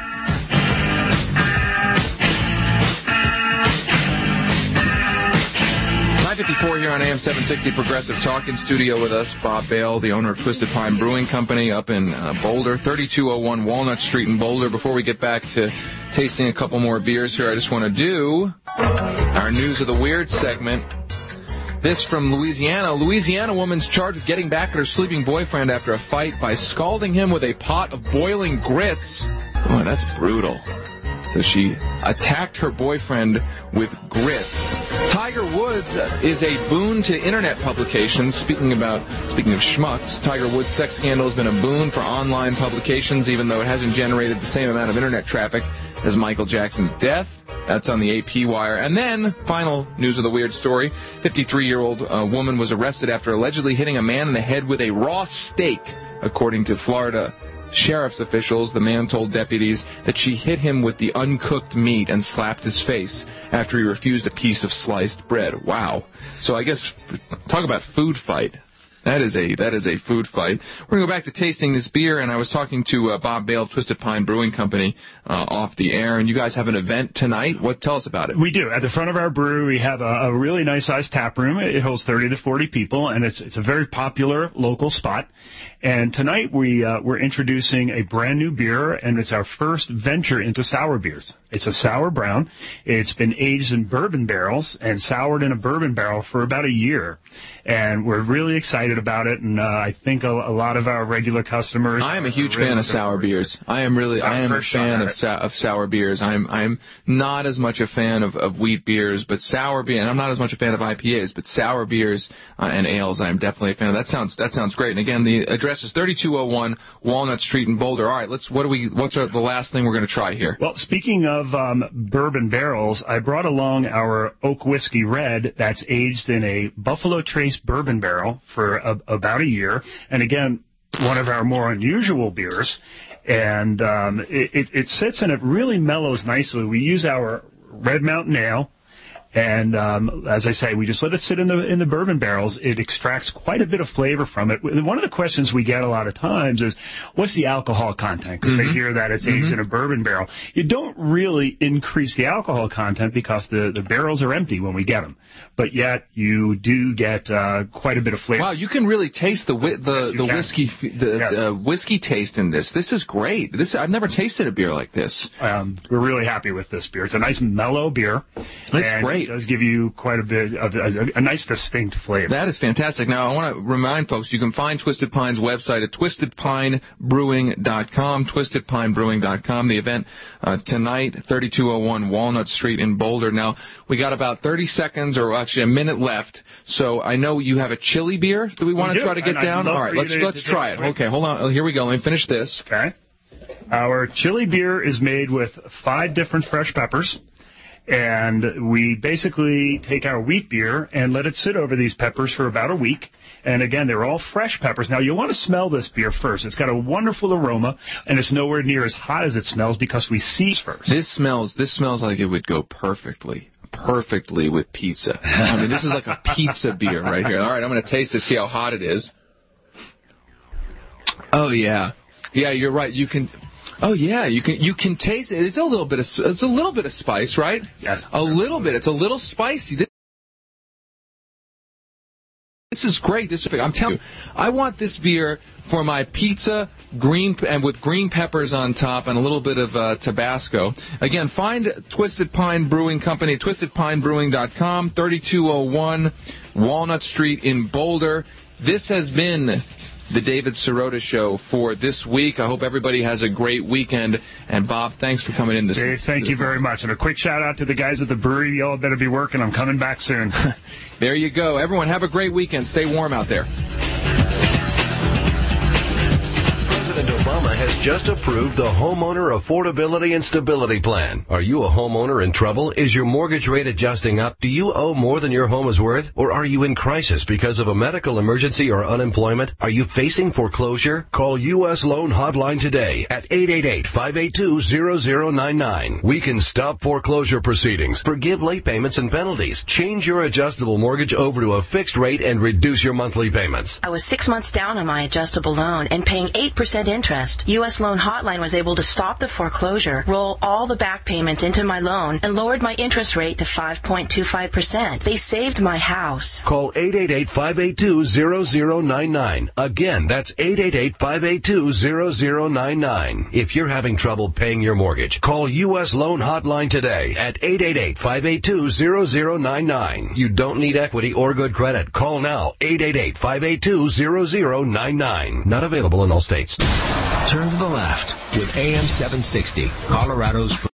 nine fifty-four here on A M seven sixty Progressive Talk. In studio with us, Bob Bale, the owner of Twisted Pine Brewing Company up in uh, Boulder, thirty-two oh one Walnut Street in Boulder. Before we get back to tasting a couple more beers here, I just want to do our News of the Weird segment. This from Louisiana. A Louisiana woman's charged with getting back at her sleeping boyfriend after a fight by scalding him with a pot of boiling grits. Oh, that's brutal. So she attacked her boyfriend with grits. Tiger Woods is a boon to internet publications. Speaking about speaking of schmucks, Tiger Woods' sex scandal has been a boon for online publications, even though it hasn't generated the same amount of internet traffic as Michael Jackson's death. That's on the A P wire. And then, final news of the weird story, fifty-three-year-old uh, woman was arrested after allegedly hitting a man in the head with a raw steak, according to Florida sheriff's officials. The man told deputies that she hit him with the uncooked meat and slapped his face after he refused a piece of sliced bread. Wow. So I guess, talk about food fight. That is a that is a food fight. We're going to go back to tasting this beer, and I was talking to uh, Bob Bale of Twisted Pine Brewing Company uh, off the air, and you guys have an event tonight. What? Tell us about it. We do. At the front of our brewery, we have a, a really nice-sized tap room. It holds thirty to forty people, and it's it's a very popular local spot. And tonight we, uh, we're introducing a brand new beer, and it's our first venture into sour beers. It's a sour brown. It's been aged in bourbon barrels and soured in a bourbon barrel for about a year. And we're really excited about it, and uh, I think a, a lot of our regular customers... I am a huge really fan of sour beers. I am really, I am a fan of, sou- of sour beers. I'm I'm not as much a fan of, of wheat beers, but sour beer, and I'm not as much a fan of I P As, but sour beers uh, and ales I'm definitely a fan of. That sounds that sounds great. And again, the address is thirty-two oh one Walnut Street in Boulder. All right, let's. What do we? What's our, the last thing we're going to try here? Well, speaking of um, bourbon barrels, I brought along our Oak Whiskey Red that's aged in a Buffalo Trace bourbon barrel for a, about a year. And again, one of our more unusual beers. And um, it, it, it sits and it really mellows nicely. We use our Red Mountain Ale. And um, as I say, we just let it sit in the in the bourbon barrels. It extracts quite a bit of flavor from it. One of the questions we get a lot of times is, what's the alcohol content? Because mm-hmm. they hear that it's aged mm-hmm. in a bourbon barrel. You don't really increase the alcohol content because the, the barrels are empty when we get them. But yet you do get uh, quite a bit of flavor. Wow, you can really taste the whi- the, yes, the whiskey the yes. uh, whiskey taste in this. This is great. This I've never tasted a beer like this. Um, we're really happy with this beer. It's a nice mellow beer. That's and great. It does give you quite a bit of a, a nice distinct flavor. That is fantastic. Now, I want to remind folks, you can find Twisted Pine's website at twisted pine brewing dot com, twisted pine brewing dot com. The event uh, tonight, thirty-two oh one Walnut Street in Boulder. Now, we got about thirty seconds, or actually a minute left, so I know you have a chili beer that we want we to try to get down. All right, let's, let's try it. Okay, hold on. Here we go. Let me finish this. Okay. Our chili beer is made with five different fresh peppers. And we basically take our wheat beer and let it sit over these peppers for about a week. And again, they're all fresh peppers. Now, you want to smell this beer first. It's got a wonderful aroma, and it's nowhere near as hot as it smells because we season first. This smells, this smells like it would go perfectly, perfectly with pizza. I mean, this is like a pizza beer right here. All right, I'm going to taste it, see how hot it is. Oh, yeah. Yeah, you're right. You can... Oh yeah, you can you can taste it. It's a little bit of it's a little bit of spice, right? Yes. A little bit. It's a little spicy. This, this is great. This is, I'm telling you, I want this beer for my pizza, green and with green peppers on top and a little bit of uh, Tabasco. Again, find Twisted Pine Brewing Company at twisted pine brewing dot com, thirty-two oh one Walnut Street in Boulder. This has been the David Sirota Show for this week. I hope everybody has a great weekend. And, Bob, thanks for coming in this Dave, thank you very much. And a quick shout-out to the guys at the brewery. You all better be working. I'm coming back soon. There you go. Everyone, have a great weekend. Stay warm out there. President Obama has just approved the Homeowner Affordability and Stability Plan. Are you a homeowner in trouble? Is your mortgage rate adjusting up? Do you owe more than your home is worth? Or are you in crisis because of a medical emergency or unemployment? Are you facing foreclosure? Call U S Loan Hotline today at eight eight eight, five eight two, zero zero nine nine. We can stop foreclosure proceedings, forgive late payments and penalties, change your adjustable mortgage over to a fixed rate, and reduce your monthly payments. I was six months down on my adjustable loan and paying eight percent interest. U S Loan Hotline was able to stop the foreclosure, roll all the back payments into my loan, and lowered my interest rate to five point two five percent. They saved my house. Call eight eight eight, five eight two, zero zero nine nine. Again, that's eight eight eight, five eight two, zero zero nine nine. If you're having trouble paying your mortgage, call U S Loan Hotline today at eight eight eight, five eight two, zero zero nine nine. You don't need equity or good credit. Call now, eight eight eight, five eight two, zero zero nine nine. Not available in all states. Turn to the left with A M seven sixty, Colorado's